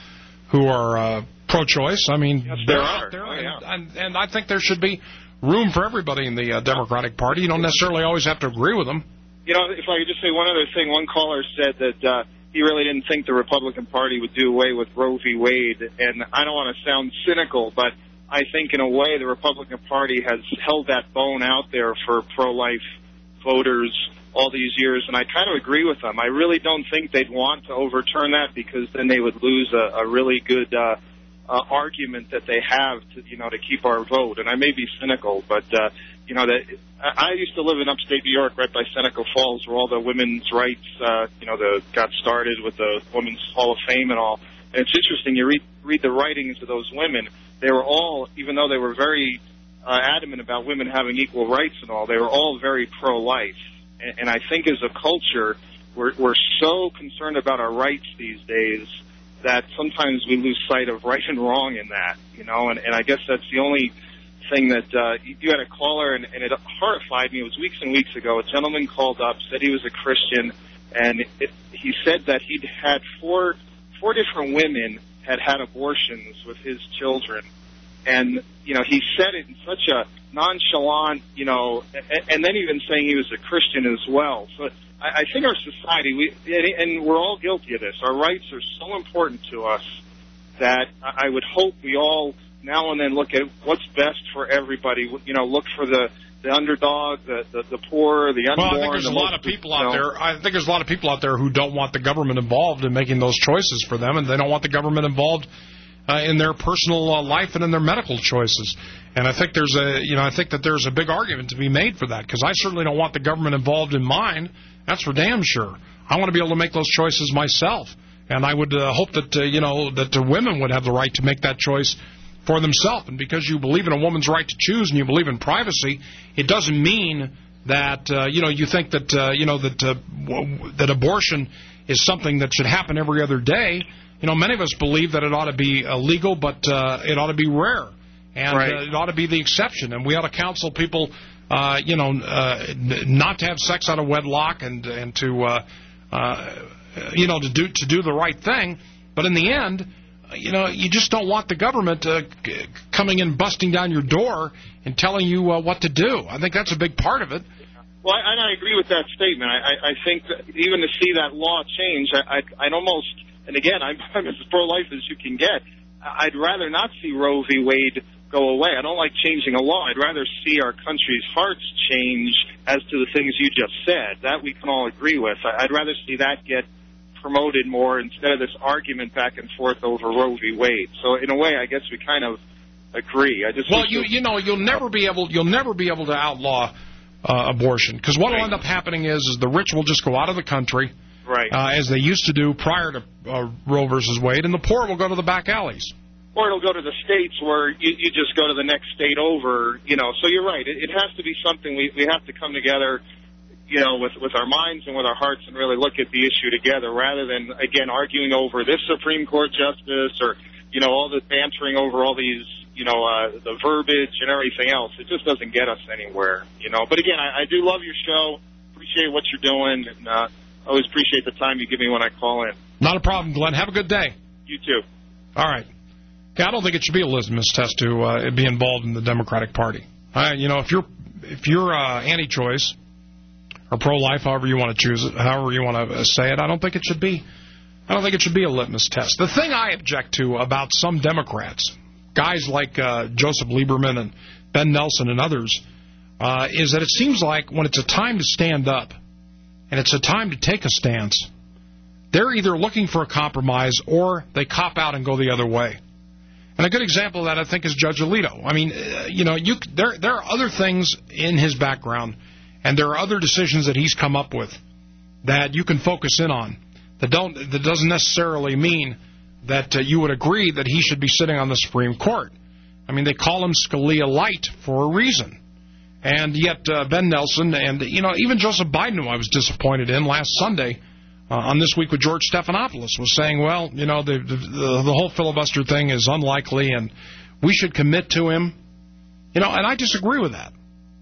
who are uh, pro-choice. I mean, yes, they're there out are. there, oh, yeah. and, and, and I think there should be room for everybody in the uh, Democratic Party. You don't necessarily always have to agree with them. You know, if I could just say one other thing, one caller said that uh, he really didn't think the Republican Party would do away with Roe v. Wade, and I don't want to sound cynical, but I think in a way the Republican Party has held that bone out there for pro-life voters all these years, and I kind of agree with them. I really don't think they'd want to overturn that because then they would lose a, a really good uh, uh, argument that they have to, you know, to keep our vote. And I may be cynical, but uh, you know, that I used to live in upstate New York, right by Seneca Falls, where all the women's rights, uh, you know, the got started with the Women's Hall of Fame and all. And it's interesting. You read read the writings of those women. They were all, even though they were very uh, adamant about women having equal rights and all, they were all very pro-life. And, and I think as a culture, we're, we're so concerned about our rights these days that sometimes we lose sight of right and wrong in that, you know. And, and I guess that's the only thing that uh, you had a caller, and, and it horrified me. It was weeks and weeks ago. A gentleman called up, said he was a Christian, and it, he said that he'd had four four different women had had abortions with his children. And, you know, he said it in such a nonchalant, you know, and, and then even saying he was a Christian as well. So I, I think our society, we and we're all guilty of this, our rights are so important to us that I would hope we all now and then look at what's best for everybody, you know, look for the, the underdog, the, the, the poor, the unborn. Well, I think there's a lot of people out there. I think there's a lot of people out there who don't want the government involved in making those choices for them, and they don't want the government involved uh, in their personal uh, life and in their medical choices. And I think there's a, you know, I think that there's a big argument to be made for that, because I certainly don't want the government involved in mine. That's for damn sure. I want to be able to make those choices myself, and I would uh, hope that uh, you know that the women would have the right to make that choice for themselves. And because you believe in a woman's right to choose and you believe in privacy, it doesn't mean that uh, you know you think that uh, you know that uh, w- that abortion is something that should happen every other day. You know, many of us believe that it ought to be illegal, but uh, it ought to be rare, and right. uh, it ought to be the exception. And we ought to counsel people, uh, you know, uh, n- not to have sex out of wedlock and and to uh, uh, you know to do to do the right thing. But in the end, you know, you just don't want the government uh, c- coming in, busting down your door, and telling you uh, what to do. I think that's a big part of it. Well, I, and I agree with that statement. I, I, I think that even to see that law change, I, I, I'd almost, and again, I'm, I'm as pro-life as you can get. I'd rather not see Roe v. Wade go away. I don't like changing a law. I'd rather see our country's hearts change as to the things you just said. That we can all agree with. I'd rather see that get promoted more instead of this argument back and forth over Roe v. Wade. So in a way, I guess we kind of agree. I just well, you you know, you'll never be able you'll never be able to outlaw uh, abortion, because what will right. end up happening is is the rich will just go out of the country, right, uh, as they used to do prior to uh, Roe versus Wade, and the poor will go to the back alleys. Or it'll go to the states where you, you just go to the next state over. You know, so you're right. It, it has to be something we we have to come together, you know, with, with our minds and with our hearts and really look at the issue together rather than, again, arguing over this Supreme Court justice or, you know, all the bantering over all these, you know, uh, the verbiage and everything else. It just doesn't get us anywhere, you know. But, again, I, I do love your show, appreciate what you're doing, and uh, I always appreciate the time you give me when I call in. Not a problem, Glenn. Have a good day. You too. All right. Yeah, I don't think it should be a litmus test to uh, be involved in the Democratic Party. Uh, you know, if you're, if you're uh, anti-choice or pro-life, however you want to choose it, however you want to say it, I don't think it should be. I don't think it should be a litmus test. The thing I object to about some Democrats, guys like uh, Joseph Lieberman and Ben Nelson and others, uh, is that it seems like when it's a time to stand up and it's a time to take a stance, they're either looking for a compromise or they cop out and go the other way. And a good example of that, I think, is Judge Alito. I mean, uh, you know, you, there there are other things in his background, and there are other decisions that he's come up with that you can focus in on. That don't that doesn't necessarily mean that uh, you would agree that he should be sitting on the Supreme Court. I mean, they call him Scalia Light for a reason. And yet uh, Ben Nelson and, you know, even Joseph Biden, who I was disappointed in last Sunday uh, on This Week with George Stephanopoulos, was saying, well, you know, the, the, the whole filibuster thing is unlikely and we should commit to him. You know, and I disagree with that.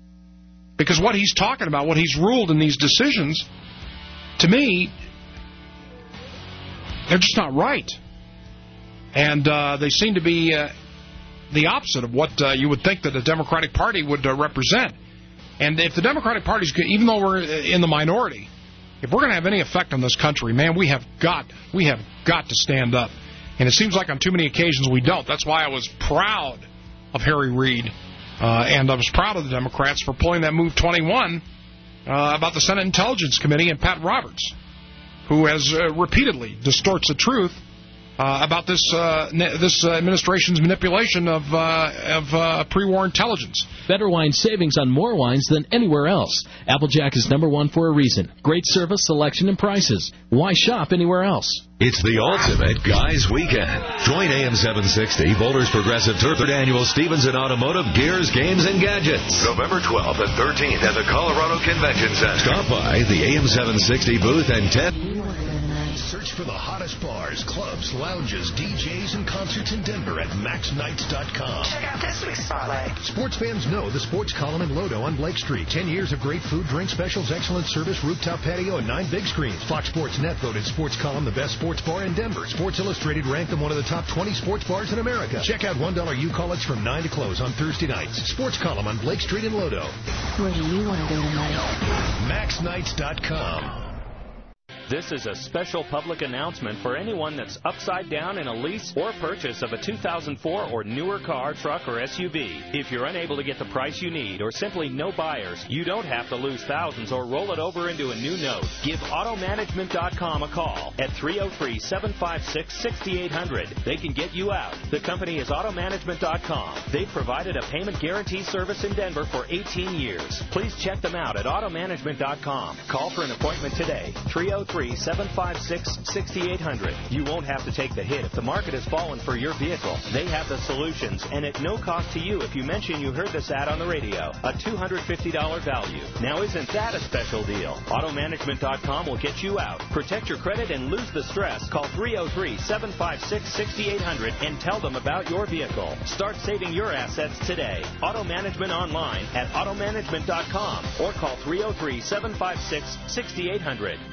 Because what he's talking about, what he's ruled in these decisions, to me, they're just not right. And uh, they seem to be uh, the opposite of what uh, you would think that the Democratic Party would uh, represent. And if the Democratic Party, even though we're in the minority, if we're going to have any effect on this country, man, we have got we have got to stand up. And it seems like on too many occasions we don't. That's why I was proud of Harry Reid, uh, and I was proud of the Democrats for pulling that Move twenty-one uh, about the Senate Intelligence Committee and Pat Roberts, who has uh, repeatedly distorts the truth Uh, about this uh, this uh, administration's manipulation of uh, of uh, pre-war intelligence. Better wine savings on more wines than anywhere else. Applejack is number one for a reason. Great service, selection, and prices. Why shop anywhere else? It's the ultimate guys' weekend. Join A M seven sixty, Boulder's Progressive third Annual Stevenson Automotive Gears, Games, and Gadgets. November twelfth and thirteenth at the Colorado Convention Center. Stop by the A M seven sixty booth and test. Search for the hottest bars, clubs, lounges, D Js, and concerts in Denver at max nights dot com. Check out this week's spotlight. Sports fans know the Sports Column in Lodo on Blake Street. Ten years of great food, drink specials, excellent service, rooftop patio, and nine big screens. Fox Sports Net voted Sports Column the best sports bar in Denver. Sports Illustrated ranked them one of the top twenty sports bars in America. Check out one dollar U-Call-Its from nine to close on Thursday nights. Sports Column on Blake Street in Lodo. Where do you want to go tonight? max nights dot com. This is a special public announcement for anyone that's upside down in a lease or purchase of a two thousand four or newer car, truck, or S U V. If you're unable to get the price you need or simply no buyers, you don't have to lose thousands or roll it over into a new note. Give auto management dot com a call at three oh three, seven five six, six eight zero zero. They can get you out. The company is auto management dot com. They've provided a payment guarantee service in Denver for eighteen years. Please check them out at auto management dot com. Call for an appointment today. three oh three, seven five six, six eight zero zero. You won't have to take the hit if the market has fallen for your vehicle. They have the solutions, and at no cost to you if you mention you heard this ad on the radio. A two hundred fifty dollars value. Now isn't that a special deal? auto management dot com will get you out. Protect your credit and lose the stress. Call three oh three, seven five six, six eight zero zero and tell them about your vehicle. Start saving your assets today. Auto Management online at auto management dot com or call three oh three, seven five six, six eight zero zero.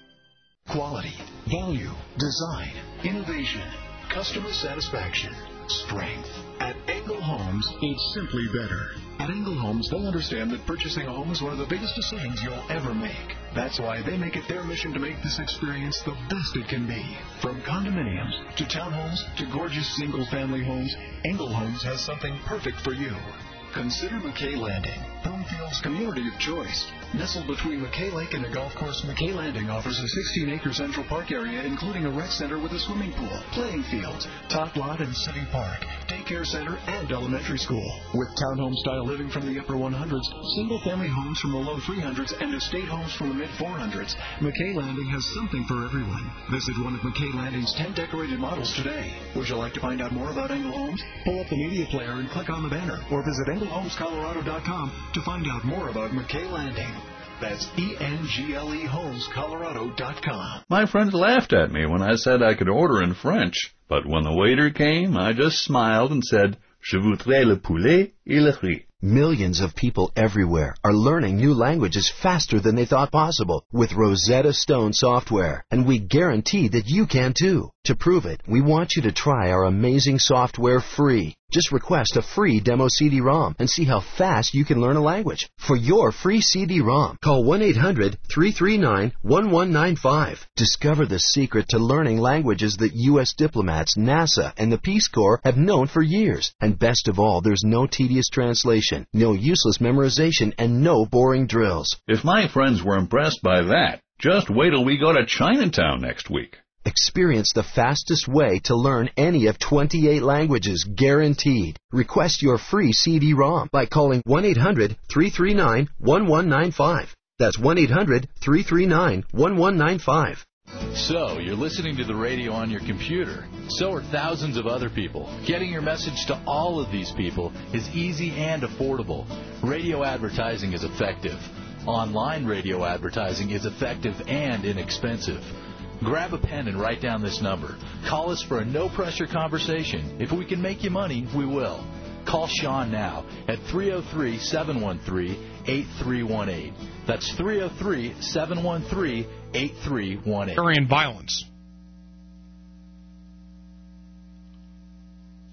Quality, value, design, innovation, customer satisfaction, strength. At Engel Homes, it's simply better. At Engel Homes, they'll understand that purchasing a home is one of the biggest decisions you'll ever make. That's why they make it their mission to make this experience the best it can be. From condominiums to townhomes to gorgeous single-family homes, Engel Homes has something perfect for you. Consider McKay Landing, Broomfield's community of choice. Nestled between McKay Lake and a golf course, McKay Landing offers a sixteen-acre Central Park area, including a rec center with a swimming pool, playing fields, top lot and city park, daycare center, and elementary school. With townhome-style living from the upper one hundreds, single-family homes from the low three hundreds, and estate homes from the mid four hundreds, McKay Landing has something for everyone. Visit one of McKay Landing's ten decorated models today. Would you like to find out more about Engel Homes? Pull up the media player and click on the banner, or visit engel homes colorado dot com to find out more about McKay Landing. That's E N G L E homes colorado dot com. My friends laughed at me when I said I could order in French, but when the waiter came, I just smiled and said, Je voudrais le poulet et le riz. Millions of people everywhere are learning new languages faster than they thought possible with Rosetta Stone software, and we guarantee that you can too. To prove it, we want you to try our amazing software free. Just request a free demo C D ROM and see how fast you can learn a language. For your free C D ROM, call one eight hundred, three three nine, one one nine five. Discover the secret to learning languages that U S diplomats, NASA, and the Peace Corps have known for years. And best of all, there's no tedious translation, no useless memorization, and no boring drills. If my friends were impressed by that, just wait till we go to Chinatown next week. Experience the fastest way to learn any of twenty-eight languages, guaranteed. Request your free C D ROM by calling one eight hundred, three three nine, one one nine five. That's one eight hundred, three three nine, one one nine five. So, you're listening to the radio on your computer. So are thousands of other people. Getting your message to all of these people is easy and affordable. Radio advertising is effective. Online radio advertising is effective and inexpensive. Grab a pen and write down this number. Call us for a no-pressure conversation. If we can make you money, we will. Call Sean now at three oh three, seven one three, eight three one eight. That's three oh three, seven one three, eight three one eight. Aryan violence.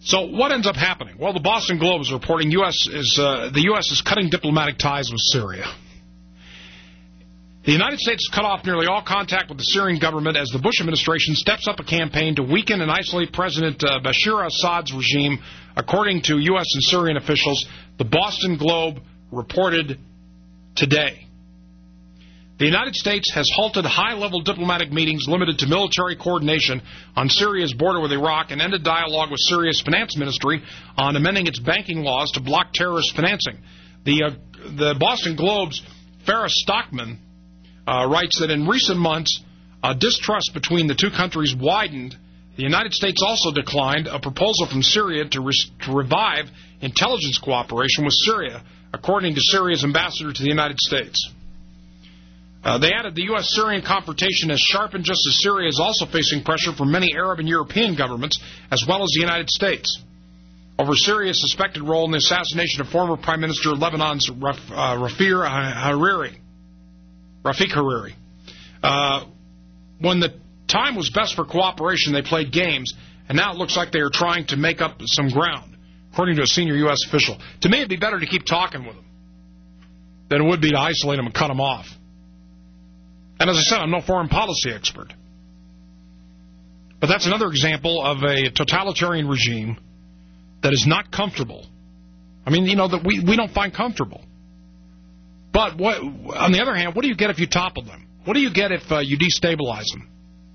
So what ends up happening? Well, the Boston Globe is reporting U S is uh, the U S is cutting diplomatic ties with Syria. The United States has cut off nearly all contact with the Syrian government as the Bush administration steps up a campaign to weaken and isolate President uh, Bashar Assad's regime, according to U S and Syrian officials. The Boston Globe reported today. The United States has halted high-level diplomatic meetings limited to military coordination on Syria's border with Iraq and ended dialogue with Syria's finance ministry on amending its banking laws to block terrorist financing. The, uh, the Boston Globe's Ferris Stockman uh, writes that in recent months, uh, distrust between the two countries widened. The United States also declined a proposal from Syria to, re- to revive intelligence cooperation with Syria, according to Syria's ambassador to the United States. Uh, they added the U S Syrian confrontation has sharpened just as Syria is also facing pressure from many Arab and European governments, as well as the United States, over Syria's suspected role in the assassination of former Prime Minister of Lebanon's Raf, uh, Rafir Hariri. Rafiq Hariri. Uh, when the time was best for cooperation, they played games, and now it looks like they are trying to make up some ground, according to a senior U S official. To me, it'd be better to keep talking with them than it would be to isolate them and cut them off. And as I said, I'm no foreign policy expert. But that's another example of a totalitarian regime that is not comfortable. I mean, you know, that we, we don't find comfortable. But what, on the other hand, what do you get if you topple them? What do you get if uh, you destabilize them?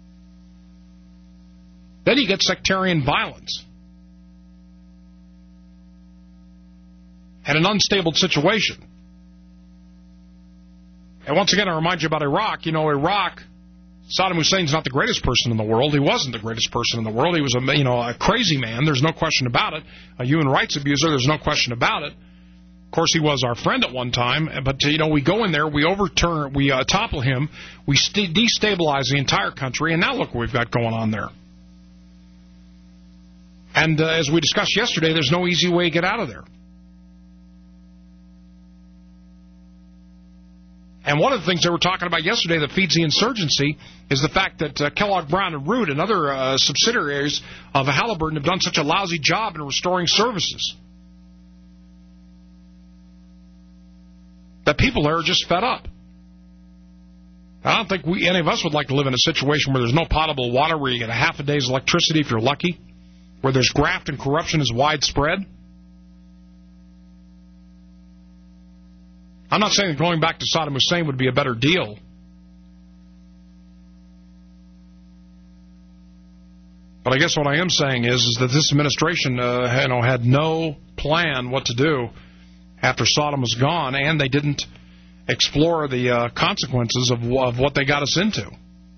Then you get sectarian violence. And an unstable situation. And once again, I remind you about Iraq. You know, Iraq, Saddam Hussein's not the greatest person in the world. He wasn't the greatest person in the world. He was a, you know, a crazy man. There's no question about it. A human rights abuser. There's no question about it. Of course, he was our friend at one time. But, you know, we go in there, we overturn, we uh, topple him, we st- destabilize the entire country, and now look what we've got going on there. And uh, as we discussed yesterday, there's no easy way to get out of there. And one of the things they were talking about yesterday that feeds the insurgency is the fact that uh, Kellogg Brown and Root and other uh, subsidiaries of Halliburton have done such a lousy job in restoring services that people there are just fed up. I don't think we, any of us would like to live in a situation where there's no potable water, where you get a half a day's electricity if you're lucky, where there's graft and corruption is widespread. I'm not saying that going back to Saddam Hussein would be a better deal. But I guess what I am saying is, is that this administration uh, you know, had no plan what to do after Saddam was gone, and they didn't explore the uh, consequences of, of what they got us into.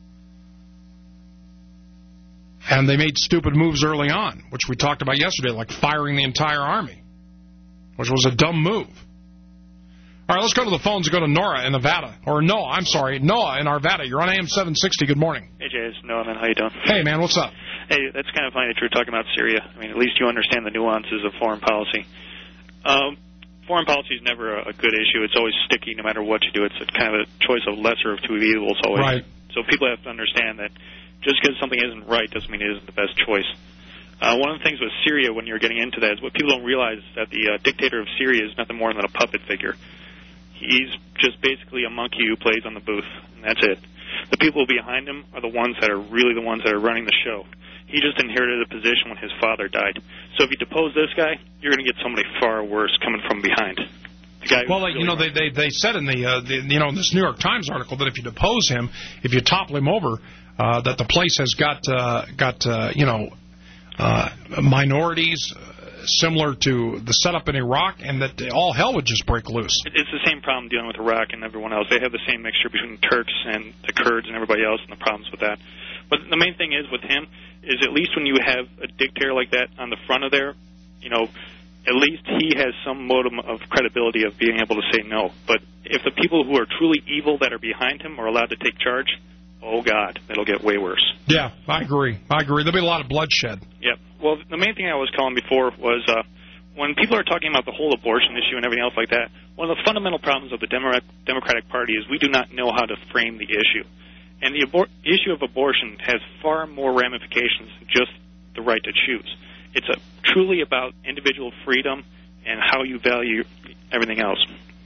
And they made stupid moves early on, which we talked about yesterday, like firing the entire army, which was a dumb move. All right, let's go to the phones and go to Nora in Nevada. Or no, I'm sorry, Noah in Arvada. You're on A M seven sixty. Good morning. Hey, Jay. It's Noah, man. How you doing? Hey, man. What's up? Hey, that's kind of funny that you were talking about Syria. I mean, at least you understand the nuances of foreign policy. Um, foreign policy is never a, a good issue. It's always sticky no matter what you do. It's a kind of a choice of lesser of two evils always. Right. So people have to understand that just because something isn't right doesn't mean it isn't the best choice. Uh, one of the things with Syria, when you're getting into that, is what people don't realize is that the uh, dictator of Syria is nothing more than a puppet figure. He's just basically a monkey who plays on the booth, and that's it. The people behind him are the ones that are really the ones that are running the show. He just inherited a position when his father died. So if you depose this guy, you're going to get somebody far worse coming from behind. The guy well, like, really you know, they, they they said in the, uh, the you know in this New York Times article that if you depose him, if you topple him over, uh, that the place has got uh, got uh, you know uh, minorities. Similar to the setup in Iraq, and that all hell would just break loose. It's the same problem dealing with Iraq and everyone else. They have the same mixture between the Turks and the Kurds and everybody else, and the problems with that. But the main thing is with him is at least when you have a dictator like that on the front of there, you know, at least he has some modicum of credibility of being able to say no. But if the people who are truly evil that are behind him are allowed to take charge, oh, God, it'll get way worse. Yeah, I agree. I agree. There'll be a lot of bloodshed. Yep. Well, the main thing I was calling before was uh, when people are talking about the whole abortion issue and everything else like that, one of the fundamental problems of the Demo- Democratic Party is we do not know how to frame the issue. And the abor- issue of abortion has far more ramifications than just the right to choose. It's a, truly about individual freedom and how you value everything else.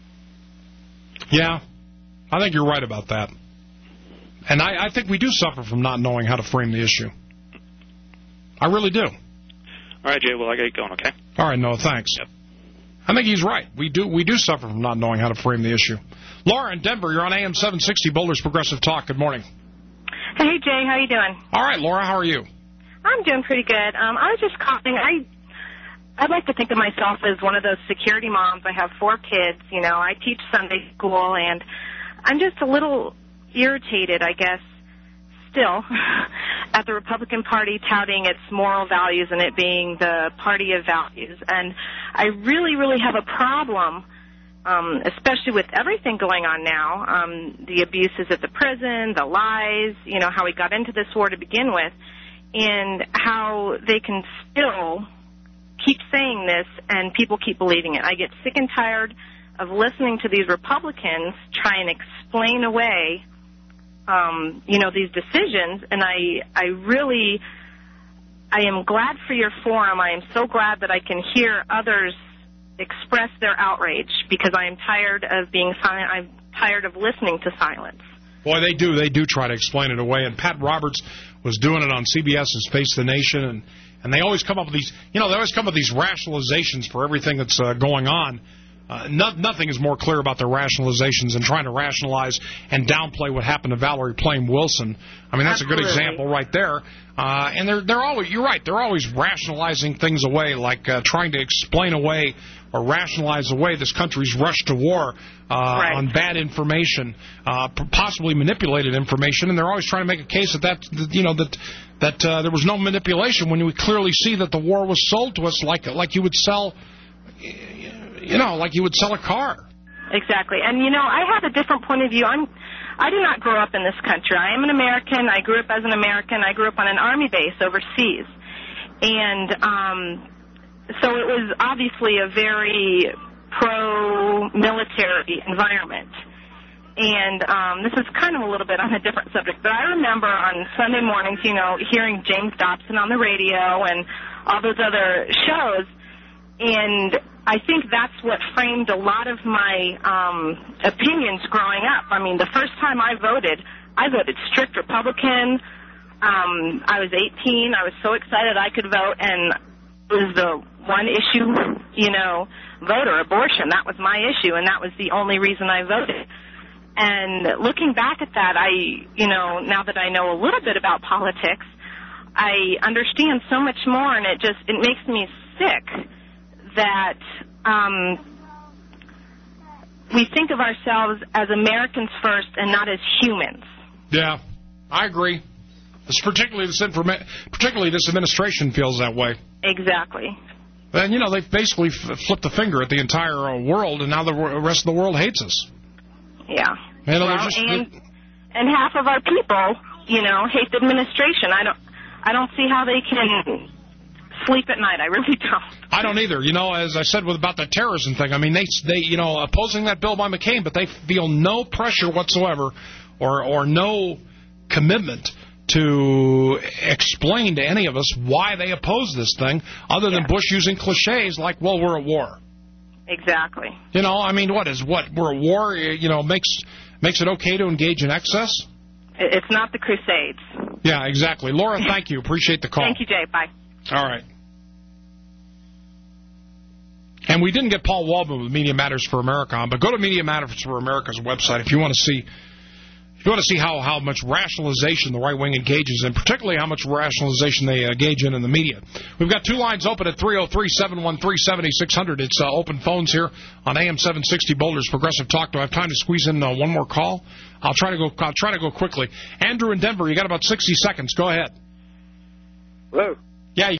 Yeah, I think you're right about that. And I, I think we do suffer from not knowing how to frame the issue. I really do. All right, Jay, well, I got to get going, okay? All right, Noah, thanks. Yep. I think he's right. We do we do suffer from not knowing how to frame the issue. Laura in Denver, you're on A M seven sixty, Boulder's Progressive Talk. Good morning. Hey, Jay, how you doing? All right, Laura, how are you? I'm doing pretty good. Um, I was just calling. I, I'd like to think of myself as one of those security moms. I have four kids. You know, I teach Sunday school, and I'm just a little irritated, I guess, still, at the Republican Party touting its moral values and it being the party of values. And I really, really have a problem, um, especially with everything going on now, um, the abuses at the prison, the lies, you know, how we got into this war to begin with, and how they can still keep saying this and people keep believing it. I get sick and tired of listening to these Republicans try and explain away, um, you know, these decisions, and I, I really, I am glad for your forum. I am so glad that I can hear others express their outrage because I am tired of being silent. I'm tired of listening to silence. Boy, they do. They do try to explain it away. And Pat Roberts was doing it on CBS's Face the Nation, and, and they always come up with these, you know, they always come up with these rationalizations for everything that's uh, going on. Uh, no, nothing is more clear about their rationalizations than trying to rationalize and downplay what happened to Valerie Plame Wilson. I mean, that's Absolutely. a good example right there. Uh, and they're they're always, you're right, they're always rationalizing things away, like uh, trying to explain away or rationalize away this country's rush to war uh, right. on bad information, uh, possibly manipulated information, and they're always trying to make a case that that you know that that uh, there was no manipulation when we clearly see that the war was sold to us like like you would sell. You know, like you would sell a car. Exactly. And, you know, I have a different point of view. I'm, I did not grow up in this country. I am an American. I grew up as an American. I grew up on an Army base overseas. And um, so it was obviously a very pro-military environment. And um, this is kind of a little bit on a different subject. But I remember on Sunday mornings, you know, hearing James Dobson on the radio and all those other shows. And I think that's what framed a lot of my um, opinions growing up. I mean, the first time I voted, I voted strict Republican. Um, I was eighteen. I was so excited I could vote, and it was the one issue, you know, vote or abortion. That was my issue, and that was the only reason I voted. And looking back at that, I, you know, now that I know a little bit about politics, I understand so much more, and it just, it makes me sick that um, we think of ourselves as Americans first and not as humans. Yeah, I agree. It's particularly this informa- particularly this administration feels that way. Exactly. And, you know, they've basically f- flipped the finger at the entire uh, world, and now the rest of the world hates us. Yeah. You know, well, just, and, and half of our people, you know, hate the administration. I don't, I don't see how they can sleep at night. I really don't. I don't either. You know, as I said with about the terrorism thing, I mean, they, they, you know, opposing that bill by McCain, but they feel no pressure whatsoever or, or no commitment to explain to any of us why they oppose this thing, other than yeah. Bush using cliches like, well, we're at war. Exactly. You know, I mean, what is what? We're at war, you know, makes makes it okay to engage in excess? It's not the Crusades. Yeah, exactly. Laura, thank you. Appreciate the call. Thank you, Jay. Bye. All right. And we didn't get Paul Waldman with Media Matters for America on, but go to Media Matters for America's website if you want to see if you want to see how, how much rationalization the right wing engages in, particularly how much rationalization they engage in in the media. We've got two lines open at three oh three, seven one three, seven six zero zero. It's uh, open phones here on A M seven sixty Boulder's Progressive Talk. Do I have time to squeeze in uh, one more call? I'll try to go. I'll try to go quickly. Andrew in Denver, you got about sixty seconds. Go ahead. Hello. Yeah.